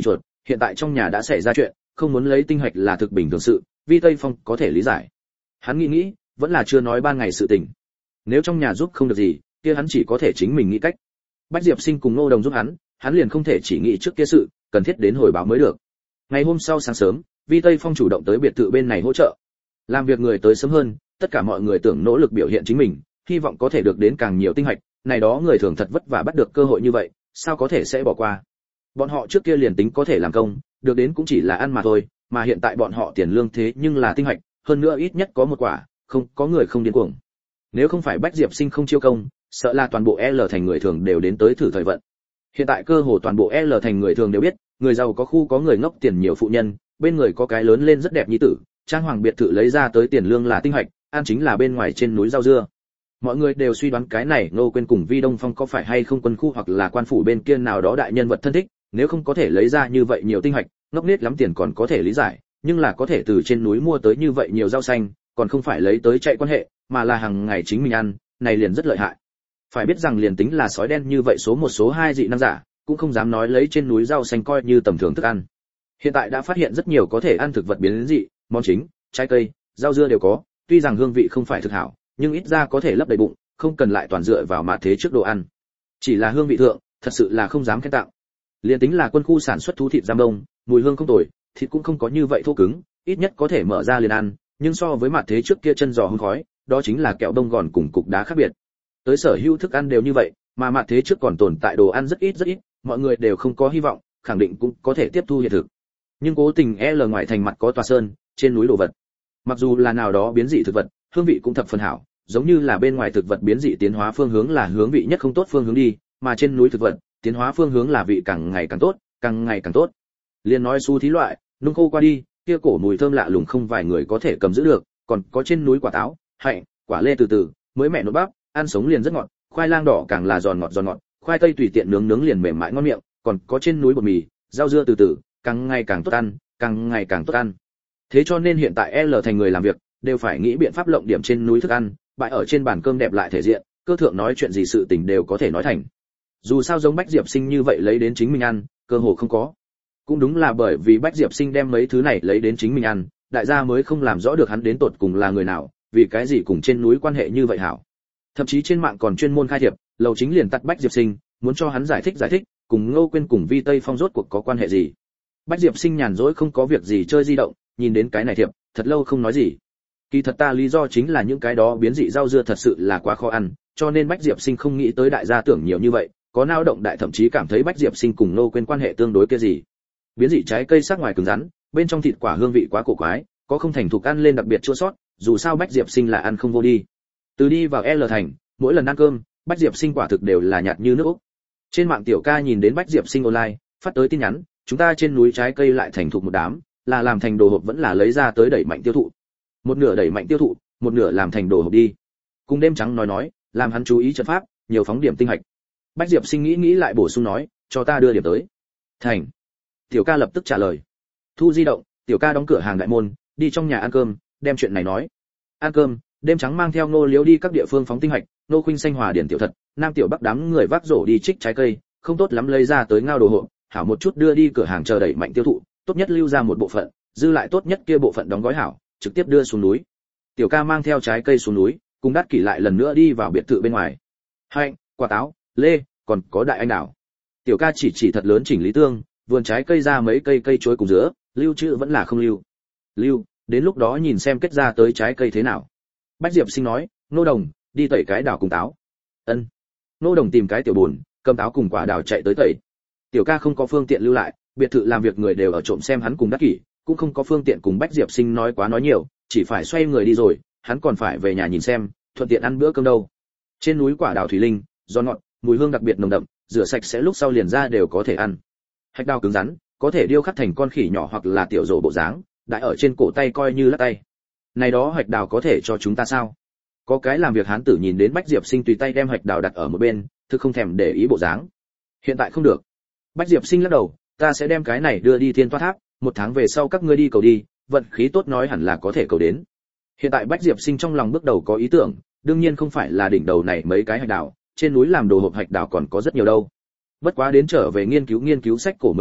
Hiện tại trong nhà đã xảy ra chuyện, không muốn lấy tinh hạch là thực bình thường sự, Vi Tây Phong có thể lý giải. Hắn nghĩ nghĩ, vẫn là chưa nói ban ngày sự tình. Nếu trong nhà giúp không được gì, kia hắn chỉ có thể chính mình nghĩ cách. Bách Diệp Sinh cùng Ngô Đồng giúp hắn, hắn liền không thể chỉ nghĩ trước kia sự, cần thiết đến hồi báo mới được. Ngày hôm sau sáng sớm, Vi Tây Phong chủ động tới biệt thự bên này hỗ trợ. Làm việc người tới sớm hơn, tất cả mọi người tưởng nỗ lực biểu hiện chính mình, hy vọng có thể được đến càng nhiều tinh hạch, này đó người thường thật vất vả bắt được cơ hội như vậy, sao có thể sẽ bỏ qua. Bọn họ trước kia liền tính có thể làm công, được đến cũng chỉ là ăn mà thôi, mà hiện tại bọn họ tiền lương thế nhưng là tinh hạch, hơn nữa ít nhất có một quả, không có người không điên cuồng. Nếu không phải Bách Diệp Sinh không chiêu công, sợ là toàn bộ L thành người thường đều đến tới thử thời vận. Hiện tại cơ hồ toàn bộ L thành người thường đều biết, người giàu có khu có người ngốc tiền nhiều phụ nhân, bên người có cái lớn lên rất đẹp nhi tử, trang hoàng biệt thự lấy ra tới tiền lương là tinh hạch, ăn chính là bên ngoài trên núi rau dưa. Mọi người đều suy đoán cái này Ngô Quyên cùng Vi Đông Phong có phải hay không quân khu hoặc là quan phủ bên kia nào đó đại nhân vật thân thích, nếu không có thể lấy ra như vậy nhiều tinh hạch, ngốc nết lắm tiền còn có thể lý giải, nhưng là có thể từ trên núi mua tới như vậy nhiều rau xanh, còn không phải lấy tới chạy quan hệ, mà là hàng ngày chính mình ăn, này liền rất lợi hại. Phải biết rằng liền tính là sói đen như vậy số một số hai dị năng giả, cũng không dám nói lấy trên núi rau xanh coi như tầm thường thức ăn. Hiện tại đã phát hiện rất nhiều có thể ăn thực vật biến dị, món chính, trái cây, rau dưa đều có, tuy rằng hương vị không phải thực hảo, nhưng ít ra có thể lấp đầy bụng, không cần lại toàn dựa vào mạt thế trước đồ ăn. Chỉ là hương vị thượng, thật sự là không dám khen tặng. Liên tính là quân khu sản xuất thú thịt giam đông, mùi hương không tồi, thịt cũng không có như vậy thô cứng, ít nhất có thể mở ra liền ăn, nhưng so với mạt thế trước kia chân giò hương khói, đó chính là kẹo đông gòn cùng cục đá khác biệt. Tới sở hữu thức ăn đều như vậy, mà mạt thế trước còn tồn tại đồ ăn rất ít rất ít, mọi người đều không có hy vọng, khẳng định cũng có thể tiếp thu hiện thực. Nhưng cố tình L ngoài thành mặt có tòa sơn, trên núi đồ vật. Mặc dù là nào đó biến dị thực vật, hương vị cũng thập phần hảo, giống như là bên ngoài thực vật biến dị tiến hóa phương hướng là hướng vị nhất không tốt phương hướng đi, mà trên núi thực vật, tiến hóa phương hướng là vị càng ngày càng tốt, càng ngày càng tốt. Liên nói xu thí loại, nung khô qua đi, kia cổ mùi thơm lạ lùng không vài người có thể cầm giữ được, còn có trên núi quả táo, hạnh, quả lê từ từ, mới mẹ nốt bắp, ăn sống liền rất ngọt, khoai lang đỏ càng là giòn ngọt giòn ngọt, khoai tây tùy tiện nướng nướng liền mềm mại ngon miệng, còn có trên núi bột mì, rau dưa từ từ, càng ngày càng tốt ăn, càng ngày càng tốt ăn. Thế cho nên hiện tại L thành người làm việc, đều phải nghĩ biện pháp lộng điểm trên núi thức ăn, bày ở trên bàn cơm đẹp lại thể diện, cơ thượng nói chuyện gì sự tình đều có thể nói thành. Dù sao giống Bách Diệp Sinh như vậy lấy đến chính mình ăn, cơ hồ không có. Cũng đúng là bởi vì Bách Diệp Sinh đem mấy thứ này lấy đến chính mình ăn, đại gia mới không làm rõ được hắn đến tột cùng là người nào, vì cái gì cùng trên núi quan hệ như vậy hảo. Thậm chí trên mạng còn chuyên môn khai thiệp, lầu chính liền tắt Bách Diệp Sinh, muốn cho hắn giải thích giải thích, cùng Ngô Quyên cùng Vi Tây Phong rốt cuộc có quan hệ gì. Bách Diệp Sinh nhàn rỗi không có việc gì chơi di động, nhìn đến cái này thiệp, thật lâu không nói gì. Kỳ thật ta lý do chính là những cái đó biến dị rau dưa thật sự là quá khó ăn, cho nên Bách Diệp Sinh không nghĩ tới đại gia tưởng nhiều như vậy, có nao động đại thậm chí cảm thấy Bách Diệp Sinh cùng Ngô Quyên quan hệ tương đối kia gì. Biến dị trái cây sắc ngoài cứng rắn, bên trong thịt quả hương vị quá cổ quái, có không thành thục ăn lên đặc biệt chua xót, dù sao Bách Diệp Sinh là ăn không vô đi. Từ đi vào L thành, mỗi lần ăn cơm, Bách Diệp Sinh quả thực đều là nhạt như nước úc. Trên mạng tiểu ca nhìn đến Bách Diệp Sinh online, phát tới tin nhắn, chúng ta trên núi trái cây lại thành thục một đám, là làm thành đồ hộp vẫn là lấy ra tới đẩy mạnh tiêu thụ. Một nửa đẩy mạnh tiêu thụ, một nửa làm thành đồ hộp đi. Cùng đêm trắng nói nói, làm hắn chú ý trận pháp, nhiều phóng điểm tinh hạch. Bách Diệp Sinh nghĩ nghĩ lại bổ sung nói, cho ta đưa điểm tới. Thành. Tiểu ca lập tức trả lời. Thu di động, tiểu ca đóng cửa hàng đại môn, đi trong nhà ăn cơm, đem chuyện này nói. Ăn cơm, đêm trắng mang theo Ngô Liễu đi các địa phương phóng tinh hạch, Nô Khuynh Xanh Hòa điển tiểu thật, Nam tiểu Bắc đám người vác rổ đi trích trái cây, không tốt lắm lấy ra tới ngao đồ hộp, hảo một chút đưa đi cửa hàng chờ đẩy mạnh tiêu thụ, tốt nhất lưu ra một bộ phận, dư lại tốt nhất kia bộ phận đóng gói hảo, trực tiếp đưa xuống núi. Tiểu ca mang theo trái cây xuống núi, cùng Đát Kỷ lại lần nữa đi vào biệt thự bên ngoài. Hạnh, quả táo, lê, còn có đại anh đào. Tiểu ca chỉ chỉ thật lớn chỉnh lý tương, vườn trái cây ra mấy cây cây chuối cùng dứa, lưu trữ vẫn là không lưu. Lưu, đến lúc đó nhìn xem kết ra tới trái cây thế nào. Bách Diệp Sinh nói, Nô Đồng, đi tẩy cái đào cùng táo. Ân. Nô Đồng tìm cái tiểu buồn, cầm táo cùng quả đào chạy tới tẩy. Tiểu ca không có phương tiện lưu lại, biệt thự làm việc người đều ở trộm xem hắn cùng Đắc Kỷ, cũng không có phương tiện cùng Bách Diệp Sinh nói quá nói nhiều, chỉ phải xoay người đi rồi, hắn còn phải về nhà nhìn xem, thuận tiện ăn bữa cơm đâu. Trên núi quả đào thủy linh, giòn ngọt, mùi hương đặc biệt nồng đậm, rửa sạch sẽ lúc sau liền ra đều có thể ăn. Hạch đào cứng rắn, có thể điêu khắc thành con khỉ nhỏ hoặc là tiểu rổ bộ dáng, đại ở trên cổ tay coi như lắc tay. Này đó hạch đào có thể cho chúng ta sao? Có cái làm việc hán tử nhìn đến Bách Diệp Sinh tùy tay đem hạch đào đặt ở một bên, thực không thèm để ý bộ dáng. Hiện tại không được. Bách Diệp Sinh lắc đầu, ta sẽ đem cái này đưa đi Thiên Toa Tháp, một tháng về sau các ngươi đi cầu đi, vận khí tốt nói hẳn là có thể cầu đến. Hiện tại Bách Diệp Sinh trong lòng bước đầu có ý tưởng, đương nhiên không phải là đỉnh đầu này mấy cái hạch đào, trên núi làm đồ hộp hạch đào còn có rất nhiều đâu. Bất quá đến trở về nghiên cứu nghiên cứu sách cổ mới được,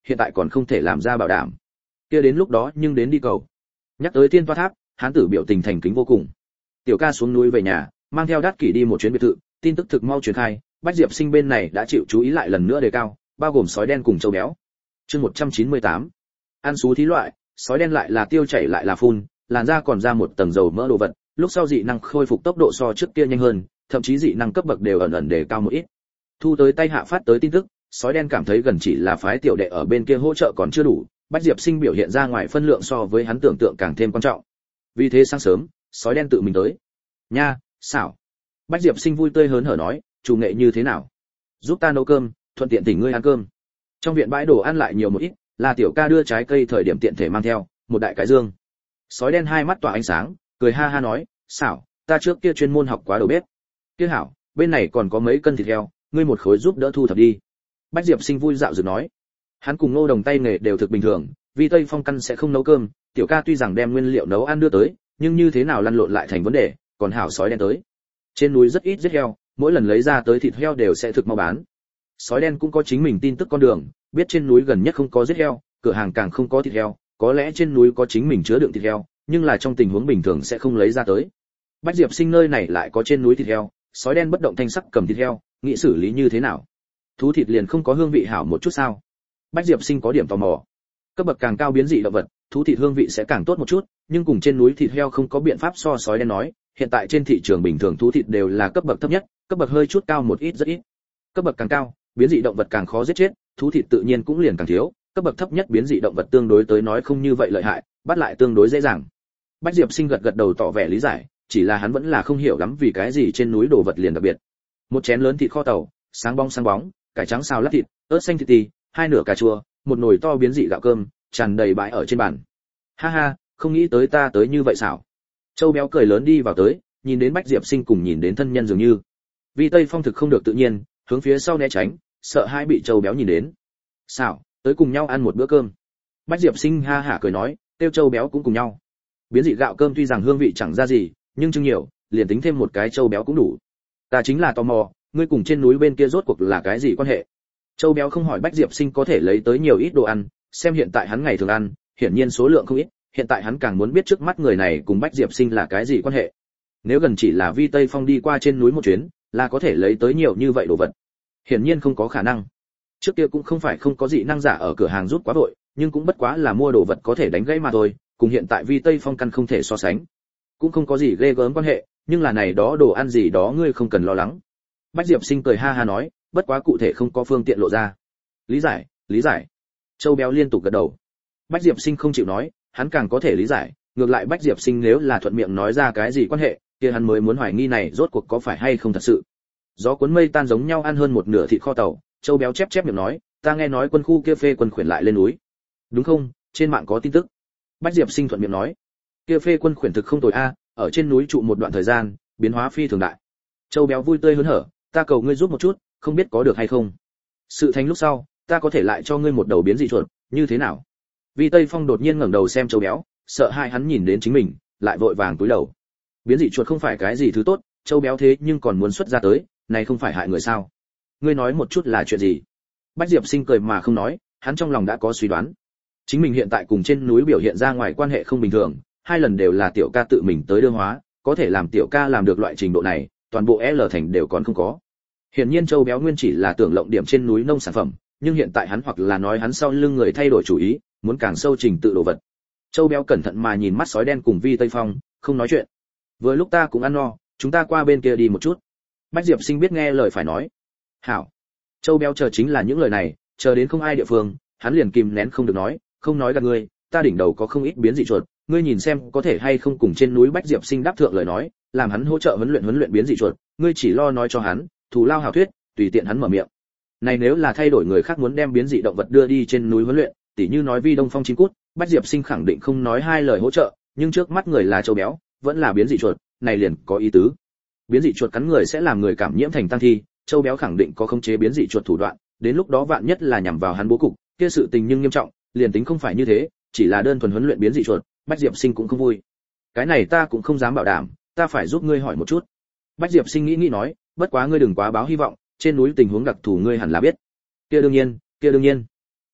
hiện tại còn không thể làm ra bảo đảm. Kia đến lúc đó nhưng đến đi cầu. Nhắc tới Thiên Toa Tháp, hán tử biểu tình thành kính vô cùng. Tiểu ca xuống núi về nhà, mang theo Đát Kỷ đi một chuyến biệt thự, tin tức thực mau truyền khai, Bách Diệp Sinh bên này đã chịu chú ý lại lần nữa đề cao, bao gồm sói đen cùng châu béo. Chương một trăm chín mươi tám. Ăn xú thí loại, sói đen lại là tiêu chảy lại là phun, làn da còn ra một tầng dầu mỡ đồ vật, lúc sau dị năng khôi phục tốc độ so trước kia nhanh hơn, thậm chí dị năng cấp bậc đều ẩn ẩn đề cao một ít. Thu tới tay hạ phát tới tin tức, sói đen cảm thấy gần chỉ là phái tiểu đệ ở bên kia hỗ trợ còn chưa đủ, Bách Diệp Sinh biểu hiện ra ngoài phân lượng so với hắn tưởng tượng càng thêm quan trọng. Vì thế sáng sớm, sói đen tự mình tới. Nha, xảo. Bách Diệp Sinh vui tươi hớn hở nói, chủ nghệ như thế nào? Giúp ta nấu cơm, thuận tiện tỉnh ngươi ăn cơm. Trong viện bãi đồ ăn lại nhiều một ít, là tiểu ca đưa trái cây thời điểm tiện thể mang theo, một đại cái dương. Sói đen hai mắt tỏa ánh sáng, cười ha ha nói, xảo, ta trước kia chuyên môn học quá đầu bếp. Kia hảo, bên này còn có mấy cân thịt heo, ngươi một khối giúp đỡ thu thập đi. Bách Diệp Sinh vui dạo dược nói. Hắn cùng Ngô Đồng tay nghề đều thực bình thường, vì Tây Phong căn sẽ không nấu cơm, tiểu ca tuy rằng đem nguyên liệu nấu ăn đưa tới, nhưng như thế nào lăn lộn lại thành vấn đề, còn hảo sói đen tới. Trên núi rất ít giết heo, mỗi lần lấy ra tới thịt heo đều sẽ thực mau bán. Sói đen cũng có chính mình tin tức con đường, biết trên núi gần nhất không có giết heo, cửa hàng càng không có thịt heo, có lẽ trên núi có chính mình chứa đựng thịt heo, nhưng là trong tình huống bình thường sẽ không lấy ra tới. Bách Diệp Sinh nơi này lại có trên núi thịt heo, sói đen bất động thanh sắc cầm thịt heo, nghĩ xử lý như thế nào? Thú thịt liền không có hương vị hảo một chút sao? Bách Diệp Sinh có điểm tò mò. Cấp bậc càng cao biến dị động vật, thú thịt hương vị sẽ càng tốt một chút, nhưng cùng trên núi thịt heo không có biện pháp so. Sói đen nói, hiện tại trên thị trường bình thường thú thịt đều là cấp bậc thấp nhất, cấp bậc hơi chút cao một ít rất ít. Cấp bậc càng cao, biến dị động vật càng khó giết chết, thú thịt tự nhiên cũng liền càng thiếu, cấp bậc thấp nhất biến dị động vật tương đối tới nói không như vậy lợi hại, bắt lại tương đối dễ dàng. Bách Diệp Sinh gật gật đầu tỏ vẻ lý giải, chỉ là hắn vẫn là không hiểu lắm vì cái gì trên núi đồ vật liền đặc biệt. Một chén lớn thịt kho tàu, sáng bóng sáng bóng, cải trắng xào lát thịt, ớt xanh thịt tì, hai nửa cà chua, một nồi to biến dị gạo cơm, tràn đầy bãi ở trên bàn. Ha ha, không nghĩ tới ta tới như vậy xảo. Châu béo cười lớn đi vào tới, nhìn đến Bách Diệp Sinh cùng nhìn đến thân nhân dường như. Vì Tây Phong thực không được tự nhiên, hướng phía sau né tránh, sợ hai bị Châu béo nhìn đến. Xảo, tới cùng nhau ăn một bữa cơm. Bách Diệp Sinh ha hả cười nói, tiêu Châu béo cũng cùng nhau. Biến dị gạo cơm tuy rằng hương vị chẳng ra gì, nhưng chưng nhiều, liền tính thêm một cái Châu béo cũng đủ. Ta chính là tò mò, ngươi cùng trên núi bên kia rốt cuộc là cái gì quan hệ? Châu béo không hỏi Bách Diệp Sinh có thể lấy tới nhiều ít đồ ăn, xem hiện tại hắn ngày thường ăn, hiển nhiên số lượng không ít, hiện tại hắn càng muốn biết trước mắt người này cùng Bách Diệp Sinh là cái gì quan hệ. Nếu gần chỉ là Vi Tây Phong đi qua trên núi một chuyến, là có thể lấy tới nhiều như vậy đồ vật. Hiển nhiên không có khả năng. Trước kia cũng không phải không có dị năng giả ở cửa hàng rút quá vội, nhưng cũng bất quá là mua đồ vật có thể đánh gãy mà thôi, cùng hiện tại Vi Tây Phong căn không thể so sánh. Cũng không có gì ghê gớm quan hệ, nhưng là này đó đồ ăn gì đó ngươi không cần lo lắng. Bách Diệp Sinh cười ha ha nói, bất quá cụ thể không có phương tiện lộ ra. Lý giải, lý giải. Châu béo liên tục gật đầu. Bách Diệp Sinh không chịu nói, hắn càng có thể lý giải, ngược lại Bách Diệp Sinh nếu là thuận miệng nói ra cái gì quan hệ, kia hắn mới muốn hoài nghi này rốt cuộc có phải hay không thật sự. Gió cuốn mây tan giống nhau ăn hơn một nửa thịt kho tàu, Châu béo chép chép miệng nói, ta nghe nói quân khu kia phê quân khuyển lại lên núi. Đúng không, trên mạng có tin tức. Bách Diệp Sinh thuận miệng nói, kia phê quân khuyển thực không tồi a, ở trên núi trụ một đoạn thời gian, biến hóa phi thường đại. Châu béo vui tươi hớn hở, ta cầu ngươi giúp một chút, không biết có được hay không. Sự thành lúc sau, ta có thể lại cho ngươi một đầu biến dị chuột, như thế nào? Vi Tây Phong đột nhiên ngẩng đầu xem Châu béo, sợ hai hắn nhìn đến chính mình, lại vội vàng cúi đầu. Biến dị chuột không phải cái gì thứ tốt, Châu béo thế nhưng còn muốn xuất ra tới, này không phải hại người sao? Ngươi nói một chút là chuyện gì? Bách Diệp Sinh cười mà không nói, hắn trong lòng đã có suy đoán. Chính mình hiện tại cùng trên núi biểu hiện ra ngoài quan hệ không bình thường, hai lần đều là tiểu ca tự mình tới đưa hóa, có thể làm tiểu ca làm được loại trình độ này, toàn bộ L thành đều còn không có. Hiển nhiên Châu béo nguyên chỉ là tưởng lộng điểm trên núi nông sản phẩm, nhưng hiện tại hắn hoặc là nói hắn sau lưng người thay đổi chủ ý, muốn càng sâu trình tự đồ vật. Châu béo cẩn thận mà nhìn mắt sói đen cùng Vi Tây Phong, không nói chuyện. Vừa lúc ta cũng ăn no, chúng ta qua bên kia đi một chút. Bách Diệp Sinh biết nghe lời phải nói. Hảo. Châu béo chờ chính là những lời này, chờ đến không ai địa phương, hắn liền kìm nén không được nói, không nói gạt ngươi, ta đỉnh đầu có không ít biến dị chuột, ngươi nhìn xem có thể hay không cùng trên núi Bách Diệp Sinh đáp thượng lời nói, làm hắn hỗ trợ huấn luyện huấn luyện biến dị chuột, ngươi chỉ lo nói cho hắn, thù lao hảo thuyết, tùy tiện hắn mở miệng. Này nếu là thay đổi người khác muốn đem biến dị động vật đưa đi trên núi huấn luyện, tỉ như nói Vi Đông Phong chim cút, Bách Diệp Sinh khẳng định không nói hai lời hỗ trợ, nhưng trước mắt người là Châu béo, vẫn là biến dị chuột, này liền có ý tứ. Biến dị chuột cắn người sẽ làm người cảm nhiễm thành tăng thi, Châu béo khẳng định có khống chế biến dị chuột thủ đoạn, đến lúc đó vạn nhất là nhằm vào hắn bố cục, kia sự tình nhưng nghiêm trọng, liền tính không phải như thế, chỉ là đơn thuần huấn luyện biến dị chuột, Bách Diệp Sinh cũng không vui. Cái này ta cũng không dám bảo đảm, ta phải giúp ngươi hỏi một chút. Bách Diệp Sinh nghĩ nghĩ nói, bất quá ngươi đừng quá báo hy vọng, trên núi tình huống đặc thù ngươi hẳn là biết. Kia đương nhiên, kia đương nhiên.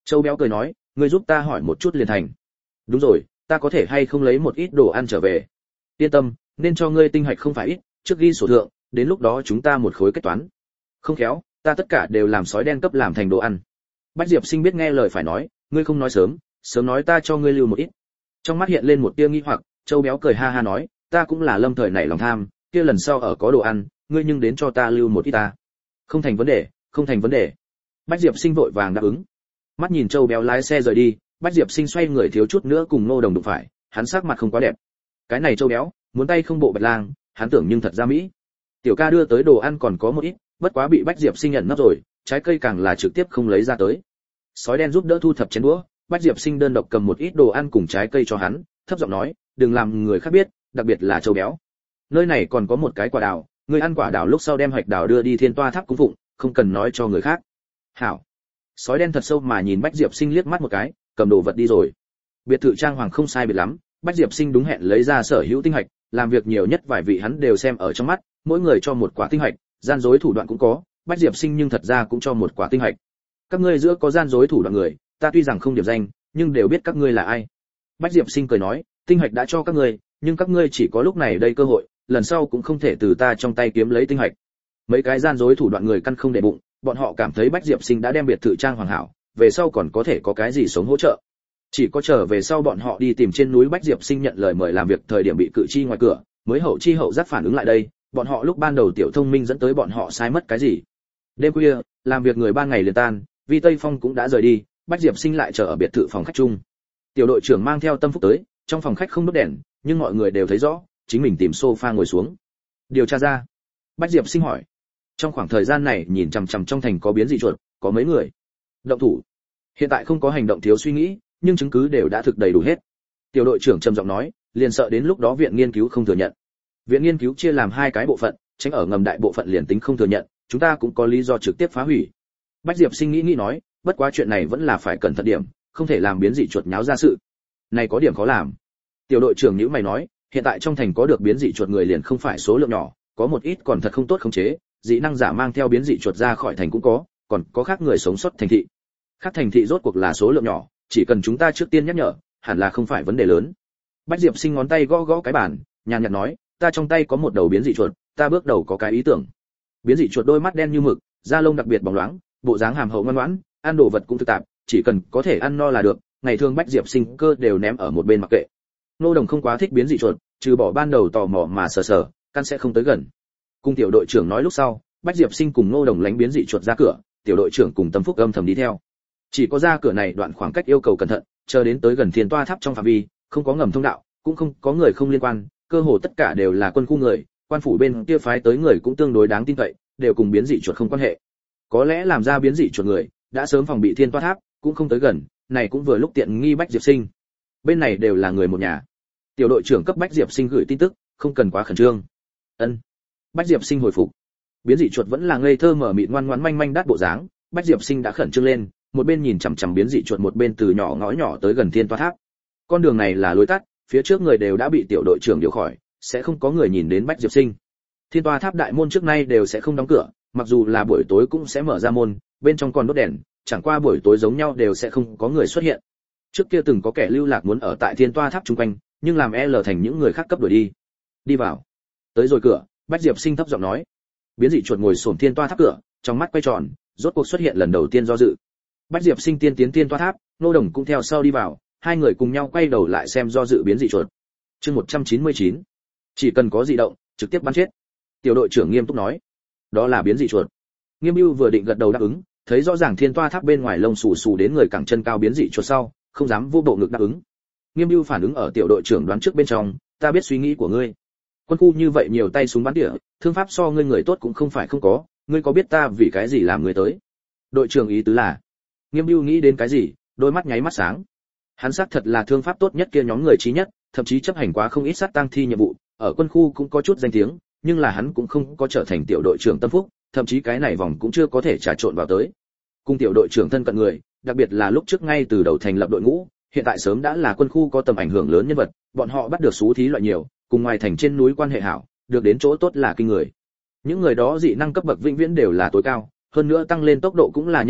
Châu Béo cười nói, ngươi giúp ta hỏi một chút liền thành. Đúng rồi, ta có thể hay không lấy một ít đồ ăn trở về? Yên tâm, nên cho ngươi tinh hạch không phải ít, trước ghi sổ thượng, đến lúc đó chúng ta một khối kết toán. Không khéo, ta tất cả đều làm sói đen cấp làm thành đồ ăn. Bách Diệp Sinh biết nghe lời phải nói, ngươi không nói sớm, sớm nói ta cho ngươi lưu một ít. Trong mắt hiện lên một tia nghi hoặc, Châu Béo cười ha ha nói, ta cũng là lâm thời nảy lòng tham, kia lần sau ở có đồ ăn, ngươi nhưng đến cho ta lưu một ít ta. Không thành vấn đề, không thành vấn đề. Bách Diệp Sinh vội vàng đáp ứng. Mắt nhìn Châu Béo lái xe rời đi, Bách Diệp Sinh xoay người thiếu chút nữa cùng Ngô Đồng đụng phải, hắn sắc mặt không quá đẹp. Cái này Châu Béo, muốn tay không bộ bạch lang, hắn tưởng nhưng thật ra mỹ. Tiểu ca đưa tới đồ ăn còn có một ít, bất quá bị Bách Diệp Sinh nhận nấp rồi, trái cây càng là trực tiếp không lấy ra tới. Sói đen giúp đỡ thu thập chén đũa, Bách Diệp Sinh đơn độc cầm một ít đồ ăn cùng trái cây cho hắn, thấp giọng nói, đừng làm người khác biết, đặc biệt là Châu Béo. Nơi này còn có một cái quả đào, ngươi ăn quả đào lúc sau đem hạch đào đưa đi Thiên Toa Tháp cung phụng, không cần nói cho người khác. Hảo. Sói đen thật sâu mà nhìn Bách Diệp Sinh liếc mắt một cái, cầm đồ vật đi rồi. Biệt thự trang hoàng không sai biệt lắm, Bách Diệp Sinh đúng hẹn lấy ra sở hữu tinh hạch, làm việc nhiều nhất vài vị hắn đều xem ở trong mắt, mỗi người cho một quả tinh hạch, gian dối thủ đoạn cũng có, Bách Diệp Sinh nhưng thật ra cũng cho một quả tinh hạch. Các ngươi giữa có gian dối thủ đoạn người, ta tuy rằng không điểm danh, nhưng đều biết các ngươi là ai. Bách Diệp Sinh cười nói, tinh hạch đã cho các ngươi, nhưng các ngươi chỉ có lúc này đây cơ hội, lần sau cũng không thể từ ta trong tay kiếm lấy tinh hạch. Mấy cái gian dối thủ đoạn người căn không để bụng, bọn họ cảm thấy Bách Diệp Sinh đã đem biệt thự trang hoàng hảo, về sau còn có thể có cái gì sống hỗ trợ. Chỉ có trở về sau bọn họ đi tìm trên núi Bách Diệp Sinh nhận lời mời làm việc thời điểm bị cự chi ngoài cửa, mới hậu chi hậu giác phản ứng lại đây, bọn họ lúc ban đầu tiểu thông minh dẫn tới bọn họ sai mất cái gì. Đêm khuya, làm việc người ban ngày liền tan, Vi Tây Phong cũng đã rời đi, Bách Diệp Sinh lại chờ ở biệt thự phòng khách chung. Tiểu đội trưởng mang theo Tâm Phúc tới, trong phòng khách không đốt đèn, nhưng mọi người đều thấy rõ, chính mình tìm sofa ngồi xuống. Điều tra ra. Bách Diệp Sinh hỏi. Trong khoảng thời gian này nhìn chằm chằm trong thành có biến dị chuột, có mấy người động thủ. Hiện tại không có hành động thiếu suy nghĩ, nhưng chứng cứ đều đã thực đầy đủ hết. Tiểu đội trưởng trầm giọng nói, liền sợ đến lúc đó viện nghiên cứu không thừa nhận. Viện nghiên cứu chia làm hai cái bộ phận, tránh ở ngầm đại bộ phận liền tính không thừa nhận, chúng ta cũng có lý do trực tiếp phá hủy. Bách Diệp Sinh nghĩ nghĩ nói, bất quá chuyện này vẫn là phải cẩn thận điểm, không thể làm biến dị chuột nháo ra sự. Này có điểm khó làm. Tiểu đội trưởng nhíu mày nói, hiện tại trong thành có được biến dị chuột người liền không phải số lượng nhỏ, có một ít còn thật không tốt khống chế, dị năng giả mang theo biến dị chuột ra khỏi thành cũng có, còn có khác người sống sót thành thị. Khác thành thị rốt cuộc là số lượng nhỏ, chỉ cần chúng ta trước tiên nhắc nhở, hẳn là không phải vấn đề lớn. Bách Diệp Sinh ngón tay gõ gõ cái bàn, nhàn nhạt nói, ta trong tay có một đầu biến dị chuột, ta bước đầu có cái ý tưởng. Biến dị chuột đôi mắt đen như mực, da lông đặc biệt bóng loáng, bộ dáng hàm hậu ngoan ngoãn, ăn đồ vật cũng thực tạp, chỉ cần có thể ăn no là được, ngày thường Bách Diệp Sinh cơ đều ném ở một bên mặc kệ. Nô Đồng không quá thích biến dị chuột, trừ bỏ ban đầu tò mò mà sờ sờ, căn sẽ không tới gần. Cùng tiểu đội trưởng nói lúc sau, Bách Diệp Sinh cùng Nô Đồng lánh biến dị chuột ra cửa, tiểu đội trưởng cùng Tâm Phúc âm thầm đi theo. Chỉ có ra cửa này đoạn khoảng cách yêu cầu cẩn thận, chờ đến tới gần Thiên Toa Tháp trong phạm vi, không có ngầm thông đạo, cũng không có người không liên quan, cơ hồ tất cả đều là quân khu người, quan phủ bên kia phái tới người cũng tương đối đáng tin cậy, đều cùng biến dị chuột không quan hệ. Có lẽ làm ra biến dị chuột người, đã sớm phòng bị Thiên Toa Tháp, cũng không tới gần, này cũng vừa lúc tiện nghi Bách Diệp Sinh. Bên này đều là người một nhà. Tiểu đội trưởng cấp Bách Diệp Sinh gửi tin tức, không cần quá khẩn trương. Ân. Bách Diệp Sinh hồi phục. Biến dị chuột vẫn là ngây thơ mở mịt ngoan ngoãn manh manh đát bộ dáng, Bách Diệp Sinh đã khẩn trương lên, một bên nhìn chằm chằm biến dị chuột một bên từ nhỏ ngõ nhỏ tới gần Thiên Toa Tháp. Con đường này là lối tắt, phía trước người đều đã bị tiểu đội trưởng điều khỏi, sẽ không có người nhìn đến Bách Diệp Sinh. Thiên Toa Tháp đại môn trước nay đều sẽ không đóng cửa, mặc dù là buổi tối cũng sẽ mở ra môn, bên trong còn đốt đèn, chẳng qua buổi tối giống nhau đều sẽ không có người xuất hiện. Trước kia từng có kẻ lưu lạc muốn ở tại Thiên Toa Tháp chung quanh, nhưng làm L thành những người khác cấp đuổi đi. Đi vào. Tới rồi cửa, Bách Diệp Sinh thấp giọng nói. Biến dị chuột ngồi xổm Thiên Toa Tháp cửa, trong mắt quay tròn, rốt cuộc xuất hiện lần đầu tiên do dự. Bách Diệp Sinh tiên tiến Thiên Toa Tháp, Nô Đồng cũng theo sau đi vào, hai người cùng nhau quay đầu lại xem do dự biến dị chuột. Chương một trăm chín mươi chín. Chỉ cần có dị động, trực tiếp bắn chết. Tiểu đội trưởng nghiêm túc nói. Đó là biến dị chuột. Nghiêm Bưu vừa định gật đầu đáp ứng, thấy rõ ràng Thiên Toa Tháp bên ngoài lông xù xù đến người cẳng chân cao biến dị chuột sau, không dám vô bộ ngực đáp ứng. Nghiêm Bưu phản ứng ở tiểu đội trưởng đoán trước bên trong, ta biết suy nghĩ của ngươi. Quân khu như vậy nhiều tay súng bắn tỉa, thương pháp so ngươi người tốt cũng không phải không có, ngươi có biết ta vì cái gì làm ngươi tới? Đội trưởng ý tứ là. Nghiêm Bưu nghĩ đến cái gì, đôi mắt nháy mắt sáng. Hắn xác thật là thương pháp tốt nhất kia nhóm người trí nhất, thậm chí chấp hành quá không ít sát tang thi nhiệm vụ, ở quân khu cũng có chút danh tiếng, nhưng là hắn cũng không có trở thành tiểu đội trưởng Tâm Phúc, thậm chí cái này vòng cũng chưa có thể trà trộn vào tới. Cùng tiểu đội trưởng thân cận người, đặc biệt là lúc trước ngay từ đầu thành lập đội ngũ, hiện tại sớm đã là quân khu có tầm ảnh hưởng lớn nhân vật, bọn họ bắt được xú thí loại nhiều, cùng ngoài thành trên núi quan hệ hảo, được đến chỗ tốt là kinh người. Những người đó dị năng cấp bậc vĩnh viễn đều là tối cao, hơn nữa tăng lên tốc độ cũng là nhanh nhất,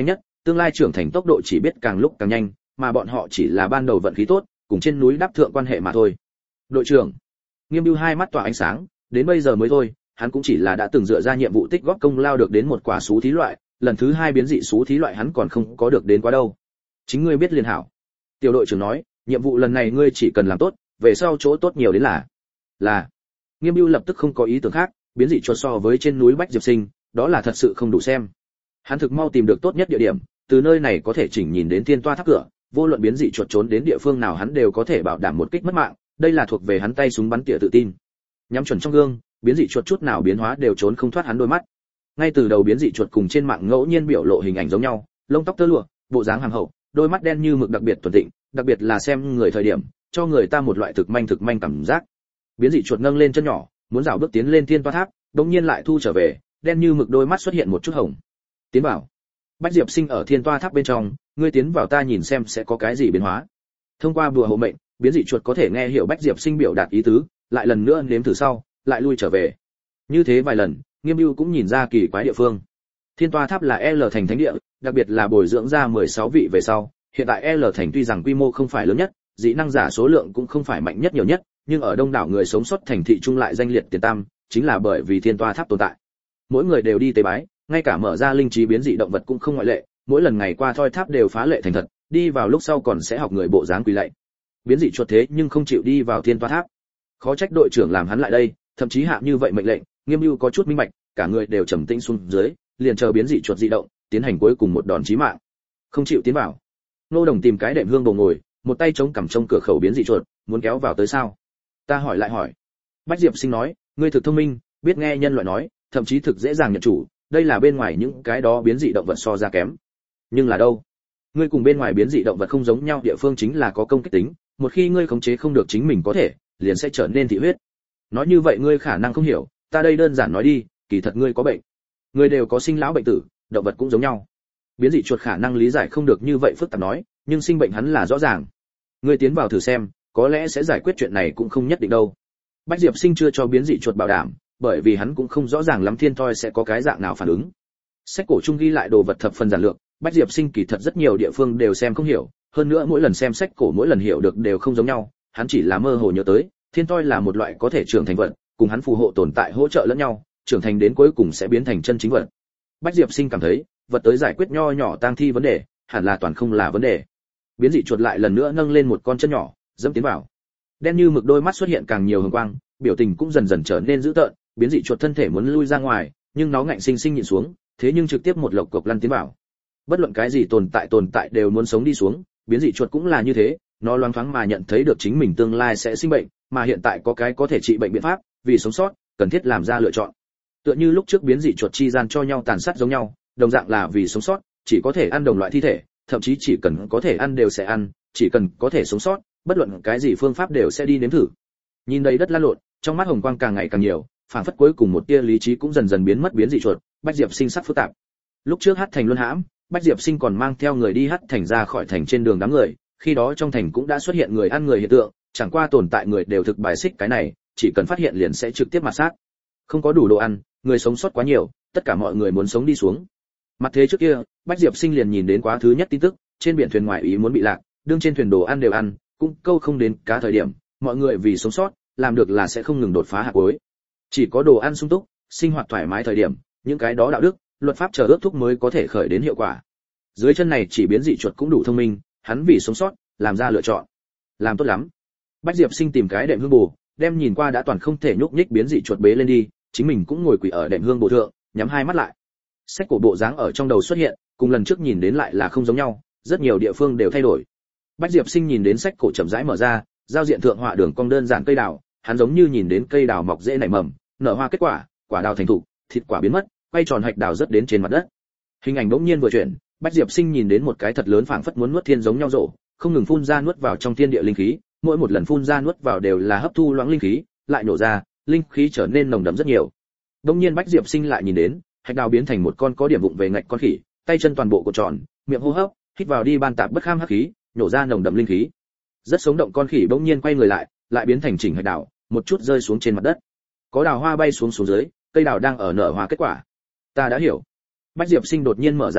tương lai trưởng thành tốc độ chỉ biết càng lúc càng nhanh, mà bọn họ chỉ là ban đầu vận khí tốt, cùng trên núi đáp thượng quan hệ mà thôi. Đội trưởng, Nghiêm Bưu hai mắt tỏa ánh sáng, đến bây giờ mới thôi, hắn cũng chỉ là đã từng dựa ra nhiệm vụ tích góp công lao được đến một quả sú thí loại, lần thứ hai biến dị sú thí loại hắn còn không có được đến quá đâu. Chính ngươi biết liền hảo. Tiểu đội trưởng nói, nhiệm vụ lần này ngươi chỉ cần làm tốt, về sau chỗ tốt nhiều đến là. Là. Nghiêm Bưu lập tức không có ý tưởng khác, biến dị chuột so với trên núi Bách Diệp Sinh, đó là thật sự không đủ xem. Hắn thực mau tìm được tốt nhất địa điểm, từ nơi này có thể chỉnh nhìn đến thiên toa tháp cửa, vô luận biến dị chuột trốn đến địa phương nào hắn đều có thể bảo đảm một kích mất mạng, đây là thuộc về hắn tay súng bắn tỉa tự tin. Nhắm chuẩn trong gương, biến dị chuột chút nào biến hóa đều trốn không thoát hắn đôi mắt. Ngay từ đầu biến dị chuột cùng trên mạng ngẫu nhiên biểu lộ hình ảnh giống nhau, lông tóc tơ lụa, bộ dáng hàm hậu, đôi mắt đen như mực đặc biệt thuần tịnh, đặc biệt là xem người thời điểm, cho người ta một loại thực manh thực manh cảm giác. Biến dị chuột nâng lên chân nhỏ, muốn dạo bước tiến lên thiên toa tháp, đột nhiên lại thu trở về, đen như mực đôi mắt xuất hiện một chút hồng. Tiến vào. Bách Diệp Sinh ở thiên toa tháp bên trong, ngươi tiến vào ta nhìn xem sẽ có cái gì biến hóa. Thông qua bùa hộ mệnh, biến dị chuột có thể nghe hiểu Bách Diệp Sinh biểu đạt ý tứ, lại lần nữa nếm thử sau, lại lui trở về. Như thế vài lần, Nghiêm Bưu cũng nhìn ra kỳ quái địa phương. Thiên toa tháp là L thành thánh địa, đặc biệt là bồi dưỡng ra mười sáu vị về sau, hiện tại L thành tuy rằng quy mô không phải lớn nhất, dị năng giả số lượng cũng không phải mạnh nhất nhiều nhất, nhưng ở đông đảo người sống sót thành thị trung lại danh liệt tiền tam, chính là bởi vì thiên toa tháp tồn tại. Mỗi người đều đi tế bái, ngay cả mở ra linh trí biến dị động vật cũng không ngoại lệ, mỗi lần ngày qua thoi tháp đều phá lệ thành thật, đi vào lúc sau còn sẽ học người bộ dáng quỳ lạy. Biến dị chuột thế nhưng không chịu đi vào thiên toa tháp. Khó trách đội trưởng làm hắn lại đây, thậm chí hạ như vậy mệnh lệnh, Nghiêm Bưu có chút minh bạch, cả người đều trầm tĩnh xuống dưới, liền chờ biến dị chuột dị động, tiến hành cuối cùng một đòn chí mạng. Không chịu tiến vào. Nô Đồng tìm cái đệm hương bầu ngồi, một tay chống cằm trông cửa khẩu biến dị chuột, muốn kéo vào tới sao? Ta hỏi lại hỏi. Bách Diệp Sinh nói, ngươi thực thông minh, biết nghe nhân loại nói, thậm chí thực dễ dàng nhận chủ, đây là bên ngoài những cái đó biến dị động vật so ra kém. Nhưng là đâu? Ngươi cùng bên ngoài biến dị động vật không giống nhau địa phương chính là có công kích tính, một khi ngươi khống chế không được chính mình có thể, liền sẽ trở nên thị huyết. Nói như vậy ngươi khả năng không hiểu, ta đây đơn giản nói đi, kỳ thật ngươi có bệnh. Ngươi đều có sinh lão bệnh tử, động vật cũng giống nhau. Biến dị chuột khả năng lý giải không được như vậy phức tạp nói, nhưng sinh bệnh hắn là rõ ràng. Ngươi tiến vào thử xem, có lẽ sẽ giải quyết chuyện này cũng không nhất định đâu. Bách Diệp Sinh chưa cho biến dị chuột bảo đảm, bởi vì hắn cũng không rõ ràng lắm thiên thoi sẽ có cái dạng nào phản ứng. Sách cổ chung ghi lại đồ vật thập phần giản lược, Bách Diệp Sinh kỳ thật rất nhiều địa phương đều xem không hiểu, hơn nữa mỗi lần xem sách cổ mỗi lần hiểu được đều không giống nhau, hắn chỉ là mơ hồ nhớ tới, thiên thoi là một loại có thể trưởng thành vật, cùng hắn phù hộ tồn tại hỗ trợ lẫn nhau, trưởng thành đến cuối cùng sẽ biến thành chân chính vật. Bách Diệp Sinh cảm thấy, vật tới giải quyết nho nhỏ tang thi vấn đề, hẳn là toàn không là vấn đề. Biến dị chuột lại lần nữa nâng lên một con chân nhỏ, dẫm tiến vào. Đen như mực đôi mắt xuất hiện càng nhiều hồng quang, biểu tình cũng dần dần trở nên dữ tợn, biến dị chuột thân thể muốn lui ra ngoài, nhưng nó ngạnh sinh sinh nhịn xuống, thế nhưng trực tiếp một lộc cộc lăn tiến vào. Bất luận cái gì tồn tại tồn tại đều muốn sống đi xuống, biến dị chuột cũng là như thế, nó loáng thoáng mà nhận thấy được chính mình tương lai sẽ sinh bệnh, mà hiện tại có cái có thể trị bệnh biện pháp, vì sống sót, cần thiết làm ra lựa chọn. Tựa như lúc trước biến dị chuột chi gian cho nhau tàn sát giống nhau, đồng dạng là vì sống sót, chỉ có thể ăn đồng loại thi thể, thậm chí chỉ cần có thể ăn đều sẽ ăn, chỉ cần có thể sống sót, bất luận cái gì phương pháp đều sẽ đi nếm thử. Nhìn đầy đất lăn lộn, trong mắt hồng quang càng ngày càng nhiều, phảng phất cuối cùng một tia lý trí cũng dần dần biến mất biến dị chuột, Bách Diệp Sinh sắc phức tạp. Lúc trước Hắc Thành luân hãm, Bách Diệp Sinh còn mang theo người đi Hắc Thành ra khỏi thành trên đường đám người, khi đó trong thành cũng đã xuất hiện người ăn người hiện tượng, chẳng qua tồn tại người đều thực bài xích cái này, chỉ cần phát hiện liền sẽ trực tiếp mà sát. Không có đủ đồ ăn, người sống sót quá nhiều, tất cả mọi người muốn sống đi xuống. Mặt thế trước kia, Bách Diệp Sinh liền nhìn đến quá thứ nhất tin tức, trên biển thuyền ngoại ý muốn bị lạc, đương trên thuyền đồ ăn đều ăn, cũng câu không đến cá thời điểm, mọi người vì sống sót, làm được là sẽ không ngừng đột phá hạ cuối. Chỉ có đồ ăn sung túc, sinh hoạt thoải mái thời điểm, những cái đó đạo đức, luật pháp chờ ước thúc mới có thể khởi đến hiệu quả. Dưới chân này chỉ biến dị chuột cũng đủ thông minh, hắn vì sống sót, làm ra lựa chọn. Làm tốt lắm. Bách Diệp Sinh tìm cái đệm hương bù, đem nhìn qua đã toàn không thể nhúc nhích biến dị chuột bế lên đi, chính mình cũng ngồi quỳ ở đệm hương bù thượng, nhắm hai mắt lại. Sách cổ bộ dáng ở trong đầu xuất hiện, cùng lần trước nhìn đến lại là không giống nhau, rất nhiều địa phương đều thay đổi. Bách Diệp Sinh nhìn đến sách cổ chậm rãi mở ra, giao diện thượng họa đường cong đơn giản cây đào, hắn giống như nhìn đến cây đào mọc rễ nảy mầm, nở hoa kết quả, quả đào thành thục, thịt quả biến mất, quay tròn hạch đào rất đến trên mặt đất. Hình ảnh bỗng nhiên vừa chuyển, Bách Diệp Sinh nhìn đến một cái thật lớn phảng phất muốn nuốt thiên giống nhau rổ, không ngừng phun ra nuốt vào trong thiên địa linh khí, mỗi một lần phun ra nuốt vào đều là hấp thu loãng linh khí, lại nổ ra, linh khí trở nên nồng đậm rất nhiều. Bỗng nhiên Bách Diệp Sinh lại nhìn đến, hạch đào biến thành một con có điểm vụng về ngạch con khỉ, tay chân toàn bộ cuộn tròn, miệng hô hấp, hít vào đi ban tạp bất kham hắc khí, nổ ra nồng đậm linh khí. Rất sống động con khỉ bỗng nhiên quay người lại, lại biến thành chỉnh hạch đào, một chút rơi xuống trên mặt đất. Có đào hoa bay xuống xuống dưới, cây đào đang ở nở hoa kết quả. Ta đã hiểu. Bách Diệp Sinh đột nhiên mở ra mắt,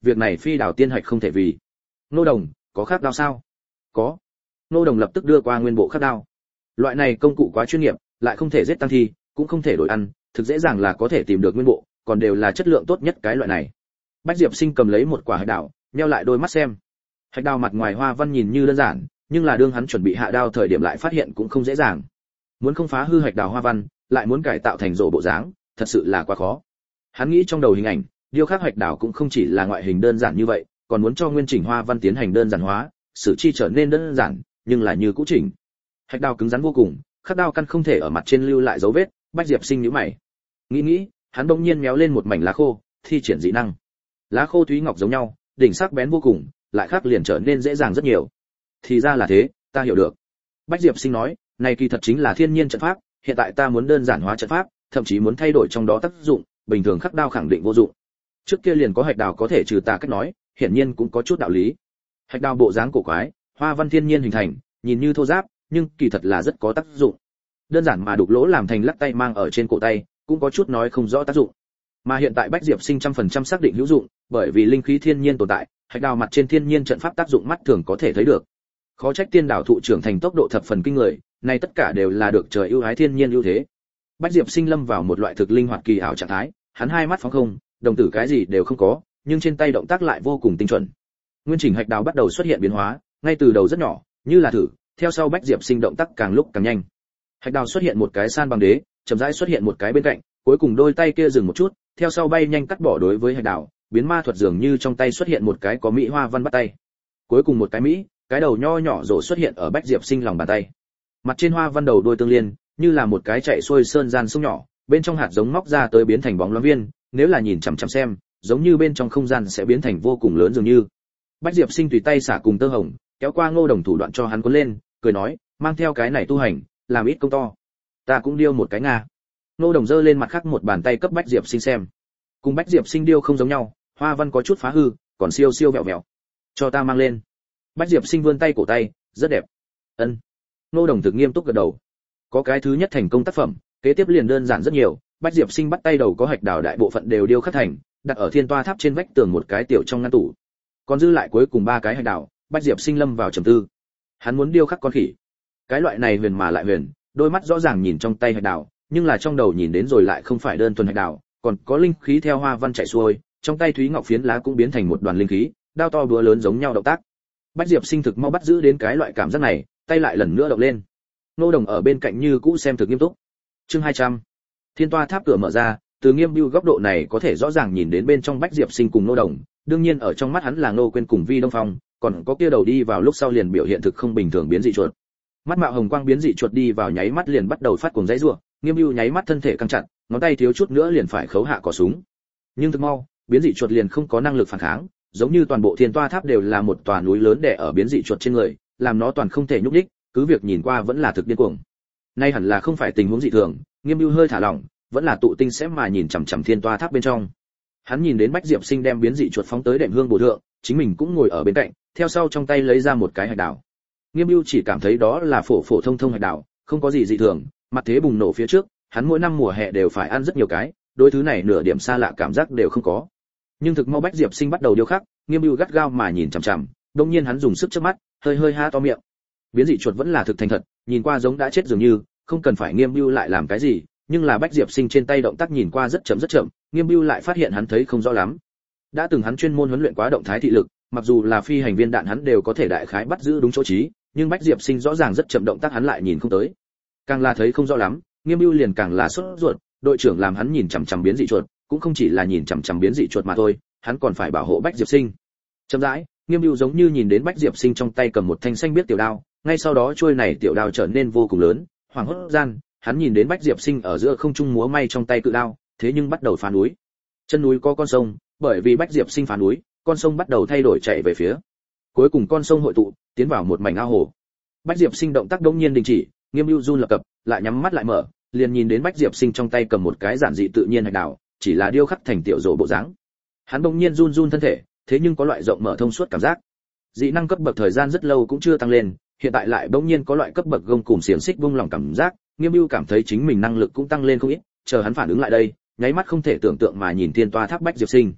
việc này phi đào tiên hạch không thể vì. Nô Đồng, có khắc đao sao? Có. Nô Đồng lập tức đưa qua nguyên bộ khắc đao. Loại này công cụ quá chuyên nghiệp, lại không thể giết tăng thi, cũng không thể đổi ăn, thực dễ dàng là có thể tìm được nguyên bộ, còn đều là chất lượng tốt nhất cái loại này. Bách Diệp Sinh cầm lấy một quả hạch đào, nheo lại đôi mắt xem. Hạch đào mặt ngoài hoa văn nhìn như đơn giản, nhưng là đương hắn chuẩn bị hạ đao thời điểm lại phát hiện cũng không dễ dàng. Muốn không phá hư hạch đào hoa văn, lại muốn cải tạo thành rổ bộ dáng, thật sự là quá khó. Hắn nghĩ trong đầu hình ảnh, điêu khắc hạch đào cũng không chỉ là ngoại hình đơn giản như vậy, còn muốn cho nguyên chỉnh hoa văn tiến hành đơn giản hóa, sử chi trở nên đơn giản, nhưng là như cũ chỉnh. Hạch đào cứng rắn vô cùng, khắc đao căn không thể ở mặt trên lưu lại dấu vết. Bách Diệp Sinh nhíu mày. Nghĩ nghĩ, hắn bỗng nhiên méo lên một mảnh lá khô, thi triển dị năng. Lá khô thúy ngọc giống nhau, đỉnh sắc bén vô cùng, lại khắc liền trở nên dễ dàng rất nhiều. Thì ra là thế, ta hiểu được. Bách Diệp Sinh nói, này kỳ thật chính là thiên nhiên trận pháp, hiện tại ta muốn đơn giản hóa trận pháp, thậm chí muốn thay đổi trong đó tác dụng, bình thường khắc đao khẳng định vô dụng. Trước kia liền có hạch đào có thể trừ tà cách nói, hiển nhiên cũng có chút đạo lý. Hạch đào bộ dáng cổ quái, hoa văn thiên nhiên hình thành, nhìn như thô ráp, nhưng kỳ thật là rất có tác dụng. Đơn giản mà đục lỗ làm thành lắc tay mang ở trên cổ tay, cũng có chút nói không rõ tác dụng. Mà hiện tại Bách Diệp Sinh trăm phần trăm xác định hữu dụng, bởi vì linh khí thiên nhiên tồn tại, hạch đào mặt trên thiên nhiên trận pháp tác dụng mắt thường có thể thấy được. Khó trách tiên đảo thụ trưởng thành tốc độ thập phần kinh người, này tất cả đều là được trời ưu ái thiên nhiên ưu thế. Bách Diệp Sinh lâm vào một loại thực linh hoạt kỳ ảo trạng thái, hắn hai mắt phóng không, đồng tử cái gì đều không có, nhưng trên tay động tác lại vô cùng tinh chuẩn. Nguyên chỉnh hạch đào bắt đầu xuất hiện biến hóa, ngay từ đầu rất nhỏ, như là thử, theo sau Bách Diệp Sinh động tác càng lúc càng nhanh. Hạch đào xuất hiện một cái san bằng đế, chậm rãi xuất hiện một cái bên cạnh, cuối cùng đôi tay kia dừng một chút, theo sau bay nhanh cắt bỏ đối với hạch đào, biến ma thuật dường như trong tay xuất hiện một cái có mỹ hoa văn bắt tay. Cuối cùng một cái mỹ, cái đầu nho nhỏ rổ xuất hiện ở Bách Diệp Sinh lòng bàn tay. Mặt trên hoa văn đầu đuôi tương liên, như là một cái chạy xuôi sơn gian sông nhỏ, bên trong hạt giống móc ra tới biến thành bóng loáng viên, nếu là nhìn chằm chằm xem, giống như bên trong không gian sẽ biến thành vô cùng lớn dường như. Bách Diệp Sinh tùy tay xả cùng tơ hồng, kéo qua Ngô Đồng thủ đoạn cho hắn cuốn lên, cười nói, mang theo cái này tu hành, làm ít công to. Ta cũng điêu một cái nga. Ngô Đồng giơ lên mặt khác một bàn tay cấp Bách Diệp Sinh xem. Cùng Bách Diệp Sinh điêu không giống nhau, hoa văn có chút phá hư, còn siêu siêu vẹo vẹo. Cho ta mang lên. Bách Diệp Sinh vươn tay cổ tay, rất đẹp. Ân. Ngô Đồng thực nghiêm túc gật đầu. Có cái thứ nhất thành công tác phẩm, kế tiếp liền đơn giản rất nhiều. Bách Diệp Sinh bắt tay đầu có hạch đào đại bộ phận đều điêu khắc thành, đặt ở thiên toa tháp trên vách tường một cái tiểu trong ngăn tủ. Còn dư lại cuối cùng ba cái hạch đào, Bách Diệp Sinh lâm vào trầm tư. Hắn muốn điêu khắc con khỉ. Cái loại này huyền mà lại huyền, đôi mắt rõ ràng nhìn trong tay hạch đào, nhưng là trong đầu nhìn đến rồi lại không phải đơn thuần hạch đào, còn có linh khí theo hoa văn chạy xuôi, trong tay thúy ngọc phiến lá cũng biến thành một đoàn linh khí, đao to búa lớn giống nhau động tác. Bách Diệp Sinh thực mau bắt giữ đến cái loại cảm giác này, tay lại lần nữa động lên. Nô Đồng ở bên cạnh như cũ xem thực nghiêm túc. Chương hai trăm. Thiên toa tháp cửa mở ra, từ Nghiêm Bưu góc độ này có thể rõ ràng nhìn đến bên trong Bách Diệp Sinh cùng Nô Đồng, đương nhiên ở trong mắt hắn là Ngô Quyên cùng Vi Đông Phong, còn có kia đầu đi vào lúc sau liền biểu hiện thực không bình thường biến dị chuột. Mắt mạo hồng quang biến dị chuột đi vào nháy mắt liền bắt đầu phát cuồng dãy rủa, Nghiêm Bưu nháy mắt thân thể căng chặt, ngón tay thiếu chút nữa liền phải khấu hạ cò súng. Nhưng thực mau, biến dị chuột liền không có năng lực phản kháng, giống như toàn bộ thiên toa tháp đều là một tòa núi lớn đè ở biến dị chuột trên người, làm nó toàn không thể nhúc nhích, cứ việc nhìn qua vẫn là thực điên cuồng. Nay hẳn là không phải tình huống dị thường, Nghiêm Bưu hơi thả lỏng, vẫn là tụ tinh sẽ mà nhìn chằm chằm thiên toa tháp bên trong. Hắn nhìn đến Bách Diệp Sinh đem biến dị chuột phóng tới đệm hương bổ thượng, chính mình cũng ngồi ở bên cạnh, theo sau trong tay lấy ra một cái hạch đào. Nghiêm Bưu chỉ cảm thấy đó là phổ phổ thông thông hạch đào, không có gì dị thường, mặt thế bùng nổ phía trước, hắn mỗi năm mùa hè đều phải ăn rất nhiều cái, đối thứ này nửa điểm xa lạ cảm giác đều không có. Nhưng thực mau Bách Diệp Sinh bắt đầu điêu khắc, Nghiêm Bưu gắt gao mà nhìn chằm chằm, đột nhiên hắn dùng sức chớp mắt, hơi hơi há to miệng. Biến dị chuột vẫn là thực thành thật, nhìn qua giống đã chết dường như, không cần phải Nghiêm Bưu lại làm cái gì, nhưng là Bách Diệp Sinh trên tay động tác nhìn qua rất chậm rất chậm, Nghiêm Bưu lại phát hiện hắn thấy không rõ lắm. Đã từng hắn chuyên môn huấn luyện quá động thái thị lực, mặc dù là phi hành viên đạn hắn đều có thể đại khái bắt giữ đúng chỗ trí, nhưng Bách Diệp Sinh rõ ràng rất chậm động tác hắn lại nhìn không tới. Càng là thấy không rõ lắm, Nghiêm Bưu liền càng là sốt ruột, đội trưởng làm hắn nhìn chằm chằm biến dị chuột, cũng không chỉ là nhìn chằm chằm biến dị chuột mà thôi, hắn còn phải bảo hộ Bách Diệp Sinh. Chậm rãi, Nghiêm Bưu giống như nhìn đến Bách Diệp Sinh trong tay cầm một thanh xanh biết tiểu đao, ngay sau đó chuôi này tiểu đao trở nên vô cùng lớn, hoàng hốt gian, hắn nhìn đến Bách Diệp Sinh ở giữa không trung múa may trong tay cự đao, thế nhưng bắt đầu phá núi. Chân núi có con sông, bởi vì Bách Diệp Sinh phá núi, con sông bắt đầu thay đổi chạy về phía. Cuối cùng con sông hội tụ, tiến vào một mảnh ao hồ. Bách Diệp Sinh động tác đống nhiên đình chỉ, Nghiêm Bưu run lập cập, lại nhắm mắt lại mở, liền nhìn đến Bách Diệp Sinh trong tay cầm một cái giản dị tự nhiên hạch đào, chỉ là điêu khắc thành tiểu rổ bộ dáng. Hắn đống nhiên run run thân thể, thế nhưng có loại rộng mở thông suốt cảm giác. Dị năng cấp bậc thời gian rất lâu cũng chưa tăng lên, hiện tại lại bỗng nhiên có loại cấp bậc gông cùm xiềng xích buông lỏng cảm giác, Nghiêm Bưu cảm thấy chính mình năng lực cũng tăng lên không ít, chờ hắn phản ứng lại đây, nháy mắt không thể tưởng tượng mà nhìn thiên toa tháp Bách Diệp Sinh.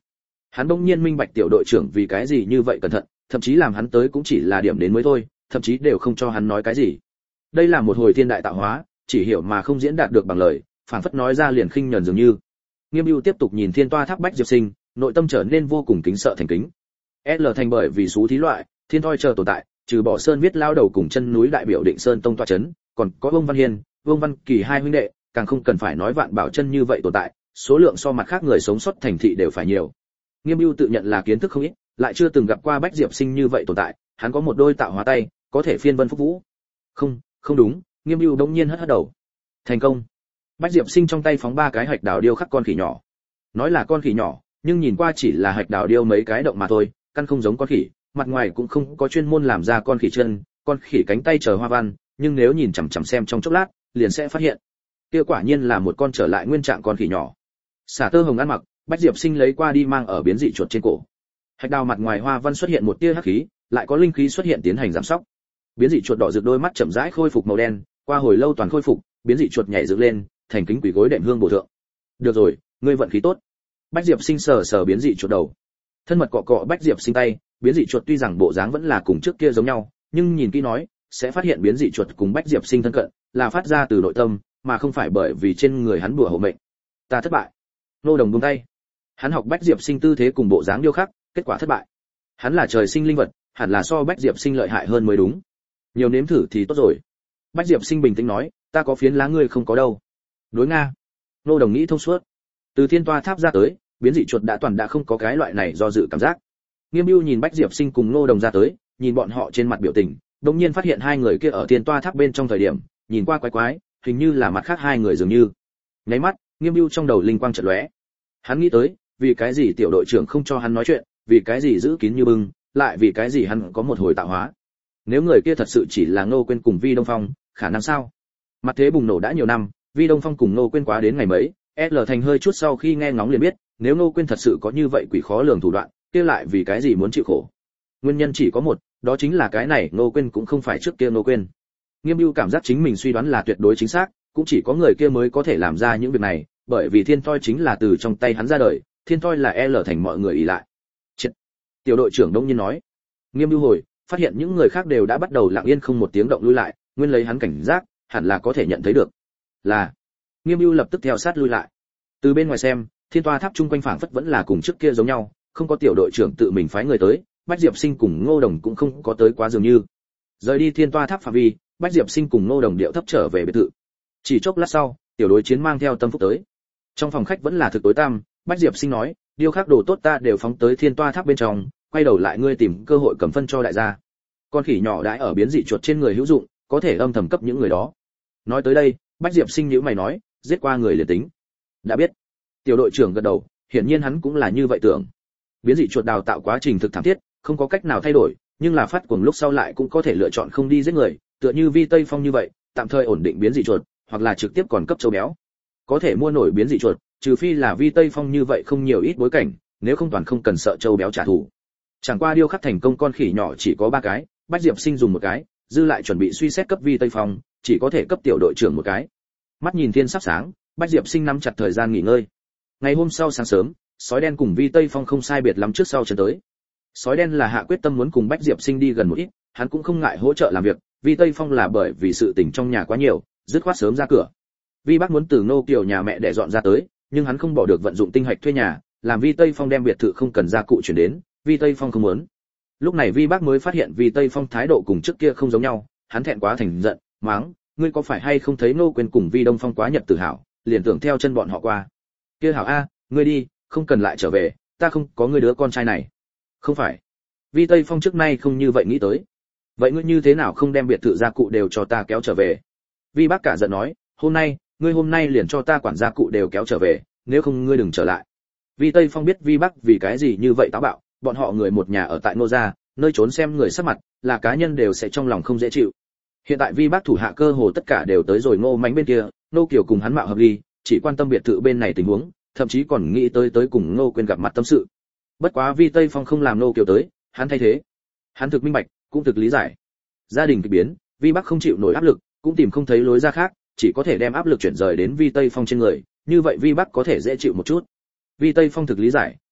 Hắn bỗng nhiên minh bạch tiểu đội trưởng vì cái gì như vậy cẩn thận, thậm chí làm hắn tới cũng chỉ là điểm đến mới thôi, thậm chí đều không cho hắn nói cái gì. Đây là một hồi thiên đại tạo hóa, chỉ hiểu mà không diễn đạt được bằng lời, phảng phất nói ra liền khinh nhẫn dường như. Nghiêm Bưu tiếp tục nhìn thiên toa tháp Bách Diệp Sinh, nội tâm trở nên vô cùng kính sợ thành kính. L thành bởi vì số thí loại, thiên thoi chờ tồn tại, trừ bỏ Sơn viết lao đầu cùng chân núi đại biểu Định Sơn tông tọa chấn, còn có Vương Văn Hiên, Vương Văn Kỳ hai huynh đệ, càng không cần phải nói Vạn Bảo chân như vậy tồn tại, số lượng so mặt khác người sống sót thành thị đều phải nhiều. Nghiêm Bưu tự nhận là kiến thức không ít, lại chưa từng gặp qua Bách Diệp Sinh như vậy tồn tại, hắn có một đôi tạo hóa tay, có thể phiên vân phúc vũ. Không, không đúng, Nghiêm Bưu đống nhiên hất hất đầu. Thành công. Bách Diệp Sinh trong tay phóng ba cái hạch đào điêu khắc con khỉ nhỏ. Nói là con khỉ nhỏ, nhưng nhìn qua chỉ là hạch đào điêu mấy cái động mà thôi, căn không giống con khỉ, mặt ngoài cũng không có chuyên môn làm ra con khỉ chân, con khỉ cánh tay chờ hoa văn, nhưng nếu nhìn chằm chằm xem trong chốc lát, liền sẽ phát hiện, kia quả nhiên là một con trở lại nguyên trạng con khỉ nhỏ. Xả tơ hồng ăn mặc, Bách Diệp Sinh lấy qua đi mang ở biến dị chuột trên cổ. Hạch đào mặt ngoài hoa văn xuất hiện một tia hắc khí, lại có linh khí xuất hiện tiến hành giảm sóc. Biến dị chuột đỏ rực đôi mắt chậm rãi khôi phục màu đen, qua hồi lâu toàn khôi phục, biến dị chuột nhảy dựng lên, thành kính quỷ gối đệm hương bổ thượng. Được rồi, ngươi vận khí tốt. Bách Diệp Sinh sờ sờ biến dị chuột đầu. Thân mật cọ cọ Bách Diệp Sinh tay, biến dị chuột tuy rằng bộ dáng vẫn là cùng trước kia giống nhau, nhưng nhìn kỹ nói, sẽ phát hiện biến dị chuột cùng Bách Diệp Sinh thân cận, là phát ra từ nội tâm, mà không phải bởi vì trên người hắn bùa hộ mệnh. Ta thất bại. Nô Đồng buông tay. Hắn học Bách Diệp Sinh tư thế cùng bộ dáng điêu khắc, kết quả thất bại. Hắn là trời sinh linh vật, hẳn là so Bách Diệp Sinh lợi hại hơn mới đúng. Nhiều nếm thử thì tốt rồi. Bách Diệp Sinh bình tĩnh nói, ta có phiến lá ngươi không có đâu. Đối nga. Nô Đồng nghĩ thông suốt. Từ thiên toa tháp ra tới, biến dị chuột đã toàn đã không có cái loại này do dự cảm giác. Nghiêm Bưu nhìn Bách Diệp Sinh cùng Nô Đồng ra tới, nhìn bọn họ trên mặt biểu tình, đột nhiên phát hiện hai người kia ở thiên toa tháp bên trong thời điểm, nhìn qua quái quái, hình như là mặt khác hai người dường như. Nháy mắt, Nghiêm Bưu trong đầu linh quang chợt lóe. Hắn nghĩ tới, vì cái gì tiểu đội trưởng không cho hắn nói chuyện, vì cái gì giữ kín như bưng, lại vì cái gì hắn có một hồi tạo hóa. Nếu người kia thật sự chỉ là Ngô Quyên cùng Vi Đông Phong, khả năng sao? Mặt thế bùng nổ đã nhiều năm, Vi Đông Phong cùng Ngô Quyên quá đến ngày mấy, L thành hơi chút sau khi nghe ngóng liền biết, nếu Ngô Quyên thật sự có như vậy quỷ khó lường thủ đoạn, kia lại vì cái gì muốn chịu khổ? Nguyên nhân chỉ có một, đó chính là cái này Ngô Quyên cũng không phải trước kia Ngô Quyên. Nghiêm Bưu cảm giác chính mình suy đoán là tuyệt đối chính xác, cũng chỉ có người kia mới có thể làm ra những việc này, bởi vì thiên thoi chính là từ trong tay hắn ra đời, thiên thoi là L thành mọi người ỷ lại. Chết. Tiểu đội trưởng đông nhiên nói. Nghiêm Bưu hồi, phát hiện những người khác đều đã bắt đầu lặng yên không một tiếng động lui lại, nguyên lấy hắn cảnh giác, hẳn là có thể nhận thấy được. Là. Nghiêm Bưu lập tức theo sát lui lại. Từ bên ngoài xem, thiên toa tháp chung quanh phảng phất vẫn là cùng trước kia giống nhau, không có tiểu đội trưởng tự mình phái người tới, Bách Diệp Sinh cùng Ngô Đồng cũng không có tới quá dường như. Rời đi thiên toa tháp phạm vi, Bách Diệp Sinh cùng Ngô Đồng điệu thấp trở về biệt thự. Chỉ chốc lát sau, tiểu đối chiến mang theo Tâm Phúc tới. Trong phòng khách vẫn là thực tối tăm, Bách Diệp Sinh nói, điêu khắc đồ tốt ta đều phóng tới thiên toa tháp bên trong, quay đầu lại ngươi tìm cơ hội cầm phân cho đại gia. Con khỉ nhỏ đãi ở biến dị chuột trên người hữu dụng, có thể âm thầm cấp những người đó. Nói tới đây, Bách Diệp Sinh nhíu mày nói, giết qua người liền tính. Đã biết. Tiểu đội trưởng gật đầu, hiển nhiên hắn cũng là như vậy tưởng. Biến dị chuột đào tạo quá trình thực thảm thiết, không có cách nào thay đổi, nhưng là phát cuồng lúc sau lại cũng có thể lựa chọn không đi giết người, tựa như Vi Tây Phong như vậy, tạm thời ổn định biến dị chuột, hoặc là trực tiếp còn cấp châu béo. Có thể mua nổi biến dị chuột, trừ phi là Vi Tây Phong như vậy không nhiều ít bối cảnh, nếu không toàn không cần sợ châu béo trả thù. Chẳng qua điêu khắc thành công con khỉ nhỏ chỉ có ba cái, Bách Diệp Sinh dùng một cái, dư lại chuẩn bị suy xét cấp Vi Tây Phong, chỉ có thể cấp tiểu đội trưởng một cái. Mắt nhìn thiên sắp sáng, Bách Diệp Sinh nắm chặt thời gian nghỉ ngơi. Ngày hôm sau sáng sớm, sói đen cùng Vi Tây Phong không sai biệt lắm trước sau chân tới. Sói đen là hạ quyết tâm muốn cùng Bách Diệp Sinh đi gần một ít, hắn cũng không ngại hỗ trợ làm việc, Vi Tây Phong là bởi vì sự tình trong nhà quá nhiều, dứt khoát sớm ra cửa. Vi Bắc muốn từ Nô Kiều nhà mẹ để dọn ra tới, nhưng hắn không bỏ được vận dụng tinh hạch thuê nhà, làm Vi Tây Phong đem biệt thự không cần gia cụ chuyển đến, Vi Tây Phong không muốn. Lúc này Vi Bắc mới phát hiện Vi Tây Phong thái độ cùng trước kia không giống nhau, hắn thẹn quá thành giận, mắng, ngươi có phải hay không thấy Nô Quyên cùng Vi Đông Phong quá nhật tử hảo, liền tưởng theo chân bọn họ qua. Kia hảo a, ngươi đi, không cần lại trở về, ta không có ngươi đứa con trai này. Không phải. Vi Tây Phong trước nay không như vậy nghĩ tới. Vậy ngươi như thế nào không đem biệt thự gia cụ đều cho ta kéo trở về? Vi Bắc cả giận nói, hôm nay, ngươi hôm nay liền cho ta quản gia cụ đều kéo trở về, nếu không ngươi đừng trở lại. Vi Tây Phong biết Vi Bắc vì cái gì như vậy táo bạo, bọn họ người một nhà ở tại Ngô gia, nơi trốn xem người sắc mặt, là cá nhân đều sẽ trong lòng không dễ chịu. Hiện tại Vi Bắc thủ hạ cơ hồ tất cả đều tới rồi Ngô Mánh bên kia, Nô Kiều cùng hắn mạo hợp ly, chỉ quan tâm biệt thự bên này tình huống, thậm chí còn nghĩ tới tới cùng Ngô Quyên gặp mặt tâm sự. Bất quá Vi Tây Phong không làm Nô Kiều tới, hắn thay thế. Hắn thực minh bạch, cũng thực lý giải. Gia đình kỳ biến, Vi Bắc không chịu nổi áp lực, cũng tìm không thấy lối ra khác, chỉ có thể đem áp lực chuyển rời đến Vi Tây Phong trên người, như vậy Vi Bắc có thể dễ chịu một chút. Vi Tây Phong thực lý giải,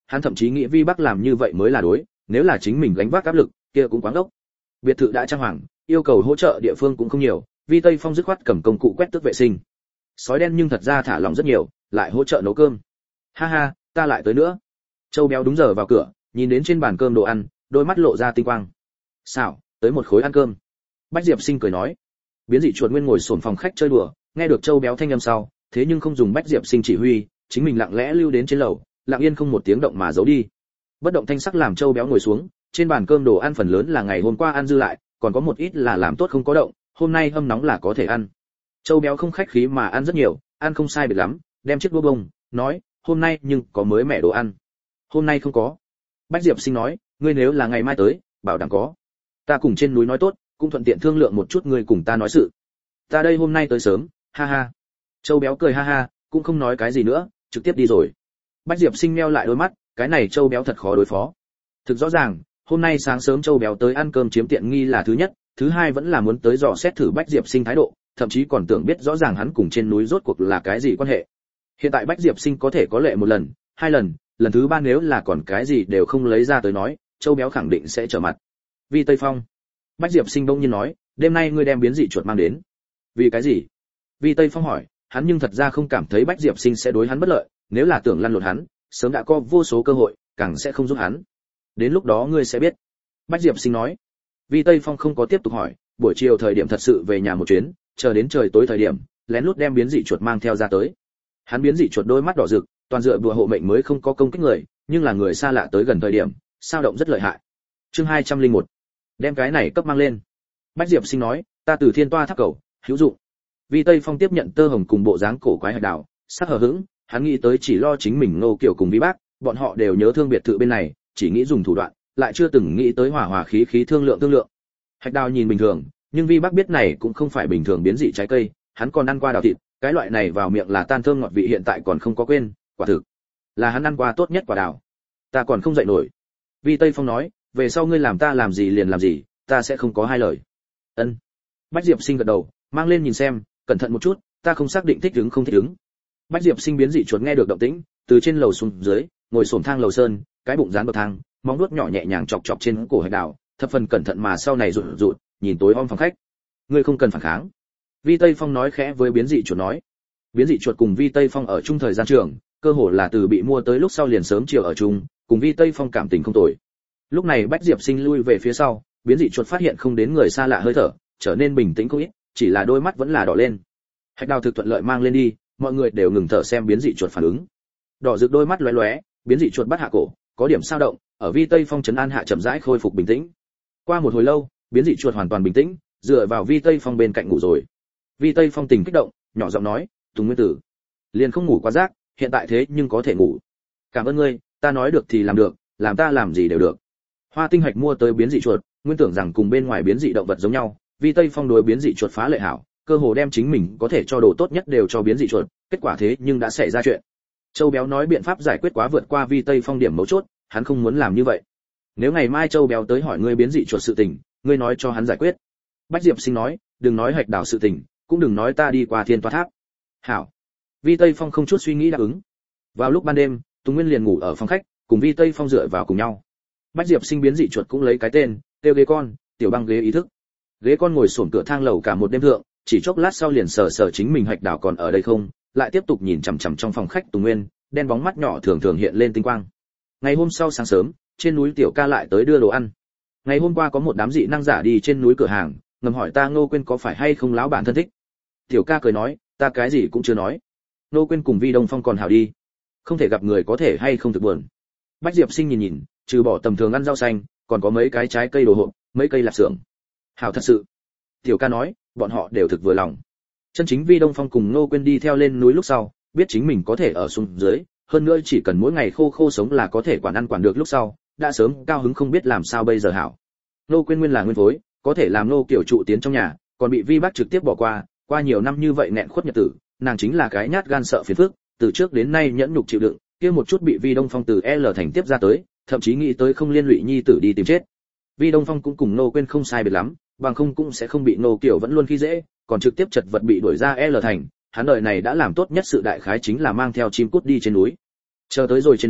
hắn thậm chí nghĩ Vi Bắc làm như vậy mới là đối, nếu là chính mình gánh vác áp lực, kia cũng quá ngốc. Biệt thự đã trang hoàng, yêu cầu hỗ trợ địa phương cũng không nhiều, Vi Tây Phong dứt khoát cầm công cụ quét tước vệ sinh. Sói đen nhưng thật ra thả lỏng rất nhiều, lại hỗ trợ nấu cơm. Ha ha, ta lại tới nữa. Châu béo đúng giờ vào cửa, nhìn đến trên bàn cơm đồ ăn, đôi mắt lộ ra tinh quang. Xảo, tới một khối ăn cơm. Bách Diệp Sinh cười nói. Biến dị chuột nguyên ngồi xổm phòng khách chơi đùa, nghe được Châu béo thanh âm sau, thế nhưng không dùng Bách Diệp Sinh chỉ huy, chính mình lặng lẽ lưu đến trên lầu, lặng yên không một tiếng động mà giấu đi. Bất động thanh sắc làm Châu béo ngồi xuống, trên bàn cơm đồ ăn phần lớn là ngày hôm qua ăn dư lại, còn có một ít là làm tốt không có động, hôm nay hâm nóng là có thể ăn. Châu béo không khách khí mà ăn rất nhiều, ăn không sai biệt lắm, đem chiếc đũa bông, nói, hôm nay nhưng có mới mẻ đồ ăn. Hôm nay không có. Bách Diệp Sinh nói, ngươi nếu là ngày mai tới, bảo đảm có. Ta cùng trên núi nói tốt, cũng thuận tiện thương lượng một chút ngươi cùng ta nói sự. Ta đây hôm nay tới sớm, ha ha. Châu béo cười ha ha, cũng không nói cái gì nữa, trực tiếp đi rồi. Bách Diệp Sinh meo lại đôi mắt, cái này Châu béo thật khó đối phó. Thực rõ ràng, hôm nay sáng sớm Châu béo tới ăn cơm chiếm tiện nghi là thứ nhất, thứ hai vẫn là muốn tới dò xét thử Bách Diệp Sinh thái độ, thậm chí còn tưởng biết rõ ràng hắn cùng trên núi rốt cuộc là cái gì quan hệ. Hiện tại Bách Diệp Sinh có thể có lệ một lần, hai lần, lần thứ ba nếu là còn cái gì đều không lấy ra tới nói, Châu béo khẳng định sẽ trở mặt. Vi Tây Phong. Bách Diệp Sinh bỗng nhiên nói, đêm nay ngươi đem biến dị chuột mang đến. Vì cái gì? Vi Tây Phong hỏi, hắn nhưng thật ra không cảm thấy Bách Diệp Sinh sẽ đối hắn bất lợi, nếu là tưởng lăn lộn hắn, sớm đã có vô số cơ hội, càng sẽ không giúp hắn. Đến lúc đó ngươi sẽ biết. Bách Diệp Sinh nói. Vi Tây Phong không có tiếp tục hỏi, buổi chiều thời điểm thật sự về nhà một chuyến, chờ đến trời tối thời điểm, lén lút đem biến dị chuột mang theo ra tới. Hắn biến dị chuột đôi mắt đỏ rực, toàn dựa bùa hộ mệnh mới không có công kích người, nhưng là người xa lạ tới gần thời điểm, sao động rất lợi hại. Chương hai trăm lẻ một. Đem cái này cấp mang lên. Bách Diệp Sinh nói, ta từ thiên toa tháp cầu, hữu dụng. Vi Tây Phong tiếp nhận tơ hồng cùng bộ dáng cổ quái hạch đào, sắc hờ hững, hắn nghĩ tới chỉ lo chính mình Ngô Kiều cùng Vi Bác, bọn họ đều nhớ thương biệt thự bên này, chỉ nghĩ dùng thủ đoạn, lại chưa từng nghĩ tới hòa hòa khí khí thương lượng thương lượng. Hạch đào nhìn bình thường, nhưng Vi Bác biết này cũng không phải bình thường biến dị trái cây, hắn còn ăn qua đào thịt, cái loại này vào miệng là tan thơm ngọt vị hiện tại còn không có quên, quả thực là hắn ăn qua tốt nhất quả đào. Ta còn không dậy nổi. Vi Tây Phong nói, về sau ngươi làm ta làm gì liền làm gì, ta sẽ không có hai lời. Ân. Bách Diệp Sinh gật đầu, mang lên nhìn xem, cẩn thận một chút, ta không xác định thích ứng không thích ứng. Bách Diệp Sinh biến dị chuột nghe được động tĩnh, từ trên lầu xuống dưới, ngồi xổm thang lầu sơn, cái bụng dán bậc thang, móng vuốt nhỏ nhẹ nhàng chọc chọc trên cổ hạch đào, thập phần cẩn thận mà sau này rụt rụt, nhìn tối om phòng khách. Ngươi không cần phản kháng. Vi Tây Phong nói khẽ với biến dị chuột nói. Biến dị chuột cùng Vi Tây Phong ở chung thời gian trường, cơ hồ là từ bị mua tới lúc sau liền sớm chiều ở chung, cùng Vi Tây Phong cảm tình không tồi. Lúc này Bách Diệp Sinh lui về phía sau, biến dị chuột phát hiện không đến người xa lạ hơi thở, trở nên bình tĩnh không ít, chỉ là đôi mắt vẫn là đỏ lên. Hạch đào thực thuận lợi mang lên đi, mọi người đều ngừng thở xem biến dị chuột phản ứng. Đỏ rực đôi mắt lóe lóe, biến dị chuột bắt hạ cổ, có điểm sao động, ở Vi Tây Phong trấn an hạ chậm rãi khôi phục bình tĩnh. Qua một hồi lâu, biến dị chuột hoàn toàn bình tĩnh, dựa vào Vi Tây Phong bên cạnh ngủ rồi. Vi Tây Phong tình kích động, nhỏ giọng nói, Tùng Nguyên Tử, liền không ngủ quá giấc, hiện tại thế nhưng có thể ngủ. Cảm ơn ngươi, ta nói được thì làm được, làm ta làm gì đều được. Hoa Tinh Hạch mua tới biến dị chuột, nguyên tưởng rằng cùng bên ngoài biến dị động vật giống nhau, Vi Tây Phong đối biến dị chuột phá lệ hảo, cơ hồ đem chính mình có thể cho đồ tốt nhất đều cho biến dị chuột, kết quả thế nhưng đã xảy ra chuyện. Châu Béo nói biện pháp giải quyết quá vượt qua Vi Tây Phong điểm mấu chốt, hắn không muốn làm như vậy. Nếu ngày mai Châu Béo tới hỏi ngươi biến dị chuột sự tình, ngươi nói cho hắn giải quyết. Bách Diệp Sinh nói, đừng nói hạch đào sự tình, cũng đừng nói ta đi qua thiên toa tháp. Hảo. Vi Tây Phong không chút suy nghĩ đáp ứng. Vào lúc ban đêm, Tùng Nguyên liền ngủ ở phòng khách, cùng Vi Tây Phong dựa vào cùng nhau. Bách Diệp Sinh biến dị chuột cũng lấy cái tên, tiêu ghế con, tiểu băng ghế ý thức. Ghế con ngồi xổm cửa thang lầu cả một đêm thượng, chỉ chốc lát sau liền sờ sờ chính mình hạch đào còn ở đây không, lại tiếp tục nhìn chằm chằm trong phòng khách Tùng Nguyên, đen bóng mắt nhỏ thường thường hiện lên tinh quang. Ngày hôm sau sáng sớm, trên núi Tiểu Ca lại tới đưa đồ ăn. Ngày hôm qua có một đám dị năng giả đi trên núi cửa hàng, ngầm hỏi ta Ngô Quyên có phải hay không lão bản thân thích. Tiểu Ca cười nói, ta cái gì cũng chưa nói. Ngô Quyên cùng Vi Đông Phong còn hảo đi, không thể gặp người có thể hay không thực buồn. Bách Diệp Sinh nhìn nhìn, trừ bỏ tầm thường ăn rau xanh, còn có mấy cái trái cây đồ hộp, mấy cây lạp xưởng. Hảo thật sự. Tiểu Ca nói, bọn họ đều thực vừa lòng. Chân chính Vi Đông Phong cùng Ngô Quyên đi theo lên núi lúc sau, biết chính mình có thể ở xuống dưới, hơn nữa chỉ cần mỗi ngày khô khô sống là có thể quản ăn quản được lúc sau, đã sớm cao hứng không biết làm sao bây giờ hảo. Ngô Quyên nguyên là nguyên phối, có thể làm Ngô Kiểu trụ tiến trong nhà, còn bị Vi Bác trực tiếp bỏ qua, qua nhiều năm như vậy nghẹn khuất nhật tử, nàng chính là cái nhát gan sợ phiền phức, từ trước đến nay nhẫn nhục chịu đựng, kia một chút bị Vi Đông Phong từ L thành tiếp ra tới, thậm chí nghĩ tới không liên lụy nhi tử đi tìm chết. Vi Đông Phong cũng cùng Ngô Quyên không sai biệt lắm, bằng không cũng sẽ không bị Ngô Kiểu vẫn luôn khi dễ, còn trực tiếp chật vật bị đuổi ra L thành, hắn đời này đã làm tốt nhất sự đại khái chính là mang theo chim cút đi trên núi. Chờ tới rồi trên núi,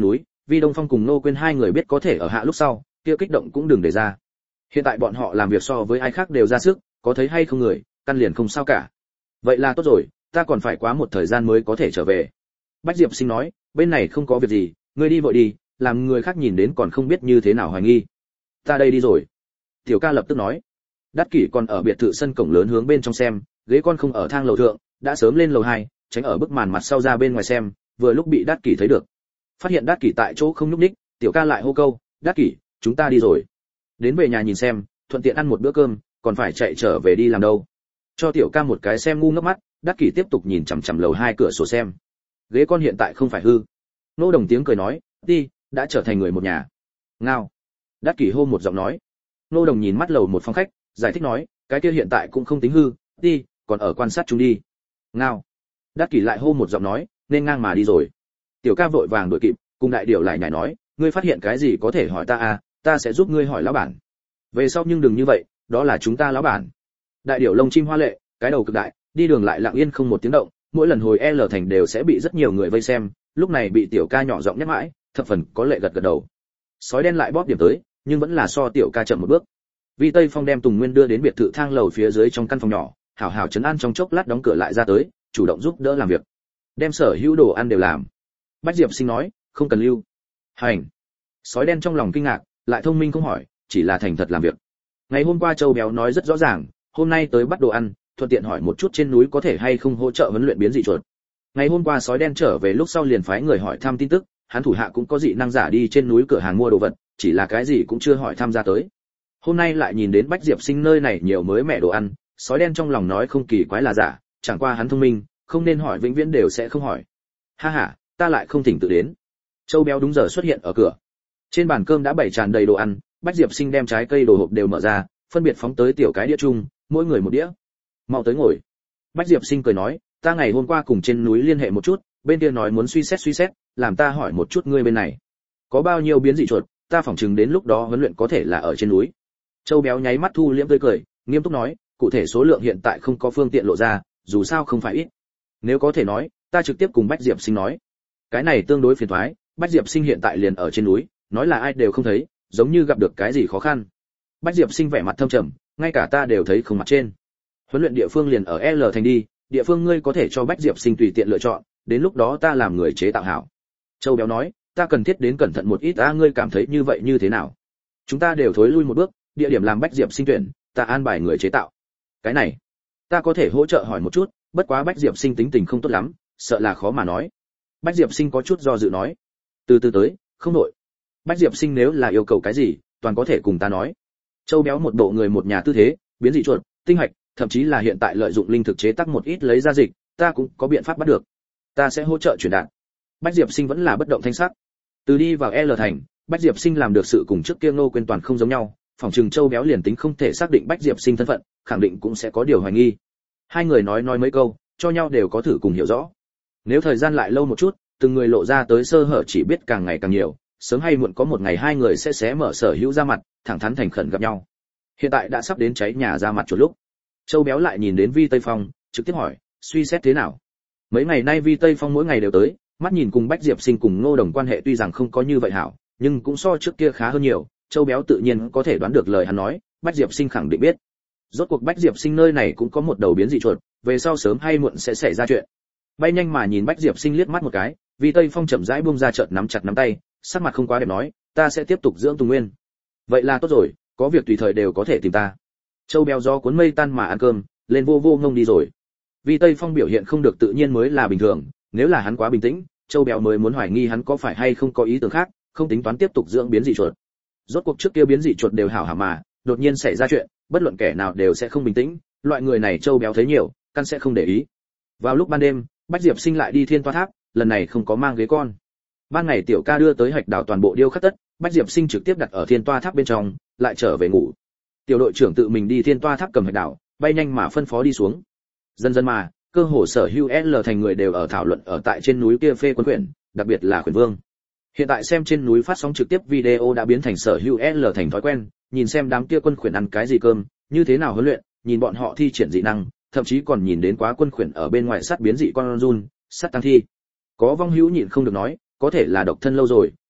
Vi Đông Phong cùng Nô Quyên hai người biết có thể ở hạ lúc sau, kia kích động cũng đừng để ra. Hiện tại bọn họ làm việc so với ai khác đều ra sức, có thấy hay không người, căn liền không sao cả. Vậy là tốt rồi, ta còn phải quá một thời gian mới có thể trở về. Bách Diệp Sinh nói, bên này không có việc gì, ngươi đi vội đi, làm người khác nhìn đến còn không biết như thế nào hoài nghi. Ta đây đi rồi. Tiểu ca lập tức nói. Đát Kỷ còn ở biệt thự sân cổng lớn hướng bên trong xem, ghế con không ở thang lầu thượng, đã sớm lên lầu hai, tránh ở bức màn mặt sau ra bên ngoài xem, vừa lúc bị Đát Kỷ thấy được. Phát hiện Đát Kỷ tại chỗ không nhúc nhích, Tiểu ca lại hô câu, "Đát Kỷ, chúng ta đi rồi." Đến về nhà nhìn xem, thuận tiện ăn một bữa cơm, còn phải chạy trở về đi làm đâu. Cho Tiểu ca một cái xem ngu ngốc mắt, Đát Kỷ tiếp tục nhìn chằm chằm lầu hai cửa sổ xem. Ghế con hiện tại không phải hư. Nô Đồng tiếng cười nói, "Đi, đã trở thành người một nhà." Ngao. Đát Kỷ hô một giọng nói. Nô Đồng nhìn mắt lầu một phòng khách, giải thích nói, "Cái kia hiện tại cũng không tính hư, đi, còn ở quan sát chúng đi." Ngao. Đát Kỷ lại hô một giọng nói, nên ngang mà đi rồi. Tiểu ca vội vàng đuổi kịp, cùng đại điểu lại nhảy nói, "Ngươi phát hiện cái gì có thể hỏi ta à, ta sẽ giúp ngươi hỏi lão bản." Về sau nhưng đừng như vậy, đó là chúng ta lão bản. Đại điểu lông chim hoa lệ, cái đầu cực đại, đi đường lại lặng yên không một tiếng động, mỗi lần hồi L thành đều sẽ bị rất nhiều người vây xem, lúc này bị tiểu ca nhỏ giọng nhắc mãi, thập phần có lệ gật gật đầu. Sói đen lại bóp điểm tới, nhưng vẫn là so tiểu ca chậm một bước. Vi Tây Phong đem Tùng Nguyên đưa đến biệt thự thang lầu phía dưới trong căn phòng nhỏ, hảo hảo trấn an trong chốc lát đóng cửa lại ra tới, chủ động giúp đỡ làm việc. Đem sở hữu đồ ăn đều làm. Bách Diệp Sinh nói, không cần lưu. Hành. Sói đen trong lòng kinh ngạc, lại thông minh không hỏi, chỉ là thành thật làm việc. Ngày hôm qua Châu Béo nói rất rõ ràng, hôm nay tới bắt đồ ăn, thuận tiện hỏi một chút trên núi có thể hay không hỗ trợ huấn luyện biến dị chuột. Ngày hôm qua sói đen trở về lúc sau liền phái người hỏi thăm tin tức, hắn thủ hạ cũng có dị năng giả đi trên núi cửa hàng mua đồ vật, chỉ là cái gì cũng chưa hỏi thăm ra tới. Hôm nay lại nhìn đến Bách Diệp Sinh nơi này nhiều mới mẻ đồ ăn, sói đen trong lòng nói không kỳ quái là giả, chẳng qua hắn thông minh, không nên hỏi vĩnh viễn đều sẽ không hỏi. Ha ha, ta lại không thỉnh tự đến. Châu Béo đúng giờ xuất hiện ở cửa. Trên bàn cơm đã bày tràn đầy đồ ăn, Bách Diệp Sinh đem trái cây đồ hộp đều mở ra, phân biệt phóng tới tiểu cái đĩa chung, mỗi người một đĩa. Mau tới ngồi. Bách Diệp Sinh cười nói, ta ngày hôm qua cùng trên núi liên hệ một chút, bên kia nói muốn suy xét suy xét, làm ta hỏi một chút ngươi bên này. Có bao nhiêu biến dị chuột, ta phỏng chừng đến lúc đó huấn luyện có thể là ở trên núi. Châu Béo nháy mắt thu liễm tươi cười, nghiêm túc nói, cụ thể số lượng hiện tại không có phương tiện lộ ra, dù sao không phải ít. Nếu có thể nói, ta trực tiếp cùng Bách Diệp Sinh nói. Cái này tương đối phiền toái, Bách Diệp Sinh hiện tại liền ở trên núi, nói là ai đều không thấy, giống như gặp được cái gì khó khăn. Bách Diệp Sinh vẻ mặt thâm trầm, ngay cả ta đều thấy không mặt trên. Huấn luyện địa phương liền ở L thành đi, địa phương ngươi có thể cho Bách Diệp Sinh tùy tiện lựa chọn, đến lúc đó ta làm người chế tạo hảo. Châu Béo nói, ta cần thiết đến cẩn thận một ít, ta ngươi cảm thấy như vậy như thế nào? Chúng ta đều thối lui một bước, địa điểm làm Bách Diệp Sinh tuyển, ta an bài người chế tạo. Cái này, ta có thể hỗ trợ hỏi một chút, bất quá Bách Diệp Sinh tính tình không tốt lắm, sợ là khó mà nói. Bách Diệp Sinh có chút do dự nói, từ từ tới, không nội. Bách Diệp Sinh nếu là yêu cầu cái gì, toàn có thể cùng ta nói. Châu Béo một bộ người một nhà tư thế, biến dị chuột, tinh hạch, thậm chí là hiện tại lợi dụng linh thực chế tác một ít lấy ra dịch, ta cũng có biện pháp bắt được. Ta sẽ hỗ trợ chuyển đạt. Bách Diệp Sinh vẫn là bất động thanh sắc. Từ đi vào L thành, Bách Diệp Sinh làm được sự cùng trước kia Ngô Quyên toàn không giống nhau, phòng trừng Châu Béo liền tính không thể xác định Bách Diệp Sinh thân phận, khẳng định cũng sẽ có điều hoài nghi. Hai người nói nói mấy câu, cho nhau đều có thử cùng hiểu rõ. Nếu thời gian lại lâu một chút, từng người lộ ra tới sơ hở chỉ biết càng ngày càng nhiều, sớm hay muộn có một ngày hai người sẽ xé mở sở hữu ra mặt, thẳng thắn thành khẩn gặp nhau. Hiện tại đã sắp đến cháy nhà ra mặt chuột lúc. Châu Béo lại nhìn đến Vi Tây Phong, trực tiếp hỏi, suy xét thế nào? Mấy ngày nay Vi Tây Phong mỗi ngày đều tới, mắt nhìn cùng Bách Diệp Sinh cùng Ngô Đồng quan hệ tuy rằng không có như vậy hảo, nhưng cũng so trước kia khá hơn nhiều. Châu Béo tự nhiên có thể đoán được lời hắn nói, Bách Diệp Sinh khẳng định biết. Rốt cuộc Bách Diệp Sinh nơi này cũng có một đầu biến dị chuột, về sau sớm hay muộn sẽ xảy ra chuyện. Bay nhanh mà nhìn Bách Diệp Sinh liếc mắt một cái, Vi Tây Phong chậm rãi buông ra chợt nắm chặt nắm tay, sắc mặt không quá đẹp nói, ta sẽ tiếp tục dưỡng Tùng Nguyên. Vậy là tốt rồi, có việc tùy thời đều có thể tìm ta. Châu Béo gió cuốn mây tan mà ăn cơm, lên vô vô ngông đi rồi. Vi Tây Phong biểu hiện không được tự nhiên mới là bình thường, nếu là hắn quá bình tĩnh, Châu Béo mới muốn hoài nghi hắn có phải hay không có ý tưởng khác, không tính toán tiếp tục dưỡng biến dị chuột. Rốt cuộc trước kia biến dị chuột đều hảo hảo mà, đột nhiên xảy ra chuyện, bất luận kẻ nào đều sẽ không bình tĩnh, loại người này Châu Béo thấy nhiều, căn sẽ không để ý. Vào lúc ban đêm, Bách Diệp Sinh lại đi Thiên Toa Tháp, lần này không có mang ghế con. Ban ngày tiểu ca đưa tới hạch đào toàn bộ điêu khắc tất, Bách Diệp Sinh trực tiếp đặt ở Thiên Toa Tháp bên trong, lại trở về ngủ. Tiểu đội trưởng tự mình đi Thiên Toa Tháp cầm hạch đào, bay nhanh mà phân phó đi xuống. Dần dần mà, cơ hồ sở hữu L thành người đều ở thảo luận ở tại trên núi kia phê quân quyển, đặc biệt là Khuyển Vương. Hiện tại xem trên núi phát sóng trực tiếp video đã biến thành sở hữu L thành thói quen, nhìn xem đám kia quân khuyển ăn cái gì cơm, như thế nào huấn luyện, nhìn bọn họ thi triển dị năng, thậm chí còn nhìn đến quá quân khuyển ở bên ngoài sát biến dị con run, sát tăng thi. Có vong hữu nhịn không được nói, có thể là độc thân lâu rồi,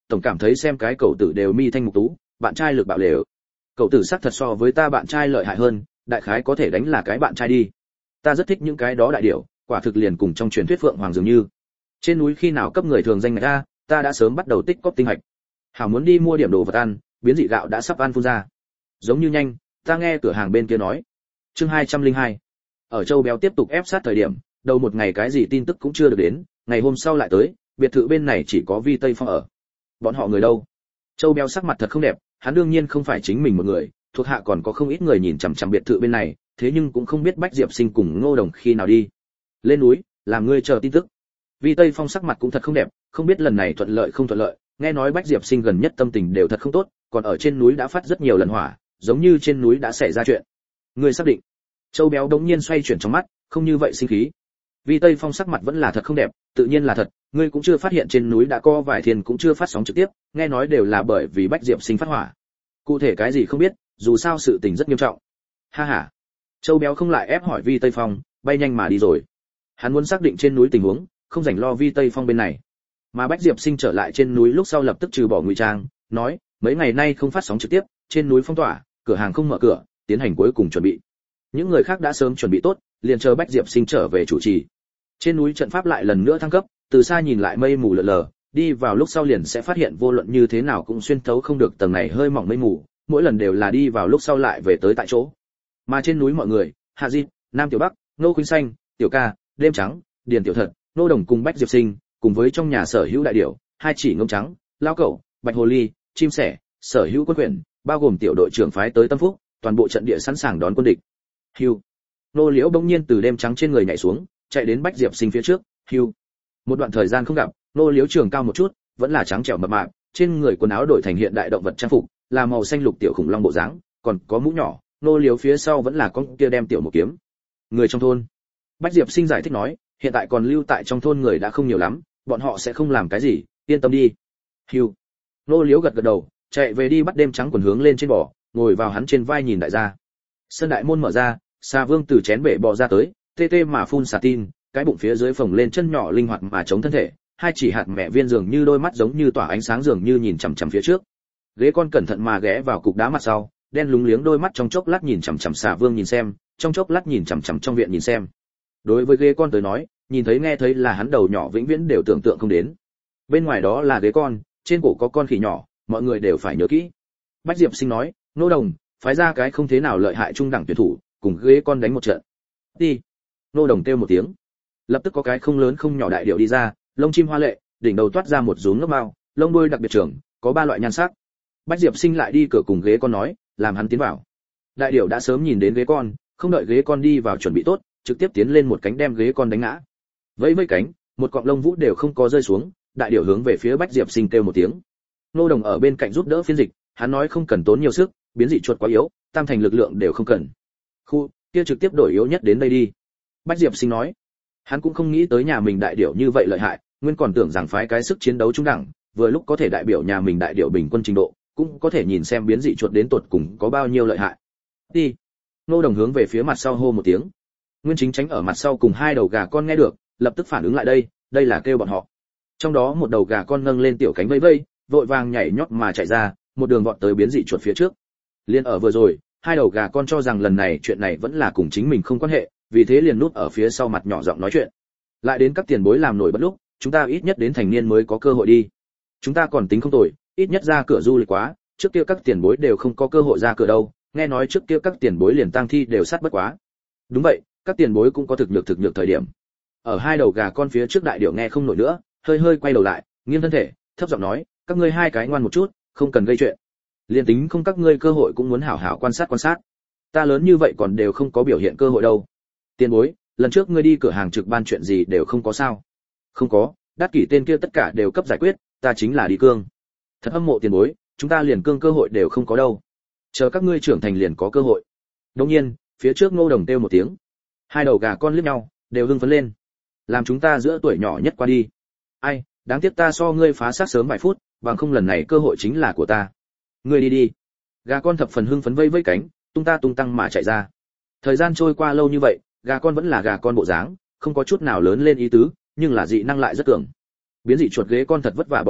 tổng cảm thấy xem cái cậu tử đều mi thanh mục tú, bạn trai lực bạo lều. Cậu tử xác thật so với ta bạn trai lợi hại hơn, đại khái có thể đánh là cái bạn trai đi. Ta rất thích những cái đó đại điểu, quả thực liền cùng trong truyền thuyết phượng hoàng dường như. Trên núi khi nào cấp người thường danh ra, ta đã sớm bắt đầu tích cóp tinh hạch. Hảo muốn đi mua điểm đồ vật ăn, biến dị gạo đã sắp ăn phun ra. Giống như nhanh, ta nghe cửa hàng bên kia nói. Chương hai trăm lẻ hai. Ở Châu Béo tiếp tục ép sát thời điểm, đầu một ngày cái gì tin tức cũng chưa được đến, ngày hôm sau lại tới, biệt thự bên này chỉ có Vi Tây Phong ở. Bọn họ người đâu? Châu Béo sắc mặt thật không đẹp, hắn đương nhiên không phải chính mình một người, thuộc hạ còn có không ít người nhìn chằm chằm biệt thự bên này, thế nhưng cũng không biết Bách Diệp Sinh cùng Ngô Đồng khi nào đi. Lên núi, làm ngươi chờ tin tức. Vi Tây Phong sắc mặt cũng thật không đẹp, không biết lần này thuận lợi không thuận lợi, nghe nói Bách Diệp Sinh gần nhất tâm tình đều thật không tốt, còn ở trên núi đã phát rất nhiều lần hỏa, giống như trên núi đã xảy ra chuyện. Ngươi xác định? Châu Béo đống nhiên xoay chuyển trong mắt, không như vậy sinh khí. Vi Tây Phong sắc mặt vẫn là thật không đẹp, tự nhiên là thật, ngươi cũng chưa phát hiện trên núi đã có vài thiên cũng chưa phát sóng trực tiếp, nghe nói đều là bởi vì Bách Diệp Sinh phát hỏa. Cụ thể cái gì không biết, dù sao sự tình rất nghiêm trọng. Ha ha. Châu Béo không lại ép hỏi Vi Tây Phong, bay nhanh mà đi rồi. Hắn muốn xác định trên núi tình huống, không rảnh lo Vi Tây Phong bên này. Mà Bách Diệp Sinh trở lại trên núi lúc sau lập tức trừ bỏ ngụy trang, nói, mấy ngày nay không phát sóng trực tiếp, trên núi phong tỏa, cửa hàng không mở cửa, tiến hành cuối cùng chuẩn bị. Những người khác đã sớm chuẩn bị tốt, liền chờ Bách Diệp Sinh trở về chủ trì. Trên núi trận pháp lại lần nữa thăng cấp, từ xa nhìn lại mây mù lờ lờ, đi vào lúc sau liền sẽ phát hiện vô luận như thế nào cũng xuyên thấu không được tầng này hơi mỏng mây mù, mỗi lần đều là đi vào lúc sau lại về tới tại chỗ. Mà trên núi mọi người, Hạ Di, Nam Tiểu Bắc, Nô Khuynh Xanh, Tiểu Ca, Đêm Trắng, Điền Tiểu Thật, Nô Đồng cùng Bách Diệp Sinh, cùng với trong nhà sở hữu đại điểu, hai chỉ ngông trắng, lao cẩu, bạch hồ ly, chim sẻ, sở hữu quân quyền, bao gồm tiểu đội trưởng phái tới Tâm Phúc, toàn bộ trận địa sẵn sàng đón quân địch. Hưu. Nô Liễu bỗng nhiên từ Đêm Trắng trên người nhảy xuống, chạy đến Bách Diệp Sinh phía trước. Hưu. Một đoạn thời gian không gặp, Nô Liễu trưởng cao một chút, vẫn là trắng trẻo mập mạp, trên người quần áo đổi thành hiện đại động vật trang phục, là màu xanh lục tiểu khủng long bộ dáng, còn có mũ nhỏ, Nô Liễu phía sau vẫn là con kia đem tiểu một kiếm. Người trong thôn. Bách Diệp Sinh giải thích nói, hiện tại còn lưu tại trong thôn người đã không nhiều lắm, bọn họ sẽ không làm cái gì, yên tâm đi. Hưu. Nô Liễu gật gật đầu, chạy về đi bắt Đêm Trắng quần hướng lên trên bò, ngồi vào hắn trên vai nhìn đại gia. Sân đại môn mở ra, Xà Vương từ chén bể bò ra tới, tê tê mà phun xà tin, cái bụng phía dưới phồng lên chân nhỏ linh hoạt mà chống thân thể, hai chỉ hạt mẹ viên dường như đôi mắt giống như tỏa ánh sáng dường như nhìn chằm chằm phía trước. Ghế con cẩn thận mà ghé vào cục đá mặt sau, đen lúng liếng đôi mắt trong chốc lát nhìn chằm chằm Xà Vương nhìn xem, trong chốc lát nhìn chằm chằm trong viện nhìn xem. Đối với ghế con tới nói, nhìn thấy nghe thấy là hắn đầu nhỏ vĩnh viễn đều tưởng tượng không đến. Bên ngoài đó là ghế con, trên cổ có con khỉ nhỏ, mọi người đều phải nhớ kỹ. Bách Diệp Sinh nói, Nô Đồng, phái ra cái không thế nào lợi hại trung đẳng tuyển thủ, cùng ghế con đánh một trận. Đi. Nô Đồng kêu một tiếng. Lập tức có cái không lớn không nhỏ đại điểu đi ra, lông chim hoa lệ, đỉnh đầu toát ra một rốn ngốc mao, lông đuôi đặc biệt trưởng, có ba loại nhan sắc. Bách Diệp Sinh lại đi cửa cùng ghế con nói, làm hắn tiến vào. Đại điểu đã sớm nhìn đến ghế con, không đợi ghế con đi vào chuẩn bị tốt, trực tiếp tiến lên một cánh đem ghế con đánh ngã. Vẫy vẫy cánh, một cọng lông vũ đều không có rơi xuống, đại điểu hướng về phía Bách Diệp Sinh kêu một tiếng. Nô Đồng ở bên cạnh giúp đỡ phiên dịch, hắn nói không cần tốn nhiều sức, biến dị chuột quá yếu, tam thành lực lượng đều không cần. Khu, kia trực tiếp đổi yếu nhất đến đây đi. Bách Diệp Sinh nói, hắn cũng không nghĩ tới nhà mình đại điểu như vậy lợi hại, nguyên còn tưởng rằng phái cái sức chiến đấu trung đẳng, vừa lúc có thể đại biểu nhà mình đại điểu bình quân trình độ, cũng có thể nhìn xem biến dị chuột đến tột cùng có bao nhiêu lợi hại. Đi. Nô Đồng hướng về phía mặt sau hô một tiếng. Nguyên Chính tránh ở mặt sau cùng hai đầu gà con nghe được, lập tức phản ứng lại đây, đây là kêu bọn họ. Trong đó một đầu gà con nâng lên tiểu cánh vây vây, vội vàng nhảy nhót mà chạy ra, một đường vọt tới biến dị chuột phía trước. Liên ở vừa rồi, hai đầu gà con cho rằng lần này chuyện này vẫn là cùng chính mình không quan hệ, vì thế liền núp ở phía sau mặt nhỏ giọng nói chuyện. Lại đến các tiền bối làm nổi bất lúc, chúng ta ít nhất đến thành niên mới có cơ hội đi. Chúng ta còn tính không tồi, ít nhất ra cửa du lịch quá, trước kia các tiền bối đều không có cơ hội ra cửa đâu, nghe nói trước kia các tiền bối liền tang thi đều sát bất quá. Đúng vậy, các tiền bối cũng có thực lực thực lực thời điểm. Ở hai đầu gà con phía trước đại điểu nghe không nổi nữa, hơi hơi quay đầu lại, nghiêng thân thể, thấp giọng nói, các ngươi hai cái ngoan một chút, không cần gây chuyện. Liên tính không các ngươi cơ hội cũng muốn hảo hảo quan sát quan sát. Ta lớn như vậy còn đều không có biểu hiện cơ hội đâu. Tiền bối, lần trước ngươi đi cửa hàng trực ban chuyện gì đều không có sao? Không có, đát kỷ tên kia tất cả đều cấp giải quyết, ta chính là đi cương. Thật hâm mộ tiền bối, chúng ta liền cương cơ hội đều không có đâu. Chờ các ngươi trưởng thành liền có cơ hội. Đương nhiên, phía trước Ngô Đồng kêu một tiếng. Hai đầu gà con liếc nhau, đều hưng phấn lên. Làm chúng ta giữa tuổi nhỏ nhất qua đi. Ai, đáng tiếc ta so ngươi phá sát sớm vài phút, bằng không lần này cơ hội chính là của ta. Ngươi đi đi. Gà con thập phần hưng phấn vây vây cánh, tung ta tung tăng mà chạy ra. Thời gian trôi qua lâu như vậy, gà con vẫn là gà con bộ dáng, không có chút nào lớn lên ý tứ, nhưng là dị năng lại rất cường. Biến dị chuột ghế con thật vất vả bò dậy,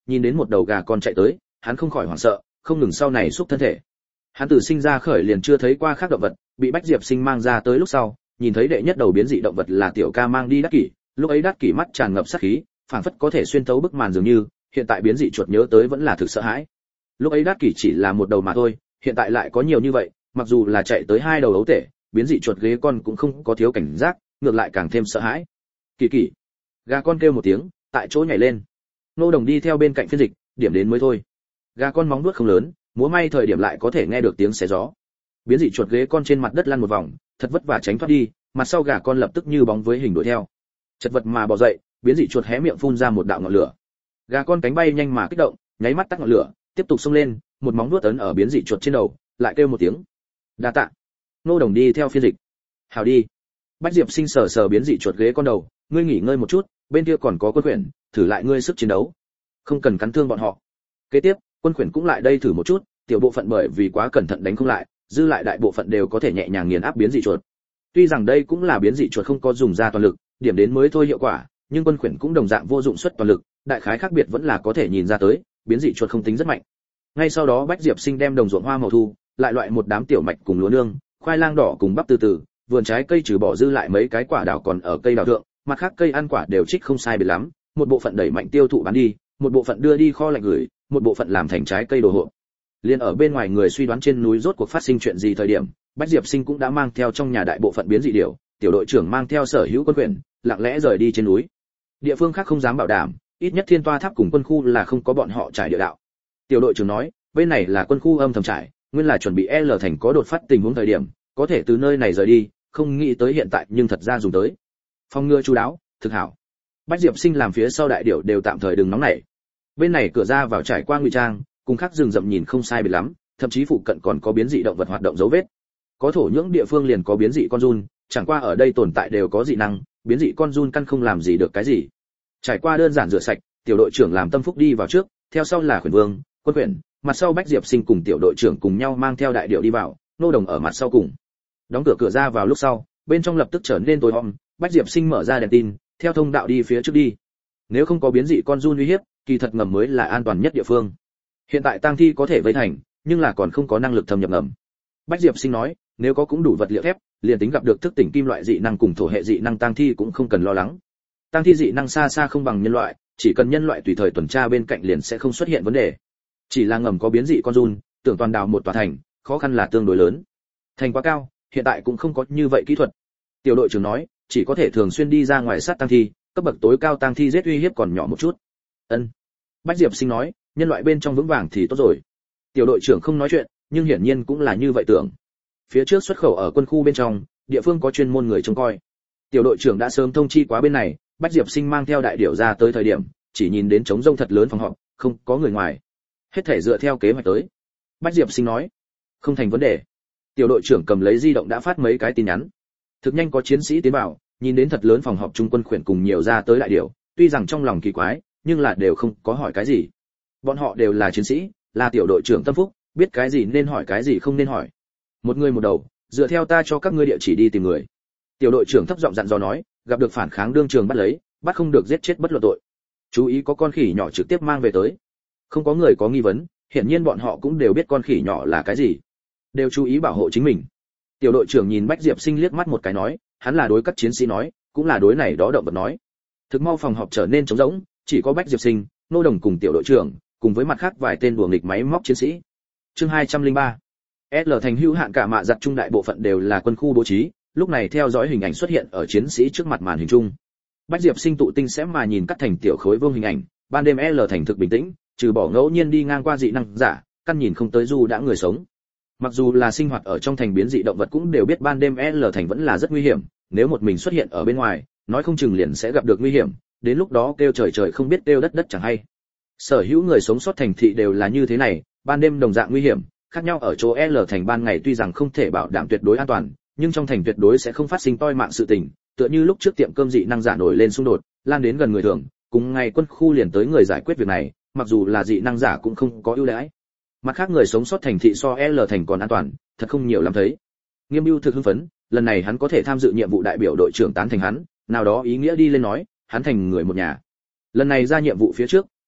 nhìn đến một đầu gà con chạy tới, hắn không khỏi hoảng sợ, không ngừng sau này xúc thân thể. Hắn từ sinh ra khởi liền chưa thấy qua khác động vật, bị Bách Diệp Sinh mang ra tới lúc sau, nhìn thấy đệ nhất đầu biến dị động vật là tiểu ca mang đi Đắc Kỷ, lúc ấy Đắc Kỷ mắt tràn ngập sát khí, phảng phất có thể xuyên thấu bức màn dường như, hiện tại biến dị chuột nhớ tới vẫn là thực sợ hãi. Lúc ấy Đắc Kỷ chỉ là một đầu mà thôi, hiện tại lại có nhiều như vậy, mặc dù là chạy tới hai đầu ấu tể, biến dị chuột ghế con cũng không có thiếu cảnh giác, ngược lại càng thêm sợ hãi. Kỳ kỳ. Gà con kêu một tiếng, tại chỗ nhảy lên. Nô Đồng đi theo bên cạnh phiên dịch, điểm đến mới thôi. Gà con móng vuốt không lớn, múa may thời điểm lại có thể nghe được tiếng xé gió. Biến dị chuột ghế con trên mặt đất lăn một vòng, thật vất vả tránh thoát đi, mặt sau gà con lập tức như bóng với hình đuổi theo. Chật vật mà bò dậy, biến dị chuột hé miệng phun ra một đạo ngọn lửa. Gà con cánh bay nhanh mà kích động, nháy mắt tắt ngọn lửa, tiếp tục xông lên, một móng vuốt ấn ở biến dị chuột trên đầu, lại kêu một tiếng. Đa tạ. Nô Đồng đi theo phiên dịch. Hào đi. Bách Diệp Sinh sờ sờ biến dị chuột ghế con đầu, ngươi nghỉ ngơi một chút, bên kia còn có quân quyển, thử lại ngươi sức chiến đấu. Không cần cắn thương bọn họ. Kế tiếp, quân quyển cũng lại đây thử một chút, tiểu bộ phận bởi vì quá cẩn thận đánh không lại, dư lại đại bộ phận đều có thể nhẹ nhàng nghiền áp biến dị chuột. Tuy rằng đây cũng là biến dị chuột không có dùng ra toàn lực, điểm đến mới thôi hiệu quả, nhưng quân quyển cũng đồng dạng vô dụng xuất toàn lực, đại khái khác biệt vẫn là có thể nhìn ra tới, biến dị chuột không tính rất mạnh. Ngay sau đó Bách Diệp Sinh đem đồng ruộng hoa màu thu, lại loại một đám tiểu mạch cùng lúa nương, khoai lang đỏ cùng bắp từ từ, vườn trái cây trừ bỏ dư lại mấy cái quả đào còn ở cây đào thượng, mặt khác cây ăn quả đều trích không sai biệt lắm, một bộ phận đẩy mạnh tiêu thụ bán đi, một bộ phận đưa đi kho lạnh gửi, một bộ phận làm thành trái cây đồ hộp. Liên ở bên ngoài người suy đoán trên núi rốt cuộc phát sinh chuyện gì thời điểm, Bách Diệp Sinh cũng đã mang theo trong nhà đại bộ phận biến dị điểu, tiểu đội trưởng mang theo sở hữu quân quyền, lặng lẽ rời đi trên núi. Địa phương khác không dám bảo đảm, ít nhất Thiên Toa Tháp cùng quân khu là không có bọn họ trải địa đạo. Tiểu đội trưởng nói, bên này là quân khu âm thầm trải, nguyên là chuẩn bị L thành có đột phát tình huống thời điểm, có thể từ nơi này rời đi, không nghĩ tới hiện tại nhưng thật ra dùng tới. Phòng ngừa chu đáo, thực hảo. Bách Diệp Sinh làm phía sau đại điểu đều tạm thời đừng nóng nảy. Bên này cửa ra vào trải qua ngụy trang, cùng khác rừng rậm nhìn không sai biệt lắm, thậm chí phụ cận còn có biến dị động vật hoạt động dấu vết. Có thổ nhưỡng địa phương liền có biến dị con giun, chẳng qua ở đây tồn tại đều có dị năng, biến dị con giun căn không làm gì được cái gì. Trải qua đơn giản rửa sạch, tiểu đội trưởng làm tâm phúc đi vào trước, theo sau là Khuyển Vương, Quân Quyển, mặt sau Bách Diệp Sinh cùng tiểu đội trưởng cùng nhau mang theo đại điểu đi vào, Nô Đồng ở mặt sau cùng. Đóng cửa cửa ra vào lúc sau, bên trong lập tức trở nên tối om, Bách Diệp Sinh mở ra đèn tin, theo thông đạo đi phía trước đi. Nếu không có biến dị con giun uy hiếp, kỳ thật ngầm mới là an toàn nhất địa phương. Hiện tại tang thi có thể vây thành, nhưng là còn không có năng lực thâm nhập ngầm. Bách Diệp Sinh nói, nếu có cũng đủ vật liệu thép, liền tính gặp được thức tỉnh kim loại dị năng cùng thổ hệ dị năng tang thi cũng không cần lo lắng. Tang thi dị năng xa xa không bằng nhân loại, chỉ cần nhân loại tùy thời tuần tra bên cạnh liền sẽ không xuất hiện vấn đề. Chỉ là ngầm có biến dị con giun, tưởng toàn đào một tòa thành, khó khăn là tương đối lớn. Thành quá cao, hiện tại cũng không có như vậy kỹ thuật. Tiểu đội trưởng nói, chỉ có thể thường xuyên đi ra ngoài sát tang thi, cấp bậc tối cao tang thi giết uy hiếp còn nhỏ một chút. Ân. Bách Diệp Sinh nói, nhân loại bên trong vững vàng thì tốt rồi. Tiểu đội trưởng không nói chuyện, nhưng hiển nhiên cũng là như vậy tưởng. Phía trước xuất khẩu ở quân khu bên trong, địa phương có chuyên môn người trông coi. Tiểu đội trưởng đã sớm thông chi quá bên này, Bách Diệp Sinh mang theo đại điểu ra tới thời điểm, chỉ nhìn đến trống rông thật lớn phòng họp, không có người ngoài. Hết thể dựa theo kế hoạch tới. Bách Diệp Sinh nói, không thành vấn đề. Tiểu đội trưởng cầm lấy di động đã phát mấy cái tin nhắn. Thực nhanh có chiến sĩ tiến vào, nhìn đến thật lớn phòng họp trung quân khuyển cùng nhiều ra tới đại điểu, tuy rằng trong lòng kỳ quái, nhưng là đều không có hỏi cái gì. Bọn họ đều là chiến sĩ, là tiểu đội trưởng tâm phúc, biết cái gì nên hỏi cái gì không nên hỏi. Một người một đầu, dựa theo ta cho các ngươi địa chỉ đi tìm người. Tiểu đội trưởng thấp giọng dặn dò nói, gặp được phản kháng đương trường bắt lấy, bắt không được giết chết bất luận tội. Chú ý có con khỉ nhỏ trực tiếp mang về tới. Không có người có nghi vấn, hiển nhiên bọn họ cũng đều biết con khỉ nhỏ là cái gì, đều chú ý bảo hộ chính mình. Tiểu đội trưởng nhìn Bách Diệp Sinh liếc mắt một cái nói, hắn là đối các chiến sĩ nói, cũng là đối này đó động vật nói. Thực mau phòng họp trở nên trống rỗng, chỉ có Bách Diệp Sinh, Nô Đồng cùng tiểu đội trưởng, cùng với mặt khác vài tên đùa nghịch máy móc chiến sĩ. Chương hai trăm lẻ ba. L thành hữu hạn cả mạ giặt trung đại bộ phận đều là quân khu bố trí, lúc này theo dõi hình ảnh xuất hiện ở chiến sĩ trước mặt màn hình chung. Bách Diệp Sinh tụ tinh sẽ mà nhìn cắt thành tiểu khối vương hình ảnh, ban đêm L thành thực bình tĩnh, trừ bỏ ngẫu nhiên đi ngang qua dị năng giả, căn nhìn không tới du đã người sống. Mặc dù là sinh hoạt ở trong thành biến dị động vật cũng đều biết ban đêm L thành vẫn là rất nguy hiểm, nếu một mình xuất hiện ở bên ngoài, nói không chừng liền sẽ gặp được nguy hiểm, đến lúc đó kêu trời trời không biết kêu đất đất chẳng hay. Sở hữu người sống sót thành thị đều là như thế này, ban đêm đồng dạng nguy hiểm, khác nhau ở chỗ L thành ban ngày tuy rằng không thể bảo đảm tuyệt đối an toàn, nhưng trong thành tuyệt đối sẽ không phát sinh toi mạng sự tình, tựa như lúc trước tiệm cơm dị năng giả nổi lên xung đột, lan đến gần người thường, cùng ngày quân khu liền tới người giải quyết việc này, mặc dù là dị năng giả cũng không có ưu đãi. Mặt khác người sống sót thành thị so L thành còn an toàn, thật không nhiều lắm thấy. Nghiêm Bưu thực hưng phấn, lần này hắn có thể tham dự nhiệm vụ đại biểu đội trưởng tán thành hắn, nào đó ý nghĩa đi lên nói, hắn thành người một nhà. Lần này ra nhiệm vụ phía trước,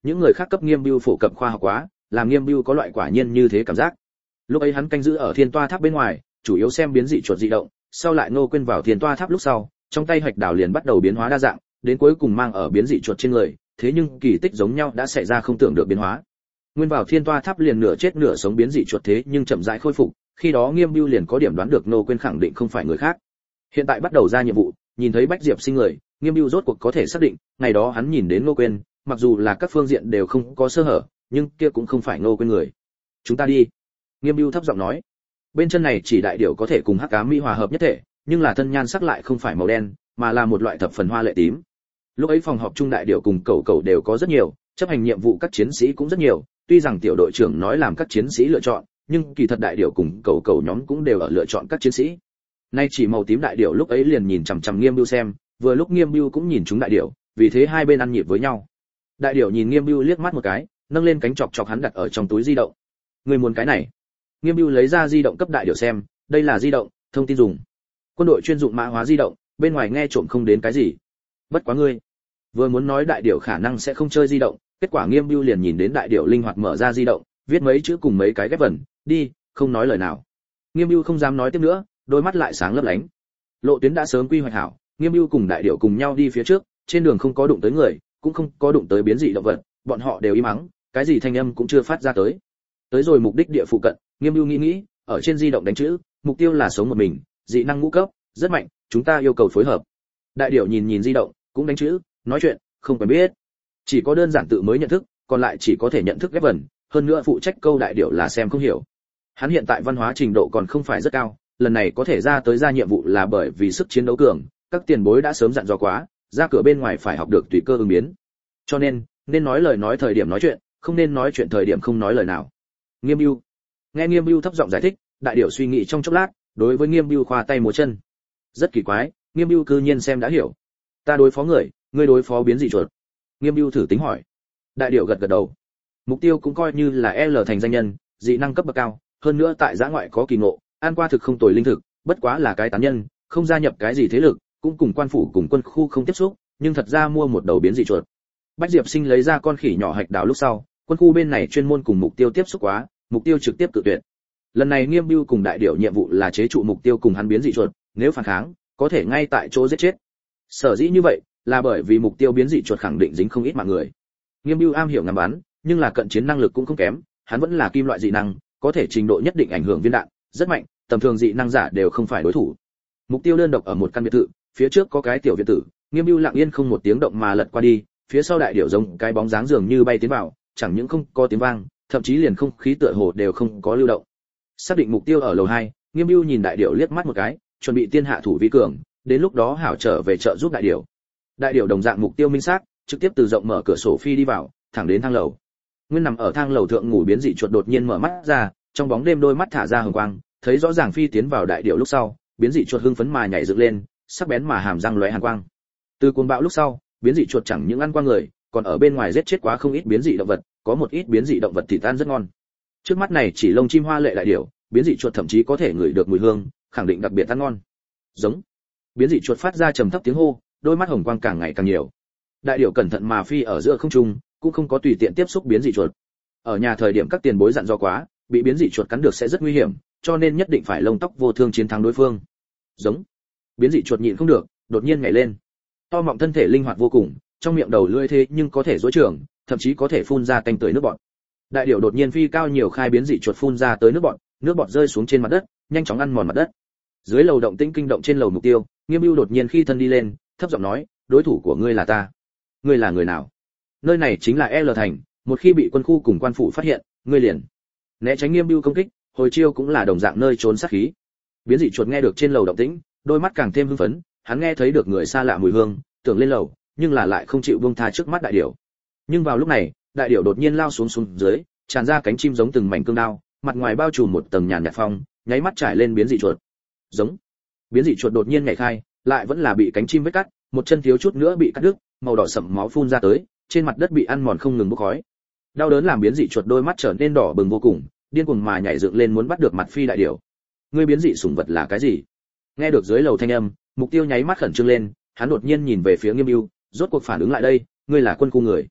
những người khác cấp Nghiêm Bưu phổ cập khoa học quá, làm Nghiêm Bưu có loại quả nhiên như thế cảm giác. Lúc ấy hắn canh giữ ở Thiên Toa Tháp bên ngoài, chủ yếu xem biến dị chuột dị động, sau lại Ngô Quyên vào Thiên Toa Tháp lúc sau, trong tay hạch đào liền bắt đầu biến hóa đa dạng, đến cuối cùng mang ở biến dị chuột trên người, thế nhưng kỳ tích giống nhau đã xảy ra không tưởng được biến hóa. Nguyên vào Thiên Toa Tháp liền nửa chết nửa sống biến dị chuột thế nhưng chậm rãi khôi phục, khi đó Nghiêm Bưu liền có điểm đoán được Ngô Quyên khẳng định không phải người khác. Hiện tại bắt đầu ra nhiệm vụ, nhìn thấy Bách Diệp Sinh người, Nghiêm Bưu rốt cuộc có thể xác định, ngày đó hắn nhìn đến Ngô Quyên, mặc dù là các phương diện đều không có sơ hở, nhưng kia cũng không phải Ngô Quyên người. Chúng ta đi. Nghiêm Bưu thấp giọng nói. Bên chân này chỉ đại điểu có thể cùng hắc ám mỹ hòa hợp nhất thể, nhưng là thân nhan sắc lại không phải màu đen, mà là một loại thập phần hoa lệ tím. Lúc ấy phòng họp trung đại điểu cùng cẩu cẩu đều có rất nhiều, chấp hành nhiệm vụ các chiến sĩ cũng rất nhiều, tuy rằng tiểu đội trưởng nói làm các chiến sĩ lựa chọn, nhưng kỳ thật đại điểu cùng cẩu cẩu nhóm cũng đều ở lựa chọn các chiến sĩ. Nay chỉ màu tím đại điểu lúc ấy liền nhìn chằm chằm Nghiêm Bưu xem, vừa lúc Nghiêm Bưu cũng nhìn chúng đại điểu, vì thế hai bên ăn nhịp với nhau. Đại điểu nhìn Nghiêm Bưu liếc mắt một cái, nâng lên cánh chọc chọc hắn đặt ở trong túi di động. Người muốn cái này? Nghiêm Bưu lấy ra di động cấp đại điểu xem, đây là di động, thông tin dùng. Quân đội chuyên dụng mã hóa di động, bên ngoài nghe trộm không đến cái gì. Bất quá ngươi, vừa muốn nói đại điểu khả năng sẽ không chơi di động, kết quả Nghiêm Bưu liền nhìn đến đại điểu linh hoạt mở ra di động, viết mấy chữ cùng mấy cái ghép vần, đi, không nói lời nào. Nghiêm Bưu không dám nói tiếp nữa, đôi mắt lại sáng lấp lánh. Lộ tuyến đã sớm quy hoạch hảo, Nghiêm Bưu cùng đại điểu cùng nhau đi phía trước, trên đường không có đụng tới người, cũng không có đụng tới biến dị động vật, bọn họ đều im mắng, cái gì thanh âm cũng chưa phát ra tới. Tới rồi mục đích địa phụ cận, Nghiêm Bưu nghĩ nghĩ, ở trên di động đánh chữ, mục tiêu là sống một mình, dị năng ngũ cấp, rất mạnh, chúng ta yêu cầu phối hợp. Đại điểu nhìn nhìn di động, cũng đánh chữ, nói chuyện, không cần biết. Chỉ có đơn giản tự mới nhận thức, còn lại chỉ có thể nhận thức ghép vần, hơn nữa phụ trách câu đại điểu là xem không hiểu. Hắn hiện tại văn hóa trình độ còn không phải rất cao, lần này có thể ra tới ra nhiệm vụ là bởi vì sức chiến đấu cường, các tiền bối đã sớm dặn dò quá, ra cửa bên ngoài phải học được tùy cơ ứng biến. Cho nên, nên nói lời nói thời điểm nói chuyện, không nên nói chuyện thời điểm không nói lời nào. Nghiêm Bưu. Nghe Nghiêm Bưu thấp giọng giải thích, đại điểu suy nghĩ trong chốc lát, đối với Nghiêm Bưu khoa tay múa chân. Rất kỳ quái, Nghiêm Bưu cư nhiên xem đã hiểu. Ta đối phó người, ngươi đối phó biến dị chuột. Nghiêm Bưu thử tính hỏi. Đại điểu gật gật đầu. Mục tiêu cũng coi như là L thành danh nhân, dị năng cấp bậc cao, hơn nữa tại giã ngoại có kỳ ngộ, ăn qua thực không tồi linh thực, bất quá là cái tán nhân, không gia nhập cái gì thế lực, cũng cùng quan phủ cùng quân khu không tiếp xúc, nhưng thật ra mua một đầu biến dị chuột. Bách Diệp Sinh lấy ra con khỉ nhỏ hạch đào lúc sau, quân khu bên này chuyên môn cùng mục tiêu tiếp xúc quá, mục tiêu trực tiếp cự tuyệt. Lần này Nghiêm Bưu cùng đại điểu nhiệm vụ là chế trụ mục tiêu cùng hắn biến dị chuột, nếu phản kháng, có thể ngay tại chỗ giết chết. Sở dĩ như vậy, là bởi vì mục tiêu biến dị chuột khẳng định dính không ít mạng người. Nghiêm Bưu am hiểu ngắm bắn, nhưng là cận chiến năng lực cũng không kém, hắn vẫn là kim loại dị năng, có thể trình độ nhất định ảnh hưởng viên đạn, rất mạnh, tầm thường dị năng giả đều không phải đối thủ. Mục tiêu đơn độc ở một căn biệt thự, phía trước có cái tiểu viện tử, Nghiêm Bưu lặng yên không một tiếng động mà lật qua đi, phía sau đại điểu giống cái bóng dáng dường như bay tiến vào, chẳng những không có tiếng vang, thậm chí liền không khí tựa hồ đều không có lưu động. Xác định mục tiêu ở lầu hai, Nghiêm Bưu nhìn đại điểu liếc mắt một cái, chuẩn bị tiên hạ thủ vi cường, đến lúc đó hảo trở về trợ giúp đại điểu. Đại điểu đồng dạng mục tiêu minh xác, trực tiếp từ rộng mở cửa sổ phi đi vào, thẳng đến thang lầu. Nguyên nằm ở thang lầu thượng ngủ biến dị chuột đột nhiên mở mắt ra, trong bóng đêm đôi mắt thả ra hừng quang, thấy rõ ràng phi tiến vào đại điểu lúc sau, biến dị chuột hưng phấn mà nhảy dựng lên, sắc bén mà hàm răng lóe hàn quang. Từ cuồng bạo lúc sau, biến dị chuột chẳng những ăn qua người, còn ở bên ngoài giết chết quá không ít biến dị động vật, có một ít biến dị động vật thịt tan rất ngon. Trước mắt này chỉ lông chim hoa lệ đại điểu, biến dị chuột thậm chí có thể ngửi được mùi hương, khẳng định đặc biệt ăn ngon. Giống. Biến dị chuột phát ra trầm thấp tiếng hô, đôi mắt hồng quang càng ngày càng nhiều. Đại điểu cẩn thận mà phi ở giữa không trung, cũng không có tùy tiện tiếp xúc biến dị chuột. Ở nhà thời điểm các tiền bối dặn dò quá, bị biến dị chuột cắn được sẽ rất nguy hiểm, cho nên nhất định phải lông tóc vô thương chiến thắng đối phương. Giống. Biến dị chuột nhịn không được, đột nhiên nhảy lên. To mọng thân thể linh hoạt vô cùng, trong miệng đầu lưỡi thế nhưng có thể duỗi trường, thậm chí có thể phun ra tanh tưởi nước bọt. Đại điểu đột nhiên phi cao nhiều khai biến dị chuột phun ra tới nước bọt, nước bọt rơi xuống trên mặt đất, nhanh chóng ăn mòn mặt đất. Dưới lầu động tĩnh kinh động trên lầu mục tiêu, Nghiêm Bưu đột nhiên khi thân đi lên, thấp giọng nói, đối thủ của ngươi là ta. Ngươi là người nào? Nơi này chính là L thành, một khi bị quân khu cùng quan phủ phát hiện, ngươi liền né tránh Nghiêm Bưu công kích, hồi chiêu cũng là đồng dạng nơi trốn sát khí. Biến dị chuột nghe được trên lầu động tĩnh, đôi mắt càng thêm hưng phấn, hắn nghe thấy được người xa lạ mùi hương, tưởng lên lầu, nhưng là lại không chịu buông tha trước mắt đại điểu. Nhưng vào lúc này, đại điểu đột nhiên lao xuống xuống dưới, tràn ra cánh chim giống từng mảnh cương đao, mặt ngoài bao trùm một tầng nhàn nhạt phong, nháy mắt trải lên biến dị chuột. Giống. Biến dị chuột đột nhiên nhảy khai, lại vẫn là bị cánh chim vết cắt, một chân thiếu chút nữa bị cắt đứt, màu đỏ sẫm máu phun ra tới, trên mặt đất bị ăn mòn không ngừng bốc khói. Đau đớn làm biến dị chuột đôi mắt trở nên đỏ bừng vô cùng, điên cuồng mà nhảy dựng lên muốn bắt được mặt phi đại điểu. Ngươi biến dị sủng vật là cái gì? Nghe được dưới lầu thanh âm, mục tiêu nháy mắt khẩn trương lên, hắn đột nhiên nhìn về phía Nghiêm Bưu, rốt cuộc phản ứng lại đây, ngươi là quân khu người.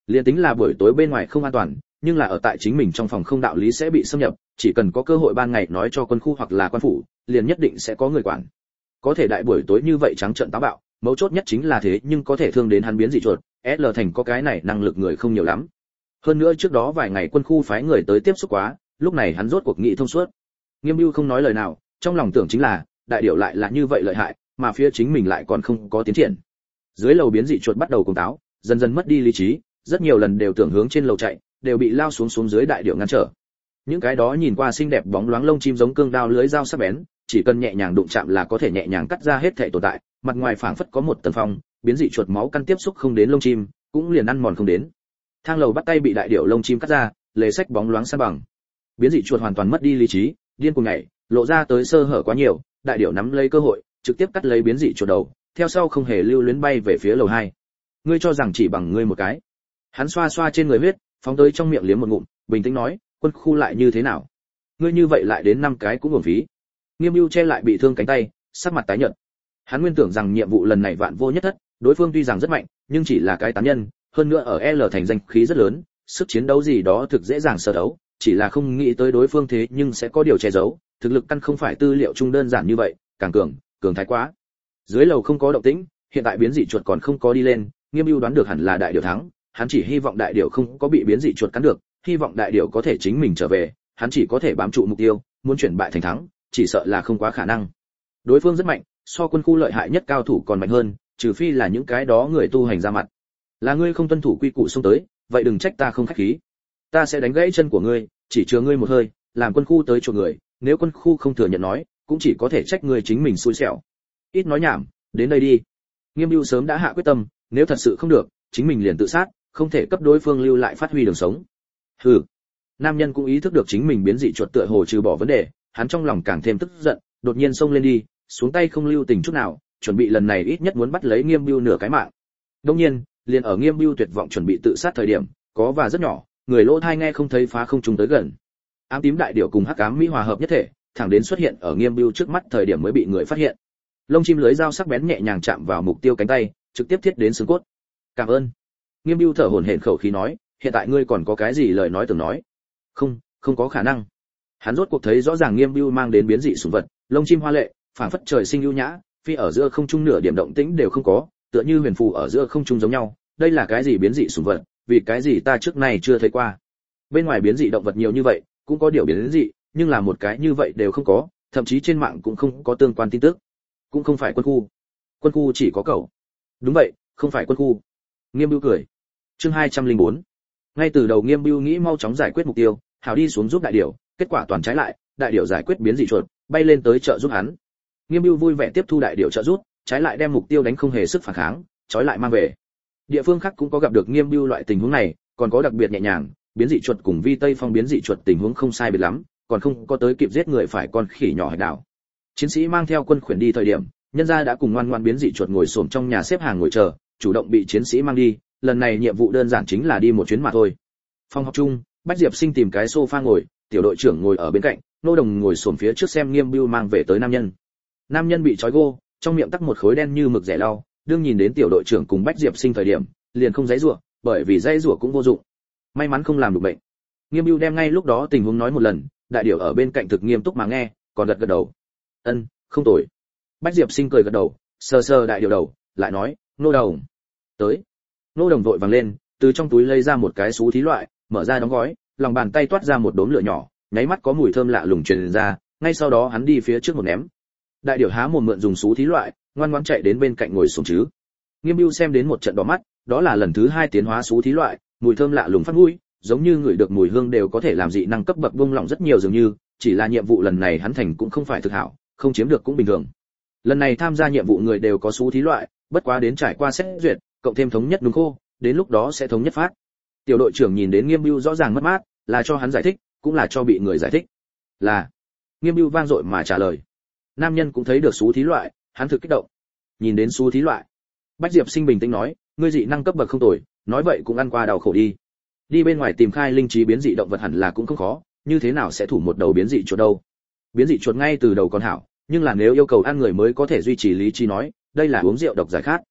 Liên tính là buổi tối bên ngoài không an toàn, nhưng là ở tại chính mình trong phòng không đạo lý sẽ bị xâm nhập, chỉ cần có cơ hội ban ngày nói cho quân khu hoặc là quan phủ, liền nhất định sẽ có người quản. Có thể đại buổi tối như vậy trắng trợn táo bạo, mấu chốt nhất chính là thế nhưng có thể thương đến hắn biến dị chuột, L thành có cái này năng lực người không nhiều lắm. Hơn nữa trước đó vài ngày quân khu phái người tới tiếp xúc quá, lúc này hắn rốt cuộc nghị thông suốt. Nghiêm Bưu không nói lời nào, trong lòng tưởng chính là, đại điểu lại là như vậy lợi hại, mà phía chính mình lại còn không có tiến triển. Dưới lầu biến dị chuột bắt đầu cuồng táo, dần dần mất đi lý trí, rất nhiều lần đều tưởng hướng trên lầu chạy, đều bị lao xuống xuống dưới đại điểu ngăn trở. Những cái đó nhìn qua xinh đẹp bóng loáng lông chim giống cương đao lưới dao sắc bén, chỉ cần nhẹ nhàng đụng chạm là có thể nhẹ nhàng cắt ra hết thảy tồn tại, mặt ngoài phảng phất có một tầng phong, biến dị chuột máu căn tiếp xúc không đến lông chim, cũng liền ăn mòn không đến. Thang lầu bắt tay bị đại điểu lông chim cắt ra, lề sách bóng loáng san bằng. Biến dị chuột hoàn toàn mất đi lý trí, điên cuồng nhảy, lộ ra tới sơ hở quá nhiều, đại điểu nắm lấy cơ hội, trực tiếp cắt lấy biến dị chuột đầu, theo sau không hề lưu luyến bay về phía lầu hai. Ngươi cho rằng chỉ bằng ngươi một cái? Hắn xoa xoa trên người huyết, phóng tới trong miệng liếm một ngụm, bình tĩnh nói, quân khu lại như thế nào? Ngươi như vậy lại đến năm cái cũng uổng phí. Nghiêm Bưu che lại bị thương cánh tay, sắc mặt tái nhợt. Hắn nguyên tưởng rằng nhiệm vụ lần này vạn vô nhất thất, đối phương tuy rằng rất mạnh, nhưng chỉ là cái tán nhân, hơn nữa ở L thành danh khí rất lớn, sức chiến đấu gì đó thực dễ dàng sở đấu, chỉ là không nghĩ tới đối phương thế nhưng sẽ có điều che giấu, thực lực căn không phải tư liệu chung đơn giản như vậy, càng cường, cường thái quá. Dưới lầu không có động tĩnh, hiện tại biến dị chuột còn không có đi lên, Nghiêm Bưu đoán được hẳn là đại điểu thắng, hắn chỉ hy vọng đại điểu không có bị biến dị chuột cắn được, hy vọng đại điểu có thể chính mình trở về, hắn chỉ có thể bám trụ mục tiêu, muốn chuyển bại thành thắng, chỉ sợ là không quá khả năng. Đối phương rất mạnh, so quân khu lợi hại nhất cao thủ còn mạnh hơn, trừ phi là những cái đó người tu hành ra mặt. Là ngươi không tuân thủ quy củ xông tới, vậy đừng trách ta không khách khí. Ta sẽ đánh gãy chân của ngươi, chỉ chứa ngươi một hơi, làm quân khu tới chỗ người, nếu quân khu không thừa nhận nói, cũng chỉ có thể trách ngươi chính mình xui xẻo. Ít nói nhảm, đến đây đi. Nghiêm Bưu sớm đã hạ quyết tâm, nếu thật sự không được, chính mình liền tự sát, không thể cấp đối phương lưu lại phát huy đường sống. Hừ. Nam nhân cũng ý thức được chính mình biến dị chuột tựa hồ trừ bỏ vấn đề, hắn trong lòng càng thêm tức giận, đột nhiên xông lên đi, xuống tay không lưu tình chút nào, chuẩn bị lần này ít nhất muốn bắt lấy Nghiêm Bưu nửa cái mạng. Đương nhiên, liền ở Nghiêm Bưu tuyệt vọng chuẩn bị tự sát thời điểm, có và rất nhỏ, người lỗ tai nghe không thấy phá không trùng tới gần. Ám tím đại điểu cùng hắc ám mỹ hòa hợp nhất thể, thẳng đến xuất hiện ở Nghiêm Bưu trước mắt thời điểm mới bị người phát hiện. Lông chim lưới dao sắc bén nhẹ nhàng chạm vào mục tiêu cánh tay, trực tiếp thiết đến xương cốt. Cảm ơn. Nghiêm Bưu thở hổn hển khẩu khí nói, hiện tại ngươi còn có cái gì lời nói tưởng nói? Không, không có khả năng. Hắn rốt cuộc thấy rõ ràng Nghiêm Bưu mang đến biến dị sủng vật, lông chim hoa lệ, phảng phất trời sinh ưu nhã, phi ở giữa không trung nửa điểm động tĩnh đều không có, tựa như huyền phù ở giữa không trung giống nhau. Đây là cái gì biến dị sủng vật, vì cái gì ta trước này chưa thấy qua? Bên ngoài biến dị động vật nhiều như vậy, cũng có điều biến dị, nhưng là một cái như vậy đều không có, thậm chí trên mạng cũng không có tương quan tin tức. Cũng không phải quân khu. Quân khu chỉ có cậu. Đúng vậy, không phải quân khu. Nghiêm Bưu cười. Chương hai trăm lẻ bốn. Ngay từ đầu Nghiêm Bưu nghĩ mau chóng giải quyết mục tiêu, hảo đi xuống giúp đại điểu, kết quả toàn trái lại, đại điểu giải quyết biến dị chuột, bay lên tới trợ giúp hắn. Nghiêm Bưu vui vẻ tiếp thu đại điểu trợ giúp, trái lại đem mục tiêu đánh không hề sức phản kháng, trói lại mang về. Địa phương khác cũng có gặp được Nghiêm Bưu loại tình huống này, còn có đặc biệt nhẹ nhàng, biến dị chuột cùng Vi Tây Phong biến dị chuột tình huống không sai biệt lắm, còn không có tới kịp giết người phải con khỉ nhỏ hải đảo. Chiến sĩ mang theo quân khuyển đi thời điểm, nhân gia đã cùng ngoan ngoãn biến dị chuột ngồi xổm trong nhà xếp hàng ngồi chờ, chủ động bị chiến sĩ mang đi, lần này nhiệm vụ đơn giản chính là đi một chuyến mà thôi. Phòng học chung, Bách Diệp Sinh tìm cái sofa ngồi, tiểu đội trưởng ngồi ở bên cạnh, Nô Đồng ngồi xổm phía trước xem Nghiêm Bưu mang về tới nam nhân. Nam nhân bị trói gô, trong miệng tắc một khối đen như mực rẻ lau, đương nhìn đến tiểu đội trưởng cùng Bách Diệp Sinh thời điểm, liền không giãy giụa, bởi vì giãy giụa cũng vô dụng. May mắn không làm được bệnh. Nghiêm Bưu đem ngay lúc đó tình huống nói một lần, đại điểu ở bên cạnh thực nghiêm túc mà nghe, còn gật gật đầu. Ân, không tồi. Bách Diệp Sinh cười gật đầu, sờ sờ đại điểu đầu, lại nói, Nô Đồng, tới. Nô Đồng vội vàng lên, từ trong túi lấy ra một cái xú thí loại, mở ra đóng gói, lòng bàn tay toát ra một đốm lửa nhỏ, nháy mắt có mùi thơm lạ lùng truyền ra, ngay sau đó hắn đi phía trước một ném. Đại điểu há mồm mượn dùng xú thí loại, ngoan ngoãn chạy đến bên cạnh ngồi xuống chứ. Nghiêm Bưu xem đến một trận đỏ mắt, đó là lần thứ hai tiến hóa xú thí loại, mùi thơm lạ lùng phát mũi, giống như người được mùi hương đều có thể làm dị năng cấp bậc buông lỏng rất nhiều dường như, chỉ là nhiệm vụ lần này hắn thành cũng không phải thực hảo, không chiếm được cũng bình thường. Lần này tham gia nhiệm vụ người đều có xú thí loại, bất quá đến trải qua xét duyệt, cộng thêm thống nhất đúng khô, đến lúc đó sẽ thống nhất phát. Tiểu đội trưởng nhìn đến Nghiêm Bưu rõ ràng mất mát, là cho hắn giải thích, cũng là cho bị người giải thích. Là. Nghiêm Bưu vang dội mà trả lời. Nam nhân cũng thấy được xú thí loại, hắn thực kích động. Nhìn đến xú thí loại, Bách Diệp Sinh bình tĩnh nói, ngươi dị năng cấp bậc không tồi, nói vậy cũng ăn qua đau khổ đi. Đi bên ngoài tìm khai linh trí biến dị động vật hẳn là cũng không khó, như thế nào sẽ thủ một đầu biến dị chuột đâu? Biến dị chuột ngay từ đầu còn hảo, nhưng là nếu yêu cầu ăn người mới có thể duy trì lý trí nói, đây là uống rượu độc giải khát.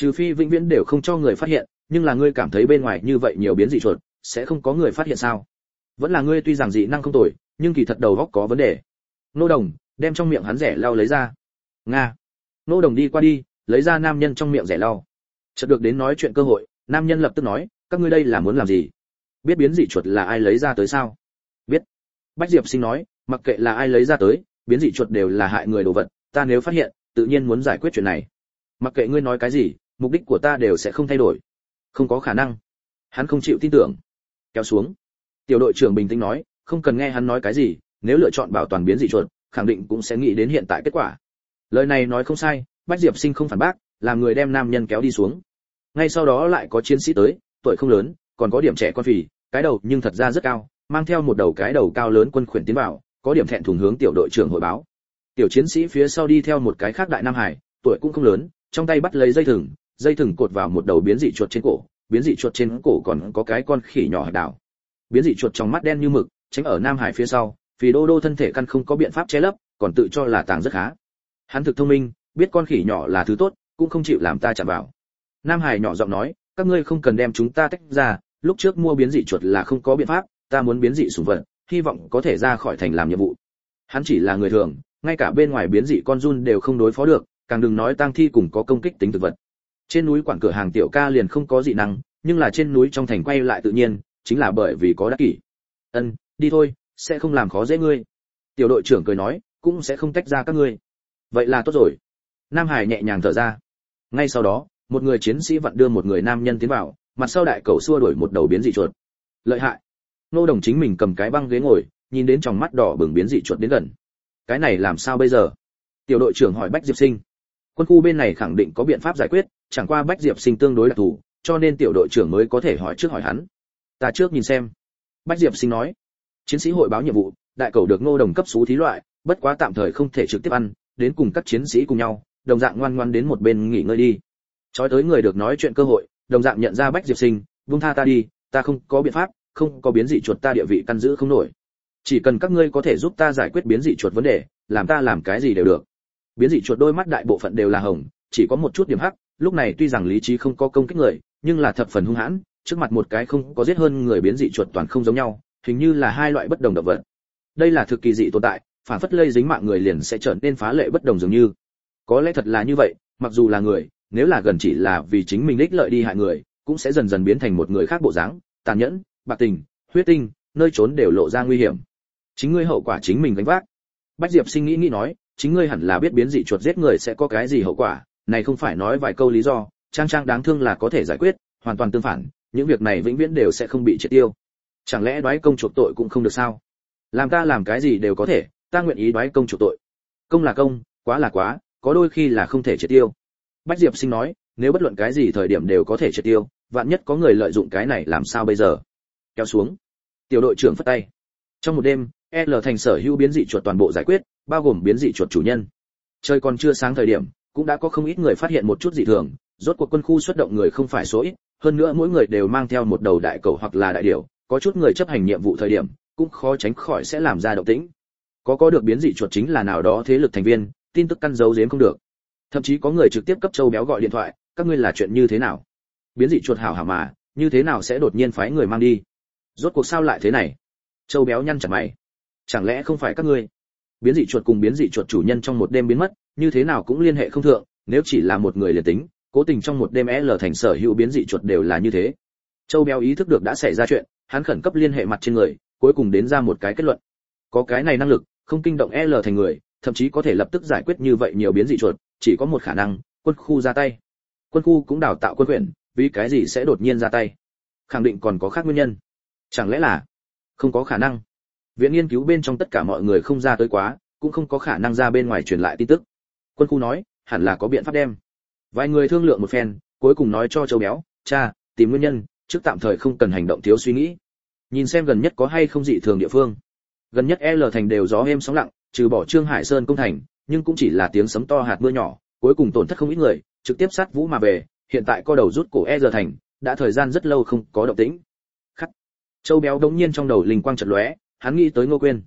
Trừ phi vĩnh viễn đều không cho người phát hiện, nhưng là ngươi cảm thấy bên ngoài như vậy nhiều biến dị chuột, sẽ không có người phát hiện sao? Vẫn là ngươi tuy rằng dị năng không tồi, nhưng kỳ thật đầu óc có vấn đề. Nô Đồng đem trong miệng hắn rẻ lau lấy ra. Nga. Nô Đồng đi qua đi, lấy ra nam nhân trong miệng rẻ lau. Chợt được đến nói chuyện cơ hội, nam nhân lập tức nói, các ngươi đây là muốn làm gì? Biết biến dị chuột là ai lấy ra tới sao? Biết. Bách Diệp Sinh nói, mặc kệ là ai lấy ra tới, biến dị chuột đều là hại người đồ vật, ta nếu phát hiện, tự nhiên muốn giải quyết chuyện này. Mặc kệ ngươi nói cái gì, mục đích của ta đều sẽ không thay đổi. Không có khả năng. Hắn không chịu tin tưởng. Kéo xuống. Tiểu đội trưởng bình tĩnh nói, không cần nghe hắn nói cái gì, nếu lựa chọn bảo toàn biến dị chuột, khẳng định cũng sẽ nghĩ đến hiện tại kết quả. Lời này nói không sai, Bách Diệp Sinh không phản bác, làm người đem nam nhân kéo đi xuống. Ngay sau đó lại có chiến sĩ tới, tuổi không lớn, còn có điểm trẻ con phì, cái đầu nhưng thật ra rất cao, mang theo một đầu cái đầu cao lớn quân khuyển tiến vào, có điểm thẹn thùng hướng tiểu đội trưởng hội báo. Tiểu chiến sĩ phía sau đi theo một cái khác đại nam hải, tuổi cũng không lớn, trong tay bắt lấy dây thừng, dây thừng cột vào một đầu biến dị chuột trên cổ, biến dị chuột trên cổ còn có cái con khỉ nhỏ hạt đảo. Biến dị chuột trong mắt đen như mực, tránh ở nam hải phía sau, vì đô đô thân thể căn không có biện pháp che lấp, còn tự cho là tàng rất khá. Hắn thực thông minh, biết con khỉ nhỏ là thứ tốt, cũng không chịu làm ta chạm vào. Nam hải nhỏ giọng nói, các ngươi không cần đem chúng ta tách ra, lúc trước mua biến dị chuột là không có biện pháp, ta muốn biến dị sủng vật, hy vọng có thể ra khỏi thành làm nhiệm vụ. Hắn chỉ là người thường, ngay cả bên ngoài biến dị con giun đều không đối phó được, càng đừng nói tang thi cùng có công kích tính thực vật. Trên núi quản cửa hàng tiểu ca liền không có dị năng, nhưng là trên núi trong thành quay lại tự nhiên, chính là bởi vì có đắc kỷ. Ân, đi thôi, sẽ không làm khó dễ ngươi. Tiểu đội trưởng cười nói, cũng sẽ không tách ra các ngươi. Vậy là tốt rồi. Nam Hải nhẹ nhàng thở ra. Ngay sau đó, một người chiến sĩ vặn đưa một người nam nhân tiến vào, mặt sau đại cầu xua đuổi một đầu biến dị chuột. Lợi hại. Nô Đồng chính mình cầm cái băng ghế ngồi, nhìn đến trong mắt đỏ bừng biến dị chuột đến gần. Cái này làm sao bây giờ? Tiểu đội trưởng hỏi Bách Diệp Sinh. Quân khu bên này khẳng định có biện pháp giải quyết, chẳng qua Bách Diệp Sinh tương đối đặc thù, cho nên tiểu đội trưởng mới có thể hỏi trước hỏi hắn. Ta trước nhìn xem. Bách Diệp Sinh nói. Chiến sĩ hội báo nhiệm vụ, đại cầu được Ngô Đồng cấp số thí loại, bất quá tạm thời không thể trực tiếp ăn, đến cùng các chiến sĩ cùng nhau, đồng dạng ngoan ngoan đến một bên nghỉ ngơi đi. Chói tới người được nói chuyện cơ hội, đồng dạng nhận ra Bách Diệp Sinh, buông tha ta đi, ta không có biện pháp, không có biến dị chuột ta địa vị căn giữ không nổi. Chỉ cần các ngươi có thể giúp ta giải quyết biến dị chuột vấn đề, làm ta làm cái gì đều được. Biến dị chuột đôi mắt đại bộ phận đều là hồng, chỉ có một chút điểm hắc, lúc này tuy rằng lý trí không có công kích người, nhưng là thập phần hung hãn, trước mặt một cái không có giết hơn người biến dị chuột toàn không giống nhau, hình như là hai loại bất đồng động vật. Đây là thực kỳ dị tồn tại, phản phất lây dính mạng người liền sẽ trở nên phá lệ bất đồng dường như. Có lẽ thật là như vậy, mặc dù là người, nếu là gần chỉ là vì chính mình ích lợi đi hại người, cũng sẽ dần dần biến thành một người khác bộ dáng, tàn nhẫn, bạc tình, huyết tinh, nơi trốn đều lộ ra nguy hiểm. Chính ngươi hậu quả chính mình gánh vác. Bách Diệp Sinh nghĩ nghĩ nói, chính ngươi hẳn là biết biến dị chuột giết người sẽ có cái gì hậu quả, này không phải nói vài câu lý do, trang trang đáng thương là có thể giải quyết, hoàn toàn tương phản, những việc này vĩnh viễn đều sẽ không bị triệt tiêu. Chẳng lẽ đoái công chuộc tội cũng không được sao? Làm ta làm cái gì đều có thể, ta nguyện ý đoái công chuộc tội. Công là công, quá là quá, có đôi khi là không thể triệt tiêu. Bách Diệp Sinh nói, nếu bất luận cái gì thời điểm đều có thể triệt tiêu, vạn nhất có người lợi dụng cái này làm sao bây giờ? Kéo xuống. Tiểu đội trưởng phất tay. Trong một đêm, L thành sở hữu biến dị chuột toàn bộ giải quyết, bao gồm biến dị chuột chủ nhân. Trời còn chưa sáng thời điểm, cũng đã có không ít người phát hiện một chút dị thường, rốt cuộc quân khu xuất động người không phải số ít, hơn nữa mỗi người đều mang theo một đầu đại cẩu hoặc là đại điểu, có chút người chấp hành nhiệm vụ thời điểm, cũng khó tránh khỏi sẽ làm ra động tĩnh. Có có được biến dị chuột chính là nào đó thế lực thành viên, tin tức căn giấu giếm không được. Thậm chí có người trực tiếp cấp Châu Béo gọi điện thoại, các ngươi là chuyện như thế nào? Biến dị chuột hảo hảo mà, như thế nào sẽ đột nhiên phái người mang đi? Rốt cuộc sao lại thế này? Châu Béo nhăn chặt mày. Chẳng lẽ không phải các ngươi? Biến dị chuột cùng biến dị chuột chủ nhân trong một đêm biến mất, như thế nào cũng liên hệ không thượng, nếu chỉ là một người liền tính, cố tình trong một đêm L thành sở hữu biến dị chuột đều là như thế. Châu Béo ý thức được đã xảy ra chuyện, hắn khẩn cấp liên hệ mặt trên người, cuối cùng đến ra một cái kết luận. Có cái này năng lực, không kinh động L thành người, thậm chí có thể lập tức giải quyết như vậy nhiều biến dị chuột, chỉ có một khả năng, quân khu ra tay. Quân khu cũng đào tạo quân quyển, vì cái gì sẽ đột nhiên ra tay? Khẳng định còn có khác nguyên nhân. Chẳng lẽ là không có khả năng. Viện nghiên cứu bên trong tất cả mọi người không ra tới quá, cũng không có khả năng ra bên ngoài truyền lại tin tức. Quân khu nói, hẳn là có biện pháp đem. Vài người thương lượng một phen, cuối cùng nói cho Châu Béo, cha, tìm nguyên nhân, trước tạm thời không cần hành động thiếu suy nghĩ. Nhìn xem gần nhất có hay không dị thường địa phương. Gần nhất L thành đều gió êm sóng lặng, trừ bỏ Trương Hải Sơn công thành, nhưng cũng chỉ là tiếng sấm to hạt mưa nhỏ, cuối cùng tổn thất không ít người, trực tiếp sát vũ mà về, hiện tại co đầu rút cổ E giờ thành, đã thời gian rất lâu không có động tĩnh. Khắc. Châu Béo đống nhiên trong đầu linh quang chợt lóe, hắn nghĩ tới Ngô Quyên.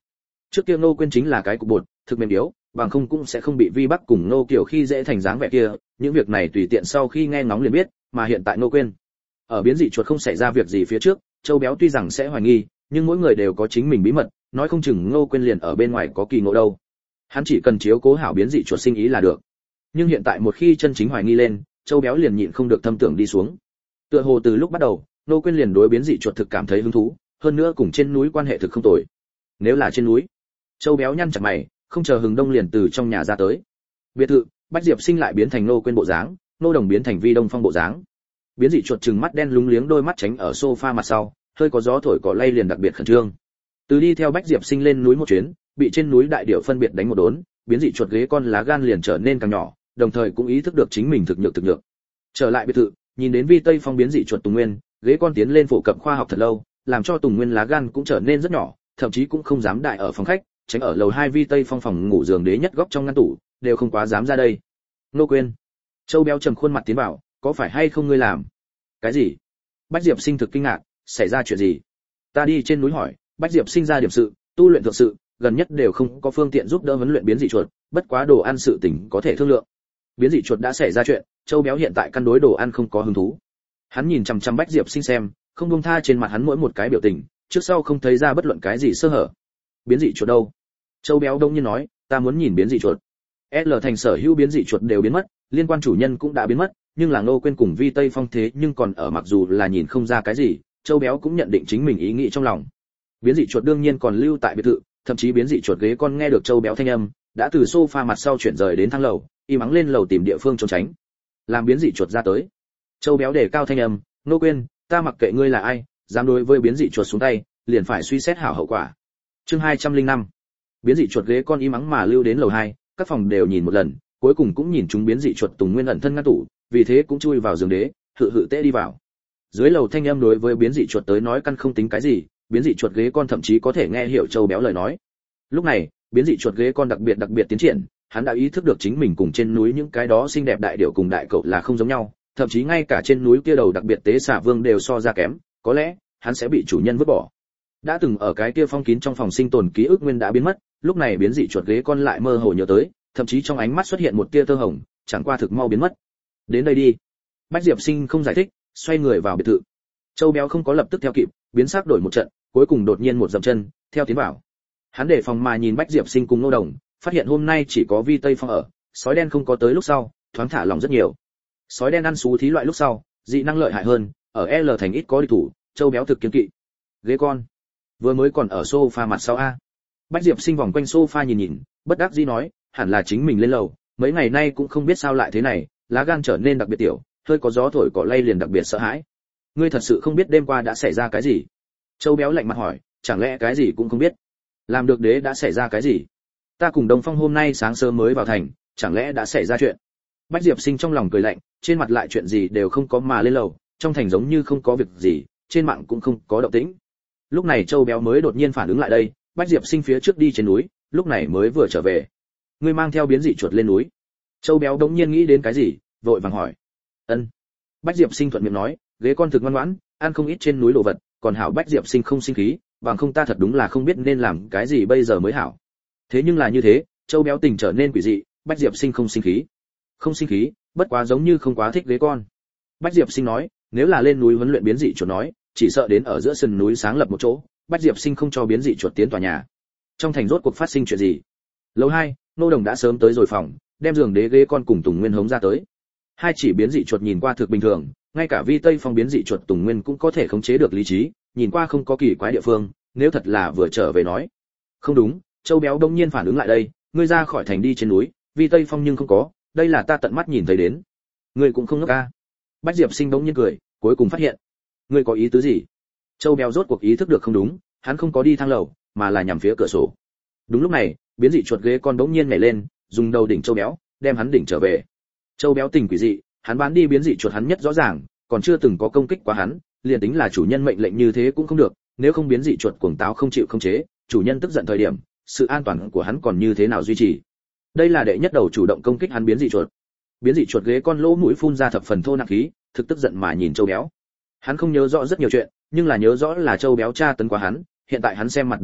Trước kia Ngô Quyên chính là cái cục bột, thực mềm yếu, bằng không cũng sẽ không bị Vi Bắc cùng Ngô Kiều khi dễ thành dáng vẻ kia, những việc này tùy tiện sau khi nghe ngóng liền biết, mà hiện tại Ngô Quyên ở biến dị chuột không xảy ra việc gì phía trước, Châu Béo tuy rằng sẽ hoài nghi, nhưng mỗi người đều có chính mình bí mật, nói không chừng Ngô Quyên liền ở bên ngoài có kỳ ngộ đâu. Hắn chỉ cần chiếu cố hảo biến dị chuột sinh ý là được. Nhưng hiện tại một khi chân chính hoài nghi lên, Châu Béo liền nhịn không được thâm tưởng đi xuống. Tựa hồ từ lúc bắt đầu, Ngô Quyên liền đối biến dị chuột thực cảm thấy hứng thú, hơn nữa cùng trên núi quan hệ thực không tồi. Nếu là trên núi, Châu Béo nhăn chặt mày, không chờ Hừng Đông liền từ trong nhà ra tới. Biệt thự, Bách Diệp Sinh lại biến thành Ngô Quyên bộ dáng, Ngô Đồng biến thành Vi Đông Phong bộ dáng. Biến dị chuột trừng mắt đen lúng liếng đôi mắt tránh ở sofa mặt sau, hơi có gió thổi cỏ lay liền đặc biệt khẩn trương. Từ đi theo Bách Diệp Sinh lên núi một chuyến, bị trên núi đại điểu phân biệt đánh một đốn, biến dị chuột ghế con lá gan liền trở nên càng nhỏ, đồng thời cũng ý thức được chính mình thực nhược thực nhược. Trở lại biệt thự, nhìn đến Vi Tây Phong biến dị chuột Tùng Nguyên, ghế con tiến lên phổ cập khoa học thật lâu, làm cho Tùng Nguyên lá gan cũng trở nên rất nhỏ, thậm chí cũng không dám đại ở phòng khách, tránh ở lầu hai Vi Tây Phong phòng ngủ giường đế nhất góc trong ngăn tủ, đều không quá dám ra đây. Ngô Quyên, Châu Béo trầm khuôn mặt tiến vào, có phải hay không ngươi làm? Cái gì? Bách Diệp Sinh thực kinh ngạc, xảy ra chuyện gì? Ta đi trên núi hỏi, Bách Diệp Sinh ra điểm sự, tu luyện thượng sự, gần nhất đều không có phương tiện giúp đỡ huấn luyện biến dị chuột, bất quá đồ ăn sự tình có thể thương lượng. Biến dị chuột đã xảy ra chuyện, Châu Béo hiện tại căn đối đồ ăn không có hứng thú. Hắn nhìn chằm chằm Bách Diệp Sinh xem, không buông tha trên mặt hắn mỗi một cái biểu tình, trước sau không thấy ra bất luận cái gì sơ hở. Biến dị chuột đâu? Châu Béo đông nhiên nói, ta muốn nhìn biến dị chuột. L thành sở hữu biến dị chuột đều biến mất, liên quan chủ nhân cũng đã biến mất, nhưng là Ngô Quyên cùng Vi Tây Phong thế nhưng còn ở, mặc dù là nhìn không ra cái gì, Châu Béo cũng nhận định chính mình ý nghĩ trong lòng. Biến dị chuột đương nhiên còn lưu tại biệt thự, thậm chí biến dị chuột ghế con nghe được Châu Béo thanh âm, đã từ sofa mặt sau chuyển rời đến thang lầu, im ắng lên lầu tìm địa phương trốn tránh. Làm biến dị chuột ra tới, Châu Béo đề cao thanh âm, Ngô Quyên, ta mặc kệ ngươi là ai, dám đối với biến dị chuột xuống tay, liền phải suy xét hảo hậu quả. Chương hai trăm lẻ năm. Biến dị chuột ghế con im ắng mà lưu đến lầu hai, các phòng đều nhìn một lần, cuối cùng cũng nhìn chúng biến dị chuột Tùng Nguyên ẩn thân ngăn tủ, vì thế cũng chui vào giường đế, hự hự tễ đi vào. Dưới lầu thanh âm đối với biến dị chuột tới nói căn không tính cái gì, biến dị chuột ghế con thậm chí có thể nghe hiểu Châu Béo lời nói. Lúc này, biến dị chuột ghế con đặc biệt đặc biệt tiến triển, hắn đã ý thức được chính mình cùng trên núi những cái đó xinh đẹp đại điểu cùng đại cậu là không giống nhau, thậm chí ngay cả trên núi kia đầu đặc biệt tế xà vương đều so ra kém, có lẽ hắn sẽ bị chủ nhân vứt bỏ. Đã từng ở cái kia phong kín trong phòng sinh tồn ký ức nguyên đã biến mất, lúc này biến dị chuột ghế con lại mơ hồ nhớ tới, thậm chí trong ánh mắt xuất hiện một tia tơ hồng, chẳng qua thực mau biến mất. Đến đây đi. Bách Diệp Sinh không giải thích, xoay người vào biệt thự. Châu Béo không có lập tức theo kịp, biến sắc đổi một trận, cuối cùng đột nhiên một dậm chân, theo tiến vào. Hắn để phòng mà nhìn Bách Diệp Sinh cùng Ngô Đồng, phát hiện hôm nay chỉ có Vi Tây Phong ở, sói đen không có tới lúc sau, thoáng thả lòng rất nhiều. Sói đen ăn xú thí loại lúc sau, dị năng lợi hại hơn, ở L thành ít có địch thủ, Châu Béo thực kiên kỵ. Ghế con, vừa mới còn ở sofa mặt sau a. Bách Diệp Sinh vòng quanh sofa nhìn nhìn, bất đắc dĩ nói, hẳn là chính mình lên lầu, mấy ngày nay cũng không biết sao lại thế này, lá gan trở nên đặc biệt tiểu, hơi có gió thổi cỏ lay liền đặc biệt sợ hãi. Ngươi thật sự không biết đêm qua đã xảy ra cái gì? Châu Béo lạnh mặt hỏi, chẳng lẽ cái gì cũng không biết? Làm được đế đã xảy ra cái gì? Ta cùng Đông Phong hôm nay sáng sớm mới vào thành, chẳng lẽ đã xảy ra chuyện? Bách Diệp Sinh trong lòng cười lạnh, trên mặt lại chuyện gì đều không có mà lên lầu, trong thành giống như không có việc gì, trên mạng cũng không có động tĩnh. Lúc này Châu Béo mới đột nhiên phản ứng lại đây, Bách Diệp Sinh phía trước đi trên núi, lúc này mới vừa trở về. Ngươi mang theo biến dị chuột lên núi? Châu Béo đống nhiên nghĩ đến cái gì, vội vàng hỏi. Ân. Bách Diệp Sinh thuận miệng nói, ghế con thực ngoan ngoãn, ăn không ít trên núi đồ vật, còn hảo Bách Diệp Sinh không sinh khí, bằng không ta thật đúng là không biết nên làm cái gì bây giờ mới hảo. Thế nhưng là như thế, Châu Béo tình trở nên quỷ dị, Bách Diệp Sinh không sinh khí. Không sinh khí, bất quá giống như không quá thích ghế con. Bách Diệp Sinh nói, nếu là lên núi huấn luyện biến dị chuột nói, chỉ sợ đến ở giữa sườn núi sáng lập một chỗ, Bách Diệp Sinh không cho biến dị chuột tiến tòa nhà. Trong thành rốt cuộc phát sinh chuyện gì? Lầu hai, Nô Đồng đã sớm tới rồi phòng, đem giường đế ghế con cùng Tùng Nguyên hống ra tới. Hai chỉ biến dị chuột nhìn qua thực bình thường, ngay cả Vi Tây Phong biến dị chuột Tùng Nguyên cũng có thể khống chế được lý trí, nhìn qua không có kỳ quái địa phương, nếu thật là vừa trở về nói. Không đúng, Châu Béo đông nhiên phản ứng lại đây, ngươi ra khỏi thành đi trên núi, Vi Tây Phong nhưng không có, đây là ta tận mắt nhìn thấy đến. Ngươi cũng không ngốc a. Bách Diệp Sinh đống nhiên cười, cuối cùng phát hiện. Ngươi có ý tứ gì? Châu Béo rốt cuộc ý thức được không đúng, hắn không có đi thang lầu, mà là nhằm phía cửa sổ. Đúng lúc này, biến dị chuột ghế con đống nhiên nhảy lên, dùng đầu đỉnh Châu Béo, đem hắn đỉnh trở về. Châu Béo tình quỷ dị, hắn bán đi biến dị chuột hắn nhất rõ ràng, còn chưa từng có công kích qua hắn, liền tính là chủ nhân mệnh lệnh như thế cũng không được, nếu không biến dị chuột cuồng táo không chịu khống chế, chủ nhân tức giận thời điểm, sự an toàn của hắn còn như thế nào duy trì? Đây là đệ nhất đầu chủ động công kích hắn biến dị chuột. Biến dị chuột ghế con lỗ mũi phun ra thập phần thô nặng khí, thực tức giận mà nhìn Châu Béo. Hắn không nhớ rõ rất nhiều chuyện, nhưng là nhớ rõ là Châu Béo tra tấn qua hắn, hiện tại hắn xem mặt đoán ý,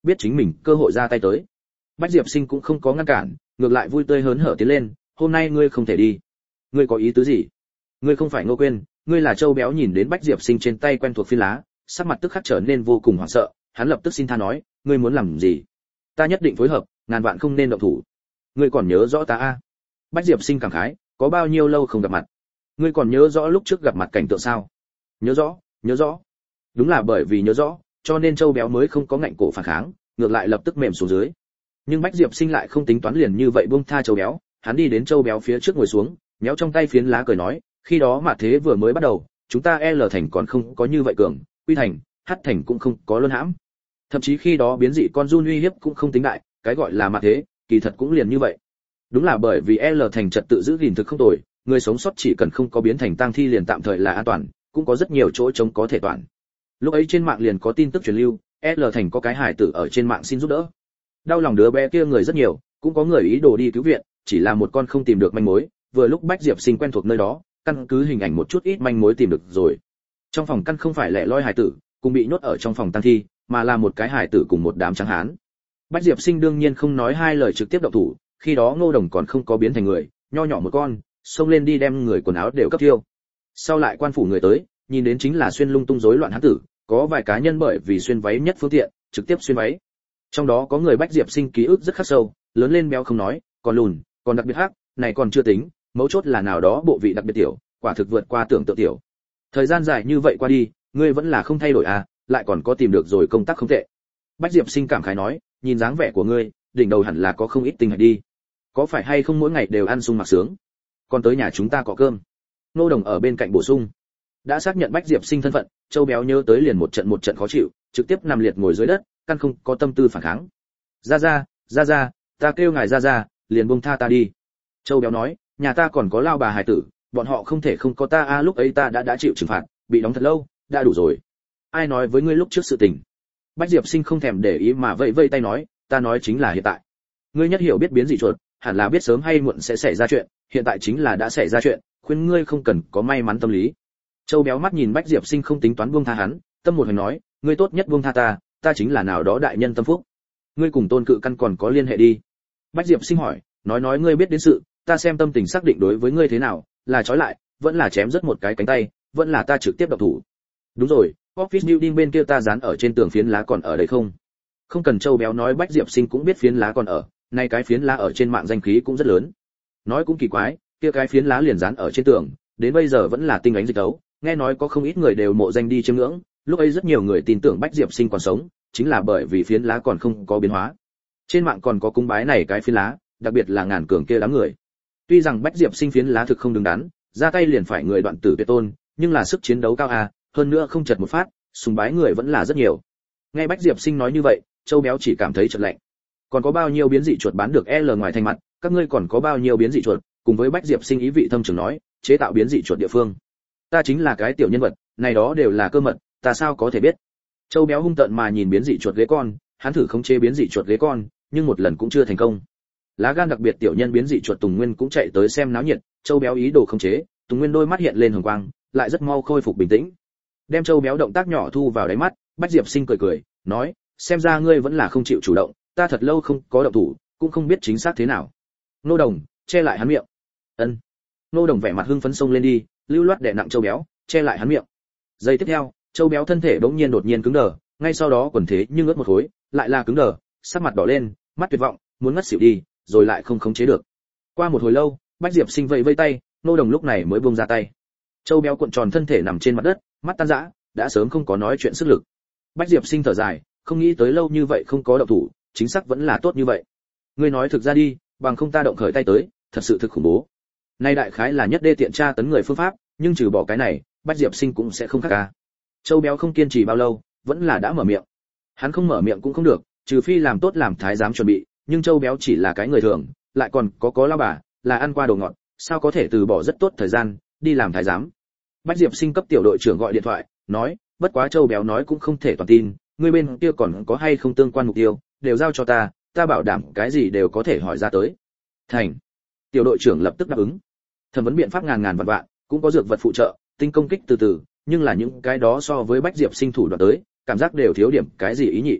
biết chính mình cơ hội ra tay tới. Bách Diệp Sinh cũng không có ngăn cản, ngược lại vui tươi hớn hở tiến lên, "Hôm nay ngươi không thể đi." "Ngươi có ý tứ gì?" "Ngươi không phải Ngô Quyên, ngươi là Châu Béo." Nhìn đến Bách Diệp Sinh trên tay quen thuộc phi lá, sắc mặt tức khắc trở nên vô cùng hoảng sợ, hắn lập tức xin tha nói, "Ngươi muốn làm gì? Ta nhất định phối hợp, ngàn vạn không nên động thủ." "Ngươi còn nhớ rõ ta a?" Bách Diệp Sinh cảm khái, có bao nhiêu lâu không gặp mặt. "Ngươi còn nhớ rõ lúc trước gặp mặt cảnh tượng sao?" "Nhớ rõ, nhớ rõ." Đúng là bởi vì nhớ rõ, cho nên Châu Béo mới không có ngạnh cổ phản kháng, ngược lại lập tức mềm xuống dưới. Nhưng Bách Diệp Sinh lại không tính toán liền như vậy buông tha Châu Béo, hắn đi đến Châu Béo phía trước ngồi xuống, méo trong tay phiến lá cười nói, "Khi đó mà thế vừa mới bắt đầu, chúng ta L thành còn không có như vậy cường, Quy thành, H thành cũng không có luân hãm. Thậm chí khi đó biến dị con giun uy hiếp cũng không tính đại, cái gọi là mà thế, kỳ thật cũng liền như vậy. Đúng là bởi vì L thành trật tự giữ gìn thực không tồi, người sống sót chỉ cần không có biến thành tang thi liền tạm thời là an toàn, cũng có rất nhiều chỗ trống có thể toàn." Lúc ấy trên mạng liền có tin tức truyền lưu, L thành có cái hải tử ở trên mạng xin giúp đỡ. Đau lòng đứa bé kia người rất nhiều, cũng có người ý đồ đi cứu viện, chỉ là một con không tìm được manh mối, vừa lúc Bách Diệp Sinh quen thuộc nơi đó, căn cứ hình ảnh một chút ít manh mối tìm được rồi. Trong phòng căn không phải lẻ loi hải tử, cùng bị nhốt ở trong phòng tang thi, mà là một cái hải tử cùng một đám trắng hán. Bách Diệp Sinh đương nhiên không nói hai lời trực tiếp động thủ, khi đó Ngô Đồng còn không có biến thành người, nho nhỏ một con, xông lên đi đem người quần áo đều cấp tiêu. Sau lại quan phủ người tới, nhìn đến chính là xuyên lung tung rối loạn hán tử, có vài cá nhân bởi vì xuyên váy nhất phương tiện, trực tiếp xuyên váy. Trong đó có người Bách Diệp Sinh ký ức rất khắc sâu, lớn lên béo không nói, còn lùn, còn đặc biệt hắc, này còn chưa tính, mấu chốt là nào đó bộ vị đặc biệt tiểu, quả thực vượt qua tưởng tượng tiểu. Thời gian dài như vậy qua đi, ngươi vẫn là không thay đổi à, lại còn có tìm được rồi công tác không tệ. Bách Diệp Sinh cảm khái nói, nhìn dáng vẻ của ngươi, đỉnh đầu hẳn là có không ít tinh hạch đi. Có phải hay không mỗi ngày đều ăn sung mặc sướng? Còn tới nhà chúng ta có cơm. Nô Đồng ở bên cạnh bổ sung. Đã xác nhận Bách Diệp Sinh thân phận, Châu Béo nhớ tới liền một trận một trận khó chịu, trực tiếp nằm liệt ngồi dưới đất, căn không có tâm tư phản kháng. "Ra ra, ra ra, ta kêu ngài ra ra, liền buông tha ta đi." Châu Béo nói, "Nhà ta còn có lao bà hài tử, bọn họ không thể không có ta a, lúc ấy ta đã đã chịu trừng phạt, bị đóng thật lâu, đã đủ rồi. Ai nói với ngươi lúc trước sự tình?" Bách Diệp Sinh không thèm để ý mà vẫy vẫy tay nói, "Ta nói chính là hiện tại. Ngươi nhất hiểu biết biến dị chuột, hẳn là biết sớm hay muộn sẽ xảy ra chuyện, hiện tại chính là đã xảy ra chuyện, khuyên ngươi không cần có may mắn tâm lý." Châu Béo mắt nhìn Bách Diệp Sinh không tính toán buông tha hắn, tâm một hồi nói, "Ngươi tốt nhất buông tha ta, ta chính là nào đó đại nhân tâm phúc. Ngươi cùng Tôn Cự Căn còn có liên hệ đi." Bách Diệp Sinh hỏi, nói nói ngươi biết đến sự, ta xem tâm tình xác định đối với ngươi thế nào, là trói lại, vẫn là chém rất một cái cánh tay, vẫn là ta trực tiếp động thủ. Đúng rồi, office building bên kia ta dán ở trên tường phiến lá còn ở đây không? Không cần Châu Béo nói, Bách Diệp Sinh cũng biết phiến lá còn ở, nay cái phiến lá ở trên mạng danh khí cũng rất lớn. Nói cũng kỳ quái, kia cái phiến lá liền dán ở trên tường, đến bây giờ vẫn là tinh ánh dịch tấu, nghe nói có không ít người đều mộ danh đi chiêm ngưỡng, lúc ấy rất nhiều người tin tưởng Bách Diệp Sinh còn sống, chính là bởi vì phiến lá còn không có biến hóa. Trên mạng còn có cung bái này cái phiến lá, đặc biệt là ngàn cường kia đám người. Tuy rằng Bách Diệp Sinh phiến lá thực không đứng đắn, ra tay liền phải người đoạn tử tuyệt tôn, nhưng là sức chiến đấu cao a, hơn nữa không chật một phát, sùng bái người vẫn là rất nhiều. Nghe Bách Diệp Sinh nói như vậy, Châu Béo chỉ cảm thấy chợt lạnh. Còn có bao nhiêu biến dị chuột bán được L ngoài thành mặt, các ngươi còn có bao nhiêu biến dị chuột? Cùng với Bách Diệp Sinh ý vị thâm trường nói, chế tạo biến dị chuột địa phương. Ta chính là cái tiểu nhân vật, này đó đều là cơ mật, ta sao có thể biết? Châu Béo hung tợn mà nhìn biến dị chuột ghế con, hắn thử khống chế biến dị chuột ghế con, nhưng một lần cũng chưa thành công. Lá gan đặc biệt tiểu nhân biến dị chuột Tùng Nguyên cũng chạy tới xem náo nhiệt, Châu Béo ý đồ khống chế, Tùng Nguyên đôi mắt hiện lên hồng quang, lại rất mau khôi phục bình tĩnh. Đem Châu Béo động tác nhỏ thu vào đáy mắt, Bách Diệp Sinh cười cười, nói, xem ra ngươi vẫn là không chịu chủ động, ta thật lâu không có động thủ, cũng không biết chính xác thế nào. Nô Đồng, che lại hắn miệng. Ân. Nô Đồng vẻ mặt hưng phấn xông lên đi, lưu loát đè nặng Châu Béo, che lại hắn miệng. Giây tiếp theo, Châu Béo thân thể bỗng nhiên đột nhiên cứng đờ, ngay sau đó quần thế nhưng ướt một khối, lại là cứng đờ, sắc mặt đỏ lên, mắt tuyệt vọng, muốn ngất xỉu đi, rồi lại không khống chế được. Qua một hồi lâu, Bách Diệp Sinh vẫy vẫy tay, Nô Đồng lúc này mới buông ra tay. Châu Béo cuộn tròn thân thể nằm trên mặt đất, mắt tan rã, đã sớm không có nói chuyện sức lực. Bách Diệp Sinh thở dài, không nghĩ tới lâu như vậy không có động thủ, chính xác vẫn là tốt như vậy. Ngươi nói thực ra đi, bằng không ta động khởi tay tới, thật sự thực khủng bố. Nay đại khái là nhất đê tiện tra tấn người phương pháp, nhưng trừ bỏ cái này, Bách Diệp Sinh cũng sẽ không khác ca. Châu Béo không kiên trì bao lâu, vẫn là đã mở miệng. Hắn không mở miệng cũng không được, trừ phi làm tốt làm thái giám chuẩn bị, nhưng Châu Béo chỉ là cái người thường, lại còn có có lao bà, là ăn qua đồ ngọt, sao có thể từ bỏ rất tốt thời gian đi làm thái giám. Bách Diệp Sinh cấp tiểu đội trưởng gọi điện thoại, nói, bất quá Châu Béo nói cũng không thể toàn tin, ngươi bên kia còn có hay không tương quan mục tiêu, đều giao cho ta, ta bảo đảm cái gì đều có thể hỏi ra tới. Thành. Tiểu đội trưởng lập tức đáp ứng. Thẩm vấn biện pháp ngàn ngàn vạn vạn, cũng có dược vật phụ trợ, tinh công kích từ từ, nhưng là những cái đó so với Bách Diệp Sinh thủ đoạn tới, cảm giác đều thiếu điểm cái gì ý nhị.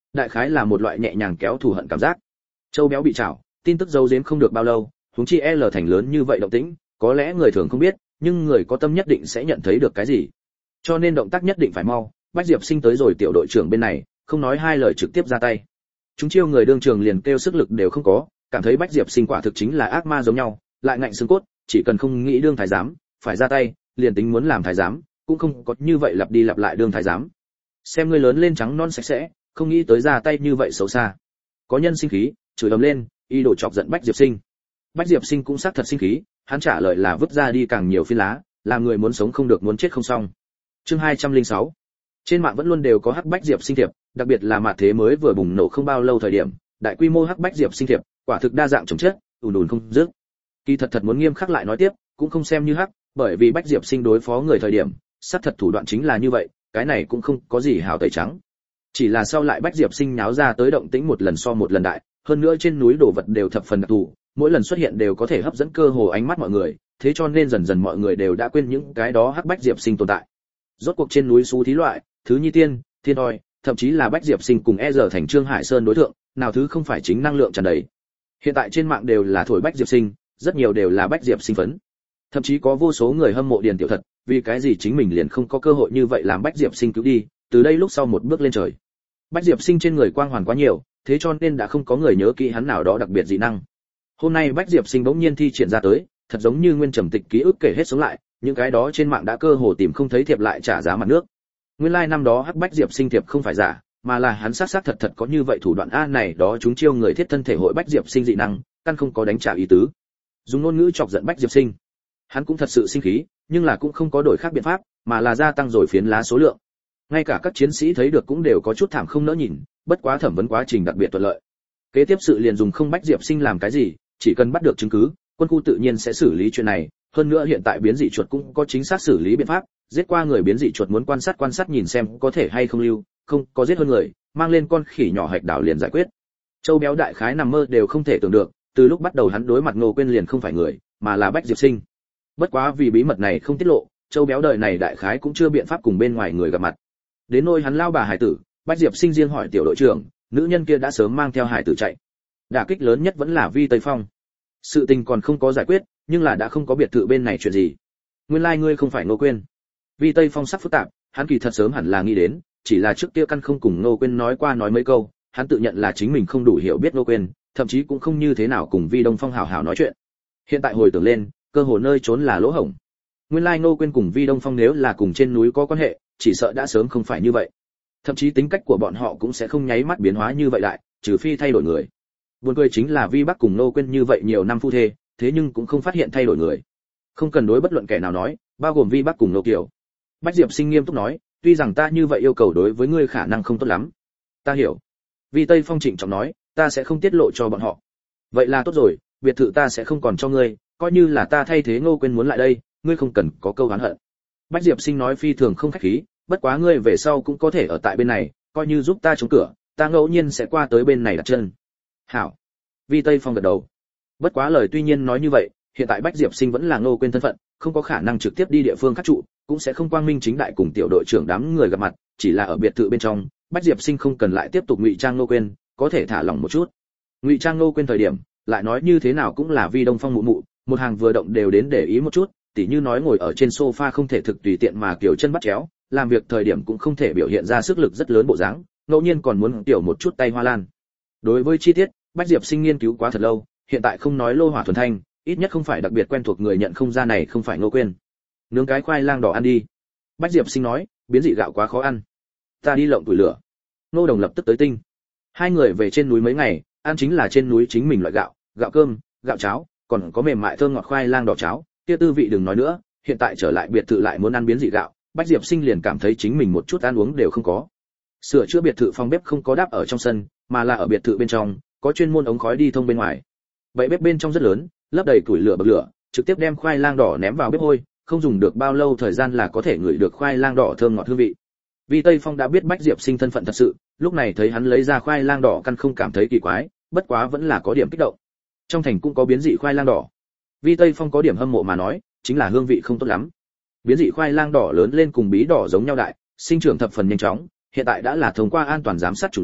đại khái là một loại nhẹ nhàng kéo thù hận cảm giác. Châu béo bị chảo, tin tức giấu giếm không được bao lâu, huống chi L thành lớn như vậy động tĩnh, có lẽ người thường không biết, nhưng người có tâm nhất định sẽ nhận thấy được cái gì. Cho nên động tác nhất định phải mau. Bách Diệp Sinh tới rồi tiểu đội trưởng bên này, không nói hai lời trực tiếp ra tay. Chúng chiêu người đương trường liền kêu sức lực đều không có, cảm thấy Bách Diệp Sinh quả thực chính là ác ma giống nhau, lại ngạnh xương cốt, chỉ cần không nghĩ đương thái giám, phải ra tay, liền tính muốn làm thái giám, cũng không có như vậy lặp đi lặp lại đương thái giám. Xem ngươi lớn lên trắng non sạch sẽ, không nghĩ tới ra tay như vậy xấu xa. Có nhân sinh khí, chửi ầm lên, y đổ chọc giận Bách Diệp Sinh. Bách Diệp Sinh cũng xác thật sinh khí, hắn trả lời là vứt ra đi càng nhiều phi lá, làm người muốn sống không được muốn chết không xong. Chương hai trăm lẻ sáu. Trên mạng vẫn luôn đều có hắc Bách Diệp Sinh thiệp, đặc biệt là mạt thế mới vừa bùng nổ không bao lâu thời điểm, đại quy mô hắc Bách Diệp Sinh thiệp, quả thực đa dạng chồng chất, ùn ùn không dứt. Kỳ thật thật muốn nghiêm khắc lại nói tiếp, cũng không xem như hắc, bởi vì Bách Diệp Sinh đối phó người thời điểm, sát thật thủ đoạn chính là như vậy, cái này cũng không có gì hào tẩy trắng. Chỉ là sau lại Bách Diệp Sinh nháo ra tới động tĩnh một lần so một lần đại, hơn nữa trên núi đồ vật đều thập phần đặc thù, mỗi lần xuất hiện đều có thể hấp dẫn cơ hồ ánh mắt mọi người, thế cho nên dần dần mọi người đều đã quên những cái đó hắc Bách Diệp Sinh tồn tại. Rốt cuộc trên núi xú thí loại, thứ nhi tiên, thiên oi, thậm chí là Bách Diệp Sinh cùng e giờ thành Trương Hải Sơn đối tượng, nào thứ không phải chính năng lượng tràn đầy. Hiện tại trên mạng đều là thổi Bách Diệp Sinh, rất nhiều đều là Bách Diệp Sinh phấn. Thậm chí có vô số người hâm mộ Điền Tiểu Thật, vì cái gì chính mình liền không có cơ hội như vậy làm Bách Diệp Sinh cứu đi, từ đây lúc sau một bước lên trời. Bách Diệp Sinh trên người quang hoàn quá nhiều, thế cho nên đã không có người nhớ kỹ hắn nào đó đặc biệt dị năng. Hôm nay Bách Diệp Sinh bỗng nhiên thi triển ra tới, thật giống như nguyên trầm tịch ký ức kể hết sống lại, những cái đó trên mạng đã cơ hồ tìm không thấy thiệp lại trả giá mặt nước. Nguyên lai like năm đó hắc Bách Diệp Sinh thiệp không phải giả, mà là hắn xác xác thật thật có như vậy thủ đoạn a này đó chúng chiêu người thiết thân thể hội Bách Diệp Sinh dị năng, căn không có đánh trả ý tứ. Dùng ngôn ngữ chọc giận Bách Diệp Sinh. Hắn cũng thật sự sinh khí, nhưng là cũng không có đổi khác biện pháp, mà là gia tăng rồi phiến lá số lượng. Ngay cả các chiến sĩ thấy được cũng đều có chút thảm không nỡ nhìn, bất quá thẩm vấn quá trình đặc biệt thuận lợi. Kế tiếp sự liền dùng không Bách Diệp Sinh làm cái gì, chỉ cần bắt được chứng cứ, quân khu tự nhiên sẽ xử lý chuyện này, hơn nữa hiện tại biến dị chuột cũng có chính xác xử lý biện pháp, giết qua người biến dị chuột muốn quan sát quan sát nhìn xem có thể hay không lưu, không, có giết hơn người, mang lên con khỉ nhỏ hạch đảo liền giải quyết. Châu béo đại khái nằm mơ đều không thể tưởng được, từ lúc bắt đầu hắn đối mặt Ngô Quyên liền không phải người, mà là Bách Diệp Sinh. Bất quá vì bí mật này không tiết lộ, Châu béo đời này đại khái cũng chưa biện pháp cùng bên ngoài người gặp mặt. Đến nôi hắn lao bà hải tử, Bách Diệp Sinh riêng hỏi tiểu đội trưởng, nữ nhân kia đã sớm mang theo hải tử chạy. Đả kích lớn nhất vẫn là Vi Tây Phong. Sự tình còn không có giải quyết, nhưng là đã không có biệt thự bên này chuyện gì. Nguyên lai like ngươi không phải Ngô Quyên. Vi Tây Phong sắc phức tạp, hắn kỳ thật sớm hẳn là nghĩ đến, chỉ là trước kia căn không cùng Ngô Quyên nói qua nói mấy câu, hắn tự nhận là chính mình không đủ hiểu biết Ngô Quyên, thậm chí cũng không như thế nào cùng Vi Đông Phong hào hào nói chuyện. Hiện tại hồi tưởng lên, cơ hồ nơi trốn là lỗ hổng. Nguyên lai like Ngô Quyên cùng Vi Đông Phong nếu là cùng trên núi có quan hệ, chỉ sợ đã sớm không phải như vậy. Thậm chí tính cách của bọn họ cũng sẽ không nháy mắt biến hóa như vậy lại, trừ phi thay đổi người. Buồn cười chính là Vi Bắc cùng Ngô Quyên như vậy nhiều năm phu thê, thế nhưng cũng không phát hiện thay đổi người. Không cần đối bất luận kẻ nào nói, bao gồm Vi Bắc cùng Ngô Kiều. Bách Diệp Sinh nghiêm túc nói, tuy rằng ta như vậy yêu cầu đối với ngươi khả năng không tốt lắm. Ta hiểu. Vi Tây Phong trịnh trọng nói, ta sẽ không tiết lộ cho bọn họ. Vậy là tốt rồi, biệt thự ta sẽ không còn cho ngươi, coi như là ta thay thế Ngô Quyên muốn lại đây, ngươi không cần có câu oán hận. Bách Diệp Sinh nói phi thường không khách khí, bất quá ngươi về sau cũng có thể ở tại bên này, coi như giúp ta chống cửa, ta ngẫu nhiên sẽ qua tới bên này đặt chân. Hảo. Vi Tây Phong gật đầu. Bất quá lời tuy nhiên nói như vậy, hiện tại Bách Diệp Sinh vẫn là Ngô Quyên thân phận, không có khả năng trực tiếp đi địa phương khác trụ, cũng sẽ không quang minh chính đại cùng tiểu đội trưởng đám người gặp mặt, chỉ là ở biệt thự bên trong, Bách Diệp Sinh không cần lại tiếp tục ngụy trang Ngô Quyên, có thể thả lỏng một chút. Ngụy trang Ngô Quyên thời điểm, lại nói như thế nào cũng là Vi Đông Phong mụ mụ, một hàng vừa động đều đến để ý một chút, tỉ như nói ngồi ở trên sofa không thể thực tùy tiện mà kiểu chân bắt chéo, làm việc thời điểm cũng không thể biểu hiện ra sức lực rất lớn bộ dáng, ngẫu nhiên còn muốn tiểu một chút tay hoa lan. Đối với chi tiết, Bách Diệp Sinh nghiên cứu quá thật lâu, hiện tại không nói lô hỏa thuần thanh, ít nhất không phải đặc biệt quen thuộc người nhận không ra này không phải Ngô Quyên. Nướng cái khoai lang đỏ ăn đi. Bách Diệp Sinh nói, biến dị gạo quá khó ăn. Ta đi lộng tuổi lửa. Ngô Đồng lập tức tới tinh. Hai người về trên núi mấy ngày, ăn chính là trên núi chính mình loại gạo, gạo cơm, gạo cháo, còn có mềm mại thơm ngọt khoai lang đỏ cháo, kia tư vị đừng nói nữa, hiện tại trở lại biệt thự lại muốn ăn biến dị gạo, Bách Diệp Sinh liền cảm thấy chính mình một chút ăn uống đều không có. Sửa chữa biệt thự phòng bếp không có đáp ở trong sân, mà là ở biệt thự bên trong, có chuyên môn ống khói đi thông bên ngoài. Bậy bếp bên trong rất lớn, lấp đầy củi lửa bậc lửa, trực tiếp đem khoai lang đỏ ném vào bếp hôi, không dùng được bao lâu thời gian là có thể ngửi được khoai lang đỏ thơm ngọt hương vị. Vi Tây Phong đã biết Bách Diệp Sinh thân phận thật sự, lúc này thấy hắn lấy ra khoai lang đỏ căn không cảm thấy kỳ quái, bất quá vẫn là có điểm kích động. Trong thành cũng có biến dị khoai lang đỏ. Vi Tây Phong có điểm hâm mộ mà nói, chính là hương vị không tốt lắm. Biến dị khoai lang đỏ lớn lên cùng bí đỏ giống nhau đại, sinh trưởng thập phần nhanh chóng, hiện tại đã là thông qua an toàn giám sát chủ loại,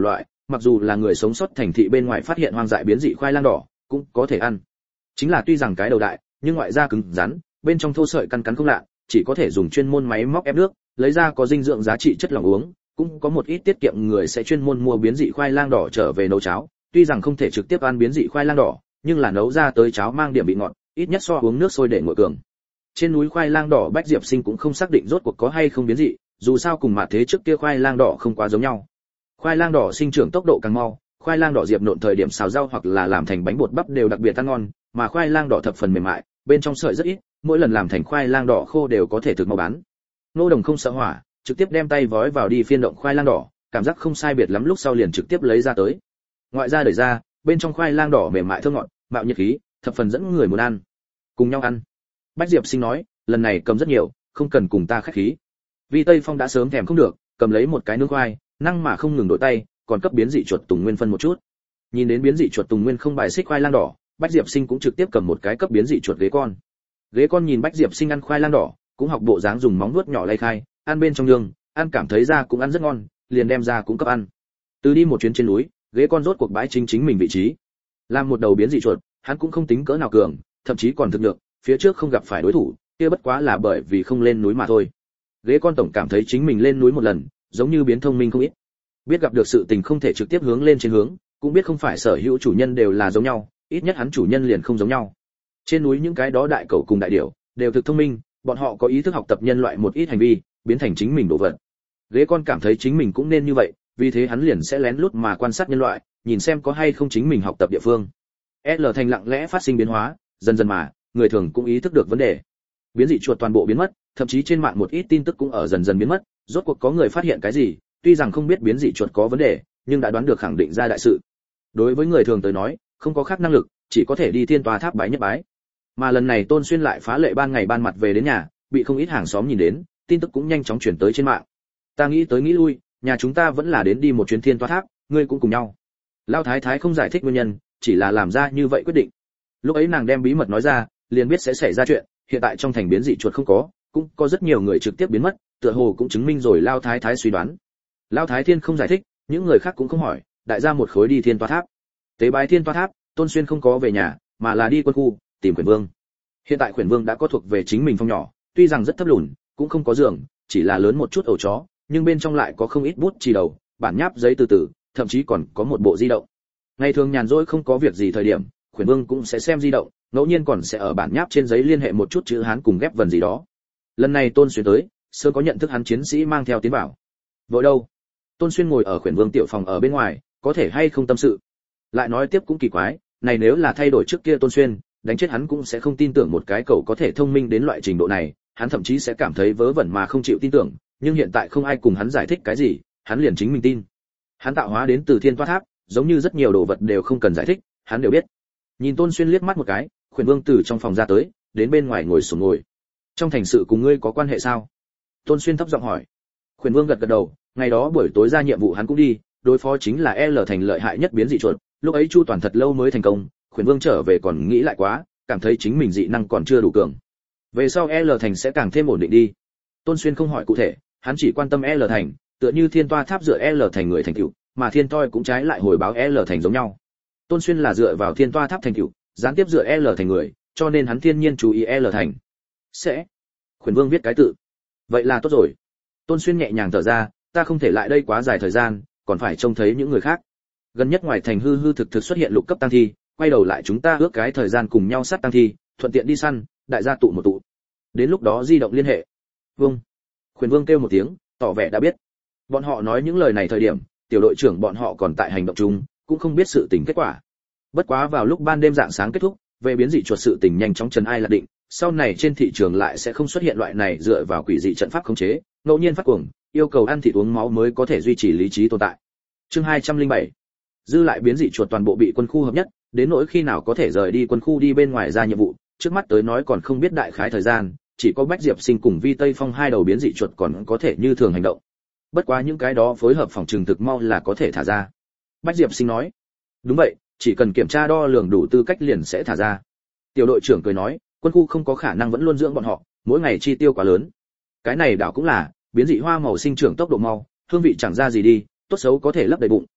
mặc dù là người sống sót thành thị bên ngoài phát hiện hoang dại biến dị khoai lang đỏ, cũng có thể ăn. Chính là tuy rằng cái đầu đại, nhưng ngoại da cứng rắn, bên trong thô sợi căn cắn không lạ, chỉ có thể dùng chuyên môn máy móc ép nước, lấy ra có dinh dưỡng giá trị chất lỏng uống, cũng có một ít tiết kiệm người sẽ chuyên môn mua biến dị khoai lang đỏ trở về nấu cháo, tuy rằng không thể trực tiếp ăn biến dị khoai lang đỏ, nhưng là nấu ra tới cháo mang điểm bị ngọt, ít nhất so uống nước sôi để nguội cường. Trên núi khoai lang đỏ Bách Diệp Sinh cũng không xác định rốt cuộc có hay không biến dị, dù sao cùng mà thế trước kia khoai lang đỏ không quá giống nhau. Khoai lang đỏ sinh trưởng tốc độ càng mau, khoai lang đỏ diệp nộn thời điểm xào rau hoặc là làm thành bánh bột bắp đều đặc biệt ăn ngon, mà khoai lang đỏ thập phần mềm mại, bên trong sợi rất ít, mỗi lần làm thành khoai lang đỏ khô đều có thể thực mau bán. Nô Đồng không sợ hỏa, trực tiếp đem tay vói vào đi phiên động khoai lang đỏ, cảm giác không sai biệt lắm lúc sau liền trực tiếp lấy ra tới. Ngoại ra đẩy ra, bên trong khoai lang đỏ mềm mại thơm ngọt, mạo nhiệt khí, thập phần dẫn người muốn ăn. Cùng nhau ăn. Bách Diệp Sinh nói, lần này cầm rất nhiều, không cần cùng ta khách khí. Vi Tây Phong đã sớm thèm không được, cầm lấy một cái nướng khoai, năng mà không ngừng đổi tay, còn cấp biến dị chuột tùng nguyên phân một chút. Nhìn đến biến dị chuột tùng nguyên không bài xích khoai lang đỏ, Bách Diệp Sinh cũng trực tiếp cầm một cái cấp biến dị chuột ghế con. Ghế con nhìn Bách Diệp Sinh ăn khoai lang đỏ, cũng học bộ dáng dùng móng vuốt nhỏ lay khai, ăn bên trong đường, ăn cảm thấy ra cũng ăn rất ngon, liền đem ra cũng cấp ăn. Từ đi một chuyến trên núi, ghế con rốt cuộc bãi chính chính mình vị trí. Làm một đầu biến dị chuột, hắn cũng không tính cỡ nào cường, thậm chí còn thực lực, phía trước không gặp phải đối thủ, kia bất quá là bởi vì không lên núi mà thôi. Ghế con tổng cảm thấy chính mình lên núi một lần, giống như biến thông minh không ít. Biết gặp được sự tình không thể trực tiếp hướng lên trên hướng, cũng biết không phải sở hữu chủ nhân đều là giống nhau, ít nhất hắn chủ nhân liền không giống nhau. Trên núi những cái đó đại cẩu cùng đại điểu đều thực thông minh, bọn họ có ý thức học tập nhân loại một ít hành vi, biến thành chính mình đồ vật. Ghế con cảm thấy chính mình cũng nên như vậy, vì thế hắn liền sẽ lén lút mà quan sát nhân loại, nhìn xem có hay không chính mình học tập địa phương. L thành lặng lẽ phát sinh biến hóa, dần dần mà, người thường cũng ý thức được vấn đề. Biến dị chuột toàn bộ biến mất, thậm chí trên mạng một ít tin tức cũng ở dần dần biến mất, rốt cuộc có người phát hiện cái gì, tuy rằng không biết biến dị chuột có vấn đề, nhưng đã đoán được khẳng định ra đại sự. Đối với người thường tới nói, không có khác năng lực, chỉ có thể đi thiên tòa tháp bái nhất bái. Mà lần này Tôn Xuyên lại phá lệ ban ngày ban mặt về đến nhà, bị không ít hàng xóm nhìn đến, tin tức cũng nhanh chóng truyền tới trên mạng. Ta nghĩ tới nghĩ lui, nhà chúng ta vẫn là đến đi một chuyến thiên tòa tháp, ngươi cũng cùng nhau. Lão thái thái không giải thích nguyên nhân, chỉ là làm ra như vậy quyết định. Lúc ấy nàng đem bí mật nói ra, liền biết sẽ xảy ra chuyện, hiện tại trong thành biến dị chuột không có, cũng có rất nhiều người trực tiếp biến mất, tựa hồ cũng chứng minh rồi Lão thái thái suy đoán. Lão thái thiên không giải thích, những người khác cũng không hỏi, đại gia một khối đi thiên tòa tháp. Tế bái thiên tòa tháp, Tôn Xuyên không có về nhà, mà là đi quân khu tìm Quyền Vương. Hiện tại Quyền Vương đã có thuộc về chính mình phòng nhỏ, tuy rằng rất thấp lùn, cũng không có giường, chỉ là lớn một chút ổ chó, nhưng bên trong lại có không ít bút chì đầu, bản nháp giấy từ từ, thậm chí còn có một bộ di động. Ngày thường nhàn rỗi không có việc gì thời điểm, Quyền Vương cũng sẽ xem di động, ngẫu nhiên còn sẽ ở bản nháp trên giấy liên hệ một chút chữ Hán cùng ghép vần gì đó. Lần này Tôn Xuyên tới, sớm có nhận thức hắn chiến sĩ mang theo tiến bảo. Vội đâu? Tôn Xuyên ngồi ở Quyền Vương tiểu phòng ở bên ngoài, có thể hay không tâm sự. Lại nói tiếp cũng kỳ quái, này nếu là thay đổi trước kia Tôn Xuyên, đánh chết hắn cũng sẽ không tin tưởng một cái cậu có thể thông minh đến loại trình độ này, hắn thậm chí sẽ cảm thấy vớ vẩn mà không chịu tin tưởng, nhưng hiện tại không ai cùng hắn giải thích cái gì, hắn liền chính mình tin. Hắn tạo hóa đến từ thiên toa tháp, giống như rất nhiều đồ vật đều không cần giải thích, hắn đều biết. Nhìn Tôn Xuyên liếc mắt một cái, Khuyển Vương từ trong phòng ra tới, đến bên ngoài ngồi xuống ngồi. Trong thành sự cùng ngươi có quan hệ sao? Tôn Xuyên thấp giọng hỏi. Khuyển Vương gật gật đầu, ngày đó buổi tối ra nhiệm vụ hắn cũng đi, đối phó chính là L thành lợi hại nhất biến dị chuột, lúc ấy chu toàn thật lâu mới thành công, Khuyển Vương trở về còn nghĩ lại quá, cảm thấy chính mình dị năng còn chưa đủ cường. Về sau L thành sẽ càng thêm ổn định đi. Tôn Xuyên không hỏi cụ thể, hắn chỉ quan tâm L thành, tựa như thiên toa tháp dựa L thành người thành tựu, mà thiên toi cũng trái lại hồi báo L thành giống nhau. Tôn Xuyên là dựa vào thiên toa tháp thành tựu, gián tiếp dựa L thành người, cho nên hắn thiên nhiên chú ý L thành. Sẽ. Khuyển Vương viết cái tự. Vậy là tốt rồi. Tôn Xuyên nhẹ nhàng thở ra, ta không thể lại đây quá dài thời gian, còn phải trông thấy những người khác. Gần nhất ngoài thành hư hư thực thực xuất hiện lục cấp tăng thi, quay đầu lại chúng ta ước cái thời gian cùng nhau sát tăng thi, thuận tiện đi săn, đại gia tụ một tụ. Đến lúc đó di động liên hệ. Vương. Khuyển Vương kêu một tiếng, tỏ vẻ đã biết. Bọn họ nói những lời này thời điểm, tiểu đội trưởng bọn họ còn tại hành động chung, cũng không biết sự tình kết quả. Bất quá vào lúc ban đêm rạng sáng kết thúc, về biến dị chuột sự tình nhanh chóng trấn ai là định, sau này trên thị trường lại sẽ không xuất hiện loại này dựa vào quỷ dị trận pháp khống chế, ngẫu nhiên phát cuồng, yêu cầu ăn thịt uống máu mới có thể duy trì lý trí tồn tại. Chương hai trăm lẻ bảy. Dư lại biến dị chuột toàn bộ bị quân khu hợp nhất, đến nỗi khi nào có thể rời đi quân khu đi bên ngoài ra nhiệm vụ, trước mắt tới nói còn không biết đại khái thời gian, chỉ có Bách Diệp Sinh cùng Vi Tây Phong hai đầu biến dị chuột còn có thể như thường hành động. Bất quá những cái đó phối hợp phòng trường thực mau là có thể thả ra. Bách Diệp Sinh nói. Đúng vậy, chỉ cần kiểm tra đo lường đủ tư cách liền sẽ thả ra. Tiểu đội trưởng cười nói, quân khu không có khả năng vẫn luôn dưỡng bọn họ, mỗi ngày chi tiêu quá lớn. Cái này đảo cũng là, biến dị hoa màu sinh trưởng tốc độ mau, hương vị chẳng ra gì đi, tốt xấu có thể lấp đầy bụng,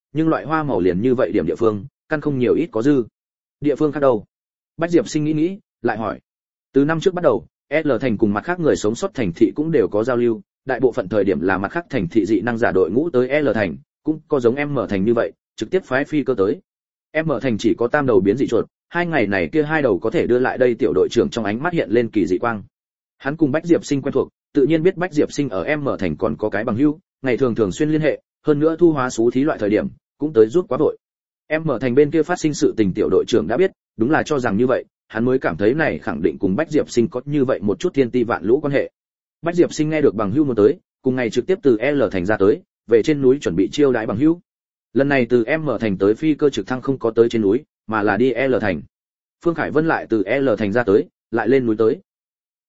nhưng loại hoa màu liền như vậy điểm địa phương căn không nhiều ít có dư. Địa phương khác đâu? Bách Diệp Sinh nghĩ nghĩ lại hỏi. Từ năm trước bắt đầu, L thành cùng mặt khác người sống sót thành thị cũng đều có giao lưu, đại bộ phận thời điểm là mặt khác thành thị dị năng giả đội ngũ tới L thành, cũng có giống M thành như vậy, trực tiếp phái phi cơ tới. M thành chỉ có tam đầu biến dị chuột, hai ngày này kia hai đầu có thể đưa lại đây. Tiểu đội trưởng trong ánh mắt hiện lên kỳ dị quang. Hắn cùng Bách Diệp Sinh quen thuộc, tự nhiên biết Bách Diệp Sinh ở M thành còn có cái bằng hữu, ngày thường thường xuyên liên hệ, hơn nữa thu hóa xú thí loại thời điểm, cũng tới giúp quá vội. M thành bên kia phát sinh sự tình tiểu đội trưởng đã biết, đúng là cho rằng như vậy, hắn mới cảm thấy này khẳng định cùng Bách Diệp Sinh có như vậy một chút thiên ti vạn lũ quan hệ. Bách Diệp Sinh nghe được bằng hữu muốn tới, cùng ngày trực tiếp từ L thành ra tới, về trên núi chuẩn bị chiêu đãi bằng hữu. Lần này từ M thành tới phi cơ trực thăng không có tới trên núi, mà là đi L thành. Phương Khải Vân lại từ L thành ra tới, lại lên núi tới.